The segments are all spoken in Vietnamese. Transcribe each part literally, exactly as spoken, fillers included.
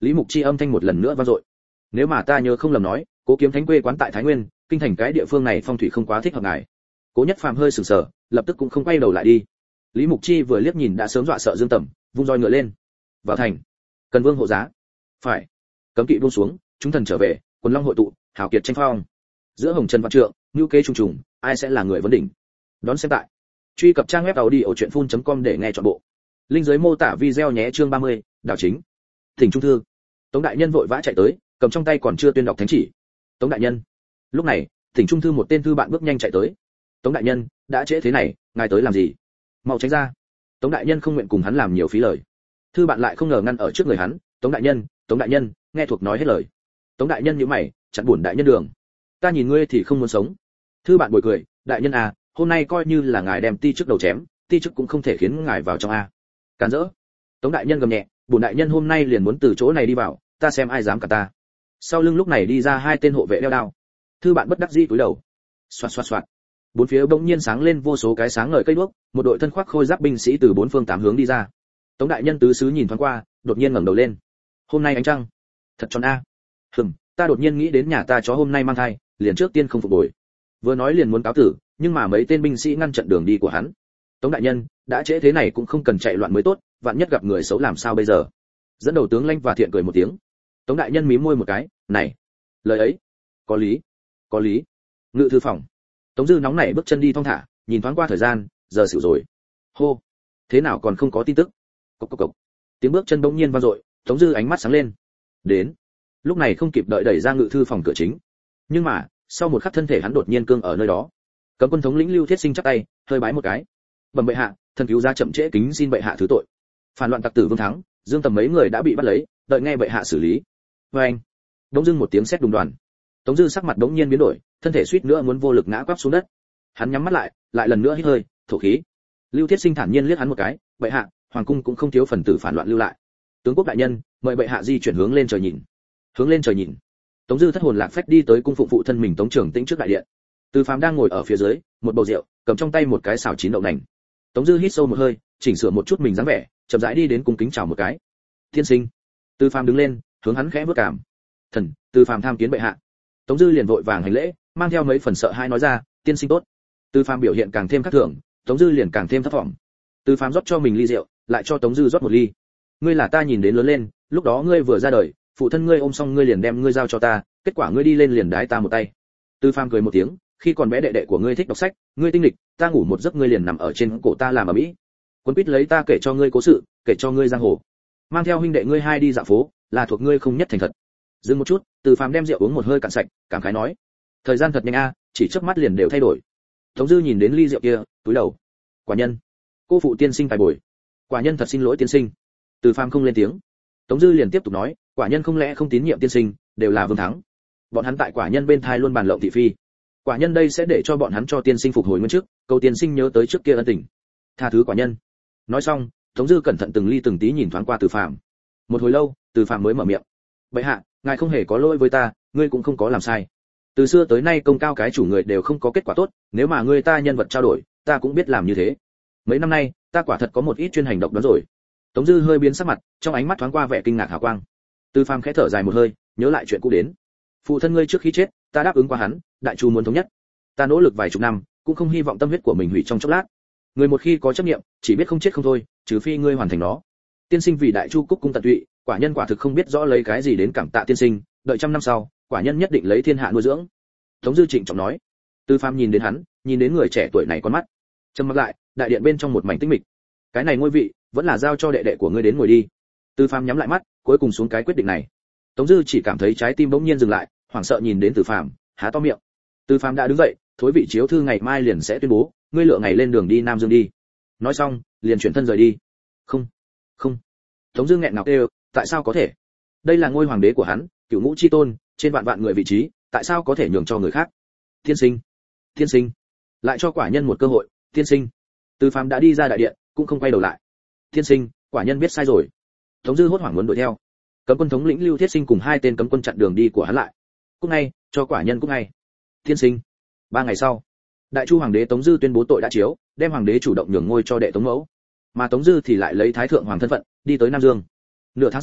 Lý Mục Chi âm thanh một lần nữa vang dội. Nếu mà ta nhớ không lầm nói, Cố Kiếm Thánh quê quán tại Thái Nguyên, kinh thành cái địa phương này phong thủy không quá thích hợp ngài. Cố Nhất Phàm hơi sửng sở, lập tức cũng không quay đầu lại đi. Lý Mục Chi vừa liếc nhìn đã sớm dọa sợ Dương Tầm, vung roi ngựa lên. Vào thành, cần vương hộ giá. Phải. Cấm kỵ buông xuống, chúng thần trở về, quần long hội tụ, hào kiệt tranh phong. Giữa hồng trần vạn trượng, nhu kế trùng trùng, ai sẽ là người vấn đỉnh. Đón xem tại. Truy cập trang web audiochuyenphun.com để nghe trọn bộ. Linh dưới mô tả video nhé. Chương ba mươi, đạo chính. Thỉnh trung thư. Tống đại nhân vội vã chạy tới, cầm trong tay còn chưa tuyên đọc thánh chỉ. Tống đại nhân. Lúc này, thỉnh trung thư một tên thư bạn bước nhanh chạy tới. Tống đại nhân, đã trễ thế này, ngài tới làm gì? Mau tránh ra. Tống đại nhân không nguyện cùng hắn làm nhiều phí lời. Thư bạn lại không ngờ ngăn ở trước người hắn. Tống đại nhân, Tống đại nhân, nghe thuộc nói hết lời. Tống đại nhân nhíu mày, chặn buồn đại nhân đường. Ta nhìn ngươi thì không muốn sống. Thư bạn bồi cười, đại nhân à, hôm nay coi như là ngài đem ti chức đầu chém, ti chức cũng không thể khiến ngài vào trong a. Cản rỡ. Tống đại nhân gầm nhẹ, bổn đại nhân hôm nay liền muốn từ chỗ này đi vào, ta xem ai dám cả ta. Sau lưng lúc này đi ra hai tên hộ vệ đeo đao. Thư bạn bất đắc dĩ cúi đầu. Xoạt xoạt xoạt. Bốn phía bỗng nhiên sáng lên vô số cái sáng ngời cây đuốc, một đội thân khoác khôi giáp binh sĩ từ bốn phương tám hướng đi ra. Tống đại nhân tứ xứ nhìn thoáng qua, đột nhiên ngẩng đầu lên. Hôm nay ánh trăng thật tròn a. Hừm, ta đột nhiên nghĩ đến nhà ta chó hôm nay mang thai, liền trước tiên không phục hồi. Vừa nói liền muốn cáo tử, nhưng mà mấy tên binh sĩ ngăn chặn đường đi của hắn. Tống đại nhân, đã trễ thế này cũng không cần chạy loạn mới tốt, vạn nhất gặp người xấu làm sao bây giờ? Dẫn đầu tướng Lanh và Thiện cười một tiếng. Tống đại nhân mím môi một cái, này, lời ấy, có lý, có lý. Ngự thư phòng. Tống Dư nóng nảy bước chân đi thong thả, nhìn thoáng qua thời gian, giờ xỉu rồi. Hô, thế nào còn không có tin tức? Cộc cộc cộc. Tiếng bước chân bỗng nhiên vang dội, Tống Dư ánh mắt sáng lên. Đến. Lúc này không kịp đợi đẩy ra ngự thư phòng cửa chính. Nhưng mà, sau một khắc thân thể hắn đột nhiên cương ở nơi đó. Cấm quân thống lĩnh Lưu Thiết Sinh chắp tay, hơi bái một cái. Bẩm bệ hạ, thần cứu ra chậm trễ kính xin bệ hạ thứ tội. Phản loạn tặc tử Vương Thắng, Dương Tầm mấy người đã bị bắt lấy, đợi nghe bệ hạ xử lý. Và anh. Đống dưng một tiếng sét đùng đoàn. Tống Dư sắc mặt đống nhiên biến đổi, thân thể suýt nữa muốn vô lực ngã quắp xuống đất. Hắn nhắm mắt lại, lại lần nữa hít hơi, thổ khí. Lưu Thiết Sinh thản nhiên liếc hắn một cái, bệ hạ, hoàng cung cũng không thiếu phần tử phản loạn lưu lại. Tướng quốc đại nhân, mời bệ hạ di chuyển hướng lên trời nhìn. Hướng lên trời nhìn. Tống Dư thất hồn lạc phách đi tới cung phụng phụ thân mình Tống Trường Tĩnh trước đại điện. Từ Phàm đang ngồi ở phía dưới, một bầu rượu, cầm trong tay một cái xào chín đậu nành. Tống Dư hít sâu một hơi, chỉnh sửa một chút mình dáng vẻ, chậm rãi đi đến cung kính chào một cái. Thiên sinh. Từ Phàm đứng lên, hướng hắn khẽ bước cảm. Thần, Từ Phàm tham kiến bệ hạ. Tống Dư liền vội vàng hành lễ, mang theo mấy phần sợ hãi nói ra, tiên sinh tốt. Từ Phàm biểu hiện càng thêm khác thường, Tống Dư liền càng thêm thất vọng. Từ Phàm rót cho mình ly rượu, lại cho Tống Dư rót một ly. Ngươi là ta nhìn đến lớn lên, lúc đó ngươi vừa ra đời, phụ thân ngươi ôm xong ngươi liền đem ngươi giao cho ta, kết quả ngươi đi lên liền đái ta một tay. Từ Phàm cười một tiếng, khi còn bé đệ đệ của ngươi thích đọc sách, ngươi tinh lịch, ta ngủ một giấc ngươi liền nằm ở trên cổ ta làm ở mỹ. Quân Pít lấy ta kể cho ngươi cố sự, kể cho ngươi giang hồ. Mang theo huynh đệ ngươi hai đi dạo phố, là thuộc ngươi không nhất thành thật. Dừng một chút, Từ Phàm đem rượu uống một hơi cạn sạch, cảm khái nói: thời gian thật nhanh a, chỉ chớp mắt liền đều thay đổi. Tống Dư nhìn đến ly rượu kia, túi đầu. Quả nhân, cô phụ tiên sinh tài bồi. Quả nhân thật xin lỗi tiên sinh. Từ Phàm không lên tiếng. Tống Dư liền tiếp tục nói, quả nhân không lẽ không tín nhiệm tiên sinh, đều là Vương Thắng. Bọn hắn tại quả nhân bên thai luôn bàn lộng thị phi. Quả nhân đây sẽ để cho bọn hắn cho tiên sinh phục hồi nguyên trước, cầu tiên sinh nhớ tới trước kia ân tình. Tha thứ quả nhân. Nói xong, Tống Dư cẩn thận từng ly từng tí nhìn thoáng qua Từ Phàm. Một hồi lâu, Từ Phàm mới mở miệng. Bệ hạ, ngài không hề có lỗi với ta, ngươi cũng không có làm sai. Từ xưa tới nay công cao cái chủ người đều không có kết quả tốt, nếu mà ngươi ta nhân vật trao đổi, ta cũng biết làm như thế. Mấy năm nay, ta quả thật có một ít chuyên hành động đó rồi. Tống Dư hơi biến sắc mặt, trong ánh mắt thoáng qua vẻ kinh ngạc hào quang. Từ Phàm khẽ thở dài một hơi, nhớ lại chuyện cũ đến. Phụ thân ngươi trước khi chết, ta đáp ứng qua hắn, đại chu muốn thống nhất. Ta nỗ lực vài chục năm, cũng không hy vọng tâm huyết của mình hủy trong chốc lát. Người một khi có chấp niệm, chỉ biết không chết không thôi, trừ phi ngươi hoàn thành nó. Tiên sinh vì đại chu cúc cung tận tụy, quả nhân quả thực không biết rõ lấy cái gì đến cảm tạ tiên sinh, đợi trăm năm sau, quả nhân nhất định lấy thiên hạ nuôi dưỡng. Tống Dư trịnh trọng nói. Từ Phàm nhìn đến hắn, nhìn đến người trẻ tuổi này con mắt. Trầm mặc lại, đại điện bên trong một mảnh tĩnh mịch. Cái này ngôi vị, vẫn là giao cho đệ đệ của ngươi đến ngồi đi. Từ Phàm nhắm lại mắt, cuối cùng xuống cái quyết định này. Tống Dư chỉ cảm thấy trái tim bỗng nhiên dừng lại, hoảng sợ nhìn đến Từ Phàm, há to miệng. Từ Phàm đã đứng dậy, thối vị chiếu thư ngày mai liền sẽ tuyên bố, ngươi lựa ngày lên đường đi Nam Dương đi. Nói xong, liền chuyển thân rời đi. Không, không. Tống Dư nghẹn ngào kêu, tại sao có thể? Đây là ngôi hoàng đế của hắn, cửu ngũ chi tôn, trên vạn vạn người vị trí, tại sao có thể nhường cho người khác? Tiên sinh, tiên sinh, lại cho quả nhân một cơ hội, tiên sinh. Từ Phàm đã đi ra đại điện, cũng không quay đầu lại. Tiên sinh, quả nhân biết sai rồi. Tống Dư hốt hoảng muốn đuổi theo. Cấm quân thống lĩnh Lưu Thiết Sinh cùng hai tên cấm quân chặn đường đi của hắn lại. Cúc ngay, cho quả nhân cúc ngay. Tiên sinh. Ba ngày sau, Đại Chu hoàng đế Tống Dư tuyên bố tội đã chiếu, đem hoàng đế chủ động nhường ngôi cho đệ Tống Mẫu. Mà Tống Dư thì lại lấy thái thượng hoàng thân phận, đi tới Nam Dương. Nửa tháng sau,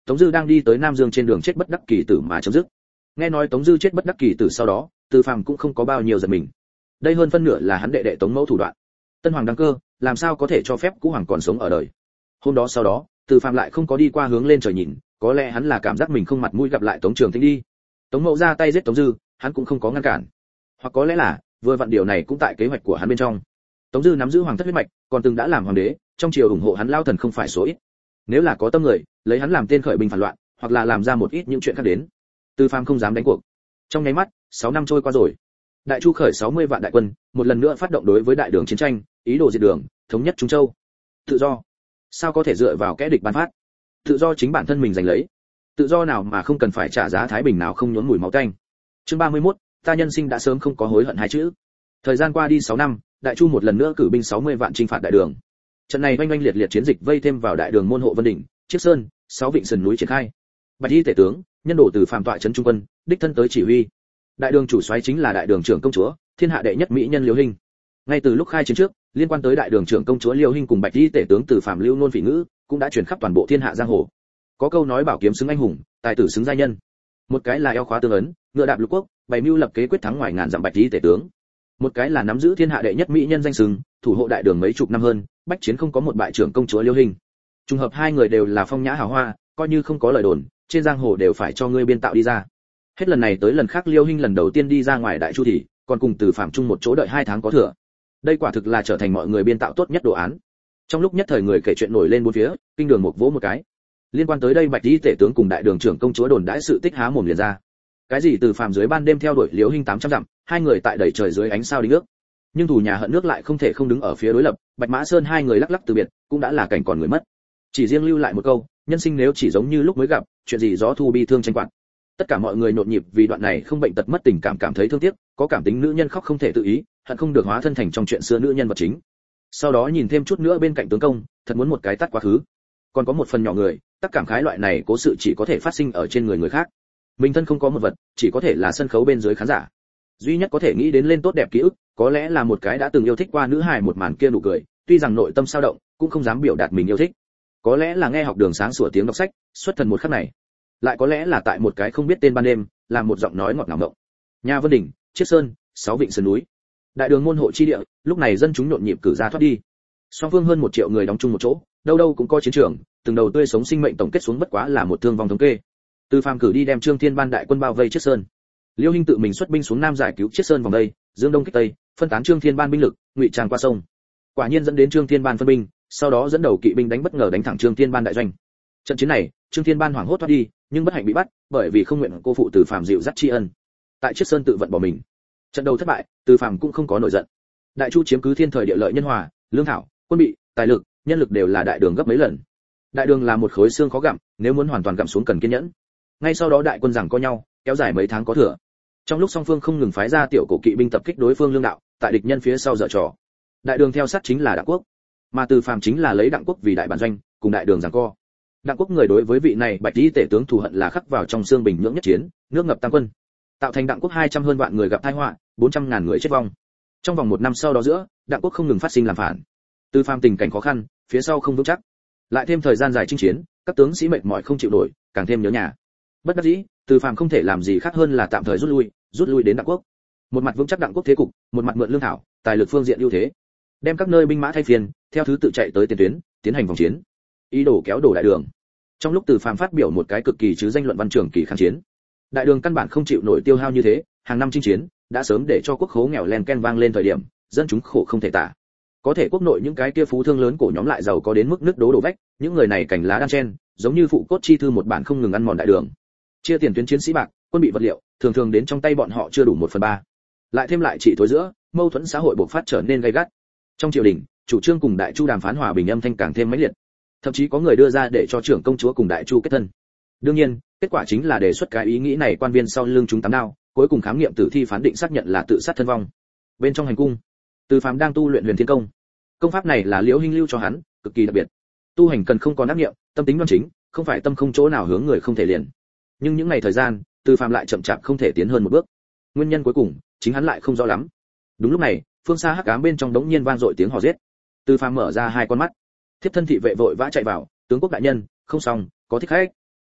Tống Dư đang đi tới Nam Dương trên đường chết bất đắc kỳ tử mà chấm dứt. Nghe nói Tống Dư chết bất đắc kỳ tử sau đó, Từ Phàm cũng không có bao nhiêu giận mình. Đây hơn phân nửa là hắn đệ đệ Tống Mẫu thủ đoạn. Tân hoàng đăng cơ, làm sao có thể cho phép cũ hoàng còn sống ở đời. Hôm đó sau đó, Từ Phàm lại không có đi qua hướng lên trời nhìn, có lẽ hắn là cảm giác mình không mặt mũi gặp lại Tống Trường Tĩnh đi. Tống Mẫu ra tay giết Tống Dư, hắn cũng không có ngăn cản. Hoặc có lẽ là, vừa vặn điều này cũng tại kế hoạch của hắn bên trong. Tống Dư nắm giữ hoàng thất huyết mạch, còn từng đã làm hoàng đế, trong triều ủng hộ hắn lao thần không phải số ít. Nếu là có tâm người, lấy hắn làm tên khởi binh phản loạn, hoặc là làm ra một ít những chuyện khác đến. Từ Phàm không dám đánh cuộc. Trong nháy mắt, sáu năm trôi qua rồi. Đại Chu khởi sáu mươi vạn đại quân, một lần nữa phát động đối với đại đường chiến tranh, ý đồ diệt đường, thống nhất Trung Châu. Tự do, sao có thể dựa vào kẻ địch ban phát? Tự do chính bản thân mình giành lấy. Tự do nào mà không cần phải trả giá thái bình nào không nhốn mùi máu tanh. Chương ba mươi mốt, ta nhân sinh đã sớm không có hối hận hai chữ. Thời gian qua đi sáu năm, Đại Chu một lần nữa cử binh sáu mươi vạn chinh phạt đại đường. Trận này oanh oanh liệt liệt chiến dịch vây thêm vào đại đường môn hộ Vân Đỉnh, Chiết Sơn, sáu vịnh sườn núi triển khai. Bạch Y tể tướng, nhân đổ từ Phạm tọa trấn trung quân, đích thân tới chỉ huy. Đại đường chủ soái chính là đại đường trưởng công chúa, thiên hạ đệ nhất mỹ nhân Liêu Hinh. Ngay từ lúc khai chiến trước, liên quan tới đại đường trưởng công chúa Liêu Hinh cùng Bạch Y tể tướng từ Phạm lưu nôn phỉ ngữ, cũng đã truyền khắp toàn bộ thiên hạ giang hồ. Có câu nói bảo kiếm xứng anh hùng, tài tử xứng giai nhân. Một cái là eo khóa tương ấn, ngựa đạp lục quốc, bày mưu lập kế quyết thắng ngoài ngàn dặm Bạch Y tể tướng. Một cái là nắm giữ thiên hạ đệ nhất mỹ nhân danh xưng, thủ hộ đại đường mấy chục năm hơn, bách chiến không có một bại trưởng công chúa Liêu Hinh. Trùng hợp hai người đều là phong nhã hào hoa, coi như không có lời đồn, trên giang hồ đều phải cho ngươi biên tạo đi ra. Hết lần này tới lần khác Liêu Hinh lần đầu tiên đi ra ngoài Đại Chu thì còn cùng Từ Phạm chung một chỗ đợi hai tháng có thừa. Đây quả thực là trở thành mọi người biên tạo tốt nhất đồ án. Trong lúc nhất thời người kể chuyện nổi lên bốn phía, kinh đường một vỗ một cái. Liên quan tới đây Bạch Y tể tướng cùng đại đường trưởng công chúa đồn đãi sự tích há mồm liền ra. Cái gì Từ Phạm dưới ban đêm theo đuổi Liêu Hinh tám trăm dặm, hai người tại đầy trời dưới ánh sao đi nước. Nhưng thù nhà hận nước lại không thể không đứng ở phía đối lập, Bạch Mã Sơn hai người lắc lắc từ biệt, cũng đã là cảnh còn người mất. Chỉ riêng lưu lại một câu, nhân sinh nếu chỉ giống như lúc mới gặp, chuyện gì gió thu bi thương tranh quạt. Tất cả mọi người nhộn nhịp vì đoạn này không bệnh tật mất tình cảm cảm thấy thương tiếc, có cảm tính nữ nhân khóc không thể tự ý, hận không được hóa thân thành trong chuyện xưa nữ nhân vật chính. Sau đó nhìn thêm chút nữa bên cạnh tướng công, thật muốn một cái tát quá khứ. Còn có một phần nhỏ người, tất cảm khái loại này cố sự chỉ có thể phát sinh ở trên người người khác. Mình thân không có một vật, chỉ có thể là sân khấu bên dưới khán giả. Duy nhất có thể nghĩ đến lên tốt đẹp ký ức, có lẽ là một cái đã từng yêu thích qua nữ hài một màn kia nụ cười, tuy rằng nội tâm sao động, cũng không dám biểu đạt mình yêu thích. Có lẽ là nghe học đường sáng sủa tiếng đọc sách, xuất thần một khắc này. Lại có lẽ là tại một cái không biết tên ban đêm, làm một giọng nói ngọt ngào mộng. Nhà Vân Đỉnh, Chiết Sơn, sáu vịnh sườn núi. Đại đường môn hộ chi địa, lúc này dân chúng nhộn nhịp cử ra thoát đi. Song phương hơn một triệu người đóng chung một chỗ, đâu đâu cũng có chiến trường, từng đầu tươi sống sinh mệnh tổng kết xuống bất quá là một thương vong thống kê. Từ Phàm cử đi đem Trương Thiên Ban đại quân bao vây Chiết Sơn. Liêu Hinh tự mình xuất binh xuống nam giải cứu Chiết Sơn vòng đây, dương đông kích tây, phân tán Trương Thiên Ban binh lực, ngụy trang qua sông. Quả nhiên dẫn đến Trương Thiên Ban phân binh, sau đó dẫn đầu kỵ binh đánh bất ngờ đánh thẳng Trương Thiên Ban đại doanh. Trận chiến này, Trương Thiên Ban hoảng hốt thoát đi, nhưng bất hạnh bị bắt, bởi vì không nguyện cô phụ Từ Phàm dịu dắt tri ân. Tại Chiết Sơn tự vận bỏ mình. Trận đầu thất bại, Từ Phàm cũng không có nổi giận. Đại Chu chiếm cứ thiên thời địa lợi nhân hòa, lương thảo, quân bị, tài lực, nhân lực đều là đại đường gấp mấy lần. Đại đường là một khối xương khó gặm, nếu muốn hoàn toàn gặm xuống cần kiên nhẫn. Ngay sau đó đại quân giằng co nhau, kéo dài mấy tháng có thừa. Trong lúc song phương không ngừng phái ra tiểu cổ kỵ binh tập kích đối phương lương đạo, tại địch nhân phía sau dở trò. Đại đường theo sát chính là Đặng Quốc, mà Từ Phàm chính là lấy Đặng Quốc vì đại bản doanh, cùng đại đường giằng co. Đặng Quốc người đối với vị này Bạch Y tể tướng thù hận là khắc vào trong xương bình nhưỡng nhất chiến, nước ngập tam quân, tạo thành Đặng Quốc hai trăm hơn vạn người gặp tai họa, bốn trăm ngàn người chết vong. Trong vòng một năm sau đó giữa, Đặng Quốc không ngừng phát sinh làm phản. Từ Phàm tình cảnh khó khăn, phía sau không vững chắc, lại thêm thời gian dài chinh chiến, các tướng sĩ mệt mỏi không chịu nổi, càng thêm nhớ nhà. Bất đắc dĩ, Từ Phàm không thể làm gì khác hơn là tạm thời rút lui, rút lui đến Đặng Quốc. Một mặt vững chắc Đặng Quốc thế cục, một mặt mượn lương thảo, tài lực phương diện ưu thế, đem các nơi binh mã thay phiên, theo thứ tự chạy tới tiền tuyến, tiến hành vòng chiến, ý đồ kéo đổ đại đường. Trong lúc Từ Phàm phát biểu một cái cực kỳ chứ danh luận văn trường kỳ kháng chiến, đại đường căn bản không chịu nổi tiêu hao như thế, hàng năm chinh chiến, đã sớm để cho quốc khố nghèo len ken vang lên thời điểm, dân chúng khổ không thể tả. Có thể quốc nội những cái kia phú thương lớn cổ nhóm lại giàu có đến mức nước đố đổ vách, những người này cành lá đan chen, giống như phụ cốt chi thư một bản không ngừng ăn mòn đại đường. Chia tiền tuyến chiến sĩ bạc, quân bị vật liệu, thường thường đến trong tay bọn họ chưa đủ một phần ba. Lại thêm lại trị thối giữa, mâu thuẫn xã hội bộc phát trở nên gay gắt. Trong triều đình, chủ trương cùng đại chu đàm phán hòa bình âm thanh càng thêm mãnh liệt. Thậm chí có người đưa ra để cho trưởng công chúa cùng đại chu kết thân. Đương nhiên, kết quả chính là đề xuất cái ý nghĩ này quan viên sau lưng chúng tám đao, cuối cùng khám nghiệm tử thi phán định xác nhận là tự sát thân vong. Bên trong hành cung, Từ Phàm đang tu luyện Huyền Thiên Công. Công pháp này là Liễu Hinh lưu cho hắn, cực kỳ đặc biệt. Tu hành cần không có ác niệm, tâm tính đoan chính, không phải tâm không chỗ nào hướng người không thể liền. Nhưng những ngày thời gian, Từ Phàm lại chậm chạp không thể tiến hơn một bước. Nguyên nhân cuối cùng, chính hắn lại không rõ lắm. Đúng lúc này, phương xa hắc ám bên trong đống nhiên vang dội tiếng hò giết. Từ Phàm mở ra hai con mắt. Thiếp thân thị vệ vội vã chạy vào, tướng quốc đại nhân, không xong, có thích khách.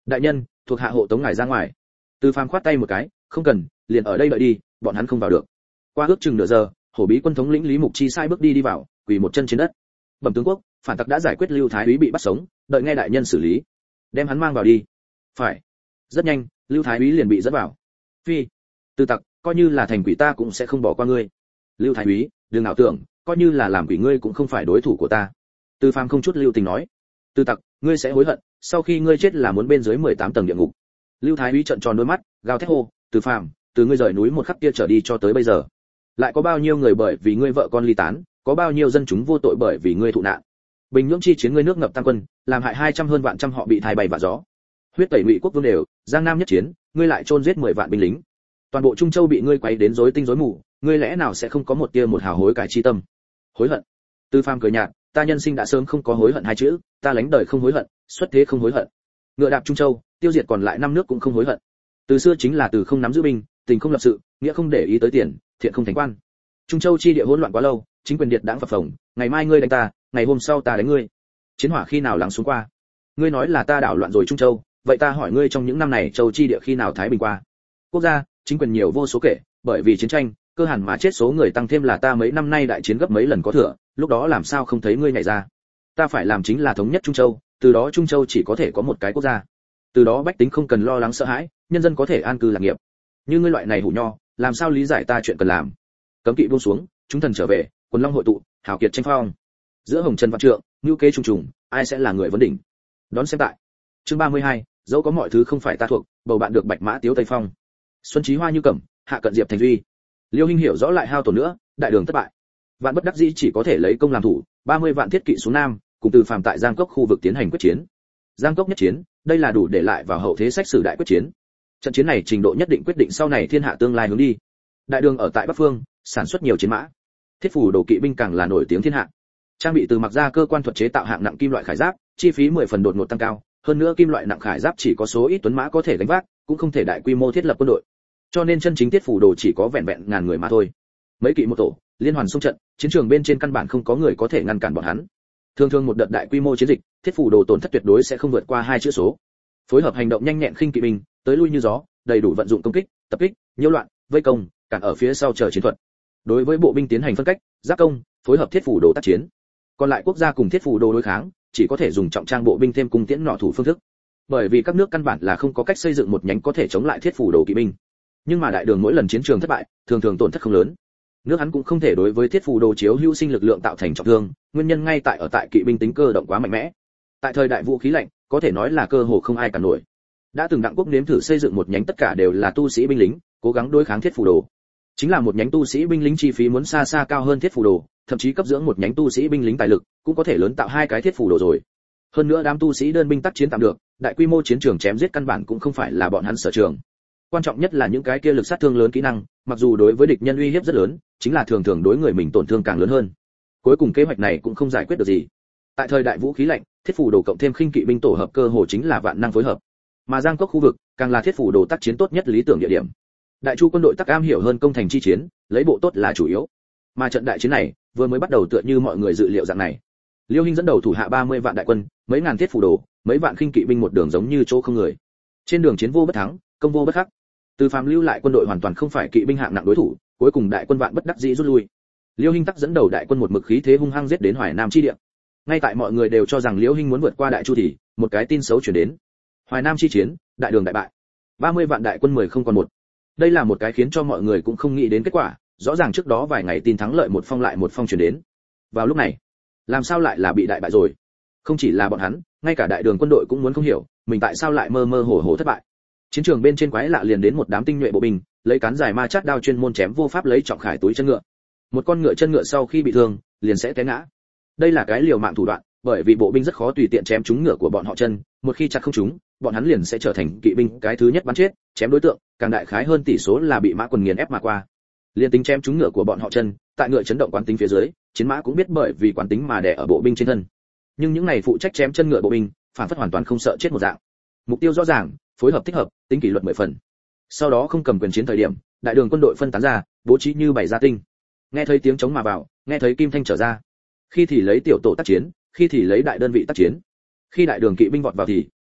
Đại nhân, thuộc hạ hộ tống ngài ra ngoài. Từ Phàm khoát tay một cái, không cần, liền ở đây đợi đi, bọn hắn không vào được. Qua ước chừng nửa giờ, hổ bí quân thống lĩnh Lý Mục Chi sai bước đi đi vào, quỳ một chân trên đất. Bẩm tướng quốc, phản tặc đã giải quyết Lưu Thái úy bị bắt sống, đợi nghe đại nhân xử lý. Đem hắn mang vào đi. Phải. Rất nhanh, Lưu Thái úy liền bị dẫn vào. Phi, Từ tặc, coi như là thành quỷ ta cũng sẽ không bỏ qua ngươi. Lưu Thái úy, đừng ảo tưởng, coi như là làm quỷ ngươi cũng không phải đối thủ của ta. Từ Phàm không chút lưu tình nói. Từ tặc, ngươi sẽ hối hận, sau khi ngươi chết là muốn bên dưới mười tám tầng địa ngục. Lưu Thái úy trợn tròn đôi mắt, gào thét hô, Từ Phàm, từ ngươi rời núi một khắc kia trở đi cho tới bây giờ, lại có bao nhiêu người bởi vì ngươi vợ con ly tán, có bao nhiêu dân chúng vô tội bởi vì ngươi thụ nạn. Bình Nhưỡng chi chiến ngươi nước ngập tam quân, làm hại hai trăm hơn vạn trăm họ bị thai bay vạ gió. Huyết tẩy Ngụy quốc vương đều, Giang Nam nhất chiến, ngươi lại chôn giết mười vạn binh lính. Toàn bộ Trung Châu bị ngươi quấy đến rối tinh rối mù, ngươi lẽ nào sẽ không có một tia một hào hối cải chi tâm? Hối hận? Từ Phàm cười nhạt, ta nhân sinh đã sớm không có hối hận hai chữ, ta lánh đời không hối hận, xuất thế không hối hận. Ngựa đạp Trung Châu, tiêu diệt còn lại năm nước cũng không hối hận. Từ xưa chính là từ không nắm giữ binh, tình không lập sự, nghĩa không để ý tới tiền, thiện không thành quan. Trung Châu chi địa hỗn loạn quá lâu, chính quyền điệt đãng phập phồng, ngày mai ngươi đánh ta, ngày hôm sau ta đánh ngươi. Chiến hỏa khi nào lắng xuống qua? Ngươi nói là ta đảo loạn rồi Trung Châu, vậy ta hỏi ngươi trong những năm này Châu chi địa khi nào thái bình qua? Quốc gia, chính quyền nhiều vô số kể, bởi vì chiến tranh, cơ hàn mà chết số người tăng thêm là ta mấy năm nay đại chiến gấp mấy lần có thừa, lúc đó làm sao không thấy ngươi nhảy ra? Ta phải làm chính là thống nhất Trung Châu, từ đó Trung Châu chỉ có thể có một cái quốc gia. Từ đó bách tính không cần lo lắng sợ hãi, nhân dân có thể an cư lạc nghiệp. Như ngươi loại này hủ nho, làm sao lý giải ta chuyện cần làm? Cấm kỵ buông xuống, chúng thần trở về, quần long hội tụ, hào kiệt tranh phong. Giữa hồng trần vạn trượng, ngưu kế trùng trùng, ai sẽ là người vấn đỉnh? Đón xem tại chương ba mươi hai, dẫu có mọi thứ không phải ta thuộc, bầu bạn được bạch mã tiếu tây phong. Xuân chí hoa như cẩm, hạ cận diệp thành duy. Liêu Hinh hiểu rõ lại hao tổn nữa, đại đường thất bại. Vạn bất đắc dĩ chỉ có thể lấy công làm thủ, ba mươi vạn thiết kỵ xuống nam, cùng Từ Phàm tại Giang Cốc khu vực tiến hành quyết chiến. Giang Cốc nhất chiến, đây là đủ để lại vào hậu thế sách sử đại quyết chiến. Trận chiến này trình độ nhất định quyết định sau này thiên hạ tương lai hướng đi. Đại đường ở tại Bắc Phương, sản xuất nhiều chiến mã. Thiết phủ đồ kỵ binh càng là nổi tiếng thiên hạ. Trang bị từ mặc ra cơ quan thuật chế tạo hạng nặng kim loại khải giáp, chi phí mười phần đột ngột tăng cao, hơn nữa kim loại nặng khải giáp chỉ có số ít tuấn mã có thể gánh vác, cũng không thể đại quy mô thiết lập quân đội. Cho nên chân chính thiết phủ đồ chỉ có vẹn vẹn ngàn người mà thôi. Mấy kỵ một tổ, liên hoàn xung trận, chiến trường bên trên căn bản không có người có thể ngăn cản bọn hắn. Thường thường một đợt đại quy mô chiến dịch, thiết phủ đồ tổn thất tuyệt đối sẽ không vượt qua hai chữ số. Phối hợp hành động nhanh nhẹn khinh kỵ binh, tới lui như gió, đầy đủ vận dụng công kích, tập kích, nhiễu loạn, vây công, cản ở phía sau chờ chiến thuật. Đối với bộ binh tiến hành phân cách, giáp công, phối hợp thiết phủ đồ tác chiến. Còn lại quốc gia cùng thiết phủ đồ đối kháng, chỉ có thể dùng trọng trang bộ binh thêm cung tiễn nỏ thủ phương thức. Bởi vì các nước căn bản là không có cách xây dựng một nhánh có thể chống lại thiết phủ đồ kỵ binh. Nhưng mà đại đường mỗi lần chiến trường thất bại, thường thường tổn thất không lớn. Nước hắn cũng không thể đối với thiết phủ đồ chiếu hữu sinh lực lượng tạo thành trọng thương, nguyên nhân ngay tại ở tại kỵ binh tính cơ động quá mạnh mẽ. Tại thời đại vũ khí lạnh, có thể nói là cơ hồ không ai cản nổi. Đã từng đặng quốc nếm thử xây dựng một nhánh tất cả đều là tu sĩ binh lính, cố gắng đối kháng thiết phủ đồ. Chính là một nhánh tu sĩ binh lính chi phí muốn xa xa cao hơn thiết phủ đồ, thậm chí cấp dưỡng một nhánh tu sĩ binh lính tài lực, cũng có thể lớn tạo hai cái thiết phủ đồ rồi. Hơn nữa đám tu sĩ đơn binh tác chiến tạm được, đại quy mô chiến trường chém giết căn bản cũng không phải là bọn hắn sở trường. Quan trọng nhất là những cái kia lực sát thương lớn kỹ năng, mặc dù đối với địch nhân uy hiếp rất lớn, chính là thường thường đối người mình tổn thương càng lớn hơn. Cuối cùng kế hoạch này cũng không giải quyết được gì. Tại thời đại vũ khí lạnh, thiết phủ đồ cộng thêm khinh kỵ binh tổ hợp cơ hồ chính là vạn năng phối hợp. Mà Giang Cốc khu vực càng là thiết phủ đồ tác chiến tốt nhất lý tưởng địa điểm. Đại Chu quân đội tác am hiểu hơn công thành chi chiến, lấy bộ tốt là chủ yếu. Mà trận đại chiến này vừa mới bắt đầu tựa như mọi người dự liệu dạng này. Liêu Hinh dẫn đầu thủ hạ ba mươi vạn đại quân, mấy ngàn thiết phủ đồ, mấy vạn khinh kỵ binh một đường giống như chỗ không người. Trên đường chiến vô bất thắng, công vô bất khắc. Từ Phàm lưu lại quân đội hoàn toàn không phải kỵ binh hạng nặng đối thủ, cuối cùng đại quân vạn bất đắc dĩ rút lui. Liêu Hinh tắc dẫn đầu đại quân một mực khí thế hung hăng giết đến Hoài Nam chi địa. Ngay tại mọi người đều cho rằng Liêu Hinh muốn vượt qua Đại Chu thì, một cái tin xấu truyền đến. Hoài Nam chi chiến, đại đường đại bại. ba mươi vạn đại quân mười không còn một. Đây là một cái khiến cho mọi người cũng không nghĩ đến kết quả, rõ ràng trước đó vài ngày tin thắng lợi một phong lại một phong truyền đến. Vào lúc này, làm sao lại là bị đại bại rồi? Không chỉ là bọn hắn, ngay cả đại đường quân đội cũng muốn không hiểu, mình tại sao lại mơ mơ hồ hồ thất bại. Chiến trường bên trên quái lạ liền đến một đám tinh nhuệ bộ binh, lấy cán dài ma chát đao chuyên môn chém vô pháp lấy trọng khải túi chân ngựa. Một con ngựa chân ngựa sau khi bị thương, liền sẽ té ngã. Đây là cái liều mạng thủ đoạn, bởi vì bộ binh rất khó tùy tiện chém trúng ngựa của bọn họ chân, một khi chặt không trúng, bọn hắn liền sẽ trở thành kỵ binh cái thứ nhất bắn chết, chém đối tượng, càng đại khái hơn tỷ số là bị mã quần nghiền ép mà qua. Liên tính chém trúng ngựa của bọn họ chân, tại ngựa chấn động quán tính phía dưới, chiến mã cũng biết bởi vì quán tính mà đè ở bộ binh trên thân. Nhưng những này phụ trách chém chân ngựa bộ binh, phản phất hoàn toàn không sợ chết một dạng. Mục tiêu rõ ràng, phối hợp thích hợp, tính kỷ luật mười phần. Sau đó không cầm quyền chiến thời điểm, đại đường quân đội phân tán ra, bố trí như bảy gia tinh. Nghe thấy tiếng chống mà vào, nghe thấy kim thanh trở ra. Khi thì lấy tiểu tổ tác chiến, khi thì lấy đại đơn vị tác chiến. Khi đại đường kỵ binh vọt vào thì,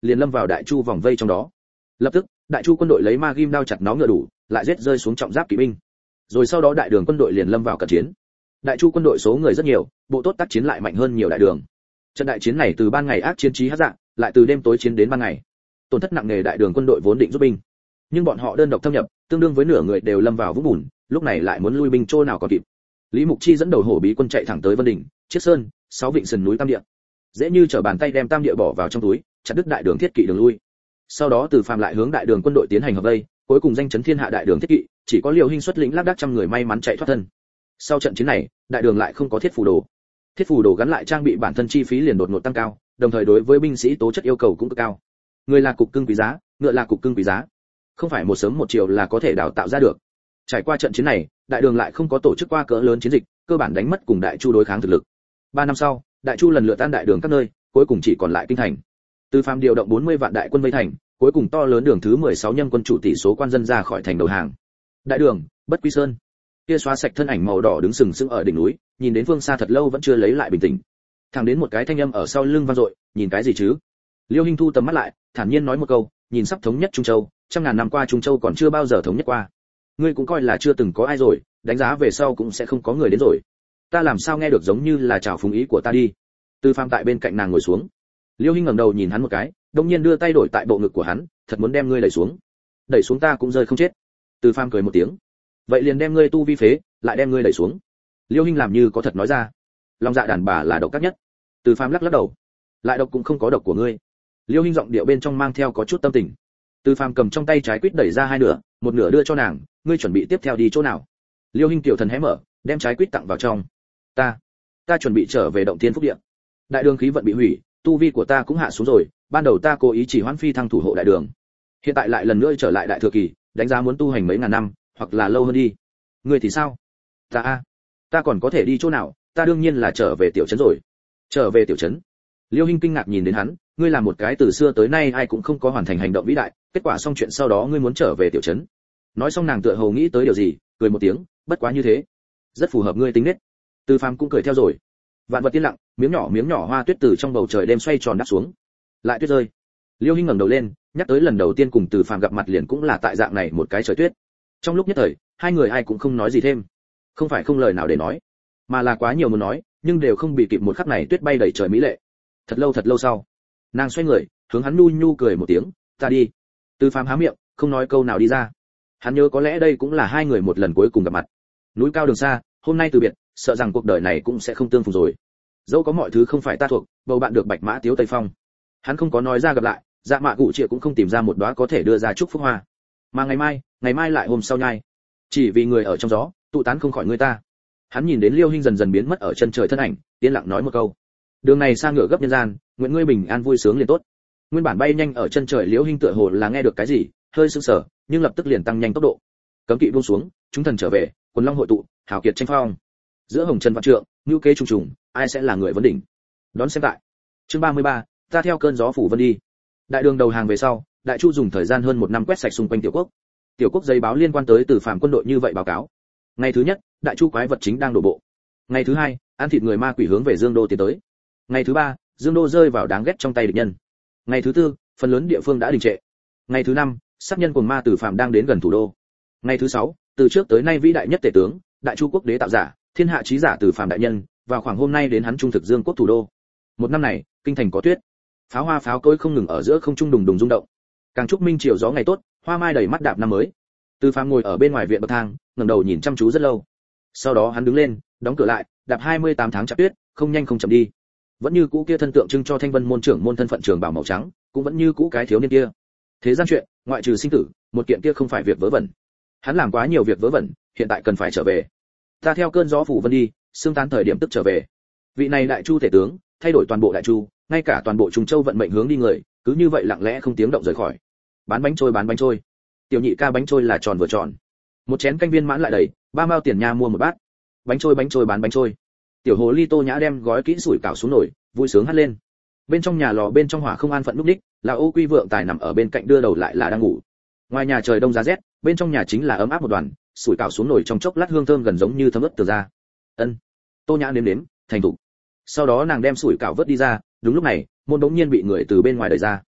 liền lâm vào đại chu vòng vây trong đó. Lập tức, đại chu quân đội lấy ma ghim đao chặt nó ngựa đủ, lại giết rơi xuống trọng giáp kỵ binh. Rồi sau đó đại đường quân đội liền lâm vào cận chiến. Đại chu quân đội số người rất nhiều, bộ tốt tác chiến lại mạnh hơn nhiều đại đường. Trận đại chiến này từ ban ngày ác chiến trí hắc dạng, lại từ đêm tối chiến đến ban ngày. Tổn thất nặng nề đại đường quân đội vốn định rút binh, nhưng bọn họ đơn độc thâm nhập, tương đương với nửa người đều lâm vào vũng bùn, lúc này lại muốn lui binh chỗ nào còn kịp. Lý Mục Chi dẫn đầu hổ bí quân chạy thẳng tới Vân Đỉnh, Chiết Sơn, sáu vịnh sườn núi Tam Địa. Dễ như trở bàn tay đem Tam Địa bỏ vào trong túi, chặt đứt đại đường thiết kỵ đường lui. Sau đó từ Phàm lại hướng đại đường quân đội tiến hành hợp vây, cuối cùng danh chấn thiên hạ đại đường thiết kỵ, chỉ có Liêu Hinh xuất lĩnh lác đác trăm người may mắn chạy thoát thân. Sau trận chiến này, đại đường lại không có thiết phù đồ. Thiết phù đồ gắn lại trang bị bản thân chi phí liền đột ngột tăng cao, đồng thời đối với binh sĩ tố chất yêu cầu cũng cực cao. Người là cục cưng quý giá, ngựa là cục cưng quý giá, không phải một sớm một chiều là có thể đào tạo ra được. Trải qua trận chiến này, đại đường lại không có tổ chức qua cỡ lớn chiến dịch, cơ bản đánh mất cùng đại chu đối kháng thực lực. Ba năm sau, đại chu lần lượt tan đại đường các nơi, cuối cùng chỉ còn lại kinh thành. Từ Phàm điều động bốn mươi vạn đại quân vây thành, cuối cùng to lớn đường thứ mười sáu nhâm quân chủ tỷ số quan dân ra khỏi thành đầu hàng. Đại đường, Bất Quy Sơn. Kia xóa sạch thân ảnh màu đỏ đứng sừng sững ở đỉnh núi, nhìn đến phương xa thật lâu vẫn chưa lấy lại bình tĩnh. Thẳng đến một cái thanh âm ở sau lưng vang dội, nhìn cái gì chứ? Liêu Hinh thu tầm mắt lại, thản nhiên nói một câu, nhìn sắp thống nhất Trung Châu, trăm ngàn năm qua Trung Châu còn chưa bao giờ thống nhất qua. Ngươi cũng coi là chưa từng có ai rồi, đánh giá về sau cũng sẽ không có người đến rồi. Ta làm sao nghe được giống như là chào phúng ý của ta đi. Từ Phàm tại bên cạnh nàng ngồi xuống. Liêu Hinh ngẩng đầu nhìn hắn một cái, đột nhiên đưa tay đổi tại bộ ngực của hắn, thật muốn đem ngươi đẩy xuống. Đẩy xuống ta cũng rơi không chết. Từ Phàm cười một tiếng. Vậy liền đem ngươi tu vi phế, lại đem ngươi đẩy xuống. Liêu Hinh làm như có thật nói ra. Lòng dạ đàn bà là độc ác nhất. Từ Phàm lắc lắc đầu. Lại độc cũng không có độc của ngươi. Liêu Hinh giọng điệu bên trong mang theo có chút tâm tình. Từ Phàm cầm trong tay trái quýt đẩy ra hai nửa, một nửa đưa cho nàng, ngươi chuẩn bị tiếp theo đi chỗ nào? Liêu Hinh tiểu thần hé mở, đem trái quýt tặng vào trong. Ta, ta chuẩn bị trở về động thiên phúc địa. Đại đường khí vận bị hủy, tu vi của ta cũng hạ xuống rồi, ban đầu ta cố ý chỉ hoãn phi thăng thủ hộ đại đường. Hiện tại lại lần nữa trở lại đại thừa kỳ, đánh giá muốn tu hành mấy ngàn năm, hoặc là lâu hơn đi. Ngươi thì sao? Ta a, ta còn có thể đi chỗ nào? Ta đương nhiên là trở về tiểu trấn rồi. Trở về tiểu trấn? Liêu Hinh kinh ngạc nhìn đến hắn, ngươi là một cái từ xưa tới nay ai cũng không có hoàn thành hành động vĩ đại, kết quả xong chuyện sau đó ngươi muốn trở về tiểu trấn. Nói xong nàng tựa hồ nghĩ tới điều gì, cười một tiếng, bất quá như thế, rất phù hợp ngươi tính nết. Từ Phàm cũng cười theo rồi. Vạn vật yên lặng, miếng nhỏ miếng nhỏ hoa tuyết từ trong bầu trời đêm xoay tròn đáp xuống. Lại tuyết rơi. Liêu Hinh ngẩng đầu lên, nhắc tới lần đầu tiên cùng Từ Phàm gặp mặt liền cũng là tại dạng này một cái trời tuyết. Trong lúc nhất thời, hai người ai cũng không nói gì thêm. Không phải không lời nào để nói, mà là quá nhiều muốn nói, nhưng đều không bị kịp một khắc này tuyết bay đầy trời mỹ lệ. Thật lâu thật lâu sau, nàng xoay người, hướng hắn nhu nhu cười một tiếng, ta đi. Từ Phàm há miệng, không nói câu nào đi ra. Hắn nhớ có lẽ đây cũng là hai người một lần cuối cùng gặp mặt. Núi cao đường xa, hôm nay từ biệt, sợ rằng cuộc đời này cũng sẽ không tương phùng rồi. Dẫu có mọi thứ không phải ta thuộc, bầu bạn được bạch mã tiếu tây phong. Hắn không có nói ra gặp lại, dạ mạ cụ triệu cũng không tìm ra một đóa có thể đưa ra chúc phúc hoa. Mà ngày mai, ngày mai lại hôm sau nhai. Chỉ vì người ở trong gió, tụ tán không khỏi người ta. Hắn nhìn đến Liêu Hinh dần dần biến mất ở chân trời thân ảnh, yên lặng nói một câu. Đường này xa ngựa gấp nhân gian, nguyện ngươi bình an vui sướng liền tốt. Nguyên bản bay nhanh ở chân trời Liêu Hinh tựa hồ là nghe được cái gì, hơi sững sờ, nhưng lập tức liền tăng nhanh tốc độ. Cấm kỵ buông xuống, chúng thần trở về, quần long hội tụ, hào kiệt tranh phong. Giữa hồng trần vạn trượng, ngưu kế trùng trùng, ai sẽ là người vấn đỉnh? Đón xem tại. Chương ba mươi ba, ta theo cơn gió phủ vân đi. Đại đường đầu hàng về sau, Đại Chu dùng thời gian hơn một năm quét sạch xung quanh tiểu quốc. Tiểu quốc giấy báo liên quan tới Từ Phàm quân đội như vậy báo cáo. Ngày thứ nhất, Đại Chu quái vật chính đang đổ bộ. Ngày thứ hai, ăn thịt người ma quỷ hướng về Dương Đô tiến tới. Ngày thứ ba, Dương Đô rơi vào đáng ghét trong tay địch nhân. Ngày thứ tư, phần lớn địa phương đã đình trệ. Ngày thứ năm, sát nhân cuồng ma Từ Phàm đang đến gần thủ đô. Ngày thứ sáu, từ trước tới nay vĩ đại nhất tể tướng, Đại Chu quốc đế tạo giả, thiên hạ chí giả Từ Phàm đại nhân, vào khoảng hôm nay đến hắn trung thực Dương quốc thủ đô. Một năm này, kinh thành có tuyết, pháo hoa pháo cối không ngừng ở giữa không trung đùng đùng rung động. Càng chúc minh chiều gió ngày tốt, hoa mai đầy mắt đạp năm mới. Từ Phàm ngồi ở bên ngoài viện bậc thang, ngẩng đầu nhìn chăm chú rất lâu. Sau đó hắn đứng lên, đóng cửa lại, đạp hai mươi tám tháng chạp tuyết, không nhanh không chậm đi. Vẫn như cũ kia thân tượng trưng cho Thanh Vân môn trưởng môn thân phận trường bào màu trắng, cũng vẫn như cũ cái thiếu niên kia. Thế gian chuyện, ngoại trừ sinh tử, một kiện kia không phải việc vớ vẩn. Hắn làm quá nhiều việc vớ vẩn, hiện tại cần phải trở về. Ta theo cơn gió phủ vân đi, xương tán thời điểm tức trở về. Vị này Đại Chu thể tướng, thay đổi toàn bộ Đại Chu, ngay cả toàn bộ Trung Châu vận mệnh hướng đi người, cứ như vậy lặng lẽ không tiếng động rời khỏi. Bán bánh trôi bán bánh trôi. Tiểu nhị ca bánh trôi là tròn vừa tròn. Một chén canh viên mãn lại đầy, ba mao tiền nha mua một bát. Bánh trôi bánh trôi bán bánh trôi. Tiểu hồ ly Tô Nhã đem gói kỹ sủi cảo xuống nồi, vui sướng hát lên. Bên trong nhà lò bên trong hỏa không an phận núp đích, là Ô Quy Vượng Tài nằm ở bên cạnh đưa đầu lại là đang ngủ. Ngoài nhà trời đông giá rét, bên trong nhà chính là ấm áp một đoàn, sủi cảo xuống nồi trong chốc lát hương thơm gần giống như thấm ướt từ ra. Ân. Tô Nhã nếm nếm, thành thục. Sau đó nàng đem sủi cảo vớt đi ra, đúng lúc này, môn đống nhiên bị người từ bên ngoài đẩy ra.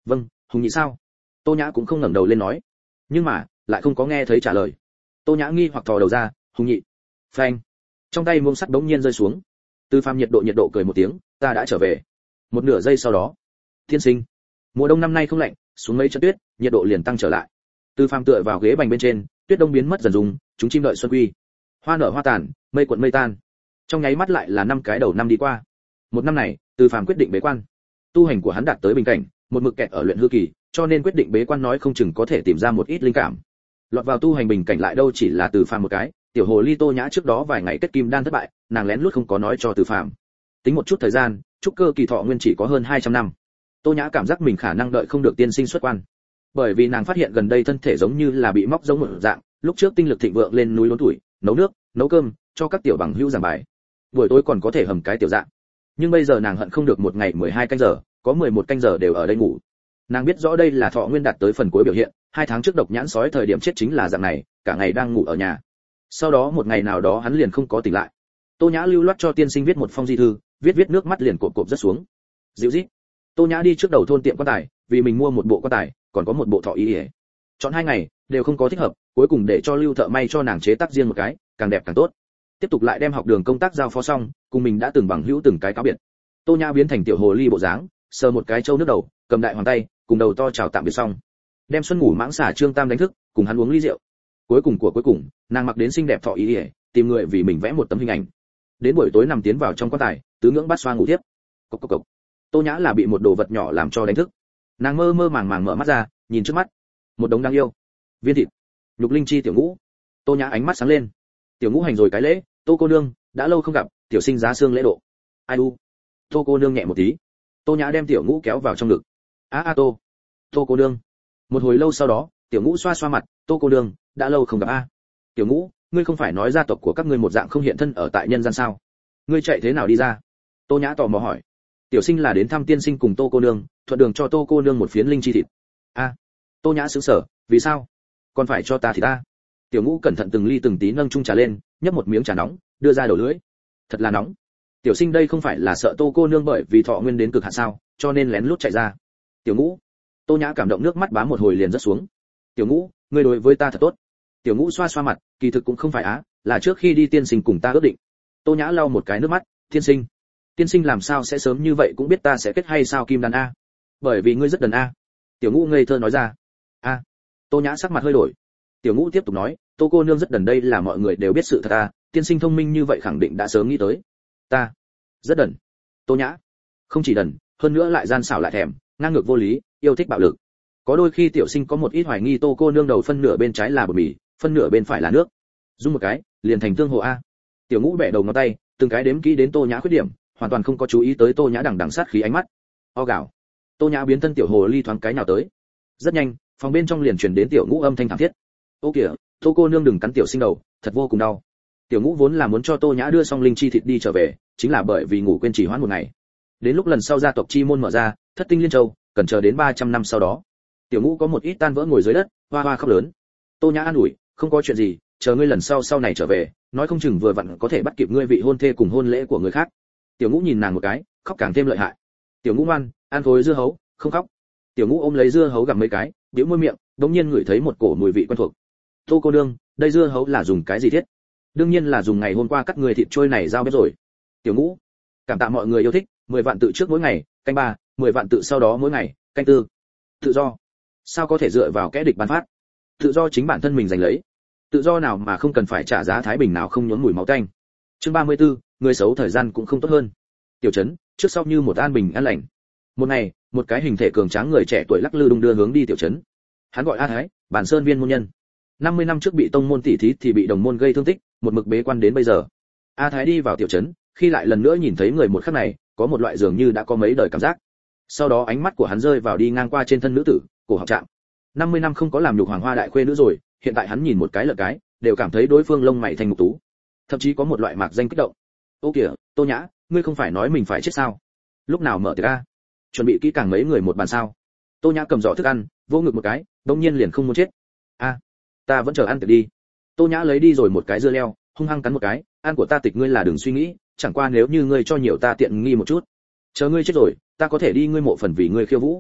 Vâng, Hùng Nhị sao? Tô Nhã cũng không ngẩng đầu lên nói, nhưng mà lại không có nghe thấy trả lời. Tô Nhã nghi hoặc thò đầu ra, Hùng Nhị. Phanh. Trong tay muông sắt bỗng nhiên rơi xuống. Từ Phàm nhiệt độ nhiệt độ cười một tiếng, ta đã trở về. Một nửa giây sau đó, tiên sinh, mùa đông năm nay không lạnh, xuống mấy trận tuyết, nhiệt độ liền tăng trở lại. Từ Phàm tựa vào ghế bành bên trên, tuyết đông biến mất dần dùng, chúng chim đợi xuân quy. Hoa nở hoa tàn, mây cuộn mây tan. Trong nháy mắt lại là năm cái đầu năm đi qua. Một năm này, Từ Phàm quyết định bế quan. Tu hành của hắn đạt tới bình cảnh, một mực kẹt ở luyện hư kỳ, cho nên quyết định bế quan nói không chừng có thể tìm ra một ít linh cảm. Lọt vào tu hành bình cảnh lại đâu chỉ là Từ Phàm một cái, tiểu hồ ly Tô Nhã trước đó vài ngày kết kim đan thất bại, nàng lén lút không có nói cho Từ Phàm. Tính một chút thời gian, trúc cơ kỳ thọ nguyên chỉ có hơn hai trăm năm. Tô Nhã cảm giác mình khả năng đợi không được tiên sinh xuất quan. Bởi vì nàng phát hiện gần đây thân thể giống như là bị móc giống một dạng, lúc trước tinh lực thịnh vượng lên núi lớn tuổi, nấu nước, nấu cơm, cho các tiểu bằng hữu giảng bài. Buổi tối còn có thể hầm cái tiểu dạng. Nhưng bây giờ nàng hận không được một ngày mười hai canh giờ, có mười một canh giờ đều ở đây ngủ. Nàng biết rõ đây là thọ nguyên đạt tới phần cuối biểu hiện, hai tháng trước độc nhãn sói thời điểm chết chính là dạng này, cả ngày đang ngủ ở nhà. Sau đó một ngày nào đó hắn liền không có tỉnh lại. Tô Nhã lưu loát cho tiên sinh viết một phong di thư, viết viết nước mắt liền cộp cộp rất xuống. Dịu rít. Tô Nhã đi trước đầu thôn tiệm quan tài, vì mình mua một bộ quan tài, còn có một bộ thọ y. Chọn hai ngày, đều không có thích hợp, cuối cùng để cho Lưu Thợ may cho nàng chế tác riêng một cái, càng đẹp càng tốt. Tiếp tục lại đem học đường công tác giao phó xong, cùng mình đã từng bằng hữu từng cái cáo biệt. Tô Nhã biến thành tiểu hồ ly bộ dáng, sờ một cái trâu nước đầu, cầm đại hoàng tay, cùng đầu to chào tạm biệt xong. Đem Xuân ngủ mãng xả Trương Tam đánh thức, cùng hắn uống ly rượu. Cuối cùng của cuối cùng, nàng mặc đến xinh đẹp thọ y, tìm người vì mình vẽ một tấm hình ảnh. Đến buổi tối nằm tiến vào trong quan tài, tứ ngưỡng bát xoa ngủ tiếp. Cộc cộc cộc. Tô Nhã là bị một đồ vật nhỏ làm cho đánh thức. Nàng mơ mơ màng màng mở mắt ra, nhìn trước mắt, một đống đáng yêu viên thịt, nhục linh chi tiểu ngũ. Tô Nhã ánh mắt sáng lên. Tiểu ngũ hành rồi cái lễ, Tô cô nương, đã lâu không gặp, tiểu sinh giá xương lễ độ. Ai u. Tô cô nương nhẹ một tí. Tô Nhã đem tiểu ngũ kéo vào trong ngực. A a Tô. Tô cô nương. Một hồi lâu sau đó, tiểu ngũ xoa xoa mặt, Tô cô nương, đã lâu không gặp a. Tiểu ngũ, ngươi không phải nói gia tộc của các ngươi một dạng không hiện thân ở tại nhân gian sao? Ngươi chạy thế nào đi ra? Tô Nhã tò mò hỏi. Tiểu sinh là đến thăm tiên sinh cùng Tô cô nương, thuận đường cho Tô cô nương một phiến linh chi thịt. A. Tô Nhã sững sờ, vì sao? Còn phải cho ta thì ta? Tiểu ngũ cẩn thận từng ly từng tí nâng chung trà lên, nhấp một miếng trà nóng, đưa ra đầu lưỡi. Thật là nóng. Tiểu sinh đây không phải là sợ Tô cô nương bởi vì thọ nguyên đến cực hạn sao, cho nên lén lút chạy ra. Tiểu ngũ. Tô Nhã cảm động nước mắt bám một hồi liền rớt xuống. Tiểu ngũ, ngươi đối với ta thật tốt. Tiểu ngũ xoa xoa mặt, kỳ thực cũng không phải á, là trước khi đi tiên sinh cùng ta ước định. Tô Nhã lau một cái nước mắt, tiên sinh. Tiên sinh làm sao sẽ sớm như vậy cũng biết ta sẽ kết hay sao kim đan a? Bởi vì ngươi rất đần a. Tiểu ngũ ngây thơ nói ra. A. Tô Nhã sắc mặt hơi đổi. Tiểu ngũ tiếp tục nói, Tô cô nương rất đần đây là mọi người đều biết sự thật a, tiên sinh thông minh như vậy khẳng định đã sớm nghĩ tới. Ta rất đần. Tô Nhã không chỉ đần, hơn nữa lại gian xảo lại thèm, ngang ngược vô lý, yêu thích bạo lực. Có đôi khi tiểu sinh có một ít hoài nghi Tô cô nương đầu phân nửa bên trái là bột mì, phân nửa bên phải là nước. Dung một cái, liền thành tương hồ a. Tiểu ngũ bẻ đầu ngón tay, từng cái đếm kỹ đến Tô Nhã khuyết điểm, hoàn toàn không có chú ý tới Tô Nhã đằng đằng sát khí ánh mắt. O gạo. Tô Nhã biến thân tiểu hồ ly thoáng cái nào tới. Rất nhanh, phòng bên trong liền truyền đến tiểu ngũ âm thanh thảm thiết. Ô kìa, Tô cô nương đừng cắn tiểu sinh đầu, thật vô cùng đau. Tiểu ngũ vốn là muốn cho Tô Nhã đưa xong linh chi thịt đi trở về, chính là bởi vì ngủ quên trì hoãn một ngày. Đến lúc lần sau gia tộc chi môn mở ra, thất tinh liên châu, cần chờ đến ba trăm năm sau đó. Tiểu ngũ có một ít tan vỡ ngồi dưới đất, hoa hoa khóc lớn. Tô Nhã an ủi, không có chuyện gì, chờ ngươi lần sau sau này trở về, nói không chừng vừa vặn có thể bắt kịp ngươi vị hôn thê cùng hôn lễ của người khác. Tiểu ngũ nhìn nàng một cái, khóc càng thêm lợi hại. Tiểu ngũ ngoan, ăn khối dưa hấu, không khóc. Tiểu ngũ ôm lấy dưa hấu gặm mấy cái, bĩu môi miệng, đống nhiên ngửi thấy một cổ mùi vị quen thuộc. Tô cô nương, đây dưa hấu là dùng cái gì thiết? Đương nhiên là dùng ngày hôm qua cắt người thịt trôi này giao bếp rồi. Tiểu ngũ, cảm tạ mọi người yêu thích, mười vạn tự trước mỗi ngày, canh ba, mười vạn tự sau đó mỗi ngày, canh tư. Tự do. Sao có thể dựa vào kẻ địch ban phát? Tự do chính bản thân mình giành lấy. Tự do nào mà không cần phải trả giá thái bình nào không nhuốm mùi máu tanh. Chương ba mươi tư, người xấu thời gian cũng không tốt hơn. Tiểu trấn, trước sau như một an bình an lành. Một ngày, một cái hình thể cường tráng người trẻ tuổi lắc lư đung đưa hướng đi tiểu trấn. Hắn gọi A Thái, bản sơn viên môn nhân. năm mươi năm trước bị tông môn tỉ thí thì bị đồng môn gây thương tích, một mực bế quan đến bây giờ. A Thái đi vào tiểu trấn, khi lại lần nữa nhìn thấy người một khắc này, có một loại dường như đã có mấy đời cảm giác. Sau đó ánh mắt của hắn rơi vào đi ngang qua trên thân nữ tử, cổ học trạng. năm mươi năm không có làm nhục hoàng hoa đại khuê nữa rồi, hiện tại hắn nhìn một cái lợn cái, đều cảm thấy đối phương lông mày thành mục tú. Thậm chí có một loại mạc danh kích động. Ô kìa, Tô Nhã, ngươi không phải nói mình phải chết sao? Lúc nào mở tiệc a? Chuẩn bị kỹ càng mấy người một bàn sao? Tô Nhã cầm giỏ thức ăn, vô ngực một cái, đống nhiên liền không muốn chết. A, ta vẫn chờ ăn tiệc đi. Tô Nhã lấy đi rồi một cái dưa leo, hung hăng cắn một cái, ăn của ta tịch ngươi là đừng suy nghĩ, chẳng qua nếu như ngươi cho nhiều ta tiện nghi một chút, chờ ngươi chết rồi, ta có thể đi ngươi mộ phần vì ngươi khiêu vũ.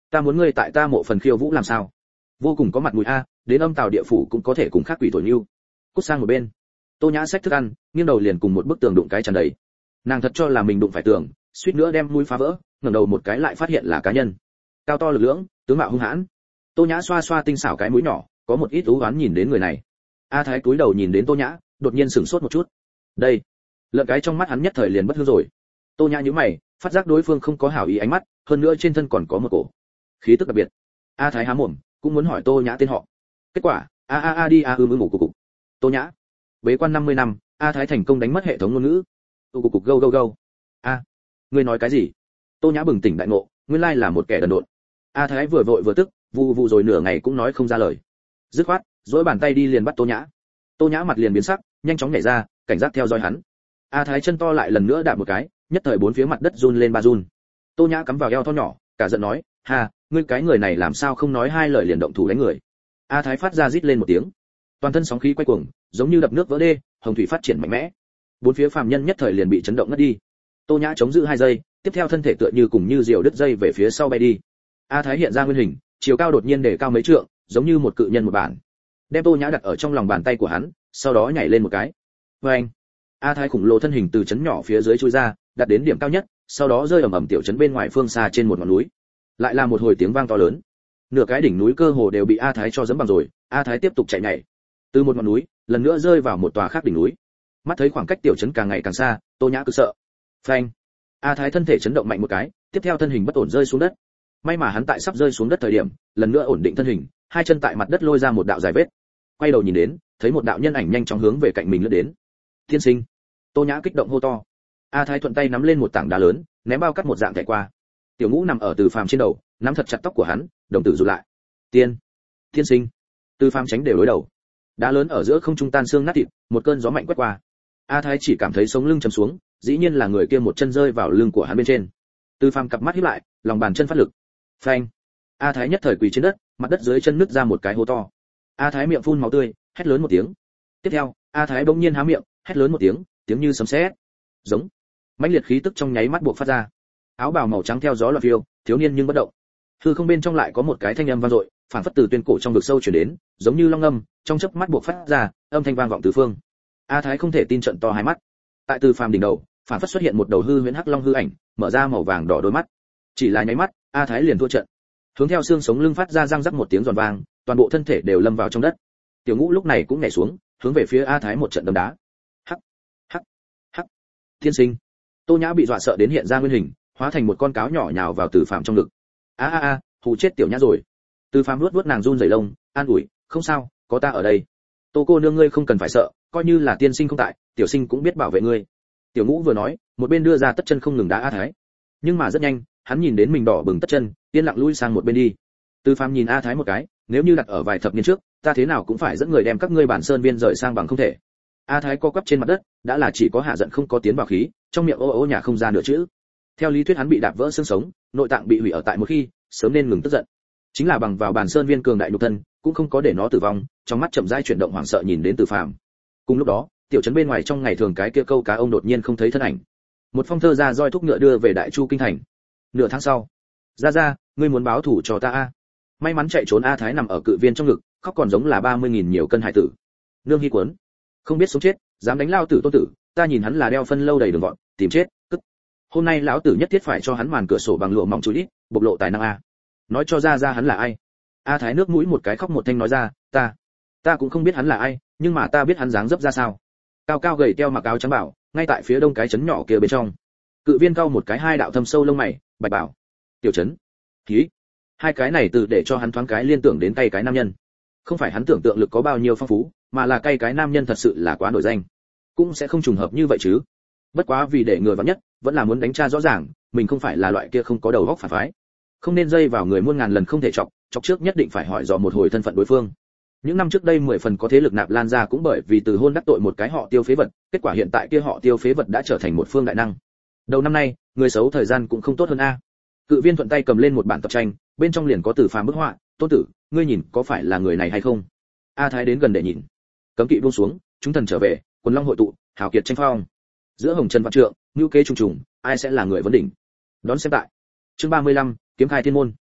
Ta muốn ngươi tại ta mộ phần khiêu vũ làm sao? Vô cùng có mặt mũi a, đến âm tào địa phủ cũng có thể cùng khác quỷ thổi nưu. Cút sang một bên. Tô Nhã xách thức ăn, nghiêng đầu liền cùng một bức tường đụng cái tràn đầy. Nàng thật cho là mình đụng phải tường, suýt nữa đem mũi phá vỡ, ngẩng đầu một cái lại phát hiện là cá nhân. Cao to lực lưỡng, tướng mạo hung hãn. Tô Nhã xoa xoa tinh xảo cái mũi nhỏ, có một ít ú oán nhìn đến người này. A Thái cúi đầu nhìn đến Tô Nhã, đột nhiên sửng sốt một chút. Đây, lợn cái trong mắt hắn nhất thời liền bất hư rồi. Tô Nhã nhíu mày, phát giác đối phương không có hảo ý ánh mắt, hơn nữa trên thân còn có một cổ khí tức đặc biệt. A Thái há mồm, cũng muốn hỏi Tô Nhã tên họ. Kết quả, a a a đi a ư mứ ngủ cục cục. Tô Nhã, bế quan năm mươi năm, A Thái thành công đánh mất hệ thống ngôn ngữ. Tụ cục cục go go go. A, ngươi nói cái gì? Tô Nhã bừng tỉnh đại ngộ, nguyên lai là một kẻ đần độn. A Thái vừa vội vừa tức, vụ vụ rồi nửa ngày cũng nói không ra lời. Dứt khoát, duỗi bàn tay đi liền bắt Tô Nhã. Tô Nhã mặt liền biến sắc, nhanh chóng nhảy ra, cảnh giác theo dõi hắn. A Thái chân to lại lần nữa đạp một cái, nhất thời bốn phía mặt đất run lên ba run. Tô Nhã cắm vào eo thon nhỏ, cả giận nói, "Ha, ngươi cái người này làm sao không nói hai lời liền động thủ đánh người?" A Thái phát ra rít lên một tiếng, toàn thân sóng khí quay cuồng, giống như đập nước vỡ đê, hồng thủy phát triển mạnh mẽ. Bốn phía phàm nhân nhất thời liền bị chấn động ngất đi. Tô Nhã chống giữ hai giây, tiếp theo thân thể tựa như cùng như diều đứt dây về phía sau bay đi. A Thái hiện ra nguyên hình, chiều cao đột nhiên để cao mấy trượng, giống như một cự nhân một bản. Đem Tô Nhã đặt ở trong lòng bàn tay của hắn, sau đó nhảy lên một cái. Oeng! A Thái khủng lồ thân hình từ chấn nhỏ phía dưới chui ra, đặt đến điểm cao nhất, sau đó rơi ầm ầm tiểu trấn bên ngoài phương xa trên một ngọn núi. Lại là một hồi tiếng vang to lớn. Nửa cái đỉnh núi cơ hồ đều bị A Thái cho dẫm bằng rồi, A Thái tiếp tục chạy nhảy. Từ một ngọn núi, lần nữa rơi vào một tòa khác đỉnh núi. Mắt thấy khoảng cách tiểu trấn càng ngày càng xa, Tô Nhã cứ sợ. Phanh! A Thái thân thể chấn động mạnh một cái, tiếp theo thân hình bất ổn rơi xuống đất. May mà hắn tại sắp rơi xuống đất thời điểm, lần nữa ổn định thân hình, hai chân tại mặt đất lôi ra một đạo dài vết. Quay đầu nhìn đến, thấy một đạo nhân ảnh nhanh chóng hướng về cạnh mình lướt đến. Tiên sinh! Tô Nhã kích động hô to. A Thái thuận tay nắm lên một tảng đá lớn, ném bao cắt một dạng thẻ qua. Tiểu Ngũ nằm ở Từ Phàm trên đầu, nắm thật chặt tóc của hắn, đồng tử rụt lại. Tiên! Tiên sinh! Từ Phàm tránh đều đối đầu. Đá lớn ở giữa không trung tan xương nát thịt, một cơn gió mạnh quét qua. A Thái chỉ cảm thấy sống lưng chầm xuống, dĩ nhiên là người kia một chân rơi vào lưng của hắn bên trên. Từ Phàm cặp mắt híp lại, lòng bàn chân phát lực. Phanh! A Thái nhất thời quỳ trên đất, mặt đất dưới chân nứt ra một cái hố to. A Thái miệng phun máu tươi, hét lớn một tiếng. Tiếp theo, A Thái bỗng nhiên há miệng, hét lớn một tiếng, tiếng như sấm sét. Giống. Mãnh liệt khí tức trong nháy mắt buộc phát ra. Áo bào màu trắng theo gió loạn phiêu, thiếu niên nhưng bất động. Hư không bên trong lại có một cái thanh âm vang dội, phản phất từ tuyên cổ trong vực sâu truyền đến, giống như long ngâm, trong chớp mắt buộc phát ra, âm thanh vang vọng tứ phương. A Thái không thể tin trận to hai mắt. Tại Từ Phàm đỉnh đầu, phản phất xuất hiện một đầu hư huyễn hắc long hư ảnh, mở ra màu vàng đỏ đôi mắt. Chỉ là nháy mắt, A Thái liền thua trận. Hướng theo xương sống lưng phát ra răng rắc một tiếng giòn vang, toàn bộ thân thể đều lâm vào trong đất. Tiểu Ngũ lúc này cũng nhảy xuống, hướng về phía A Thái một trận đấm đá. Hắc, hắc, hắc. Thiên sinh. Tô Nhã bị dọa sợ đến hiện ra nguyên hình, hóa thành một con cáo nhỏ nhào vào Từ Phàm trong ngực. A a a, hù chết tiểu Nhã rồi. Từ Phàm nuốt nuốt nàng run rẩy lông, an ủi, không sao, có ta ở đây. Tô cô nương ngươi không cần phải sợ, coi như là tiên sinh không tại, tiểu sinh cũng biết bảo vệ ngươi. Tiểu Ngũ vừa nói, một bên đưa ra tất chân không ngừng đá A Thái. Nhưng mà rất nhanh, hắn nhìn đến mình đỏ bừng tất chân, yên lặng lui sang một bên đi. Từ Phàm nhìn A Thái một cái, nếu như đặt ở vài thập niên trước, ta thế nào cũng phải dẫn người đem các ngươi bản sơn viên rời sang bằng không thể. A Thái co quắp trên mặt đất, đã là chỉ có hạ giận không có tiến vào khí, trong miệng ô ô nhà không ra nửa chữ. Theo lý thuyết hắn bị đạp vỡ xương sống, nội tạng bị hủy ở tại một khi, sớm nên ngừng tức giận. Chính là bằng vào bản sơn viên cường đại nhục thân, cũng không có để nó tử vong, trong mắt chậm rãi chuyển động hoảng sợ nhìn đến Từ Phàm. Cùng lúc đó, tiểu trấn bên ngoài trong ngày thường cái kia câu cá ông đột nhiên không thấy thân ảnh. Một phong thơ ra roi thúc ngựa đưa về Đại Chu kinh thành. Nửa tháng sau, ra ra, ngươi muốn báo thủ cho ta a. May mắn chạy trốn A Thái nằm ở cự viên trong ngực, khóc còn giống là ba mươi nghìn nhiều cân hải tử. Nương Hi Quấn, không biết sống chết, dám đánh lao tử tôn tử, ta nhìn hắn là đeo phân lâu đầy đường vọn, tìm chết, tức. Hôm nay lão tử nhất thiết phải cho hắn màn cửa sổ bằng lụa mỏng chú ít, bộc lộ tài năng a. Nói cho ra ra hắn là ai. A Thái nước mũi một cái khóc một thanh nói ra, ta, ta cũng không biết hắn là ai, nhưng mà ta biết hắn dáng dấp ra sao. Cao cao gầy teo mặc áo trắng bảo, ngay tại phía đông cái trấn nhỏ kia bên trong. Cự viên cao một cái hai đạo thâm sâu lông mày, bạch bảo. Tiểu trấn. Khí. Hai cái này từ để cho hắn thoáng cái liên tưởng đến cay cái nam nhân. Không phải hắn tưởng tượng lực có bao nhiêu phong phú, mà là cay cái nam nhân thật sự là quá nổi danh. Cũng sẽ không trùng hợp như vậy chứ. Bất quá vì để người vắn nhất, vẫn là muốn đánh tra rõ ràng, mình không phải là loại kia không có đầu óc phản phái. Không nên dây vào người muôn ngàn lần không thể chọc, chọc trước nhất định phải hỏi dò một hồi thân phận đối phương. Những năm trước đây mười phần có thế lực Nạp Lan gia cũng bởi vì từ hôn đắc tội một cái họ Tiêu phế vật, kết quả hiện tại kia họ Tiêu phế vật đã trở thành một phương đại năng. Đầu năm nay, người xấu thời gian cũng không tốt hơn a. Cự viên thuận tay cầm lên một bản tập tranh, bên trong liền có Từ Phàm bức họa, "Tôn tử, ngươi nhìn có phải là người này hay không?" A Thái đến gần để nhìn. Cấm kỵ buông xuống, chúng thần trở về, quần long hội tụ, hào kiệt tranh phong. Giữa hồng trần vạn trượng, ngưu kế trùng trùng, ai sẽ là người vấn đỉnh? Đón xem tại. Chương ba mươi lăm, kiếm khai thiên môn.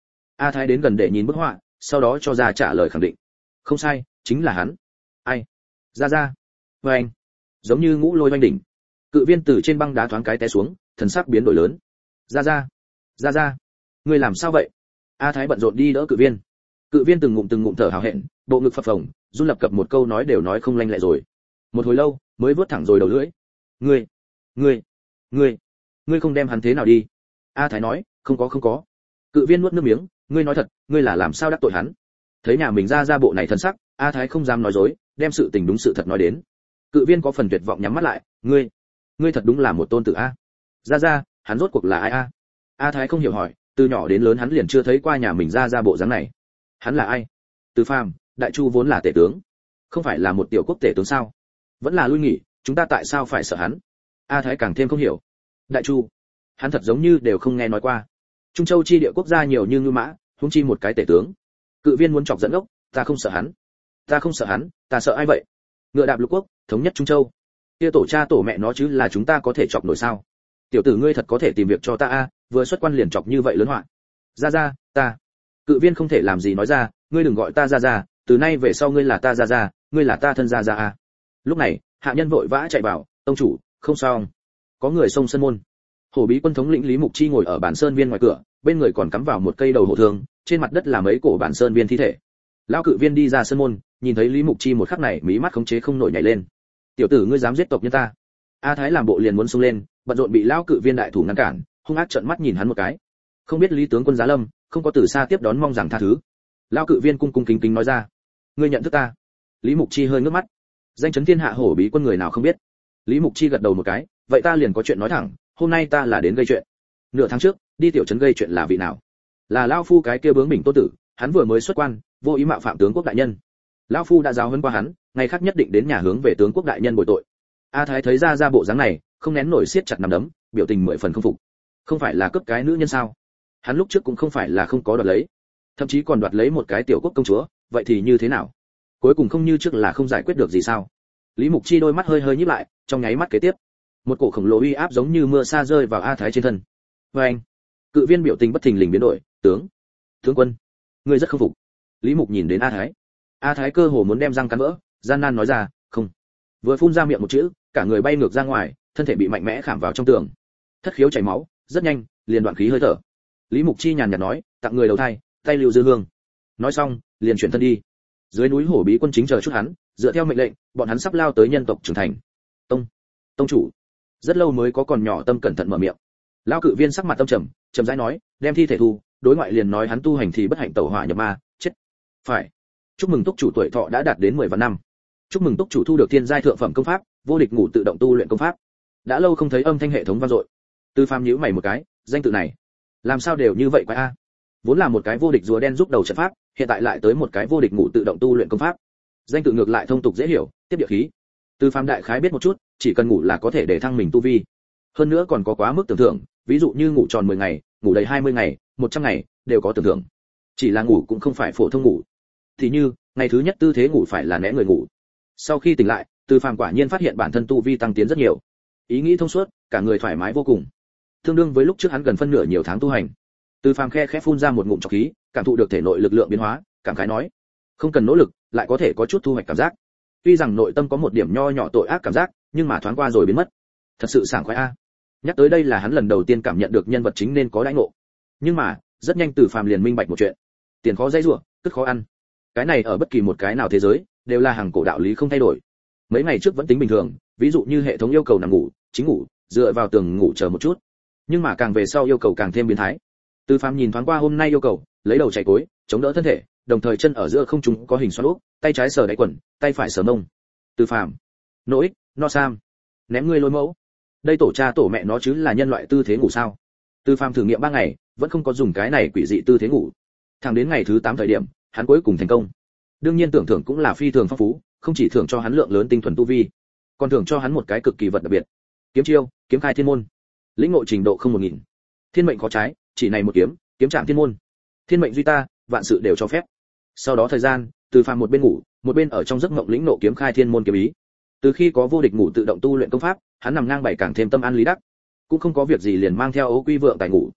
A Thái đến gần để nhìn bức họa, sau đó cho ra trả lời khẳng định. Không sai, chính là hắn. Ai? Ra ra. Với anh. Giống như ngũ lôi oanh đỉnh. Cự viên từ trên băng đá thoáng cái té xuống, thần sắc biến đổi lớn. Ra ra. Ra ra. Ngươi làm sao vậy? A Thái bận rộn đi đỡ cự viên. Cự viên từng ngụm từng ngụm thở hào hẹn, bộ ngực phập phồng, run lập cập một câu nói đều nói không lanh lẹ rồi. Một hồi lâu, mới vớt thẳng rồi đầu lưỡi. Ngươi, ngươi, ngươi, ngươi không đem hắn thế nào đi? A Thái nói, không có không có. Cự viên nuốt nước miếng, ngươi nói thật, ngươi là làm sao đắc tội hắn? Thấy nhà mình ra ra bộ này thân sắc, A Thái không dám nói dối, đem sự tình đúng sự thật nói đến. Cự viên có phần tuyệt vọng nhắm mắt lại, ngươi, ngươi thật đúng là một tôn tử a. Ra ra, hắn rốt cuộc là ai a? A Thái không hiểu hỏi, từ nhỏ đến lớn hắn liền chưa thấy qua nhà mình ra ra bộ dáng này. Hắn là ai? Từ Phàm, Đại Chu vốn là tể tướng, không phải là một tiểu quốc tể tướng sao? Vẫn là lui nghỉ, chúng ta tại sao phải sợ hắn? A Thái càng thêm không hiểu. Đại Chu, hắn thật giống như đều không nghe nói qua. Trung Châu chi địa quốc gia nhiều như ngư mã, huống chi một cái tể tướng. Cự viên muốn chọc dẫn ốc, ta không sợ hắn. Ta không sợ hắn, ta sợ ai vậy? Ngựa đạp lục quốc, thống nhất Trung Châu. Kia tổ cha tổ mẹ nó chứ là chúng ta có thể chọc nổi sao? Tiểu tử ngươi thật có thể tìm việc cho ta a, vừa xuất quan liền chọc như vậy lớn họa. Ra ra, ta. Cự viên không thể làm gì nói ra, ngươi đừng gọi ta ra ra, từ nay về sau ngươi là ta ra ra, ngươi là ta thân ra ra a. Lúc này, hạ nhân vội vã chạy vào, tông chủ, không sao. Có người xông sân môn. Hổ bí quân thống lĩnh Lý Mục Chi ngồi ở bản sơn viên ngoài cửa, bên người còn cắm vào một cây đầu hổ thương, trên mặt đất là mấy cổ bản sơn viên thi thể. Lão cự viên đi ra sân môn, nhìn thấy Lý Mục Chi một khắc này, mí mắt khống chế không nổi nhảy lên. Tiểu tử ngươi dám giết tộc nhân ta? A Thái làm bộ liền muốn xông lên, bận rộn bị lão cự viên đại thủ ngăn cản, hung ác trợn mắt nhìn hắn một cái. Không biết Lý tướng quân giá lâm, không có từ xa tiếp đón mong rằng tha thứ. Lão cự viên cung cung kính kính nói ra, ngươi nhận thức ta? Lý Mục Chi hơi ngước mắt. Danh chấn thiên hạ hổ bí quân người nào không biết. Lý Mục Chi gật đầu một cái, vậy ta liền có chuyện nói thẳng, hôm nay ta là đến gây chuyện. Nửa tháng trước, đi tiểu trấn gây chuyện là vị nào? Là lão phu cái kia bướng bỉnh tô tử, hắn vừa mới xuất quan, vô ý mạo phạm tướng quốc đại nhân. Lão phu đã giáo huấn qua hắn, ngày khác nhất định đến nhà hướng về tướng quốc đại nhân bồi tội. A Thái thấy ra ra bộ dáng này, không nén nổi siết chặt nắm đấm, biểu tình mười phần không phục. Không phải là cướp cái nữ nhân sao? Hắn lúc trước cũng không phải là không có đoạt lấy, thậm chí còn đoạt lấy một cái tiểu quốc công chúa, vậy thì như thế nào? Cuối cùng không như trước là không giải quyết được gì sao? Lý Mục Chi đôi mắt hơi hơi nhíp lại, trong nháy mắt kế tiếp, một cổ khổng lồ uy áp giống như mưa sa rơi vào A Thái trên thân. Và anh, cự viên biểu tình bất thình lình biến đổi, tướng, tướng quân, ngươi rất không phục. Lý Mục nhìn đến A Thái, A Thái cơ hồ muốn đem răng cắn vỡ, gian nan nói ra, không. Vừa phun ra miệng một chữ, cả người bay ngược ra ngoài, thân thể bị mạnh mẽ khảm vào trong tường, thất khiếu chảy máu, rất nhanh, liền đoạn khí hơi thở. Lý Mục Chi nhàn nhạt nói, tặng người đầu thai, tay lưu dư hương. Nói xong, liền chuyển thân đi. Dưới núi hổ bí quân chính chờ chút hắn, dựa theo mệnh lệnh, bọn hắn sắp lao tới nhân tộc trưởng thành. Tông, tông chủ. Rất lâu mới có còn nhỏ tâm cẩn thận mở miệng. Lão cự viên sắc mặt tâm trầm, trầm rãi nói, đem thi thể thu, đối ngoại liền nói hắn tu hành thì bất hạnh tẩu hỏa nhập ma, chết. Phải. Chúc mừng túc chủ tuổi thọ đã đạt đến mười vạn năm. Chúc mừng túc chủ thu được thiên giai thượng phẩm công pháp, vô địch ngủ tự động tu luyện công pháp. Đã lâu không thấy âm thanh hệ thống vang dội. Tư Phàm nhíu mày một cái, danh tự này, làm sao đều như vậy quái a? Vốn là một cái vô địch rùa đen giúp đầu trận pháp, hiện tại lại tới một cái vô địch ngủ tự động tu luyện công pháp. Danh tự ngược lại thông tục dễ hiểu, tiếp địa khí. Tư Phàm đại khái biết một chút, chỉ cần ngủ là có thể để thăng mình tu vi. Hơn nữa còn có quá mức tưởng thưởng, ví dụ như ngủ tròn mười ngày, ngủ đầy hai mươi ngày, một trăm ngày, đều có tưởng thưởng. Chỉ là ngủ cũng không phải phổ thông ngủ. Thì như, ngày thứ nhất tư thế ngủ phải là né người ngủ. Sau khi tỉnh lại, Tư Phàm quả nhiên phát hiện bản thân tu vi tăng tiến rất nhiều. Ý nghĩ thông suốt, cả người thoải mái vô cùng. Tương đương với lúc trước hắn gần phân nửa nhiều tháng tu hành. Tư Phàm khe khẽ phun ra một ngụm trọc khí, cảm thụ được thể nội lực lượng biến hóa, cảm khái nói: "Không cần nỗ lực, lại có thể có chút thu hoạch cảm giác." Tuy rằng nội tâm có một điểm nho nhỏ tội ác cảm giác, nhưng mà thoáng qua rồi biến mất. Thật sự sảng khoái a. Nhắc tới đây là hắn lần đầu tiên cảm nhận được nhân vật chính nên có đãi ngộ. Nhưng mà, rất nhanh Tư Phàm liền minh bạch một chuyện. Tiền khó dây rủa, cất khó ăn. Cái này ở bất kỳ một cái nào thế giới, đều là hàng cổ đạo lý không thay đổi. Mấy ngày trước vẫn tính bình thường, ví dụ như hệ thống yêu cầu nằm ngủ, chính ngủ, dựa vào tường ngủ chờ một chút. Nhưng mà càng về sau yêu cầu càng thêm biến thái. Tư Phàm nhìn thoáng qua hôm nay yêu cầu, lấy đầu chạy cối, chống đỡ thân thể, đồng thời chân ở giữa không trung có hình xoắn ốc, tay trái sờ đáy quần, tay phải sờ mông. Tư Phàm, nỗi, no sam, ném ngươi lôi mẫu. Đây tổ cha tổ mẹ nó chứ là nhân loại tư thế ngủ sao? Tư Phàm thử nghiệm ba ngày, vẫn không có dùng cái này quỷ dị tư thế ngủ. Thẳng đến ngày thứ tám thời điểm, hắn cuối cùng thành công. Đương nhiên tưởng thưởng cũng là phi thường phong phú, không chỉ thưởng cho hắn lượng lớn tinh thuần tu vi, còn thưởng cho hắn một cái cực kỳ vật đặc biệt. Kiếm chiêu, kiếm khai thiên môn. Lĩnh ngộ trình độ không một nghìn. Thiên mệnh khó trái, chỉ này một kiếm, kiếm chạm thiên môn. Thiên mệnh duy ta, vạn sự đều cho phép. Sau đó thời gian, Từ Phàm một bên ngủ, một bên ở trong giấc mộng lĩnh ngộ kiếm khai thiên môn kiếm ý. Từ khi có vô địch ngủ tự động tu luyện công pháp, hắn nằm ngang bảy càng thêm tâm an lý đắc, cũng không có việc gì liền mang theo ấu quy vượng tài ngủ.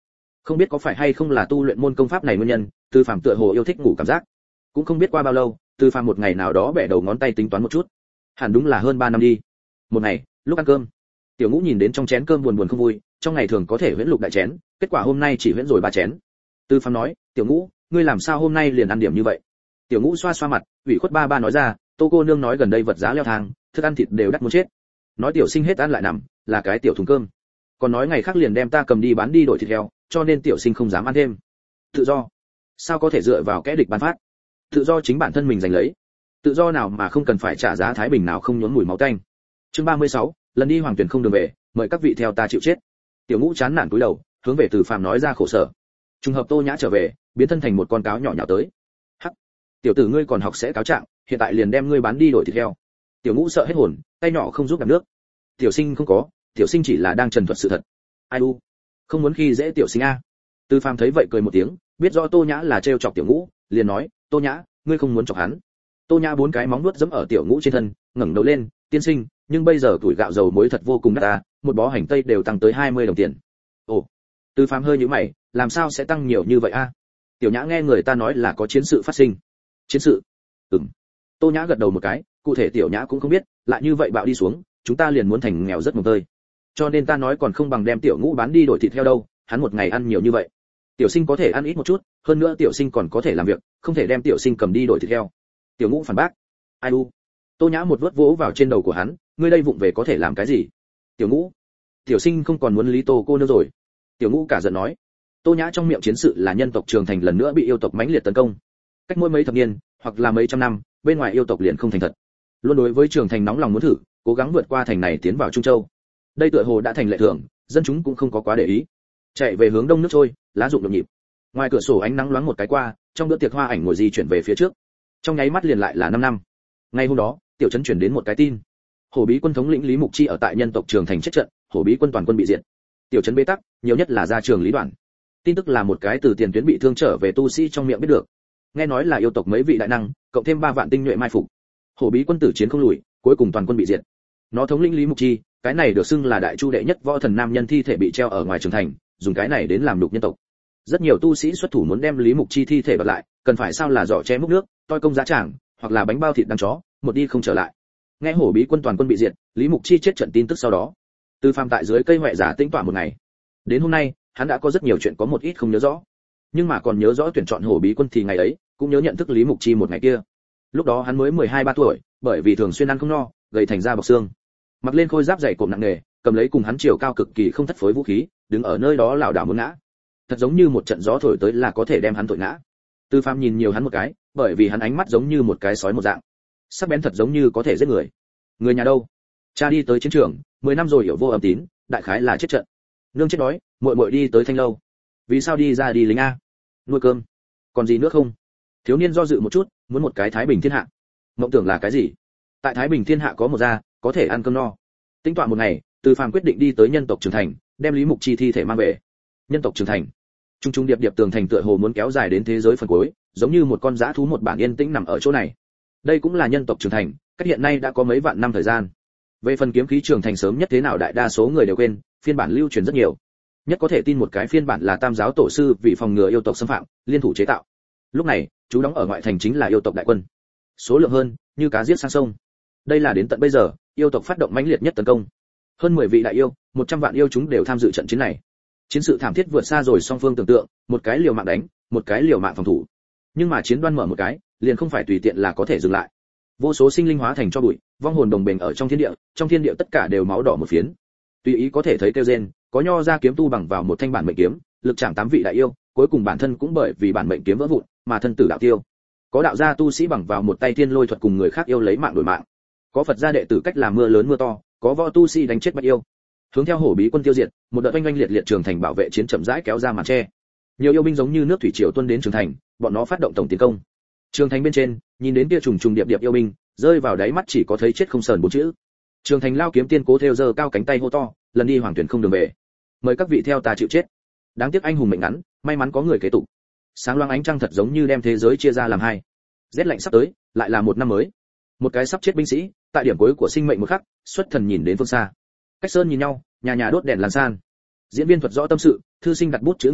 Không biết có phải hay không là tu luyện môn công pháp này nguyên nhân, Từ Phàm tựa hồ yêu thích ngủ cảm giác. Cũng không biết qua bao lâu, Từ Phàm một ngày nào đó bẻ đầu ngón tay tính toán một chút. Hẳn đúng là hơn ba năm đi. Một ngày, lúc ăn cơm, Tiểu Ngũ nhìn đến trong chén cơm buồn buồn không vui, trong ngày thường có thể huyễn lục đại chén, kết quả hôm nay chỉ huyễn rồi ba chén. Từ Phàm nói, "Tiểu Ngũ, ngươi làm sao hôm nay liền ăn điểm như vậy?" Tiểu Ngũ xoa xoa mặt, ủy khuất ba ba nói ra, "Tô cô nương nói gần đây vật giá leo thang, thức ăn thịt đều đắt muốn chết. Nói tiểu sinh hết ăn lại nằm, là cái tiểu thùng cơm. Còn nói ngày khác liền đem ta cầm đi bán đi đổi thịt heo, cho nên tiểu sinh không dám ăn thêm. Tự do, sao có thể dựa vào kẻ địch ban phát? Tự do chính bản thân mình giành lấy. Tự do nào mà không cần phải trả giá thái bình nào không nhốn mùi máu tanh." Chương ba mươi sáu, lần đi hoàng tuyển không đường về, mời các vị theo ta chịu chết. Tiểu Ngũ chán nản cúi đầu, hướng về Từ Phàm nói ra khổ sở. Trùng hợp Tô Nhã trở về, biến thân thành một con cáo nhỏ nhào tới. "Hắc, tiểu tử ngươi còn học sẽ cáo trạng, hiện tại liền đem ngươi bán đi đổi thịt heo." Tiểu Ngũ sợ hết hồn, tay nhỏ không giúp đạp nước. "Tiểu sinh không có, tiểu sinh chỉ là đang trần thuật sự thật." "Ai u, không muốn khi dễ tiểu sinh a." Từ Phàm thấy vậy cười một tiếng, biết rõ Tô Nhã là trêu chọc Tiểu Ngũ, liền nói, "Tô Nhã, ngươi không muốn chọc hắn." Tô Nhã bốn cái móng nuốt giẫm ở Tiểu Ngũ trên thân, ngẩng đầu lên, "Tiên sinh, nhưng bây giờ tuổi gạo dầu muối thật vô cùng đắt ta, một bó hành tây đều tăng tới hai mươi đồng tiền." "Ồ." Từ Phàm hơi nhíu mày, "Làm sao sẽ tăng nhiều như vậy a?" Tiểu Nhã nghe người ta nói là có chiến sự phát sinh. "Chiến sự?" "Ừm." Tô Nhã gật đầu một cái, cụ thể Tiểu Nhã cũng không biết, lại như vậy bạo đi xuống, chúng ta liền muốn thành nghèo rất mồng tơi. Cho nên ta nói còn không bằng đem Tiểu Ngũ bán đi đổi thịt heo đâu, hắn một ngày ăn nhiều như vậy. Tiểu sinh có thể ăn ít một chút, hơn nữa tiểu sinh còn có thể làm việc, không thể đem tiểu sinh cầm đi đổi thịt heo." Tiểu Ngũ phản bác. "Ai u." Tô Nhã một vớt vỗ vào trên đầu của hắn, "Ngươi đây vụng về có thể làm cái gì?" "Tiểu Ngũ, tiểu sinh không còn muốn lý Tô cô nương rồi." Tiểu Ngũ cả giận nói. Tô Nhã trong miệng chiến sự là nhân tộc Trường Thành lần nữa bị yêu tộc mãnh liệt tấn công. Cách mỗi mấy thập niên, hoặc là mấy trăm năm, bên ngoài yêu tộc liền không thành thật. Luôn đối với Trường Thành nóng lòng muốn thử, cố gắng vượt qua thành này tiến vào Trung Châu. Đây tựa hồ đã thành lệ thường, dân chúng cũng không có quá để ý. Chạy về hướng đông nước trôi, lá rụng nhộn nhịp. Ngoài cửa sổ ánh nắng loáng một cái qua, trong bữa tiệc hoa ảnh ngồi di chuyển về phía trước. Trong nháy mắt liền lại là năm năm. Ngày hôm đó, tiểu trấn truyền đến một cái tin. Hổ Bí quân thống lĩnh Lý Mục Chi ở tại nhân tộc Trường Thành chết trận, Hổ Bí quân toàn quân bị diệt. Tiểu trấn bế tắc, nhiều nhất là ra trường Lý Đoạn. Tin tức là một cái từ tiền tuyến bị thương trở về tu sĩ trong miệng biết được. Nghe nói là yêu tộc mấy vị đại năng, cộng thêm ba vạn tinh nhuệ mai phục. Hổ Bí quân tử chiến không lùi, cuối cùng toàn quân bị diệt. Nó thống lĩnh Lý Mục Chi, cái này được xưng là đại chu đệ nhất võ thần nam nhân thi thể bị treo ở ngoài Trường Thành, dùng cái này đến làm nhục nhân tộc. Rất nhiều tu sĩ xuất thủ muốn đem Lý Mục Chi thi thể bật lại, cần phải sao là giỏ che múc nước, toi công giá tràng, hoặc là bánh bao thịt đằng chó, một đi không trở lại. Nghe Hổ Bí quân toàn quân bị diệt, Lý Mục Chi chết trận tin tức sau đó, Từ Phàm tại dưới cây hoè giả tĩnh tọa một ngày. Đến hôm nay, hắn đã có rất nhiều chuyện có một ít không nhớ rõ, nhưng mà còn nhớ rõ tuyển chọn Hổ Bí quân thì ngày ấy, cũng nhớ nhận thức Lý Mục Chi một ngày kia. Lúc đó hắn mới mười hai ba tuổi, bởi vì thường xuyên ăn không no, gầy thành da bọc xương. Mặc lên khôi giáp dày cộm nặng nề, cầm lấy cùng hắn chiều cao cực kỳ không thất phối vũ khí, đứng ở nơi đó lảo đảo muốn ngã. Thật giống như một trận gió thổi tới là có thể đem hắn thổi ngã. Từ Phàm nhìn nhiều hắn một cái, bởi vì hắn ánh mắt giống như một cái sói một dạng, sắc bén thật giống như có thể giết người. Người nhà đâu? Cha đi tới chiến trường, mười năm rồi hiểu vô âm tín, đại khái là chết trận. Nương chết đói, muội muội đi tới Thanh lâu. Vì sao đi ra đi lính a? Nuôi cơm. Còn gì nữa không? Thiếu niên do dự một chút, muốn một cái thái bình thiên hạ. Mộng tưởng là cái gì? Tại thái bình thiên hạ có một gia, có thể ăn cơm no. Tính toán một ngày, Từ Phàm quyết định đi tới nhân tộc Trường Thành, đem Lý Mục Chi thi thể mang về. Nhân tộc Trường Thành, trung trung điệp điệp tường thành tựa hồ muốn kéo dài đến thế giới phần cuối, giống như một con dã thú một bản yên tĩnh nằm ở chỗ này. Đây cũng là nhân tộc Trường Thành, cách hiện nay đã có mấy vạn năm thời gian. Về phần kiếm khí Trường Thành sớm nhất thế nào đại đa số người đều quên, phiên bản lưu truyền rất nhiều. Nhất có thể tin một cái phiên bản là Tam giáo tổ sư vì phòng ngừa yêu tộc xâm phạm, liên thủ chế tạo. Lúc này, chú đóng ở ngoại thành chính là yêu tộc đại quân. Số lượng hơn, như cá giết sang sông. Đây là đến tận bây giờ, yêu tộc phát động mãnh liệt nhất tấn công. Hơn mười vị đại yêu, một trăm vạn yêu chúng đều tham dự trận chiến này. Chiến sự thảm thiết vượt xa rồi song phương tưởng tượng, một cái liều mạng đánh, một cái liều mạng phòng thủ. Nhưng mà chiến đoan mở một cái, liền không phải tùy tiện là có thể dừng lại. Vô số sinh linh hóa thành cho bụi, vong hồn đồng bền ở trong thiên địa, trong thiên địa tất cả đều máu đỏ một phiến. Tùy ý có thể thấy kêu rên, có nho ra kiếm tu bằng vào một thanh bản mệnh kiếm, lực chạm tám vị đại yêu, cuối cùng bản thân cũng bởi vì bản mệnh kiếm vỡ vụn, mà thân tử đạo tiêu. Có đạo gia tu sĩ bằng vào một tay thiên lôi thuật cùng người khác yêu lấy mạng đổi mạng. Có Phật gia đệ tử cách làm mưa lớn mưa to, có võ tu sĩ đánh chết bách yêu. Hướng theo Hổ Bí quân tiêu diệt, một đợt oanh oanh liệt liệt Trường Thành bảo vệ chiến chậm rãi kéo ra màn che. Nhiều yêu binh giống như nước thủy triều tuôn đến Trường Thành, bọn nó phát động tổng tiến công. Trường Thành bên trên, nhìn đến tia trùng trùng điệp điệp yêu binh, rơi vào đáy mắt chỉ có thấy chết không sờn bốn chữ. Trường Thành lao kiếm tiên cố theo giơ cao cánh tay hô to, lần đi hoàng tuyển không đường về. Mời các vị theo ta chịu chết. Đáng tiếc anh hùng mệnh ngắn, may mắn có người kế tục. Sáng loáng ánh trăng thật giống như đem thế giới chia ra làm hai. Rét lạnh sắp tới, lại là một năm mới. Một cái sắp chết binh sĩ, tại điểm cuối của sinh mệnh một khắc, xuất thần nhìn đến phương xa. Cách sơn nhìn nhau, nhà nhà đốt đèn lan san. Diễn viên thuật rõ tâm sự, thư sinh đặt bút chữ nghi ngờ,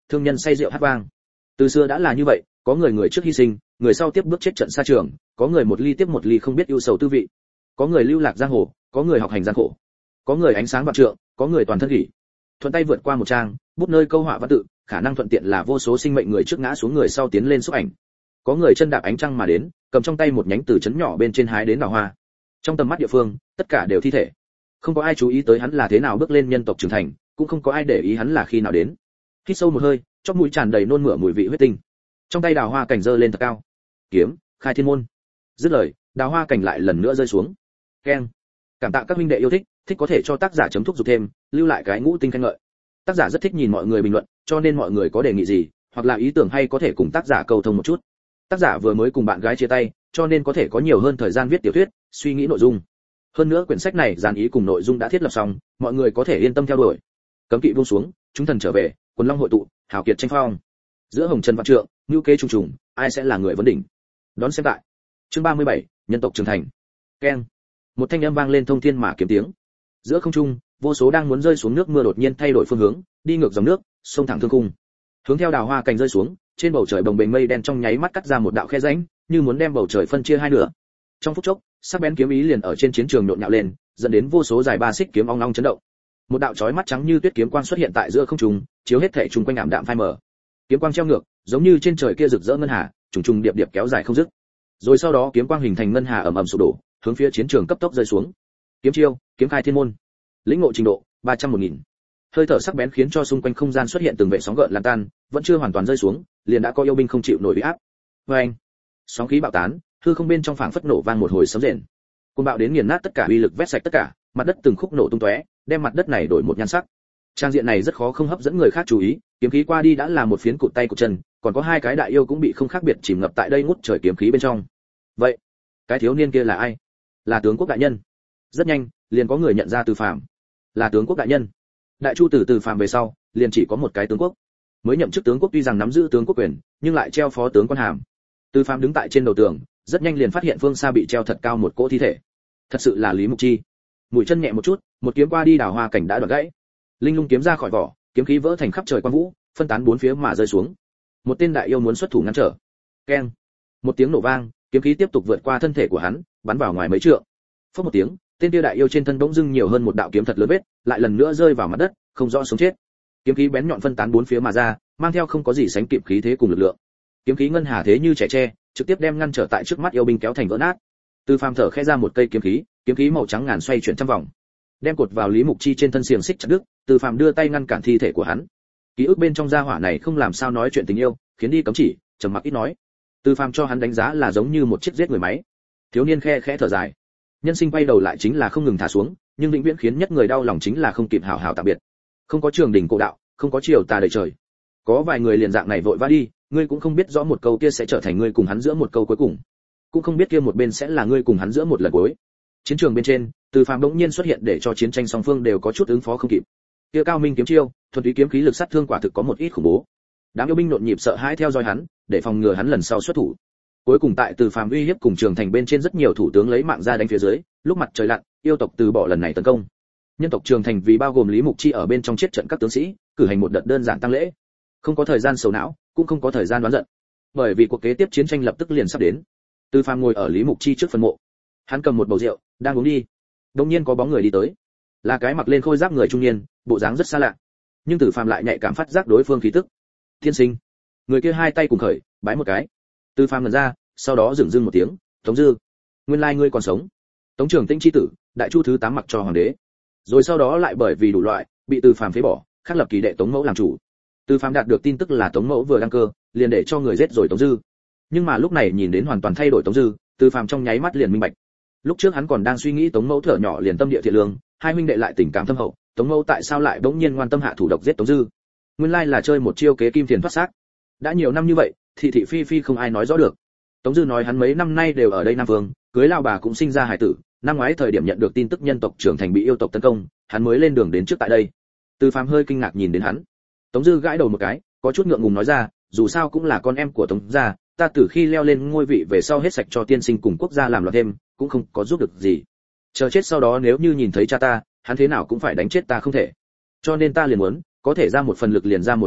thương nhân say rượu hát vang. Từ xưa đã là như vậy, có người người trước hy sinh, người sau tiếp bước chết trận xa trường, có người một ly tiếp một ly không biết ưu sầu tư vị, có người lưu lạc giang hồ, có người học hành gian khổ, có người ánh sáng vạn trượng, có người toàn thân gỉ. Thuận tay vượt qua một trang, bút nơi câu họa văn tự, khả năng thuận tiện là vô số sinh mệnh người trước ngã xuống người sau tiến lên xúc ảnh. Có người chân đạp ánh trăng mà đến, cầm trong tay một nhánh từ trấn nhỏ bên trên hái đến đào hoa. Trong tầm mắt địa phương, tất cả đều thi thể. Không có ai chú ý tới hắn là thế nào bước lên nhân tộc trưởng thành, cũng không có ai để ý hắn là khi nào đến. Hít sâu một hơi, chóp mũi tràn đầy nôn mửa mùi vị huyết tinh. Trong tay đào hoa cảnh giơ lên thật cao. Kiếm, khai thiên môn. Dứt lời, đào hoa cảnh lại lần nữa rơi xuống. Keng. Cảm tạ các huynh đệ yêu thích, thích có thể cho tác giả chấm thúc giục thêm, lưu lại cái ngũ tinh khen ngợi. Tác giả rất thích nhìn mọi người bình luận, cho nên mọi người có đề nghị gì, hoặc là ý tưởng hay có thể cùng tác giả cầu thông một chút. Tác giả vừa mới cùng bạn gái chia tay, cho nên có thể có nhiều hơn thời gian viết tiểu thuyết, suy nghĩ nội dung. Hơn nữa quyển sách này dàn ý cùng nội dung đã thiết lập xong, mọi người có thể yên tâm theo đuổi. Cấm kỵ buông xuống, chúng thần trở về, quần long hội tụ, hào kiệt tranh phong. Giữa hồng trần vạn trượng, ngưu kế trùng trùng, ai sẽ là người vấn đỉnh. Đón xem tại. Chương ba mươi bảy, nhân tộc trưởng thành. Keng. Một thanh âm vang lên thông thiên mà kiếm tiếng. Giữa không trung, vô số đang muốn rơi xuống nước mưa đột nhiên thay đổi phương hướng, đi ngược dòng nước, xông thẳng thương cung. Hướng theo đào hoa cành rơi xuống, trên bầu trời bồng bềnh mây đen trong nháy mắt cắt ra một đạo khe rãnh, như muốn đem bầu trời phân chia hai nửa. Trong phút chốc, sắc bén kiếm ý liền ở trên chiến trường nhộn nhạo lên, dẫn đến vô số dài ba xích kiếm ong ong chấn động. Một đạo chói mắt trắng như tuyết kiếm quang xuất hiện tại giữa không trung, chiếu hết thể trung quanh ảm đạm phai mờ. Kiếm quang treo ngược, giống như trên trời kia rực rỡ ngân hà, trùng trùng điệp điệp kéo dài không dứt. Rồi sau đó kiếm quang hình thành ngân hà ầm ầm sụp đổ, hướng phía chiến trường cấp tốc rơi xuống. Kiếm chiêu, kiếm khai thiên môn. Lĩnh ngộ trình độ ba trăm một nghìn. Hơi thở sắc bén khiến cho xung quanh không gian xuất hiện từng vệ sóng gợn lan tan, vẫn chưa hoàn toàn rơi xuống, liền đã có yêu binh không chịu nổi uy áp. Oeng! Sóng khí bạo tán, hư không bên trong phảng phất nổ vang một hồi sấm rền. Cơn bạo đến nghiền nát tất cả uy lực vét sạch tất cả, mặt đất từng khúc nổ tung tóe, đem mặt đất này đổi một nhan sắc. Trang diện này rất khó không hấp dẫn người khác chú ý, kiếm khí qua đi đã là một phiến cụt tay cụt chân, còn có hai cái đại yêu cũng bị không khác biệt chìm ngập tại đây ngút trời kiếm khí bên trong. Vậy, cái thiếu niên kia là ai? Là tướng quốc đại nhân. Rất nhanh, liền có người nhận ra Từ Phàm. Là tướng quốc đại nhân. Đại Chu từ Từ Phàm về sau, liền chỉ có một cái tướng quốc. Mới nhậm chức tướng quốc tuy rằng nắm giữ tướng quốc quyền, nhưng lại treo phó tướng quan hàm. Từ Phàm đứng tại trên đầu tường, rất nhanh liền phát hiện phương xa bị treo thật cao một cỗ thi thể. Thật sự là Lý Mục Chi. Mũi chân nhẹ một chút, một kiếm qua đi đào hoa cảnh đã đoạn gãy. Linh lung kiếm ra khỏi vỏ, kiếm khí vỡ thành khắp trời quang vũ, phân tán bốn phía mà rơi xuống. Một tên đại yêu muốn xuất thủ ngăn trở. Keng. Một tiếng nổ vang, kiếm khí tiếp tục vượt qua thân thể của hắn, bắn vào ngoài mấy trượng. Phốc một tiếng, tên kia đại yêu trên thân bỗng dưng nhiều hơn một đạo kiếm thật lớn vết, lại lần nữa rơi vào mặt đất, không rõ sống chết. Kiếm khí bén nhọn phân tán bốn phía mà ra, mang theo không có gì sánh kịp khí thế cùng lực lượng. Kiếm khí ngân hà thế như trẻ tre, trực tiếp đem ngăn trở tại trước mắt yêu binh kéo thành vỡ nát. Từ Phàm thở khẽ ra một cây kiếm khí, kiếm khí màu trắng ngàn xoay chuyển trăm vòng, đem cột vào Lý Mục Chi trên thân xiềng xích chặt đứt. Từ Phàm đưa tay ngăn cản thi thể của hắn. Ký ức bên trong gia hỏa này không làm sao nói chuyện tình yêu, khiến đi cấm chỉ, trầm mặc ít nói. Từ Phàm cho hắn đánh giá là giống như một chiếc giết người máy. Thiếu niên khe khẽ thở dài. Nhân sinh quay đầu lại chính là không ngừng thả xuống, nhưng vĩnh viễn khiến nhất người đau lòng chính là không kịp hảo hảo tạm biệt. Không có trường đỉnh cổ đạo, không có chiều tà đầy trời. Có vài người liền dạng này vội vã đi, ngươi cũng không biết rõ một câu kia sẽ trở thành ngươi cùng hắn giữa một câu cuối cùng, cũng không biết kia một bên sẽ là ngươi cùng hắn giữa một lần cuối. Chiến trường bên trên, Từ Phàm bỗng nhiên xuất hiện để cho chiến tranh song phương đều có chút ứng phó không kịp. Kia cao minh kiếm chiêu, thuần túy kiếm khí lực sát thương quả thực có một ít khủng bố. Đám yêu binh nhộn nhịp sợ hãi theo dõi hắn, để phòng ngừa hắn lần sau xuất thủ. Cuối cùng tại Từ Phàm uy hiếp cùng trường thành bên trên rất nhiều thủ tướng lấy mạng ra đánh phía dưới, lúc mặt trời lặn, yêu tộc từ bỏ lần này tấn công. Nhân tộc trường thành vì bao gồm Lý Mục Chi ở bên trong chết trận các tướng sĩ, cử hành một đợt đơn giản tăng lễ. Không có thời gian sầu não, cũng không có thời gian đoán giận. Bởi vì cuộc kế tiếp chiến tranh lập tức liền sắp đến. Từ Phàm ngồi ở Lý Mục Chi trước phần mộ. Hắn cầm một bầu rượu, đang uống đi. Đột nhiên có bóng người đi tới. Là cái mặc lên khôi giáp người trung niên, bộ dáng rất xa lạ. Nhưng Từ Phàm lại nhạy cảm phát giác đối phương khí tức. Thiên sinh. Người kia hai tay cùng khởi, bái một cái. Từ Phàm ngẩn ra, sau đó dửng dưng một tiếng, "Tống Dư, nguyên lai ngươi còn sống." Tống Trường Tĩnh chi tử, Đại Chu thứ tám mặc cho hoàng đế. Rồi sau đó lại bởi vì đủ loại, bị Từ Phàm phế bỏ, khắc lập kỳ đệ Tống Mẫu làm chủ. Từ Phàm đạt được tin tức là Tống Mẫu vừa đăng cơ, liền để cho người giết rồi Tống Dư. Nhưng mà lúc này nhìn đến hoàn toàn thay đổi Tống Dư, Từ Phàm trong nháy mắt liền minh bạch. Lúc trước hắn còn đang suy nghĩ Tống Mẫu thở nhỏ liền tâm địa thiện lương, hai huynh đệ lại tình cảm thâm hậu, Tống Mẫu tại sao lại bỗng nhiên ngoan tâm hạ thủ độc giết Tống Dư? Nguyên lai là chơi một chiêu kế kim tiền thoát xác. Đã nhiều năm như vậy, thị thị phi phi không ai nói rõ được. Tống Dư nói hắn mấy năm nay đều ở đây Nam Vương, cưới lao bà cũng sinh ra hải tử, năm ngoái thời điểm nhận được tin tức nhân tộc trưởng thành bị yêu tộc tấn công, hắn mới lên đường đến trước tại đây. Từ Phàm hơi kinh ngạc nhìn đến hắn. Tống Dư gãi đầu một cái, có chút ngượng ngùng nói ra, dù sao cũng là con em của Tống gia, ta từ khi leo lên ngôi vị về sau hết sạch cho tiên sinh cùng quốc gia làm loạn thêm, cũng không có giúp được gì. Chờ chết sau đó nếu như nhìn thấy cha ta, hắn thế nào cũng phải đánh chết ta không thể. Cho nên ta liền muốn, có thể ra một phần lực liền ra một phần lực,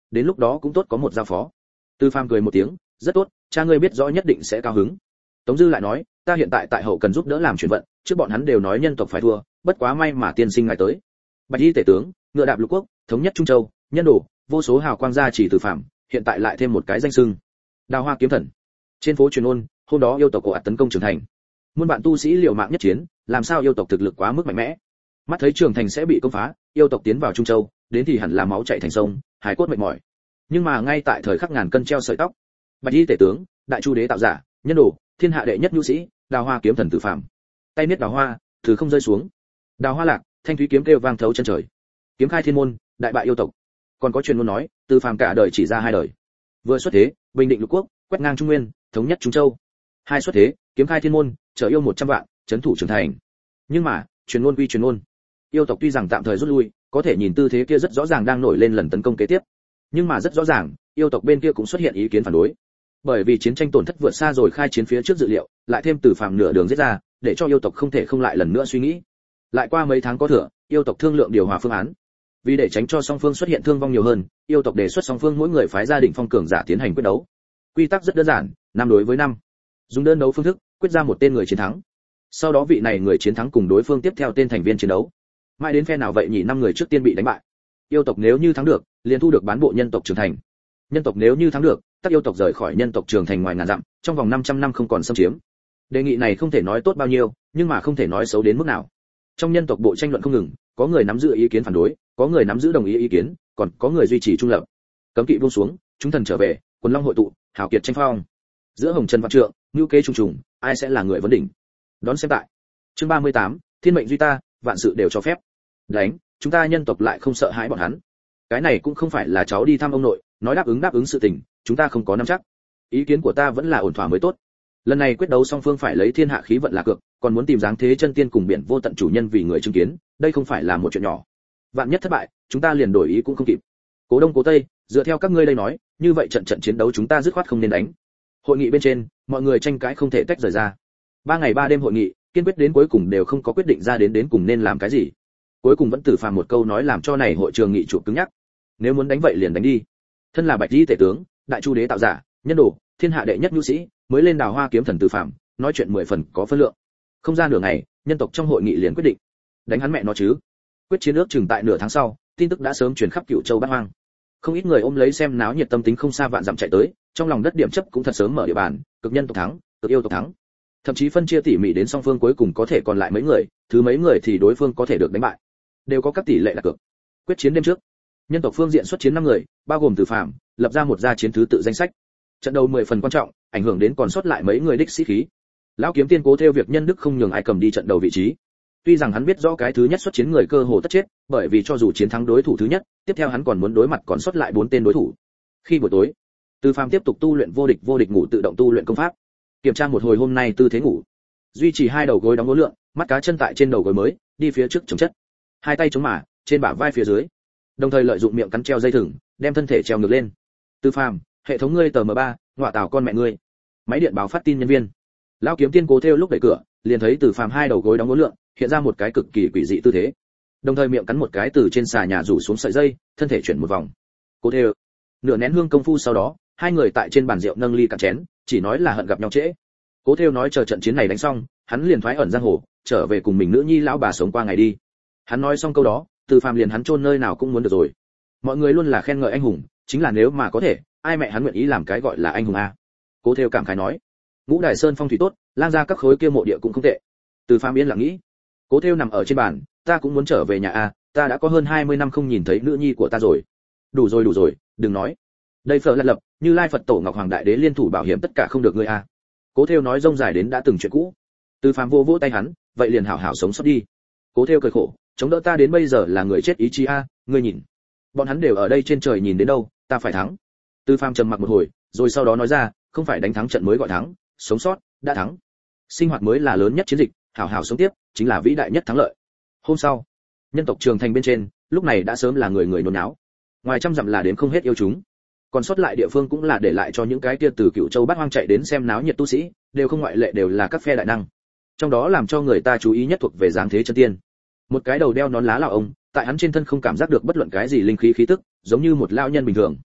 đến lúc đó cũng tốt có một giao phó. Từ Phàm cười một tiếng, rất tốt, cha ngươi biết rõ nhất định sẽ cao hứng. Tống Dư lại nói, ta hiện tại tại hậu cần giúp đỡ làm chuyển vận, trước bọn hắn đều nói nhân tộc phải thua, bất quá may mà tiên sinh ngài tới. Bạch y tể tướng, ngựa đạp lục quốc, thống nhất Trung Châu, nhân đồ, vô số hào quang gia chỉ Từ Phàm, hiện tại lại thêm một cái danh xưng, Đào Hoa kiếm thần. Trên phố truyền ôn, hôm đó yêu tộc ồ ạt tấn công Trường Thành, muôn bạn tu sĩ liều mạng nhất chiến, làm sao yêu tộc thực lực quá mức mạnh mẽ. Mắt thấy Trường Thành sẽ bị công phá, yêu tộc tiến vào Trung Châu, đến thì hẳn là máu chảy thành sông, hải cốt mệt mỏi. Nhưng mà ngay tại thời khắc ngàn cân treo sợi tóc, Bạch y tể tướng, đại chu đế tạo giả, nhân đồ, thiên hạ đệ nhất nhu sĩ, Đào Hoa kiếm thần Từ Phàm, tay niết đào hoa, thứ không rơi xuống. Đào hoa lạc, thanh thúy kiếm kêu vang thấu chân trời. Kiếm khai thiên môn, đại bại yêu tộc. Còn có truyền ngôn nói, Từ Phàm cả đời chỉ ra hai đời. Vừa xuất thế, bình định lục quốc, quét ngang Trung Nguyên, thống nhất Trung Châu. Hai xuất thế, kiếm khai thiên môn, chở yêu một trăm vạn, trấn thủ Trường Thành. Nhưng mà, truyền ngôn quy truyền ngôn. Yêu tộc tuy rằng tạm thời rút lui, có thể nhìn tư thế kia rất rõ ràng đang nổi lên lần tấn công kế tiếp. Nhưng mà rất rõ ràng, yêu tộc bên kia cũng xuất hiện ý kiến phản đối. Bởi vì chiến tranh tổn thất vượt xa rồi khai chiến phía trước dự liệu, lại thêm Từ Phàm nửa đường giết ra, để cho yêu tộc không thể không lại lần nữa suy nghĩ. Lại qua mấy tháng có thừa, yêu tộc thương lượng điều hòa phương án. Vì để tránh cho song phương xuất hiện thương vong nhiều hơn, yêu tộc đề xuất song phương mỗi người phái gia đình phong cường giả tiến hành quyết đấu. Quy tắc rất đơn giản, năm đối với năm. Dùng đơn đấu phương thức, quyết ra một tên người chiến thắng. Sau đó vị này người chiến thắng cùng đối phương tiếp theo tên thành viên chiến đấu. Mãi đến phe nào vậy nhỉ, năm người trước tiên bị đánh bại. Yêu tộc nếu như thắng được, liền thu được bán bộ nhân tộc Trường Thành. Nhân tộc nếu như thắng được, tất yêu tộc rời khỏi nhân tộc Trường Thành ngoài ngàn dặm, trong vòng năm trăm năm không còn xâm chiếm. Đề nghị này không thể nói tốt bao nhiêu, nhưng mà không thể nói xấu đến mức nào. Trong nhân tộc bộ tranh luận không ngừng, có người nắm giữ ý kiến phản đối, có người nắm giữ đồng ý ý kiến, còn có người duy trì trung lập. Cấm kỵ buông xuống, chúng thần trở về, quần long hội tụ, hào kiệt tranh phong. Giữa hồng trần vạn trượng, ngưu kế trùng trùng, ai sẽ là người vấn đỉnh? Đón xem tại. Chương ba mươi tám, thiên mệnh duy ta, vạn sự đều cho phép. Đánh, chúng ta nhân tộc lại không sợ hãi bọn hắn. Cái này cũng không phải là cháu đi thăm ông nội, nói đáp ứng đáp ứng sự tình, chúng ta không có nắm chắc. Ý kiến của ta vẫn là ổn thỏa mới tốt. Lần này quyết đấu song phương phải lấy thiên hạ khí vận là cược, còn muốn tìm dáng thế chân tiên cùng biển vô tận chủ nhân vì người chứng kiến, đây không phải là một chuyện nhỏ. Vạn nhất thất bại, chúng ta liền đổi ý cũng không kịp. Cố Đông Cố Tây, dựa theo các ngươi đây nói, như vậy trận trận chiến đấu chúng ta dứt khoát không nên đánh. Hội nghị bên trên, mọi người tranh cãi không thể tách rời ra. Ba ngày ba đêm hội nghị, kiên quyết đến cuối cùng đều không có quyết định ra đến đến cùng nên làm cái gì. Cuối cùng vẫn Từ Phàm một câu nói làm cho này hội trường nghị trụ cứng nhắc. Nếu muốn đánh vậy liền đánh đi. Thân là Bạch y tể tướng, đại chu đế tạo giả, nhân đồ, thiên hạ đệ nhất nhu sĩ, mới lên Đào Hoa kiếm thần Từ Phàm, nói chuyện mười phần có phân lượng. Không ra nửa ngày, nhân tộc trong hội nghị liền quyết định, đánh hắn mẹ nó chứ. Quyết chiến ước chừng tại nửa tháng sau, tin tức đã sớm truyền khắp Cửu Châu Bát Hoang. Không ít người ôm lấy xem náo nhiệt tâm tính không xa vạn dặm chạy tới, trong lòng đất điểm chấp cũng thật sớm mở địa bàn, cực nhân tộc thắng, cực yêu tộc thắng. Thậm chí phân chia tỉ mỉ đến song phương cuối cùng có thể còn lại mấy người, thứ mấy người thì đối phương có thể được đánh bại. Đều có các tỷ lệ là cược. Quyết chiến đêm trước, nhân tộc phương diện xuất chiến năm người, bao gồm Từ Phàm, lập ra một gia chiến thứ tự danh sách. Trận đấu mười phần quan trọng, ảnh hưởng đến còn sót lại mấy người đích sĩ khí. Lão kiếm tiên cố theo việc nhân đức không nhường ai cầm đi trận đầu vị trí. Tuy rằng hắn biết rõ cái thứ nhất xuất chiến người cơ hồ tất chết, bởi vì cho dù chiến thắng đối thủ thứ nhất, tiếp theo hắn còn muốn đối mặt còn sót lại bốn tên đối thủ. Khi buổi tối, Từ Phàm tiếp tục tu luyện vô địch vô địch ngủ tự động tu luyện công pháp. Kiểm tra một hồi hôm nay tư thế ngủ. Duy trì hai đầu gối đóng gối lượng, mắt cá chân tại trên đầu gối mới, đi phía trước chống chất. Hai tay chống mả, trên bả vai phía dưới. Đồng thời lợi dụng miệng cắn treo dây thừng, đem thân thể treo ngược lên. Từ Phàm, hệ thống ngươi tờ M ba, ngọa tảo con mẹ ngươi. Máy điện báo phát tin nhân viên. Lão kiếm tiên cố theo lúc đẩy cửa, liền thấy Từ Phàm hai đầu gối đóng gối lượng, hiện ra một cái cực kỳ quỷ dị tư thế. Đồng thời miệng cắn một cái từ trên xà nhà rủ xuống sợi dây, thân thể chuyển một vòng. Cố theo. Nửa nén hương công phu sau đó, hai người tại trên bàn rượu nâng ly cạn chén, chỉ nói là hận gặp nhau trễ. Cố theo nói chờ trận chiến này đánh xong, hắn liền thoái ẩn giang hồ, trở về cùng mình nữ nhi lão bà sống qua ngày đi. Hắn nói xong câu đó, Từ Phàm liền hắn chôn nơi nào cũng muốn được rồi. Mọi người luôn là khen ngợi anh hùng, chính là nếu mà có thể, ai mẹ hắn nguyện ý làm cái gọi là anh hùng a. Cố theo cảm khái nói, Ngũ Đài Sơn phong thủy tốt, lang ra các khối kia mộ địa cũng không tệ. Từ Phàm yên lặng nghĩ, Cố theo nằm ở trên bàn, ta cũng muốn trở về nhà a, ta đã có hơn hai mươi năm không nhìn thấy nữ nhi của ta rồi. Đủ rồi đủ rồi, đừng nói. Đây phở lật lập, Như Lai Phật Tổ Ngọc Hoàng Đại Đế liên thủ bảo hiểm tất cả không được ngươi a. Cố theo nói rông dài đến đã từng chuyện cũ. Từ Phàm vô vỗ tay hắn, vậy liền hảo hảo sống sót đi. Cố theo cười khổ, chống đỡ ta đến bây giờ là người chết ý chí a, ngươi nhìn. Bọn hắn đều ở đây trên trời nhìn đến đâu, ta phải thắng. Từ Phàm trầm mặc một hồi, rồi sau đó nói ra, không phải đánh thắng trận mới gọi thắng, sống sót, đã thắng. Sinh hoạt mới là lớn nhất chiến dịch, hảo hảo sống tiếp, chính là vĩ đại nhất thắng lợi. Hôm sau, nhân tộc Trường Thành bên trên, lúc này đã sớm là người người nôn náo. Ngoài trăm dặm là đến không hết yêu chúng. Còn sót lại địa phương cũng là để lại cho những cái kia từ Cửu Châu Bát Hoang chạy đến xem náo nhiệt tu sĩ, đều không ngoại lệ đều là các phe đại năng. Trong đó làm cho người ta chú ý nhất thuộc về dáng thế chân tiên. Một cái đầu đeo nón lá lão ông, tại hắn trên thân không cảm giác được bất luận cái gì linh khí khí tức, giống như một lão nhân bình thường.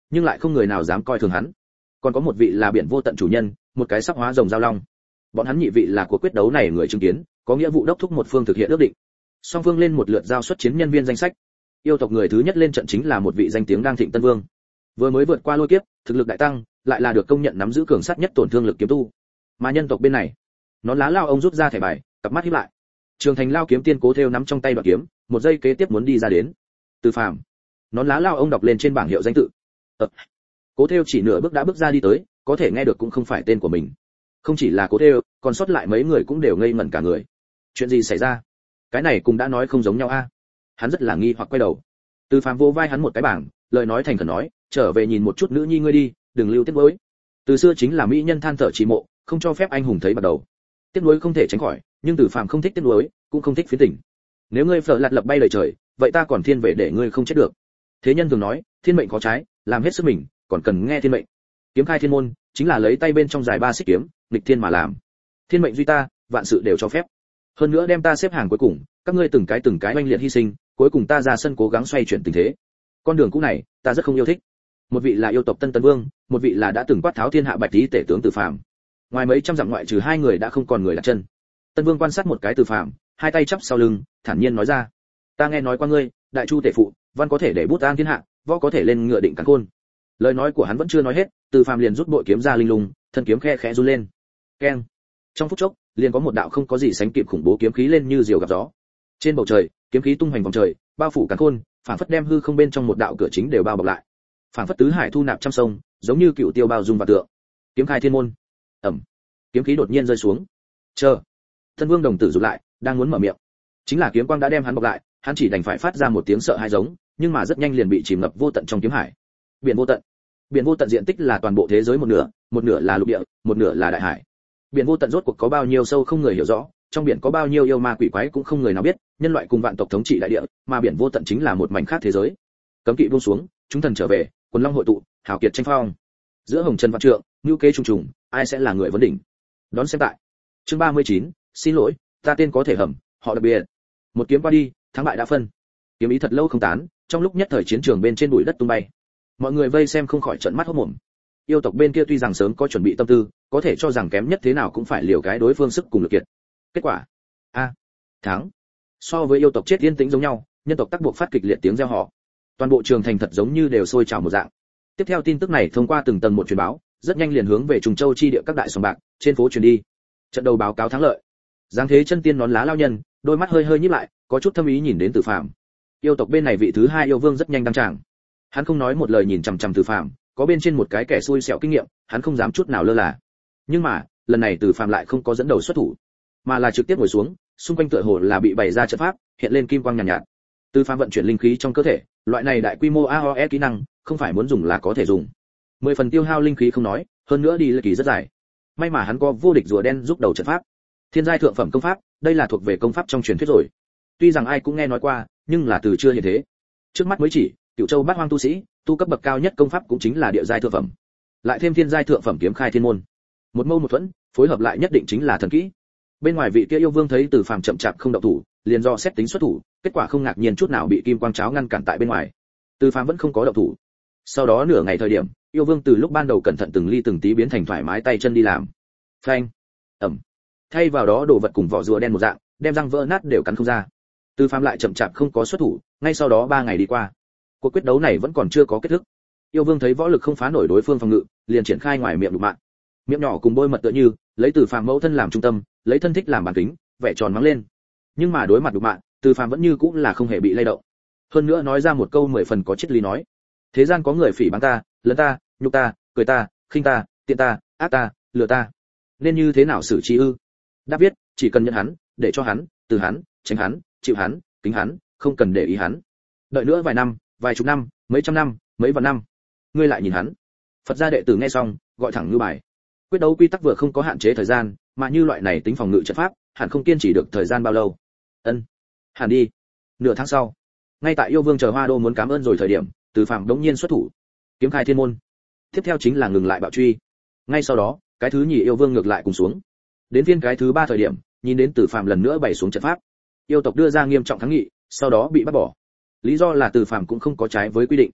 nhưng lại không người nào dám coi thường hắn. Còn có một vị là biển vô tận chủ nhân, một cái sắp hóa rồng giao long. Bọn hắn nhị vị là của quyết đấu này người chứng kiến, có nghĩa vụ đốc thúc một phương thực hiện ước định. Song phương lên một lượt giao xuất chiến nhân viên danh sách. Yêu tộc người thứ nhất lên trận chính là một vị danh tiếng đang thịnh Tân Vương. Vừa mới vượt qua lôi kiếp, thực lực đại tăng, lại là được công nhận nắm giữ cường sát nhất tổn thương lực kiếm tu. Mà nhân tộc bên này, nón lá lao ông rút ra thẻ bài, cặp mắt híp lại. Trường Thành lao kiếm tiên cố theo nắm trong tay đoạn kiếm, một giây kế tiếp muốn đi ra đến. Từ Phàm. Nón lá lao ông đọc lên trên bảng hiệu danh tự. Ờ. Cố theo chỉ nửa bước đã bước ra đi tới, có thể nghe được cũng không phải tên của mình. Không chỉ là Cố theo, còn sót lại mấy người cũng đều ngây ngẩn cả người. Chuyện gì xảy ra? Cái này cũng đã nói không giống nhau a. Hắn rất là nghi hoặc quay đầu. Từ Phàm vô vai hắn một cái bảng, lời nói thành khẩn nói, trở về nhìn một chút nữ nhi ngươi đi, đừng lưu tiếc nuối. Từ xưa chính là mỹ nhân than thở trì mộ, không cho phép anh hùng thấy bắt đầu. Tiếc nuối không thể tránh khỏi, nhưng Từ Phàm không thích tiếc nuối, cũng không thích phiến tình. Nếu ngươi phở lạt lập bay lời trời, vậy ta còn thiên về để ngươi không chết được. Thế nhân thường nói, thiên mệnh có trái, làm hết sức mình, còn cần nghe thiên mệnh. Kiếm khai thiên môn, chính là lấy tay bên trong dài ba xích kiếm, nghịch thiên mà làm. Thiên mệnh duy ta, vạn sự đều cho phép. Hơn nữa đem ta xếp hàng cuối cùng, các ngươi từng cái từng cái oanh liệt hy sinh, cuối cùng ta ra sân cố gắng xoay chuyển tình thế. Con đường cũ này, ta rất không yêu thích. Một vị là yêu tộc Tân Tấn Vương, một vị là đã từng quát tháo thiên hạ bạch lý tể tướng Từ Phàm. Ngoài mấy trăm dặm ngoại trừ hai người đã không còn người đặt chân. Tân Vương quan sát một cái Từ Phàm, hai tay chắp sau lưng, thản nhiên nói ra: "Ta nghe nói qua ngươi, đại chu tể phụ, văn có thể để bút an thiên hạ, võ có thể lên ngựa định càn khôn." Lời nói của hắn vẫn chưa nói hết, Từ Phàm liền rút bội kiếm ra linh lung, thân kiếm khe khẽ run lên. Keng. Trong phút chốc, liền có một đạo không có gì sánh kịp khủng bố kiếm khí lên như diều gặp gió. Trên bầu trời, kiếm khí tung hoành vòng trời, bao phủ càn khôn, phảng phất đem hư không bên trong một đạo cửa chính đều bao bọc lại. Phảng phất tứ hải thu nạp trăm sông, giống như cựu tiêu bao dung và tượng. Kiếm khai thiên môn. Ầm. Kiếm khí đột nhiên rơi xuống. Chờ. Thân Vương đồng tử rụt lại, đang muốn mở miệng. Chính là kiếm quang đã đem hắn bọc lại, hắn chỉ đành phải phát ra một tiếng sợ hãi giống, nhưng mà rất nhanh liền bị chìm ngập vô tận trong kiếm hải. Biển vô tận. Biển vô tận diện tích là toàn bộ thế giới một nửa, một nửa là lục địa, một nửa là đại hải. Biển vô tận rốt cuộc có bao nhiêu sâu không người hiểu rõ, trong biển có bao nhiêu yêu ma quỷ quái cũng không người nào biết, nhân loại cùng vạn tộc thống trị đại địa, mà biển vô tận chính là một mảnh khác thế giới. Cấm kỵ buông xuống, chúng thần trở về, quần long hội tụ, hào kiệt tranh phong. Giữa hồng trần vạn trượng, ngưu kế trùng trùng, ai sẽ là người vấn đỉnh? Đón xem tại. Chương ba mươi chín, xin lỗi, ta tên có thể hầm, họ đặc biệt. Một kiếm qua đi, thắng bại đã phân. Kiếm ý thật lâu không tán, trong lúc nhất thời chiến trường bên trên bụi đất tung bay. Mọi người vây xem không khỏi trợn mắt hốt mồm. Yêu tộc bên kia tuy rằng sớm có chuẩn bị tâm tư, có thể cho rằng kém nhất thế nào cũng phải liều cái đối phương sức cùng lực kiệt. Kết quả, a, à, thắng. So với yêu tộc chết yên tĩnh giống nhau, nhân tộc tác buộc phát kịch liệt tiếng reo hò. Toàn bộ trường thành thật giống như đều sôi trào một dạng. Tiếp theo tin tức này thông qua từng tầng một truyền báo, rất nhanh liền hướng về Trùng Châu chi địa các đại sòng bạc, trên phố truyền đi. Trận đầu báo cáo thắng lợi. Giáng thế chân tiên nón lá lao nhân, đôi mắt hơi hơi nhíu lại, có chút thâm ý nhìn đến Từ Phàm. Yêu tộc bên này vị thứ hai yêu vương rất nhanh đăng tràng. Hắn không nói một lời nhìn chằm chằm Từ Phàm, có bên trên một cái kẻ xui xẻo kinh nghiệm, hắn không dám chút nào lơ là. Nhưng mà, lần này Từ Phàm lại không có dẫn đầu xuất thủ, mà là trực tiếp ngồi xuống, xung quanh tựa hồ là bị bày ra trận pháp, hiện lên kim quang nhàn nhạt, nhạt. Từ Phàm vận chuyển linh khí trong cơ thể, loại này đại quy mô a o e kỹ năng, không phải muốn dùng là có thể dùng. Mười phần tiêu hao linh khí không nói, hơn nữa đi lệ kỳ rất dài. May mà hắn có vô địch rùa đen giúp đầu trận pháp. Thiên giai thượng phẩm công pháp, đây là thuộc về công pháp trong truyền thuyết rồi. Tuy rằng ai cũng nghe nói qua, nhưng là từ chưa hiện thế. Trước mắt mới chỉ, Cửu Châu Bát Hoang tu sĩ, tu cấp bậc cao nhất công pháp cũng chính là địa giai thượng phẩm. Lại thêm thiên giai thượng phẩm kiếm khai thiên môn. Một mâu một thuẫn, phối hợp lại nhất định chính là thần kỹ. Bên ngoài vị kia yêu vương thấy Từ Phàm chậm chạp không động thủ, liền do xét tính xuất thủ, kết quả không ngạc nhiên chút nào bị kim quang cháo ngăn cản tại bên ngoài. Từ Phàm vẫn không có động thủ. Sau đó nửa ngày thời điểm, yêu vương từ lúc ban đầu cẩn thận từng ly từng tí biến thành thoải mái tay chân đi làm. Phanh, ầm. Thay vào đó đồ vật cùng vỏ rùa đen một dạng, đem răng vỡ nát đều cắn không ra. Từ Phàm lại chậm chạp không có xuất thủ, ngay sau đó ba ngày đi qua. Cuộc quyết đấu này vẫn còn chưa có kết thúc. Yêu vương thấy võ lực không phá nổi đối phương phòng ngự, liền triển khai ngoài miệng đục mạng. Miệng nhỏ cùng bôi mật tựa như, lấy Từ Phàm mẫu thân làm trung tâm, lấy thân thích làm bàn kính, vẻ tròn mắng lên. Nhưng mà đối mặt đục mạng, Từ Phàm vẫn như cũng là không hề bị lay động. Hơn nữa nói ra một câu mười phần có triết lý nói: thế gian có người phỉ báng ta, lấn ta, nhục ta, cười ta, khinh ta, tiện ta, ác ta, lừa ta, nên như thế nào xử trí ư? Đáp viết, chỉ cần nhận hắn, để cho hắn, từ hắn, tránh hắn, chịu hắn, kính hắn, không cần để ý hắn. Đợi nữa vài năm, vài chục năm, mấy trăm năm, mấy vạn năm, ngươi lại nhìn hắn. Phật gia đệ tử nghe xong, gọi thẳng như bài. Quyết đấu quy tắc vừa không có hạn chế thời gian, mà như loại này tính phòng ngự trận pháp, hẳn không kiên trì được thời gian bao lâu. Ân, hẳn đi. Nửa tháng sau, ngay tại yêu vương chờ Hoa Đô muốn cảm ơn rồi thời điểm, Từ Phàm đống nhiên xuất thủ, kiếm khai thiên môn. Tiếp theo chính là ngừng lại bạo truy. Ngay sau đó, cái thứ nhì yêu vương ngược lại cùng xuống. Đến phiên cái thứ ba thời điểm, nhìn đến Từ Phàm lần nữa bày xuống trận pháp. Yêu tộc đưa ra nghiêm trọng kháng nghị, sau đó bị bắt bỏ. Lý do là Từ Phàm cũng không có trái với quy định.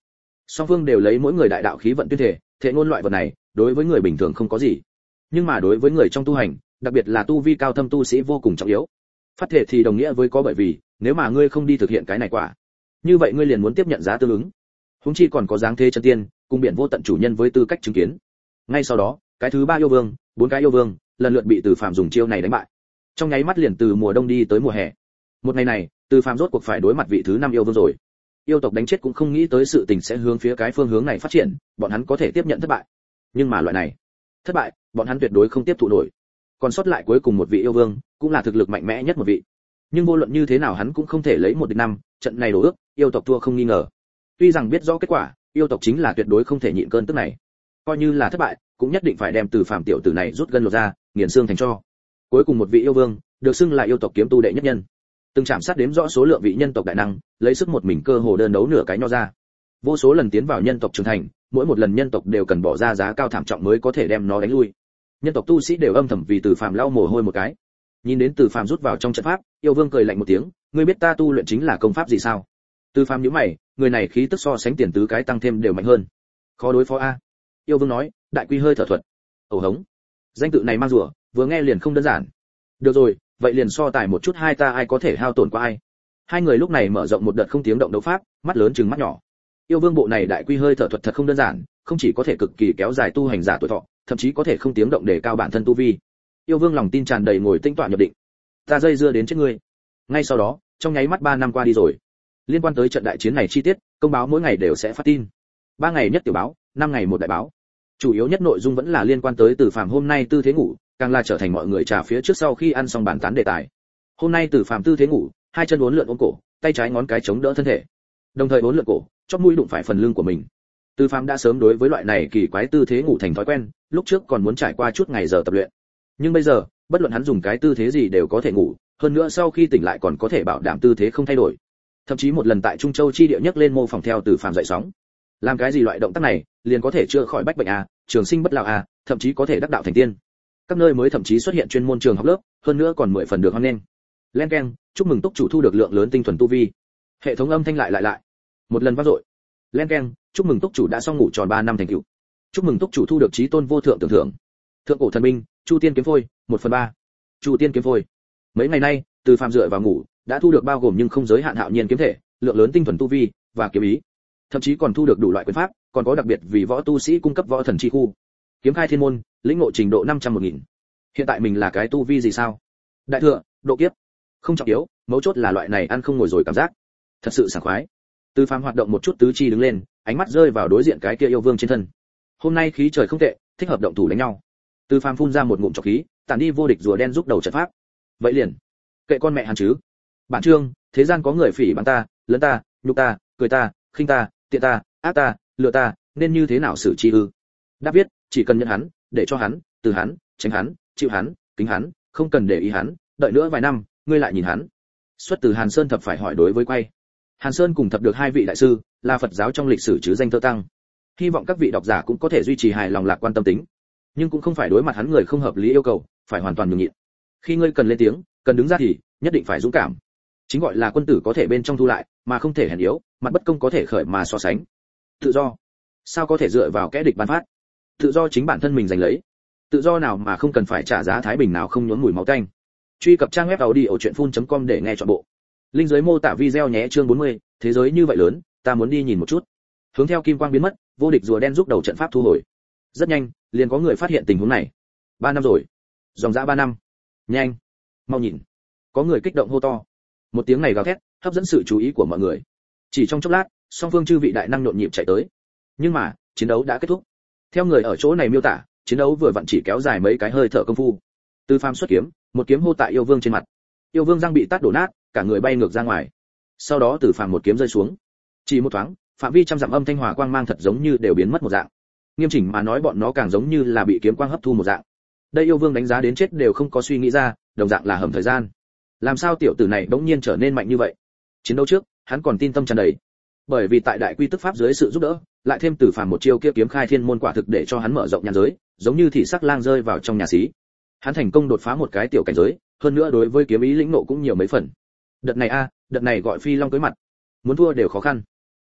Song phương đều lấy mỗi người đại đạo khí vận tuyên thể, thể ngôn loại vật này, đối với người bình thường không có gì. Nhưng mà đối với người trong tu hành, đặc biệt là tu vi cao thâm tu sĩ vô cùng trọng yếu. Phát thể thì đồng nghĩa với có bởi vì, nếu mà ngươi không đi thực hiện cái này quả, như vậy ngươi liền muốn tiếp nhận giá tương ứng. Huống chi còn có dáng thế chân tiên, cùng biển vô tận chủ nhân với tư cách chứng kiến. Ngay sau đó, cái thứ ba yêu vương, bốn cái yêu vương, lần lượt bị Từ Phàm dùng chiêu này đánh bại. Trong nháy mắt liền từ mùa đông đi tới mùa hè. Một ngày này, Từ Phàm rốt cuộc phải đối mặt vị thứ năm yêu vương rồi. Yêu tộc đánh chết cũng không nghĩ tới sự tình sẽ hướng phía cái phương hướng này phát triển, bọn hắn có thể tiếp nhận thất bại. Nhưng mà loại này, thất bại, bọn hắn tuyệt đối không tiếp thụ nổi. Còn sót lại cuối cùng một vị yêu vương, cũng là thực lực mạnh mẽ nhất một vị. Nhưng vô luận như thế nào hắn cũng không thể lấy một địch năm, trận này đổ ước, yêu tộc thua không nghi ngờ. Tuy rằng biết rõ kết quả, yêu tộc chính là tuyệt đối không thể nhịn cơn tức này. Coi như là thất bại, cũng nhất định phải đem Từ Phàm tiểu tử này rút gân lột ra, nghiền xương thành tro. Cuối cùng một vị yêu vương, được xưng là yêu tộc kiếm tu đệ nhất nhân. Từng chạm sát đếm rõ số lượng vị nhân tộc đại năng, lấy sức một mình cơ hồ đơn đấu nửa cái nho ra. Vô số lần tiến vào nhân tộc trưởng thành, mỗi một lần nhân tộc đều cần bỏ ra giá cao thảm trọng mới có thể đem nó đánh lui. Nhân tộc tu sĩ đều âm thầm vì Từ Phàm lau mồ hôi một cái. Nhìn đến Từ Phàm rút vào trong trận pháp, yêu vương cười lạnh một tiếng, ngươi biết ta tu luyện chính là công pháp gì sao? Từ Phàm nhíu mày, người này khí tức so sánh tiền tứ cái tăng thêm đều mạnh hơn. Khó đối phó a. Yêu vương nói, đại quy hơi thở thuật. Ẩu hống. Danh tự này mang rủa, vừa nghe liền không đơn giản. Được rồi, vậy liền so tài một chút hai ta ai có thể hao tổn qua ai. Hai người lúc này mở rộng một đợt không tiếng động đấu pháp, mắt lớn trừng mắt nhỏ. Yêu vương bộ này đại quy hơi thở thuật thật không đơn giản, không chỉ có thể cực kỳ kéo dài tu hành giả tuổi thọ, thậm chí có thể không tiếng động để cao bản thân tu vi. Yêu vương lòng tin tràn đầy ngồi tinh tọa nhập định. Ta dây dưa đến chết ngươi. Ngay sau đó, trong nháy mắt ba năm qua đi rồi. Liên quan tới trận đại chiến này chi tiết, công báo mỗi ngày đều sẽ phát tin. Ba ngày nhất tiểu báo, năm ngày một đại báo. Chủ yếu nhất nội dung vẫn là liên quan tới Từ Phàm hôm nay tư thế ngủ, càng là trở thành mọi người trà phía trước sau khi ăn xong bàn tán đề tài. Hôm nay Từ Phàm tư thế ngủ, hai chân uốn lượn ôm cổ, tay trái ngón cái chống đỡ thân thể, đồng thời uốn lượn cổ, chóp mũi đụng phải phần lưng của mình. Từ Phàm đã sớm đối với loại này kỳ quái tư thế ngủ thành thói quen, lúc trước còn muốn trải qua chút ngày giờ tập luyện. Nhưng bây giờ, bất luận hắn dùng cái tư thế gì đều có thể ngủ, hơn nữa sau khi tỉnh lại còn có thể bảo đảm tư thế không thay đổi. Thậm chí một lần tại Trung Châu chi địa nhấc lên mô phỏng theo Từ Phàm dậy sóng. Làm cái gì loại động tác này, liền có thể chữa khỏi bách bệnh a, trường sinh bất lão a, thậm chí có thể đắc đạo thành tiên. Các nơi mới thậm chí xuất hiện chuyên môn trường học lớp, hơn nữa còn mười phần được hoan nghênh. Len keng, chúc mừng túc chủ thu được lượng lớn tinh thuần tu vi. Hệ thống âm thanh lại lại lại. Một lần vang dội. Len keng, chúc mừng túc chủ đã xong ngủ tròn ba năm thành tựu. Chúc mừng túc chủ thu được chí tôn vô thượng tưởng thưởng. Thượng cổ thần binh, Chu Tiên kiếm phôi, một phần ba. Chu Tiên kiếm phôi. Mấy ngày nay, Từ Phàm dựa vào ngủ, đã thu được bao gồm nhưng không giới hạn hạo nhiên kiếm thể, lượng lớn tinh thuần tu vi và kiếm ý. Thậm chí còn thu được đủ loại quyền pháp, còn có đặc biệt vì võ tu sĩ cung cấp võ thần chi khu. Kiếm khai thiên môn, lĩnh ngộ trình độ năm trăm một nghìn. Hiện tại mình là cái tu vi gì sao? Đại thừa, độ kiếp. Không trọng yếu, mấu chốt là loại này ăn không ngồi rồi cảm giác. Thật sự sảng khoái. Từ Phàm hoạt động một chút tứ chi đứng lên, ánh mắt rơi vào đối diện cái kia yêu vương trên thân. Hôm nay khí trời không tệ, thích hợp động thủ đánh nhau. Từ Phàm phun ra một ngụm trọc khí, tản đi vô địch rùa đen giúp đầu trận pháp. Vậy liền, kệ con mẹ hắn chứ. Bản chương, thế gian có người phỉ báng ta, lấn ta, nhục ta, cười ta, khinh ta, tiện ta, ác ta, lừa ta, nên như thế nào xử trí ư? Đáp viết, chỉ cần nhận hắn, để cho hắn, từ hắn, tránh hắn, chịu hắn, kính hắn, không cần để ý hắn, đợi nữa vài năm, ngươi lại nhìn hắn. Xuất từ Hàn Sơn thập phải hỏi đối với quay. Hàn Sơn cùng thập được hai vị đại sư, là Phật giáo trong lịch sử chứ danh thơ tăng. Hy vọng các vị độc giả cũng có thể duy trì hài lòng lạc quan tâm tính, nhưng cũng không phải đối mặt hắn người không hợp lý yêu cầu, phải hoàn toàn nhường nhịn. Khi ngươi cần lên tiếng, cần đứng ra thì nhất định phải dũng cảm. Chính gọi là quân tử có thể bên trong thu lại, mà không thể hèn yếu, mặt bất công có thể khởi mà so sánh. Tự do, sao có thể dựa vào kẻ địch ban phát? Tự do chính bản thân mình giành lấy. Tự do nào mà không cần phải trả giá thái bình nào không nhuốm mùi máu tanh. Truy cập trang web audiochuyenphun.com để nghe trọn bộ. Link dưới mô tả video nhé. Chương bốn mươi, thế giới như vậy lớn, ta muốn đi nhìn một chút. Hướng theo kim quang biến mất, vô địch rùa đen giúp đầu trận pháp thu hồi. Rất nhanh, liền có người phát hiện tình huống này. Ba năm rồi. Dòng dã ba năm. Nhanh, mau nhìn. Có người kích động hô to. Một tiếng này gào thét, hấp dẫn sự chú ý của mọi người. Chỉ trong chốc lát, song phương chư vị đại năng nhộn nhịp chạy tới. Nhưng mà, chiến đấu đã kết thúc. Theo người ở chỗ này miêu tả, chiến đấu vừa vặn chỉ kéo dài mấy cái hơi thở công phu. Từ Phàm xuất kiếm, một kiếm hô tại yêu vương trên mặt. Yêu vương răng bị tát đổ nát, cả người bay ngược ra ngoài. Sau đó Từ Phàm một kiếm rơi xuống. Chỉ một thoáng, phạm vi trăm dặm âm thanh hòa quang mang thật giống như đều biến mất một dạng. Nghiêm chỉnh mà nói bọn nó càng giống như là bị kiếm quang hấp thu một dạng. Đây yêu vương đánh giá đến chết đều không có suy nghĩ ra, đồng dạng là hầm thời gian. Làm sao tiểu tử này bỗng nhiên trở nên mạnh như vậy? Chiến đấu trước, hắn còn tin tâm tràn đầy. Bởi vì tại đại quy tức pháp dưới sự giúp đỡ, lại thêm Từ Phàm một chiêu kia kiếm khai thiên môn quả thực để cho hắn mở rộng nhãn giới, giống như thị sắc lang rơi vào trong nhà xí. Hắn thành công đột phá một cái tiểu cảnh giới, hơn nữa đối với kiếm ý lĩnh nộ cũng nhiều mấy phần. Đợt này a, đợt này gọi phi long cưới mặt. Muốn thua đều khó khăn.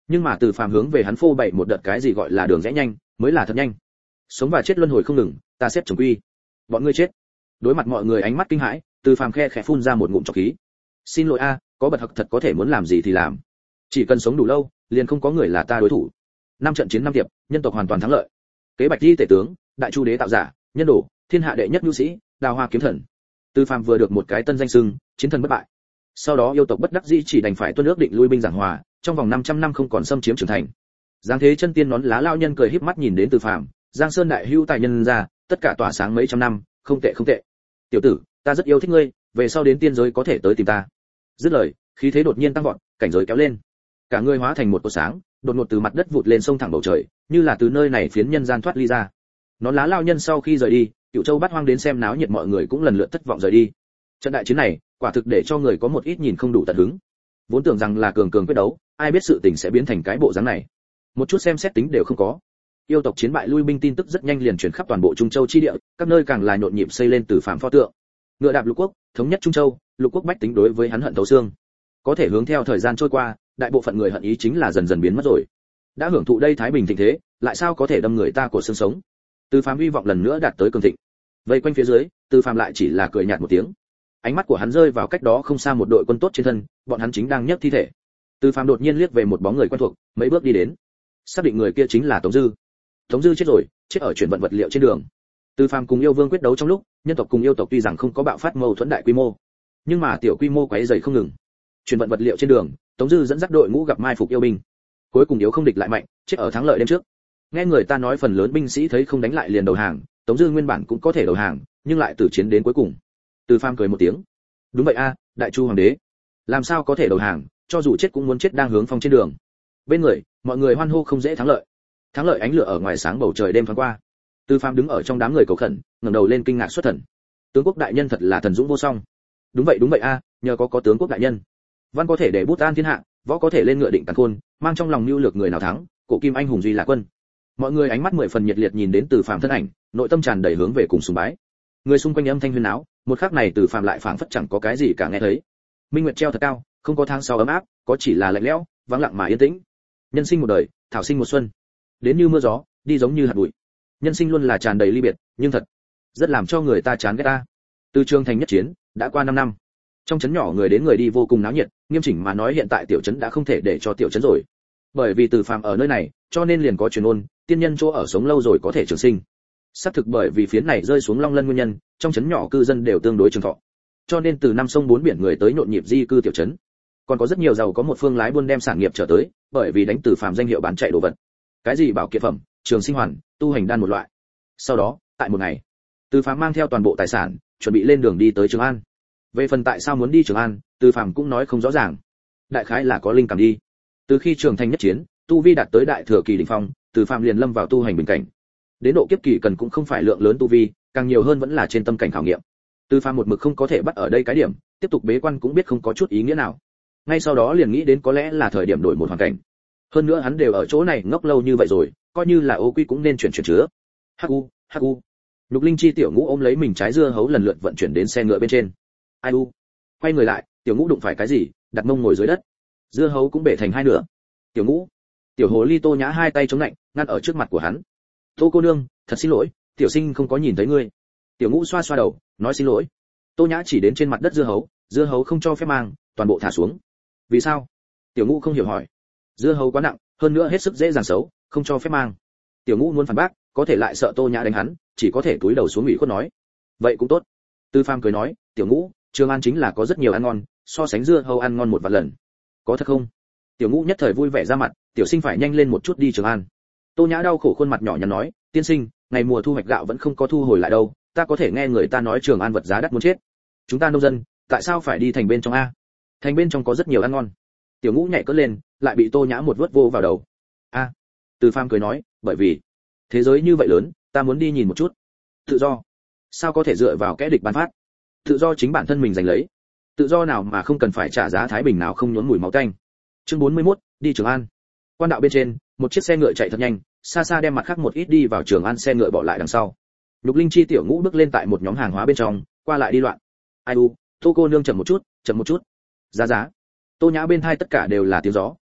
Nhưng mà Từ Phàm hướng về hắn phô bày một đợt cái gì gọi là đường rẽ nhanh, mới là thật nhanh. Sống và chết luân hồi không ngừng, ta xếp chồng quy. Bọn ngươi chết. Đối mặt mọi người ánh mắt kinh hãi, Từ Phàm khe khẽ phun ra một ngụm trọc khí. Xin lỗi a, có bật hặc thật có thể muốn làm gì thì làm. Chỉ cần sống đủ lâu, liền không có người là ta đối thủ. Năm trận chiến năm tiệp, nhân tộc hoàn toàn thắng lợi. Kế Bạch Di tể tướng, đại chu đế tạo giả, nhân đồ, thiên hạ đệ nhất nhu sĩ, đào hoa kiếm thần. Từ Phàm vừa được một cái tân danh xưng, chiến thần bất bại. Sau đó yêu tộc bất đắc dĩ chỉ đành phải tuân ước định lui binh giảng hòa, trong vòng năm trăm năm không còn xâm chiếm trưởng thành. Giáng thế chân tiên nón lá lao nhân cười híp mắt nhìn đến Từ Phàm, Giang Sơn đại hữu tài nhân ra, tất cả tỏa sáng mấy trăm năm, không tệ không tệ. Tiểu tử, ta rất yêu thích ngươi, về sau đến tiên giới có thể tới tìm ta. Dứt lời, khí thế đột nhiên tăng vọt, cảnh giới kéo lên. Cả người hóa thành một cột sáng, đột ngột từ mặt đất vụt lên sông thẳng bầu trời, như là từ nơi này phiến nhân gian thoát ly ra. Nón lá lao nhân sau khi rời đi, Cựu Châu Bát Hoang đến xem náo nhiệt mọi người cũng lần lượt thất vọng rời đi. Trận đại chiến này, quả thực để cho người có một ít nhìn không đủ tận hứng. Vốn tưởng rằng là cường cường quyết đấu, ai biết sự tình sẽ biến thành cái bộ dáng này. Một chút xem xét tính đều không có. Yêu tộc chiến bại lui binh tin tức rất nhanh liền truyền khắp toàn bộ Trung Châu chi địa, các nơi càng là nhộn nhịp xây lên Từ Phàm pho tượng. Ngựa đạp lục quốc, thống nhất Trung Châu, lục quốc bách tính đối với hắn hận thấu xương. Có thể hướng theo thời gian trôi qua, đại bộ phận người hận ý chính là dần dần biến mất rồi. Đã hưởng thụ đây thái bình thịnh thế, lại sao có thể đâm người ta cổ xương sống. Từ Phàm hy vọng lần nữa đạt tới cường thịnh. Vây quanh phía dưới, Từ Phàm lại chỉ là cười nhạt một tiếng. Ánh mắt của hắn rơi vào cách đó không xa một đội quân tốt trên thân, bọn hắn chính đang nhấc thi thể. Từ Phàm đột nhiên liếc về một bóng người quen thuộc, mấy bước đi đến. Xác định người kia chính là Tống Dư. Tống Dư chết rồi, chết ở chuyển vận vật liệu trên đường. Từ Phàm cùng yêu vương quyết đấu trong lúc, nhân tộc cùng yêu tộc tuy rằng không có bạo phát mâu thuẫn đại quy mô, nhưng mà tiểu quy mô quấy rầy không ngừng. Chuyển vận vật liệu trên đường, Tống Dư dẫn dắt đội ngũ gặp mai phục yêu binh. Cuối cùng yếu không địch lại mạnh, chết ở thắng lợi đêm trước. Nghe người ta nói phần lớn binh sĩ thấy không đánh lại liền đầu hàng, Tống Dư nguyên bản cũng có thể đầu hàng, nhưng lại tử chiến đến cuối cùng. Từ Phàm cười một tiếng. Đúng vậy a, đại chu hoàng đế, làm sao có thể đầu hàng, cho dù chết cũng muốn chết đang hướng phong trên đường. Bên người, mọi người hoan hô không dễ thắng lợi. Thắng lợi ánh lửa ở ngoài sáng bầu trời đêm thoáng qua. Từ Phàm đứng ở trong đám người cầu khẩn, ngẩng đầu lên kinh ngạc xuất thần. Tướng quốc đại nhân thật là thần dũng vô song. Đúng vậy đúng vậy a, nhờ có có tướng quốc đại nhân, văn có thể để bút an thiên hạ, võ có thể lên ngựa định càn khôn, mang trong lòng mưu lược người nào thắng, cổ kim anh hùng duy là quân. Mọi người ánh mắt mười phần nhiệt liệt nhìn đến Từ Phàm thân ảnh, nội tâm tràn đầy hướng về cùng sùng bái. Người xung quanh âm thanh huyên náo, một khắc này Từ Phàm lại phảng phất chẳng có cái gì cả nghe thấy. Minh nguyệt treo thật cao, không có tháng sau ấm áp, có chỉ là lạnh lẽo, vắng lặng mà yên tĩnh. Nhân sinh một đời, thảo sinh một xuân, đến như mưa gió, đi giống như hạt bụi. Nhân sinh luôn là tràn đầy ly biệt, nhưng thật rất làm cho người ta chán ghét ta. Từ Trường Thành nhất chiến, đã qua năm năm. Trong trấn nhỏ người đến người đi vô cùng náo nhiệt, nghiêm chỉnh mà nói hiện tại tiểu trấn đã không thể để cho tiểu trấn rồi. Bởi vì Từ Phàm ở nơi này, cho nên liền có truyền ôn, tiên nhân chỗ ở sống lâu rồi có thể trường sinh. Xác thực bởi vì phiến này rơi xuống long lân nguyên nhân, trong trấn nhỏ cư dân đều tương đối trường thọ. Cho nên từ năm sông bốn biển người tới nhộn nhịp di cư tiểu trấn. Còn có rất nhiều giàu có một phương lái buôn đem sản nghiệp trở tới, bởi vì đánh Từ Phàm danh hiệu bán chạy đồ vật. Cái gì bảo kiệt phẩm, trường sinh hoàn, tu hành đan một loại. Sau đó, tại một ngày, Từ Phàm mang theo toàn bộ tài sản, chuẩn bị lên đường đi tới Trường An. Về phần tại sao muốn đi Trường An, Từ Phàm cũng nói không rõ ràng. Đại khái là có linh cảm đi. Từ khi Trường Thành nhất chiến, tu vi đạt tới đại thừa kỳ đỉnh phong, Từ Phàm liền lâm vào tu hành bình cảnh. Đến độ kiếp kỳ cần cũng không phải lượng lớn tu vi, càng nhiều hơn vẫn là trên tâm cảnh khảo nghiệm. Từ Phàm một mực không có thể bắt ở đây cái điểm, tiếp tục bế quan cũng biết không có chút ý nghĩa nào. Ngay sau đó liền nghĩ đến có lẽ là thời điểm đổi một hoàn cảnh. Hơn nữa hắn đều ở chỗ này ngốc lâu như vậy rồi, coi như là ô quy cũng nên chuyển chuyển chứa. Hu hu. Lục Linh Chi tiểu ngũ ôm lấy mình trái dưa hấu lần lượt vận chuyển đến xe ngựa bên trên. Ai u. Quay người lại, tiểu ngũ đụng phải cái gì, đặt mông ngồi dưới đất. Dưa hấu cũng bể thành hai nửa. Tiểu ngũ. Tiểu hồ ly Tô Nhã hai tay chống lạnh, ngăn ở trước mặt của hắn. Tô cô nương, thật xin lỗi, tiểu sinh không có nhìn thấy ngươi. Tiểu ngũ xoa xoa đầu, nói xin lỗi. Tô Nhã chỉ đến trên mặt đất dưa hấu, dưa hấu không cho phép mang, toàn bộ thả xuống. Vì sao? Tiểu ngũ không hiểu hỏi. Dưa hấu quá nặng, hơn nữa hết sức dễ dàng xấu, không cho phép mang. Tiểu ngũ muốn phản bác, có thể lại sợ Tô Nhã đánh hắn, chỉ có thể túi đầu xuống ủy khuất nói. Vậy cũng tốt. Tư Phàm cười nói, tiểu ngũ, Trường An chính là có rất nhiều ăn ngon, so sánh dưa hấu ăn ngon một vạn lần. Có thật không? Tiểu ngũ nhất thời vui vẻ ra mặt, tiểu sinh phải nhanh lên một chút đi Trường An. Tô Nhã đau khổ khuôn mặt nhỏ nhắn nói, tiên sinh, ngày mùa thu hoạch gạo vẫn không có thu hồi lại đâu, ta có thể nghe người ta nói Trường An vật giá đắt muốn chết. Chúng ta nông dân, tại sao phải đi thành bên trong a? Thành bên trong có rất nhiều ăn ngon. Tiểu ngũ nhảy cất lên, lại bị Tô Nhã một vớt vô vào đầu. A. Từ Phàm cười nói, bởi vì thế giới như vậy lớn, ta muốn đi nhìn một chút. Tự do, sao có thể dựa vào kẻ địch ban phát? Tự do chính bản thân mình giành lấy. Tự do nào mà không cần phải trả giá thái bình nào không nhuốm mùi máu tanh. Chương bốn mươi mốt, đi Trường An. Quan đạo bên trên, một chiếc xe ngựa chạy thật nhanh, xa xa đem mặt khác một ít đi vào Trường An xe ngựa bỏ lại đằng sau. Lục Linh Chi tiểu ngũ bước lên tại một nhóm hàng hóa bên trong, qua lại đi loạn. Ai u, Tô cô nương chậm một chút, chậm một chút. Giá giá. Tô Nhã bên tai tất cả đều là tiếng gió,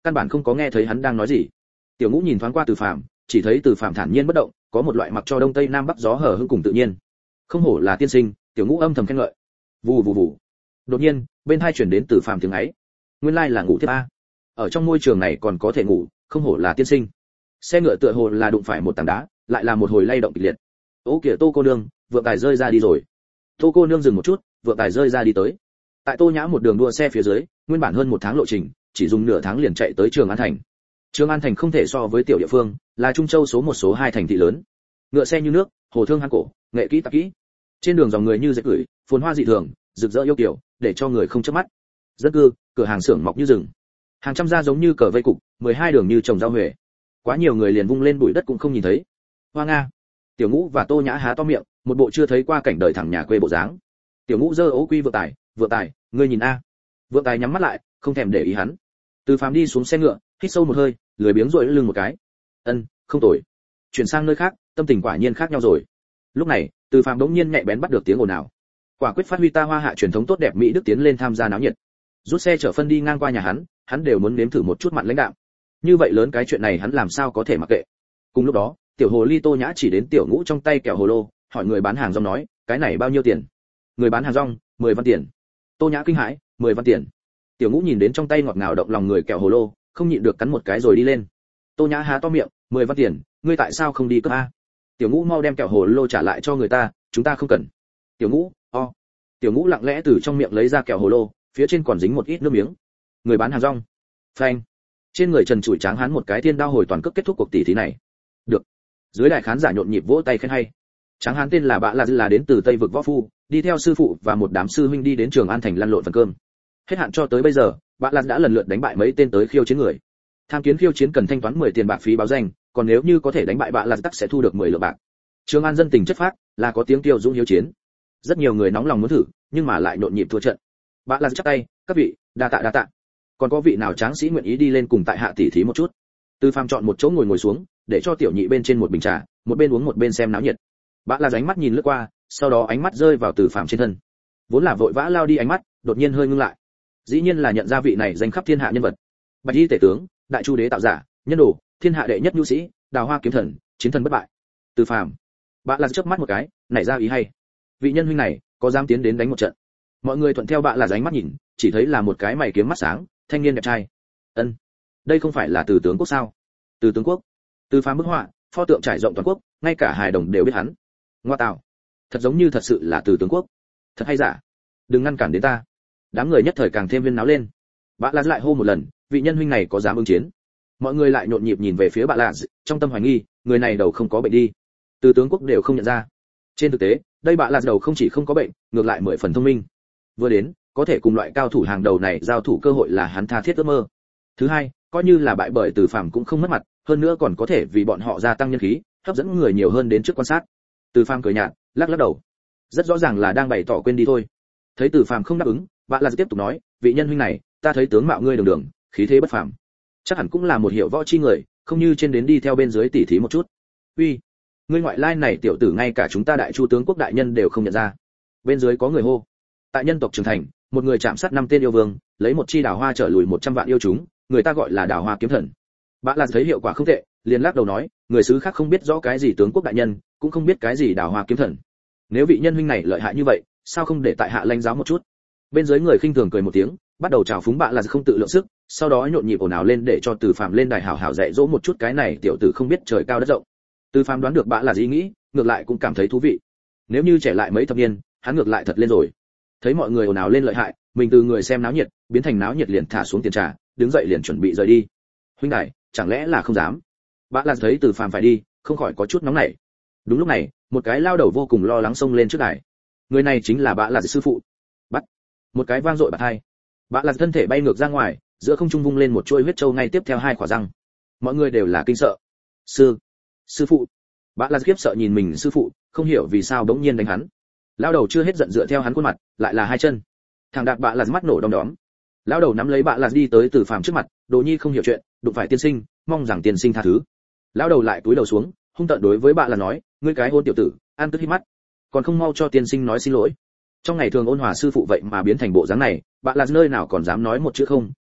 căn bản không có nghe thấy hắn đang nói gì. Tiểu Ngũ nhìn thoáng qua Từ Phàm, chỉ thấy Từ Phàm thản nhiên bất động, có một loại mặc cho đông tây nam bắc gió hở hững cùng tự nhiên. Không hổ là tiên sinh, Tiểu Ngũ âm thầm khen ngợi. Vù vù vù. Đột nhiên, bên hai chuyển đến Từ Phàm tiếng ấy. Nguyên lai là ngủ thiếp a. Ở trong môi trường này còn có thể ngủ, không hổ là tiên sinh. Xe ngựa tựa hồ là đụng phải một tảng đá, lại là một hồi lay động kịch liệt. Ô kìa Tô cô nương, vượng tài rơi ra đi rồi. Tô cô nương dừng một chút, vượng tài rơi ra đi tới. Tại Tô Nhã một đường đua xe phía dưới, nguyên bản hơn một tháng lộ trình, chỉ dùng nửa tháng liền chạy tới Trường An thành. Trường An thành không thể so với tiểu địa phương, là Trung Châu số một số hai thành thị lớn. Ngựa xe như nước, hồ thương hang cổ, nghệ kỹ tạp kỹ. Trên đường dòng người như dệt gửi, phồn hoa dị thường, rực rỡ yêu kiều, để cho người không chớp mắt. Dân cư, cửa hàng xưởng mọc như rừng. Hàng trăm gia giống như cờ vây cục, mười hai đường như trồng rau huệ. Quá nhiều người liền vung lên bụi đất cũng không nhìn thấy. Hoa nga. Tiểu Ngũ và Tô Nhã há to miệng, một bộ chưa thấy qua cảnh đời thẳng nhà quê bộ dáng. Tiểu Ngũ giơ ố quy vượng tài, vượng tài, ngươi nhìn a. Vượng tài nhắm mắt lại, không thèm để ý hắn. Từ Phàm đi xuống xe ngựa, hít sâu một hơi, lười biếng duỗi lưng một cái. Ân, không tồi. Chuyển sang nơi khác, tâm tình quả nhiên khác nhau rồi. Lúc này, Từ Phàm đống nhiên nhạy bén bắt được tiếng ồn nào. Quả quyết phát huy ta Hoa Hạ truyền thống tốt đẹp Mỹ Đức tiến lên tham gia náo nhiệt. Rút xe chở phân đi ngang qua nhà hắn, hắn đều muốn nếm thử một chút mặn lãnh đạm. Như vậy lớn cái chuyện này hắn làm sao có thể mặc kệ. Cùng lúc đó, tiểu hồ ly Tô Nhã chỉ đến Tiểu Ngũ trong tay kẹo hồ lô, hỏi người bán hàng rong nói, cái này bao nhiêu tiền? Người bán hàng rong, mười văn tiền. Tô Nhã kinh hãi, mười văn tiền. Tiểu Ngũ nhìn đến trong tay ngọt ngào động lòng người kẹo hồ lô, không nhịn được cắn một cái rồi đi lên. Tô Nhã há to miệng, mười văn tiền, ngươi tại sao không đi cướp a? Tiểu Ngũ mau đem kẹo hồ lô trả lại cho người ta, chúng ta không cần. Tiểu Ngũ, o. Tiểu Ngũ lặng lẽ từ trong miệng lấy ra kẹo hồ lô, phía trên còn dính một ít nước miếng. Người bán hàng rong. Phanh. Trên người Trần Trụi Tráng hắn một cái thiên đao hồi toàn cước kết thúc cuộc tỷ thí này. Được. Dưới đại khán giả nhộn nhịp vỗ tay khen hay. Tráng hắn tên là Bạ là là đến từ Tây vực võ phu, đi theo sư phụ và một đám sư huynh đi đến Trường An thành lăn lộn phần cơm. Hết hạn cho tới bây giờ, Bạ là đã lần lượt đánh bại mấy tên tới khiêu chiến người. Tham kiến khiêu chiến cần thanh toán mười tiền bạc phí báo danh, còn nếu như có thể đánh bại Bạ là tắc sẽ thu được mười lượng bạc. Trường An dân tình chất phác, là có tiếng tiêu dũng hiếu chiến. Rất nhiều người nóng lòng muốn thử, nhưng mà lại nhộn nhịp thua trận. Bạ là chắp tay, các vị, đa tạ đa tạ. Còn có vị nào tráng sĩ nguyện ý đi lên cùng tại hạ tỷ thí một chút? Từ Phàm chọn một chỗ ngồi ngồi xuống, để cho tiểu nhị bên trên một bình trà, một bên uống một bên xem náo nhiệt. Bạ là ánh mắt nhìn lướt qua, sau đó ánh mắt rơi vào Từ Phàm trên thân. Vốn là vội vã lao đi ánh mắt, đột nhiên hơi ngưng lại. Dĩ nhiên là nhận ra vị này danh khắp thiên hạ nhân vật. Bạch y tể tướng, đại chu đế tạo giả, nhân đồ, thiên hạ đệ nhất nhu sĩ, đào hoa kiếm thần, chiến thần bất bại. Từ Phàm. Bạ là chớp mắt một cái, nảy ra ý hay. Vị nhân huynh này, có dám tiến đến đánh một trận? Mọi người thuận theo Bạ là ánh mắt nhìn, chỉ thấy là một cái mày kiếm mắt sáng, thanh niên đẹp trai. Ân, đây không phải là Từ tướng quốc sao? Từ tướng quốc. Từ Phàm bức họa, pho tượng trải rộng toàn quốc, ngay cả hài đồng đều biết hắn. Ngoa tạo, thật giống như thật sự là Từ tướng quốc. Thật hay giả? Đừng ngăn cản đến ta. Đám người nhất thời càng thêm viên náo lên. Bạ là lại hô một lần, vị nhân huynh này có dám ứng chiến? Mọi người lại nhộn nhịp nhìn về phía Bạ là, trong tâm hoài nghi, người này đầu không có bệnh đi. Từ tướng quốc đều không nhận ra. Trên thực tế, đây Bạ là đầu không chỉ không có bệnh, ngược lại mười phần thông minh. Vừa đến, có thể cùng loại cao thủ hàng đầu này giao thủ cơ hội là hắn tha thiết ước mơ. Thứ hai, coi như là bại bởi Từ Phàm cũng không mất mặt, hơn nữa còn có thể vì bọn họ gia tăng nhân khí, hấp dẫn người nhiều hơn đến trước quan sát. Từ Phàm cười nhạt, lắc lắc đầu. Rất rõ ràng là đang bày tỏ quên đi thôi. Thấy Từ Phàm không đáp ứng, Bạ là tiếp tục nói, vị nhân huynh này, ta thấy tướng mạo ngươi đường đường, khí thế bất phàm. Chắc hẳn cũng là một hiệu võ chi người, không như trên đến đi theo bên dưới tỉ thí một chút. Uy, ngươi ngoại lai này tiểu tử ngay cả chúng ta đại chu tướng quốc đại nhân đều không nhận ra. Bên dưới có người hô. Tại nhân tộc trưởng thành, một người chạm sát năm tên yêu vương, lấy một chi đào hoa trở lùi một trăm vạn yêu chúng, người ta gọi là đào hoa kiếm thần. Bạ là thấy hiệu quả không tệ, liền lắc đầu nói, người xứ khác không biết rõ cái gì tướng quốc đại nhân, cũng không biết cái gì đào hoa kiếm thần. Nếu vị nhân huynh này lợi hại như vậy, sao không để tại hạ lãnh giáo một chút? Bên dưới người khinh thường cười một tiếng, bắt đầu chào phúng Bạ là không tự lượng sức, sau đó nhộn nhịp ồn ào lên để cho Từ Phàm lên đài hảo hảo dạy dỗ một chút cái này tiểu tử không biết trời cao đất rộng. Từ Phàm đoán được Bạ là ý nghĩ, ngược lại cũng cảm thấy thú vị. Nếu như trẻ lại mấy thập niên, hắn ngược lại thật lên rồi. Thấy mọi người ồn ào lên lợi hại, mình từ người xem náo nhiệt biến thành náo nhiệt liền thả xuống tiền trà, đứng dậy liền chuẩn bị rời đi. Huynh đài, chẳng lẽ là không dám? Bạ là thấy Từ Phàm phải đi, không khỏi có chút nóng nảy. Đúng lúc này, một cái lao đầu vô cùng lo lắng xông lên trước đài. Người này chính là Bạ là sư phụ. Bắt. Một cái vang dội bạt hai. Bạ là thân thể bay ngược ra ngoài, giữa không trung vung lên một chuôi huyết châu ngay tiếp theo hai khỏa răng. Mọi người đều là kinh sợ. Sư, sư phụ. Bạ là khiếp sợ nhìn mình sư phụ, không hiểu vì sao bỗng nhiên đánh hắn. Lao đầu chưa hết giận dựa theo hắn khuôn mặt, lại là hai chân. Thằng đạp Bạ là mắt nổ đom đóm. Lao đầu nắm lấy Bạ là đi tới Từ Phàm trước mặt, Đồ Nhi không hiểu chuyện, đụng phải tiên sinh, mong rằng tiên sinh tha thứ. Lao đầu lại cúi đầu xuống, hung tợn đối với Bạ là nói, ngươi cái hôn tiểu tử, ăn tức hít mắt, còn không mau cho tiên sinh nói xin lỗi. Trong ngày thường ôn hòa sư phụ vậy mà biến thành bộ dáng này, Bạ là nơi nào còn dám nói một chữ không,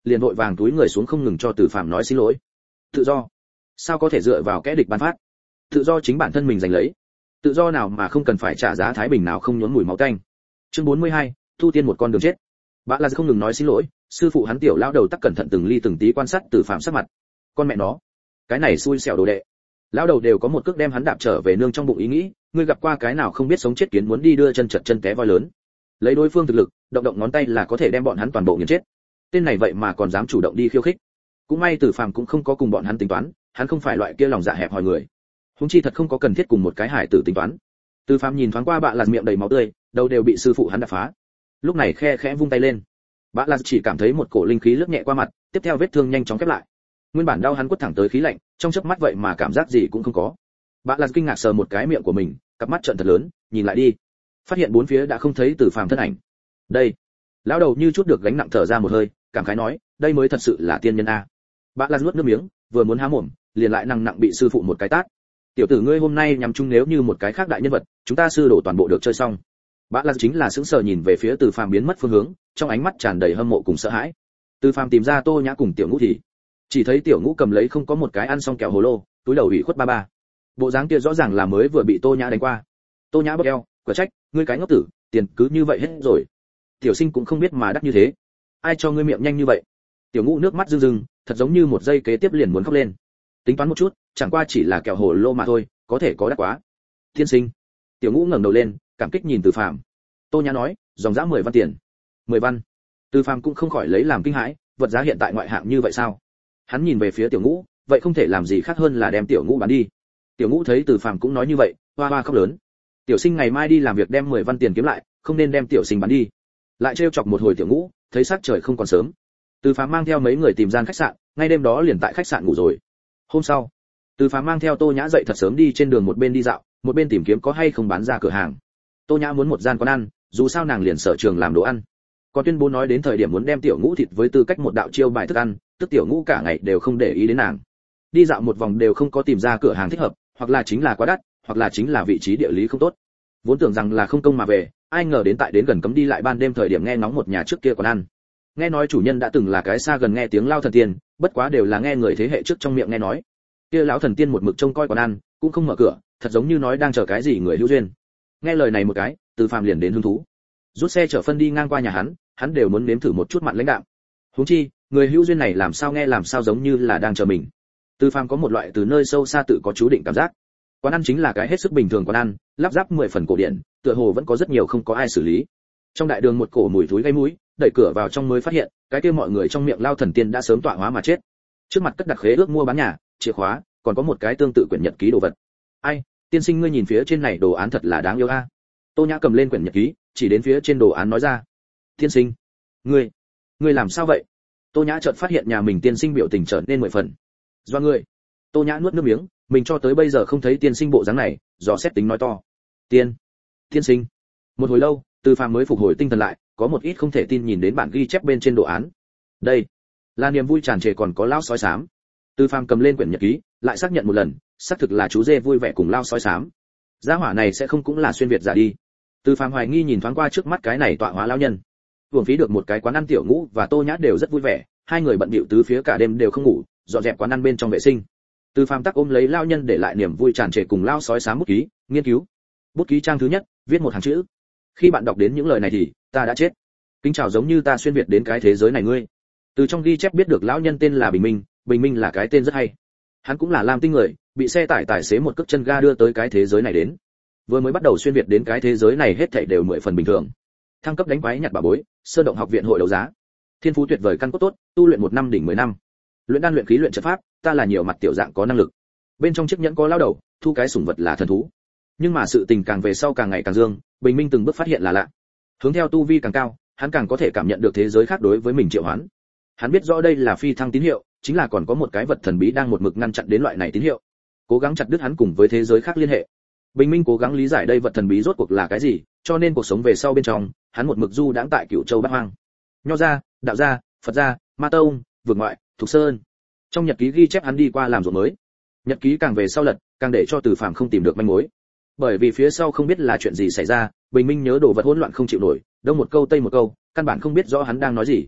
liền vội vàng túi người xuống không ngừng cho Từ Phàm nói xin lỗi. Tự do sao có thể dựa vào kẻ địch ban phát? Tự do chính bản thân mình giành lấy. Tự do nào mà không cần phải trả giá thái bình nào không nhốn mùi máu tanh. Chương bốn mươi hai, thu tiên một con đường chết. Bạn là không ngừng nói xin lỗi, sư phụ hắn tiểu lão đầu tắc cẩn thận từng ly từng tí quan sát Từ Phàm sắc mặt. Con mẹ nó, cái này xui xẻo đồ đệ. Lão đầu đều có một cước đem hắn đạp trở về nương trong bụng ý nghĩ, ngươi gặp qua cái nào không biết sống chết kiến muốn đi đưa chân chật chân té voi lớn. Lấy đối phương thực lực, động động ngón tay là có thể đem bọn hắn toàn bộ nghiền chết. Tên này vậy mà còn dám chủ động đi khiêu khích. Cũng may Từ Phàm cũng không có cùng bọn hắn tính toán, hắn không phải loại kia lòng dạ hẹp hòi người. Huống chi thật không có cần thiết cùng một cái hải tử tính toán. Từ Phàm nhìn thoáng qua Bạ Lạt miệng đầy máu tươi, đầu đều bị sư phụ hắn đập phá. Lúc này khe khẽ vung tay lên. Bạ Lạt chỉ cảm thấy một cổ linh khí lướt nhẹ qua mặt, tiếp theo vết thương nhanh chóng khép lại. Nguyên bản đau hắn quất thẳng tới khí lạnh, trong chớp mắt vậy mà cảm giác gì cũng không có. Bạ Lạt kinh ngạc sờ một cái miệng của mình, cặp mắt trợn thật lớn, nhìn lại đi, phát hiện bốn phía đã không thấy Từ Phàm thân ảnh. Đây, lão đầu như chút được gánh nặng thở ra một hơi, cảm khái nói, đây mới thật sự là tiên nhân a. Bạ Lạt nuốt nước miếng, vừa muốn há mồm, liền lại năng nặng bị sư phụ một cái tát. Tiểu tử ngươi hôm nay nhắm chung nếu như một cái khác đại nhân vật, chúng ta sư đổ toàn bộ được chơi xong. Bạ Lạt chính là sững sờ nhìn về phía Từ Phàm biến mất phương hướng, trong ánh mắt tràn đầy hâm mộ cùng sợ hãi. Từ Phàm tìm ra Tô Nhã cùng Tiểu Ngũ thì chỉ thấy Tiểu Ngũ cầm lấy không có một cái ăn xong kẹo hồ lô, túi đầu ủy khuất ba ba. Bộ dáng kia rõ ràng là mới vừa bị Tô Nhã đánh qua. Tô Nhã bốc eo, quả trách, ngươi cái ngốc tử, tiền cứ như vậy hết rồi. Tiểu sinh cũng không biết mà đắc như thế. Ai cho ngươi miệng nhanh như vậy? Tiểu Ngũ nước mắt rưng rưng, thật giống như một giây kế tiếp liền muốn khóc lên. Tính toán một chút, chẳng qua chỉ là kẹo hồ lô mà thôi, có thể có đắt quá. Tiên sinh. Tiểu Ngũ ngẩng đầu lên, cảm kích nhìn Từ Phàm. Tô Nhã nói, dòng giá mười văn tiền. mười văn. Từ Phàm cũng không khỏi lấy làm kinh hãi, vật giá hiện tại ngoại hạng như vậy sao? Hắn nhìn về phía Tiểu Ngũ, vậy không thể làm gì khác hơn là đem Tiểu Ngũ bán đi. Tiểu Ngũ thấy Từ Phàm cũng nói như vậy, hoa hoa khóc lớn. Tiểu sinh ngày mai đi làm việc đem mười văn tiền kiếm lại, không nên đem tiểu sinh bán đi. Lại trêu chọc một hồi Tiểu Ngũ, thấy sắc trời không còn sớm. Từ Phàm mang theo mấy người tìm gian khách sạn, ngay đêm đó liền tại khách sạn ngủ rồi. Hôm sau, Từ Phàm mang theo Tô Nhã dậy thật sớm đi trên đường một bên đi dạo, một bên tìm kiếm có hay không bán ra cửa hàng. Tô Nhã muốn một gian quán ăn, dù sao nàng liền sở trường làm đồ ăn. Còn tuyên bố nói đến thời điểm muốn đem Tiểu Ngũ thịt với tư cách một đạo chiêu bài thức ăn, tức Tiểu Ngũ cả ngày đều không để ý đến nàng. Đi dạo một vòng đều không có tìm ra cửa hàng thích hợp, hoặc là chính là quá đắt, hoặc là chính là vị trí địa lý không tốt. Vốn tưởng rằng là không công mà về, ai ngờ đến tại đến gần cấm đi lại ban đêm thời điểm nghe ngóng một nhà trước kia quán ăn. Nghe nói chủ nhân đã từng là cái xa gần nghe tiếng lao thần tiên, bất quá đều là nghe người thế hệ trước trong miệng nghe nói. Kia lão thần tiên một mực trông coi quán ăn, cũng không mở cửa, thật giống như nói đang chờ cái gì người hữu duyên. Nghe lời này một cái, Từ Phàm liền đến hứng thú. Rút xe chở phân đi ngang qua nhà hắn, hắn đều muốn nếm thử một chút mặn lãnh đạm. Huống chi, người hữu duyên này làm sao nghe làm sao giống như là đang chờ mình. Từ Phàm có một loại từ nơi sâu xa tự có chú định cảm giác. Quán ăn chính là cái hết sức bình thường quán ăn, lắp ráp mười phần cổ điển, tựa hồ vẫn có rất nhiều không có ai xử lý. Trong đại đường một cổ mùi thối gây mũi, đẩy cửa vào trong mới phát hiện, cái kia mọi người trong miệng lao thần tiên đã sớm tọa hóa mà chết. Trước mặt cất đặt khế ước mua bán nhà, chìa khóa, còn có một cái tương tự quyển nhật ký đồ vật. Ai, tiên sinh ngươi nhìn phía trên này đồ án thật là đáng yêu a. Tô Nhã cầm lên quyển nhật ký, chỉ đến phía trên đồ án nói ra. Tiên sinh, ngươi, ngươi làm sao vậy? Tô Nhã chợt phát hiện nhà mình tiên sinh biểu tình trở nên mười phần. Do ngươi. Tô Nhã nuốt nước miếng, mình cho tới bây giờ không thấy tiên sinh bộ dáng này, dò xét tính nói to. Tiên, tiên sinh. Một hồi lâu, Từ Phàm mới phục hồi tinh thần lại, có một ít không thể tin nhìn đến bản ghi chép bên trên đồ án. Đây, là niềm vui tràn trề còn có lao sói xám. Từ Phàm cầm lên quyển nhật ký, lại xác nhận một lần, xác thực là chú dê vui vẻ cùng lao sói xám. Gia hỏa này sẽ không cũng là xuyên việt giả đi. Từ Phàm hoài nghi nhìn thoáng qua trước mắt cái này tọa hóa lão nhân. Hưởng phí được một cái quán ăn Tiểu Ngũ và Tô Nhã đều rất vui vẻ, hai người bận bịu tứ phía cả đêm đều không ngủ, dọn dẹp quán ăn bên trong vệ sinh. Từ Phàm tắc ôm lấy lão nhân để lại niềm vui tràn trề cùng lao sói xám bút ký, nghiên cứu. Bút ký trang thứ nhất, viết một hàng chữ. Khi bạn đọc đến những lời này thì, ta đã chết. Kính chào giống như ta xuyên việt đến cái thế giới này ngươi. Từ trong ghi chép biết được lão nhân tên là Bình Minh, Bình Minh là cái tên rất hay. Hắn cũng là Lam Tinh người, bị xe tải tài xế một cước chân ga đưa tới cái thế giới này đến. Vừa mới bắt đầu xuyên việt đến cái thế giới này hết thảy đều mười phần bình thường. Thăng cấp đánh quái nhặt bảo bối, sơ động học viện hội đấu giá. Thiên phú tuyệt vời căn cốt tốt, tu luyện một năm đỉnh mười năm. Luyện đan luyện khí luyện trận pháp, ta là nhiều mặt tiểu dạng có năng lực. Bên trong chiếc nhẫn có lao đầu, thu cái sủng vật là thần thú. Nhưng mà sự tình càng về sau càng ngày càng dương, Bình Minh từng bước phát hiện là lạ. Hướng theo tu vi càng cao, hắn càng có thể cảm nhận được thế giới khác đối với mình triệu hoán. Hắn biết rõ đây là phi thăng tín hiệu, chính là còn có một cái vật thần bí đang một mực ngăn chặn đến loại này tín hiệu. Cố gắng chặt đứt hắn cùng với thế giới khác liên hệ. Bình Minh cố gắng lý giải đây vật thần bí rốt cuộc là cái gì, cho nên cuộc sống về sau bên trong, hắn một mực du đãng tại Cửu Châu Bát Hoang. Nho gia, đạo gia, Phật gia, Ma tông, Vực ngoại, Thục Sơn. Trong nhật ký ghi chép hắn đi qua làm ruộng mới. Nhật ký càng về sau lật, càng để cho Từ Phàm không tìm được manh mối. Bởi vì phía sau không biết là chuyện gì xảy ra, Bình Minh nhớ đồ vật hỗn loạn không chịu nổi, đông một câu tây một câu, căn bản không biết rõ hắn đang nói gì.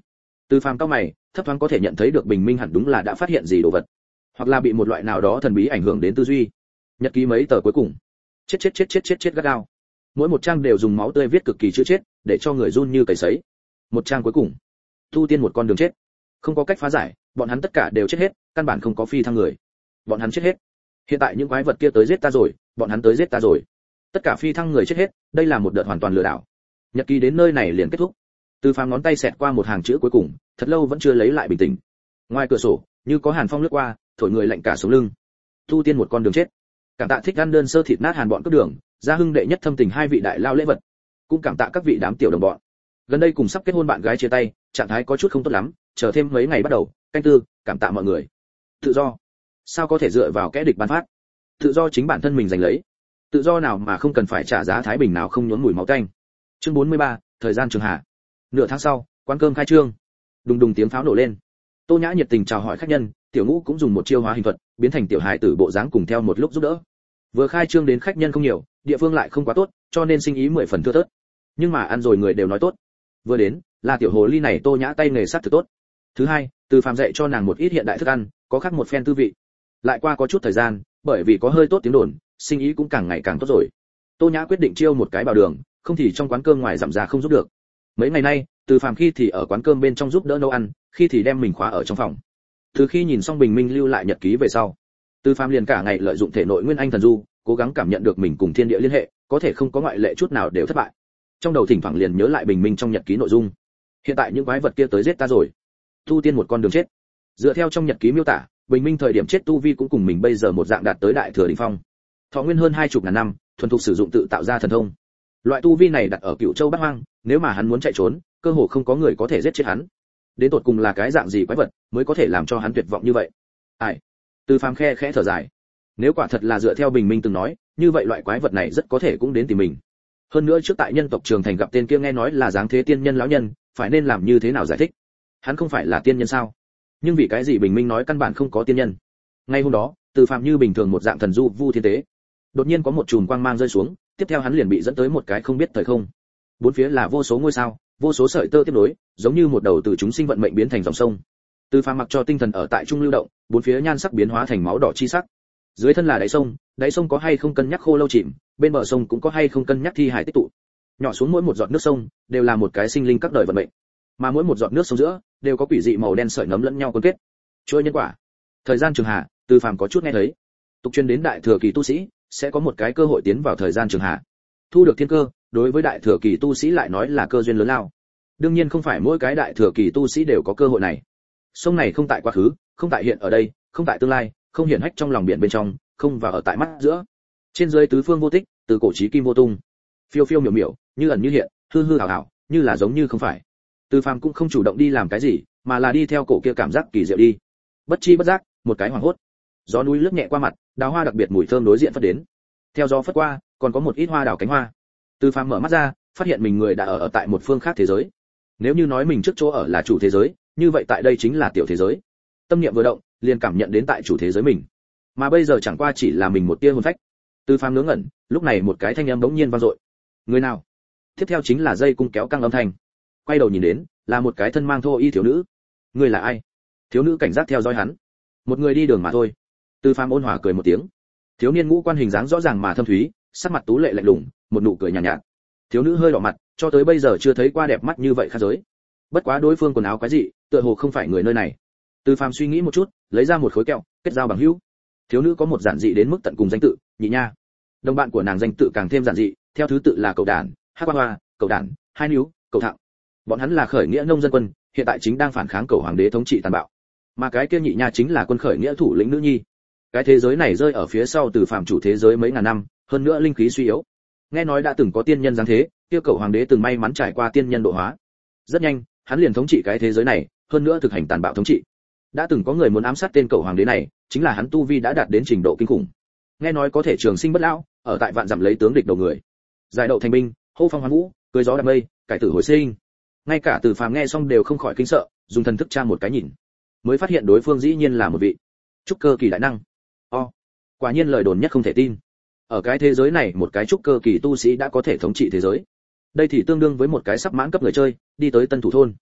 Từ Phàm cao mày, thấp thoáng có thể nhận thấy được Bình Minh hẳn đúng là đã phát hiện gì đồ vật, hoặc là bị một loại nào đó thần bí ảnh hưởng đến tư duy. Nhật ký mấy tờ cuối cùng, chết chết chết chết chết chết gắt gao. Mỗi một trang đều dùng máu tươi viết cực kỳ chữ chết, để cho người run như cầy sấy. Một trang cuối cùng, tu tiên một con đường chết, không có cách phá giải, bọn hắn tất cả đều chết hết, căn bản không có phi thăng người. Bọn hắn chết hết. Hiện tại những quái vật kia tới giết ta rồi, bọn hắn tới giết ta rồi. Tất cả phi thăng người chết hết, đây là một đợt hoàn toàn lừa đảo. Nhật ký đến nơi này liền kết thúc. Từ Phàm ngón tay xẹt qua một hàng chữ cuối cùng, thật lâu vẫn chưa lấy lại bình tĩnh. Ngoài cửa sổ, như có hàn phong lướt qua, thổi người lạnh cả sống lưng. Tu tiên một con đường chết. Cảm tạ thích ăn đơn sơ thịt nát hàn bọn cướp đường, gia hưng đệ nhất thâm tình hai vị đại lao lễ vật. Cũng cảm tạ các vị đám tiểu đồng bọn. Gần đây cùng sắp kết hôn bạn gái chia tay, trạng thái có chút không tốt lắm, chờ thêm mấy ngày bắt đầu, canh tư, cảm tạ mọi người. Tự do. Sao có thể dựa vào kẻ địch ban phát? Tự do chính bản thân mình giành lấy. Tự do nào mà không cần phải trả giá thái bình nào không nhuốm mùi máu tanh. Chương bốn mươi ba, thời gian trường hạ. Nửa tháng sau, quán cơm khai trương. Đùng đùng tiếng pháo nổ lên. Tô Nhã nhiệt tình chào hỏi khách nhân, Tiểu Ngũ cũng dùng một chiêu hóa hình thuật, biến thành tiểu hài tử bộ dáng cùng theo một lúc giúp đỡ. Vừa khai trương đến khách nhân không nhiều, địa phương lại không quá tốt, cho nên sinh ý mười phần thưa thớt. Nhưng mà ăn rồi người đều nói tốt. Vừa đến, là tiểu hồ ly này Tô Nhã tay nghề sát thực tốt. Thứ hai, Từ Phàm dạy cho nàng một ít hiện đại thức ăn, có khác một phen tư vị. Lại qua có chút thời gian, bởi vì có hơi tốt tiếng đồn, sinh ý cũng càng ngày càng tốt rồi. Tô Nhã quyết định chiêu một cái bảo đường, không thì trong quán cơm ngoài giảm giá không giúp được. Mấy ngày nay, Từ Phàm khi thì ở quán cơm bên trong giúp đỡ nấu ăn, khi thì đem mình khóa ở trong phòng. Từ khi nhìn xong Bình Minh lưu lại nhật ký về sau, Từ Phàm liền cả ngày lợi dụng thể nội nguyên anh thần du, cố gắng cảm nhận được mình cùng thiên địa liên hệ, có thể không có ngoại lệ chút nào đều thất bại. Trong đầu thỉnh thoảng liền nhớ lại Bình Minh trong nhật ký nội dung. Hiện tại những quái vật kia tới giết ta rồi. Tu tiên một con đường chết. Dựa theo trong nhật ký miêu tả, Bình Minh thời điểm chết tu vi cũng cùng mình bây giờ một dạng đạt tới đại thừa đỉnh phong. Thọ nguyên hơn hai chục ngàn năm, thuần thục sử dụng tự tạo ra thần thông. Loại tu vi này đặt ở Cửu Châu Bát Hoang, nếu mà hắn muốn chạy trốn, cơ hồ không có người có thể giết chết hắn. Đến tột cùng là cái dạng gì quái vật mới có thể làm cho hắn tuyệt vọng như vậy? Ai? Từ Phàm khe khẽ thở dài. Nếu quả thật là dựa theo Bình Minh từng nói, như vậy loại quái vật này rất có thể cũng đến tìm mình. Hơn nữa trước tại nhân tộc Trường Thành gặp tên kia nghe nói là dáng thế tiên nhân lão nhân, phải nên làm như thế nào giải thích? Hắn không phải là tiên nhân sao? Nhưng vì cái gì Bình Minh nói căn bản không có tiên nhân? Ngay hôm đó, Từ Phàm như bình thường một dạng thần du vu thiên tế. Đột nhiên có một chùm quang mang rơi xuống, tiếp theo hắn liền bị dẫn tới một cái không biết thời không. Bốn phía là vô số ngôi sao, vô số sợi tơ tiếp nối, giống như một đầu từ chúng sinh vận mệnh biến thành dòng sông. Từ Phàm mặc cho tinh thần ở tại trung lưu động, bốn phía nhan sắc biến hóa thành máu đỏ chi sắc. Dưới thân là đáy sông, đáy sông có hay không cân nhắc khô lâu chìm, bên bờ sông cũng có hay không cân nhắc thi hải tích tụ. Nhỏ xuống mỗi một giọt nước sông, đều là một cái sinh linh các đời vận mệnh. Mà mỗi một giọt nước sông giữa, đều có quỷ dị màu đen sợi nấm lẫn nhau cấu kết. Chuỗi nhân quả. Thời gian trường hạ, Từ Phàm có chút nghe thấy. Tục truyền đến đại thừa kỳ tu sĩ, sẽ có một cái cơ hội tiến vào thời gian trường hạ. Thu được thiên cơ, đối với đại thừa kỳ tu sĩ lại nói là cơ duyên lớn lao. Đương nhiên không phải mỗi cái đại thừa kỳ tu sĩ đều có cơ hội này. Sông này không tại quá khứ, không tại hiện ở đây, không tại tương lai, không hiển hách trong lòng biển bên trong, không vào ở tại mắt giữa. Trên dưới tứ phương vô tích, từ cổ chí kim vô tung. Phiêu phiêu miểu miểu, như ẩn như hiện, hư hư ảo ảo, như là giống như không phải. Từ Phàm cũng không chủ động đi làm cái gì, mà là đi theo cổ kia cảm giác kỳ diệu đi. Bất chi bất giác, một cái hoàng hốt. Gió núi lướt nhẹ qua mặt, đào hoa đặc biệt mùi thơm đối diện phất đến. Theo gió phất qua, còn có một ít hoa đào cánh hoa. Từ Phàm mở mắt ra, phát hiện mình người đã ở ở tại một phương khác thế giới. Nếu như nói mình trước chỗ ở là chủ thế giới, như vậy tại đây chính là tiểu thế giới. Tâm niệm vừa động, liền cảm nhận đến tại chủ thế giới mình. Mà bây giờ chẳng qua chỉ là mình một tia hồn phách. Từ Phàm ngớ ngẩn, lúc này một cái thanh âm bỗng nhiên vang dội. Người nào? Tiếp theo chính là dây cung kéo căng âm thanh. Quay đầu nhìn đến, là một cái thân mang thô y thiếu nữ. Người là ai? Thiếu nữ cảnh giác theo dõi hắn. Một người đi đường mà thôi. Từ Phàm ôn hòa cười một tiếng. Thiếu niên ngũ quan hình dáng rõ ràng mà thâm thúy, sắc mặt tú lệ lạnh lùng, một nụ cười nhàn nhạt, nhạt. Thiếu nữ hơi đỏ mặt, cho tới bây giờ chưa thấy qua đẹp mắt như vậy khác giới. Bất quá đối phương quần áo quái dị, tựa hồ không phải người nơi này. Từ Phàm suy nghĩ một chút, lấy ra một khối kẹo, kết giao bằng hữu. Thiếu nữ có một giản dị đến mức tận cùng danh tự, Nhị Nha. Đồng bạn của nàng danh tự càng thêm giản dị, theo thứ tự là Cầu Đản, Hắc Hoa Hoa, Cầu Đản, Hai Níu, Cầu Thặng. Bọn hắn là khởi nghĩa nông dân quân, hiện tại chính đang phản kháng cầu hoàng đế thống trị tàn bạo. Mà cái kia Nhị Nha chính là quân khởi nghĩa thủ lĩnh nữ nhi. Cái thế giới này rơi ở phía sau Từ Phàm chủ thế giới mấy ngàn năm, hơn nữa linh khí suy yếu. Nghe nói đã từng có tiên nhân dáng thế, kia cầu hoàng đế từng may mắn trải qua tiên nhân độ hóa. Rất nhanh, hắn liền thống trị cái thế giới này, hơn nữa thực hành tàn bạo thống trị. Đã từng có người muốn ám sát tên cầu hoàng đế này, chính là hắn tu vi đã đạt đến trình độ kinh khủng. Nghe nói có thể trường sinh bất lão, ở tại vạn dặm lấy tướng địch đầu người. Giải đậu thành binh, hô phong hoán vũ, cưỡi gió đạp mây, cải tử hồi sinh. Ngay cả Từ Phàm nghe xong đều không khỏi kinh sợ, dùng thần thức tra một cái nhìn, mới phát hiện đối phương dĩ nhiên là một vị trúc cơ kỳ đại năng. O, quả nhiên lời đồn nhất không thể tin. Ở cái thế giới này, một cái trúc cơ kỳ tu sĩ đã có thể thống trị thế giới. Đây thì tương đương với một cái sắp mãn cấp người chơi, đi tới tân thủ thôn.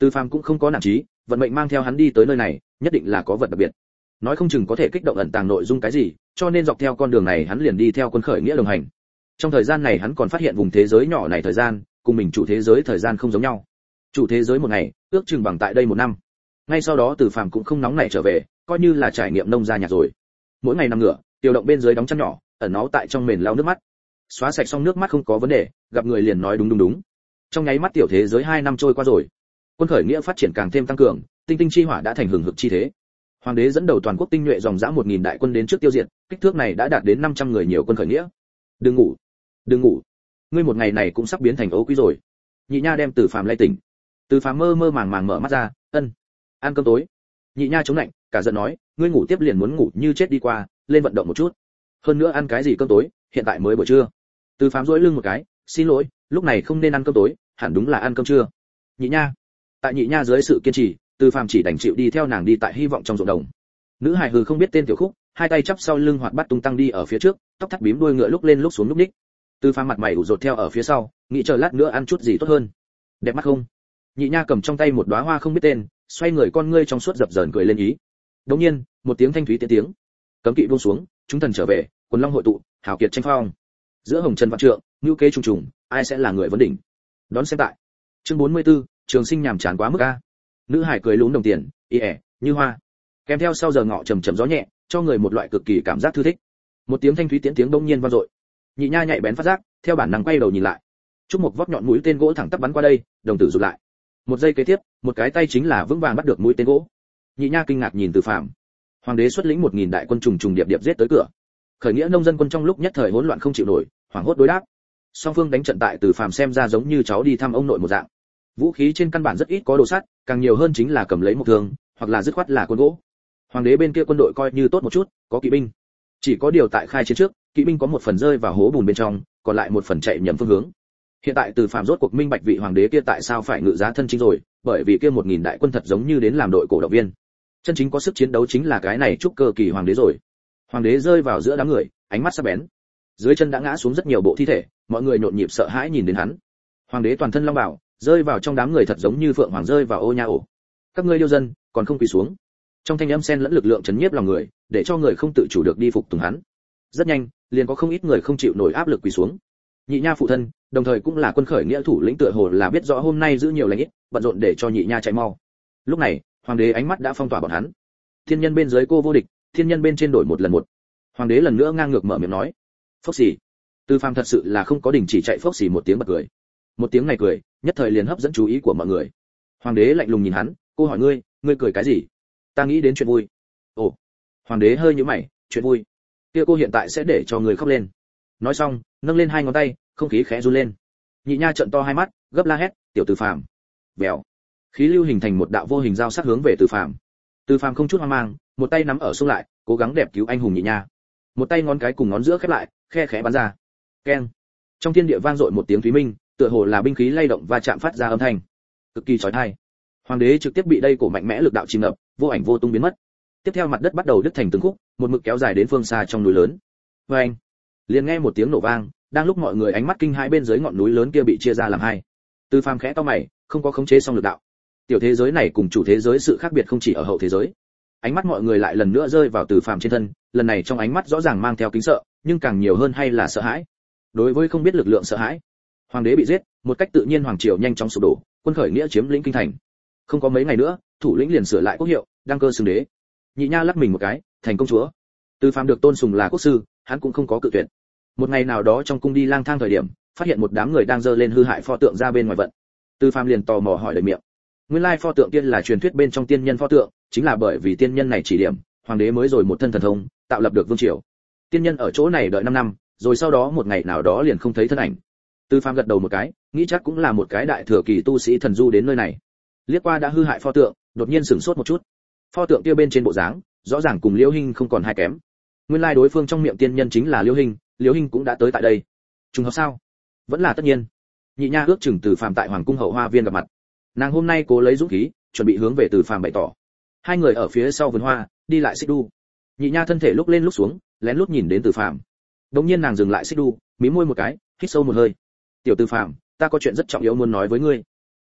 Từ Phàm cũng không có nản chí, vận mệnh mang theo hắn đi tới nơi này, nhất định là có vật đặc biệt. Nói không chừng có thể kích động ẩn tàng nội dung cái gì, cho nên dọc theo con đường này hắn liền đi theo quân khởi nghĩa đồng hành. Trong thời gian này hắn còn phát hiện vùng thế giới nhỏ này thời gian, cùng mình chủ thế giới thời gian không giống nhau. Chủ thế giới một ngày, ước chừng bằng tại đây một năm. Ngay sau đó Từ Phàm cũng không nóng nảy trở về, coi như là trải nghiệm nông gia nhạc rồi. Mỗi ngày nằm ngửa, tiểu động bên dưới đóng chăn nhỏ, ẩn náu tại trong mền lau nước mắt. Xóa sạch xong nước mắt không có vấn đề, gặp người liền nói đúng đúng đúng. Trong nháy mắt tiểu thế giới hai năm trôi qua rồi. Quân khởi nghĩa phát triển càng thêm tăng cường, tinh tinh chi hỏa đã thành hừng hực chi thế. Hoàng đế dẫn đầu toàn quốc tinh nhuệ dòng dã một nghìn đại quân đến trước tiêu diệt, kích thước này đã đạt đến năm trăm người nhiều quân khởi nghĩa. Đừng ngủ, đừng ngủ, ngươi một ngày này cũng sắp biến thành ấu quý rồi. Nhị nha đem Từ Phàm lay tỉnh. Từ Phàm mơ mơ màng màng mở mắt ra, ân, ăn cơm tối. Nhị nha chống lạnh, cả giận nói, ngươi ngủ tiếp liền muốn ngủ như chết đi qua, lên vận động một chút. Hơn nữa ăn cái gì cơm tối, hiện tại mới buổi trưa. Từ Phàm duỗi lưng một cái, xin lỗi, lúc này không nên ăn cơm tối, hẳn đúng là ăn cơm trưa. Nhị nha. Tại nhị nha dưới sự kiên trì, Từ Phàm chỉ đành chịu đi theo nàng đi tại hy vọng trong ruộng đồng. Nữ hài hừ không biết tên tiểu khúc, hai tay chắp sau lưng hoạt bát tung tăng đi ở phía trước, tóc thắt bím đuôi ngựa lúc lên lúc xuống lúc ních. Từ Phàm mặt mày ủ rột theo ở phía sau, nghĩ chờ lát nữa ăn chút gì tốt hơn. Đẹp mắt không? Nhị nha cầm trong tay một đóa hoa không biết tên, xoay người con ngươi trong suốt dập dờn cười lên ý. Đột nhiên, một tiếng thanh thúy tiếng tiếng. Cấm kỵ buông xuống, chúng thần trở về, quần long hội tụ, hào kiệt tranh phong. Giữa hồng trần vạn trượng, ngưu kế trùng trùng, ai sẽ là người vấn đỉnh? Đón xem tại. Chương bốn mươi tư, Trường Sinh nhàm chán quá mức a. Nữ hải cười lún đồng tiền, y ẻ, như hoa. Kèm theo sau giờ ngọ trầm trầm gió nhẹ, cho người một loại cực kỳ cảm giác thư thích. Một tiếng thanh thúy tiễn tiếng bỗng nhiên vang dội. Nhị nha nhạy bén phát giác, theo bản năng quay đầu nhìn lại. Trúc một vóc nhọn mũi tên gỗ thẳng tắp bắn qua đây, đồng tử rụt lại. Một giây kế tiếp, một cái tay chính là vững vàng bắt được mũi tên gỗ. Nhị nha kinh ngạc nhìn Từ Phàm. Hoàng đế xuất lĩnh một nghìn đại quân trùng trùng điệp điệp giết tới cửa. Khởi nghĩa nông dân quân trong lúc nhất thời hỗn loạn không chịu nổi, hoảng hốt đối đáp. Song phương đánh trận tại Từ Phàm xem ra giống như cháu đi thăm ông nội một dạng. Vũ khí trên căn bản rất ít có đồ sắt, càng nhiều hơn chính là cầm lấy một thương, hoặc là dứt khoát là côn gỗ. Hoàng đế bên kia quân đội coi như tốt một chút, có kỵ binh. Chỉ có điều tại khai chiến trước, kỵ binh có một phần rơi vào hố bùn bên trong, còn lại một phần chạy nhầm phương hướng. Hiện tại Từ Phàm rốt cuộc minh bạch vị hoàng đế kia tại sao phải ngự giá thân chính rồi, bởi vì kia một nghìn đại quân thật giống như đến làm đội cổ động viên. Chân chính có sức chiến đấu chính là cái này trúc cơ kỳ hoàng đế rồi. Hoàng đế rơi vào giữa đám người, ánh mắt sắc bén. Dưới chân đã ngã xuống rất nhiều bộ thi thể, mọi người nhộn nhịp sợ hãi nhìn đến hắn. Hoàng đế toàn thân long bào, rơi vào trong đám người thật giống như phượng hoàng rơi vào ô nha ổ. Các ngươi điêu dân, còn không quỳ xuống. Trong thanh âm xen lẫn lực lượng chấn nhiếp lòng người, để cho người không tự chủ được đi phục tùng hắn. Rất nhanh, liền có không ít người không chịu nổi áp lực quỳ xuống. Nhị nha phụ thân, đồng thời cũng là quân khởi nghĩa thủ lĩnh tựa hồ là biết rõ hôm nay giữ nhiều lãnh ít, bận rộn để cho nhị nha chạy mau. Lúc này, hoàng đế ánh mắt đã phong tỏa bọn hắn. Thiên nhân bên dưới cô vô địch, thiên nhân bên trên đổi một lần một. Hoàng đế lần nữa ngang ngược mở miệng nói. Phốc xì. Từ Phàm thật sự là không có đình chỉ chạy phốc xì một tiếng bật cười. Một tiếng này cười, nhất thời liền hấp dẫn chú ý của mọi người. Hoàng đế lạnh lùng nhìn hắn, cô hỏi ngươi, ngươi cười cái gì? Ta nghĩ đến chuyện vui. Ồ. Hoàng đế hơi nhíu mày, chuyện vui. Kia cô hiện tại sẽ để cho người khóc lên. Nói xong, nâng lên hai ngón tay, không khí khẽ run lên. Nhị nha trợn to hai mắt, gấp la hét, tiểu Từ Phàm. Bèo. Khí lưu hình thành một đạo vô hình dao sắc hướng về Từ Phàm. Từ Phàm không chút hoang mang, một tay nắm ở xung lại, cố gắng đẹp cứu anh hùng nhị nha. Một tay ngón cái cùng ngón giữa khép lại, khe khẽ bắn ra. Keng. Trong thiên địa vang dội một tiếng thúy minh, tựa hồ là binh khí lay động và chạm phát ra âm thanh, cực kỳ chói tai. Hoàng đế trực tiếp bị đây cổ mạnh mẽ lực đạo chìm ngập, vô ảnh vô tung biến mất. Tiếp theo mặt đất bắt đầu đứt thành từng khúc, một mực kéo dài đến phương xa trong núi lớn. Oeng. Liền nghe một tiếng nổ vang, đang lúc mọi người ánh mắt kinh hãi bên dưới ngọn núi lớn kia bị chia ra làm hai. Từ Phàm khẽ cau mày, không có khống chế xong lực đạo. Tiểu thế giới này cùng chủ thế giới sự khác biệt không chỉ ở hậu thế giới. Ánh mắt mọi người lại lần nữa rơi vào Từ Phàm trên thân, lần này trong ánh mắt rõ ràng mang theo kính sợ, nhưng càng nhiều hơn hay là sợ hãi. Đối với không biết lực lượng sợ hãi. Hoàng đế bị giết, một cách tự nhiên hoàng triều nhanh chóng sụp đổ, quân khởi nghĩa chiếm lĩnh kinh thành. Không có mấy ngày nữa, thủ lĩnh liền sửa lại quốc hiệu, đăng cơ xưng đế. Nhị nha lắc mình một cái, thành công chúa. Từ Phàm được tôn sùng là quốc sư, hắn cũng không có cự tuyệt. Một ngày nào đó trong cung đi lang thang thời điểm, phát hiện một đám người đang dơ lên hư hại pho tượng ra bên ngoài vận. Từ Phàm liền tò mò hỏi lời miệng. Nguyên lai pho tượng tiên là truyền thuyết bên trong tiên nhân pho tượng, chính là bởi vì tiên nhân này chỉ điểm, hoàng đế mới rồi một thân thần thông, tạo lập được vương triều. Tiên nhân ở chỗ này đợi năm năm, rồi sau đó một ngày nào đó liền không thấy thân ảnh. Từ Phàm gật đầu một cái, nghĩ chắc cũng là một cái đại thừa kỳ tu sĩ thần du đến nơi này. Liếc qua đã hư hại pho tượng, đột nhiên sửng sốt một chút. Pho tượng kia bên trên bộ dáng, rõ ràng cùng Liễu Hinh không còn hai kém. Nguyên lai đối phương trong miệng tiên nhân chính là Liễu Hinh, Liễu Hinh cũng đã tới tại đây. Trùng hợp sao? Vẫn là tất nhiên. Nhị nha ước chừng Từ Phàm tại hoàng cung hậu hoa viên gặp mặt. Nàng hôm nay cố lấy dũng khí, chuẩn bị hướng về Từ Phàm bày tỏ. Hai người ở phía sau vườn hoa, đi lại xích đu. Nhị nha thân thể lúc lên lúc xuống, lén lút nhìn đến Từ Phàm. Đột nhiên nàng dừng lại xích đu, mím môi một cái, hít sâu một hơi. Tiểu Từ Phàm, ta có chuyện rất trọng yếu muốn nói với ngươi.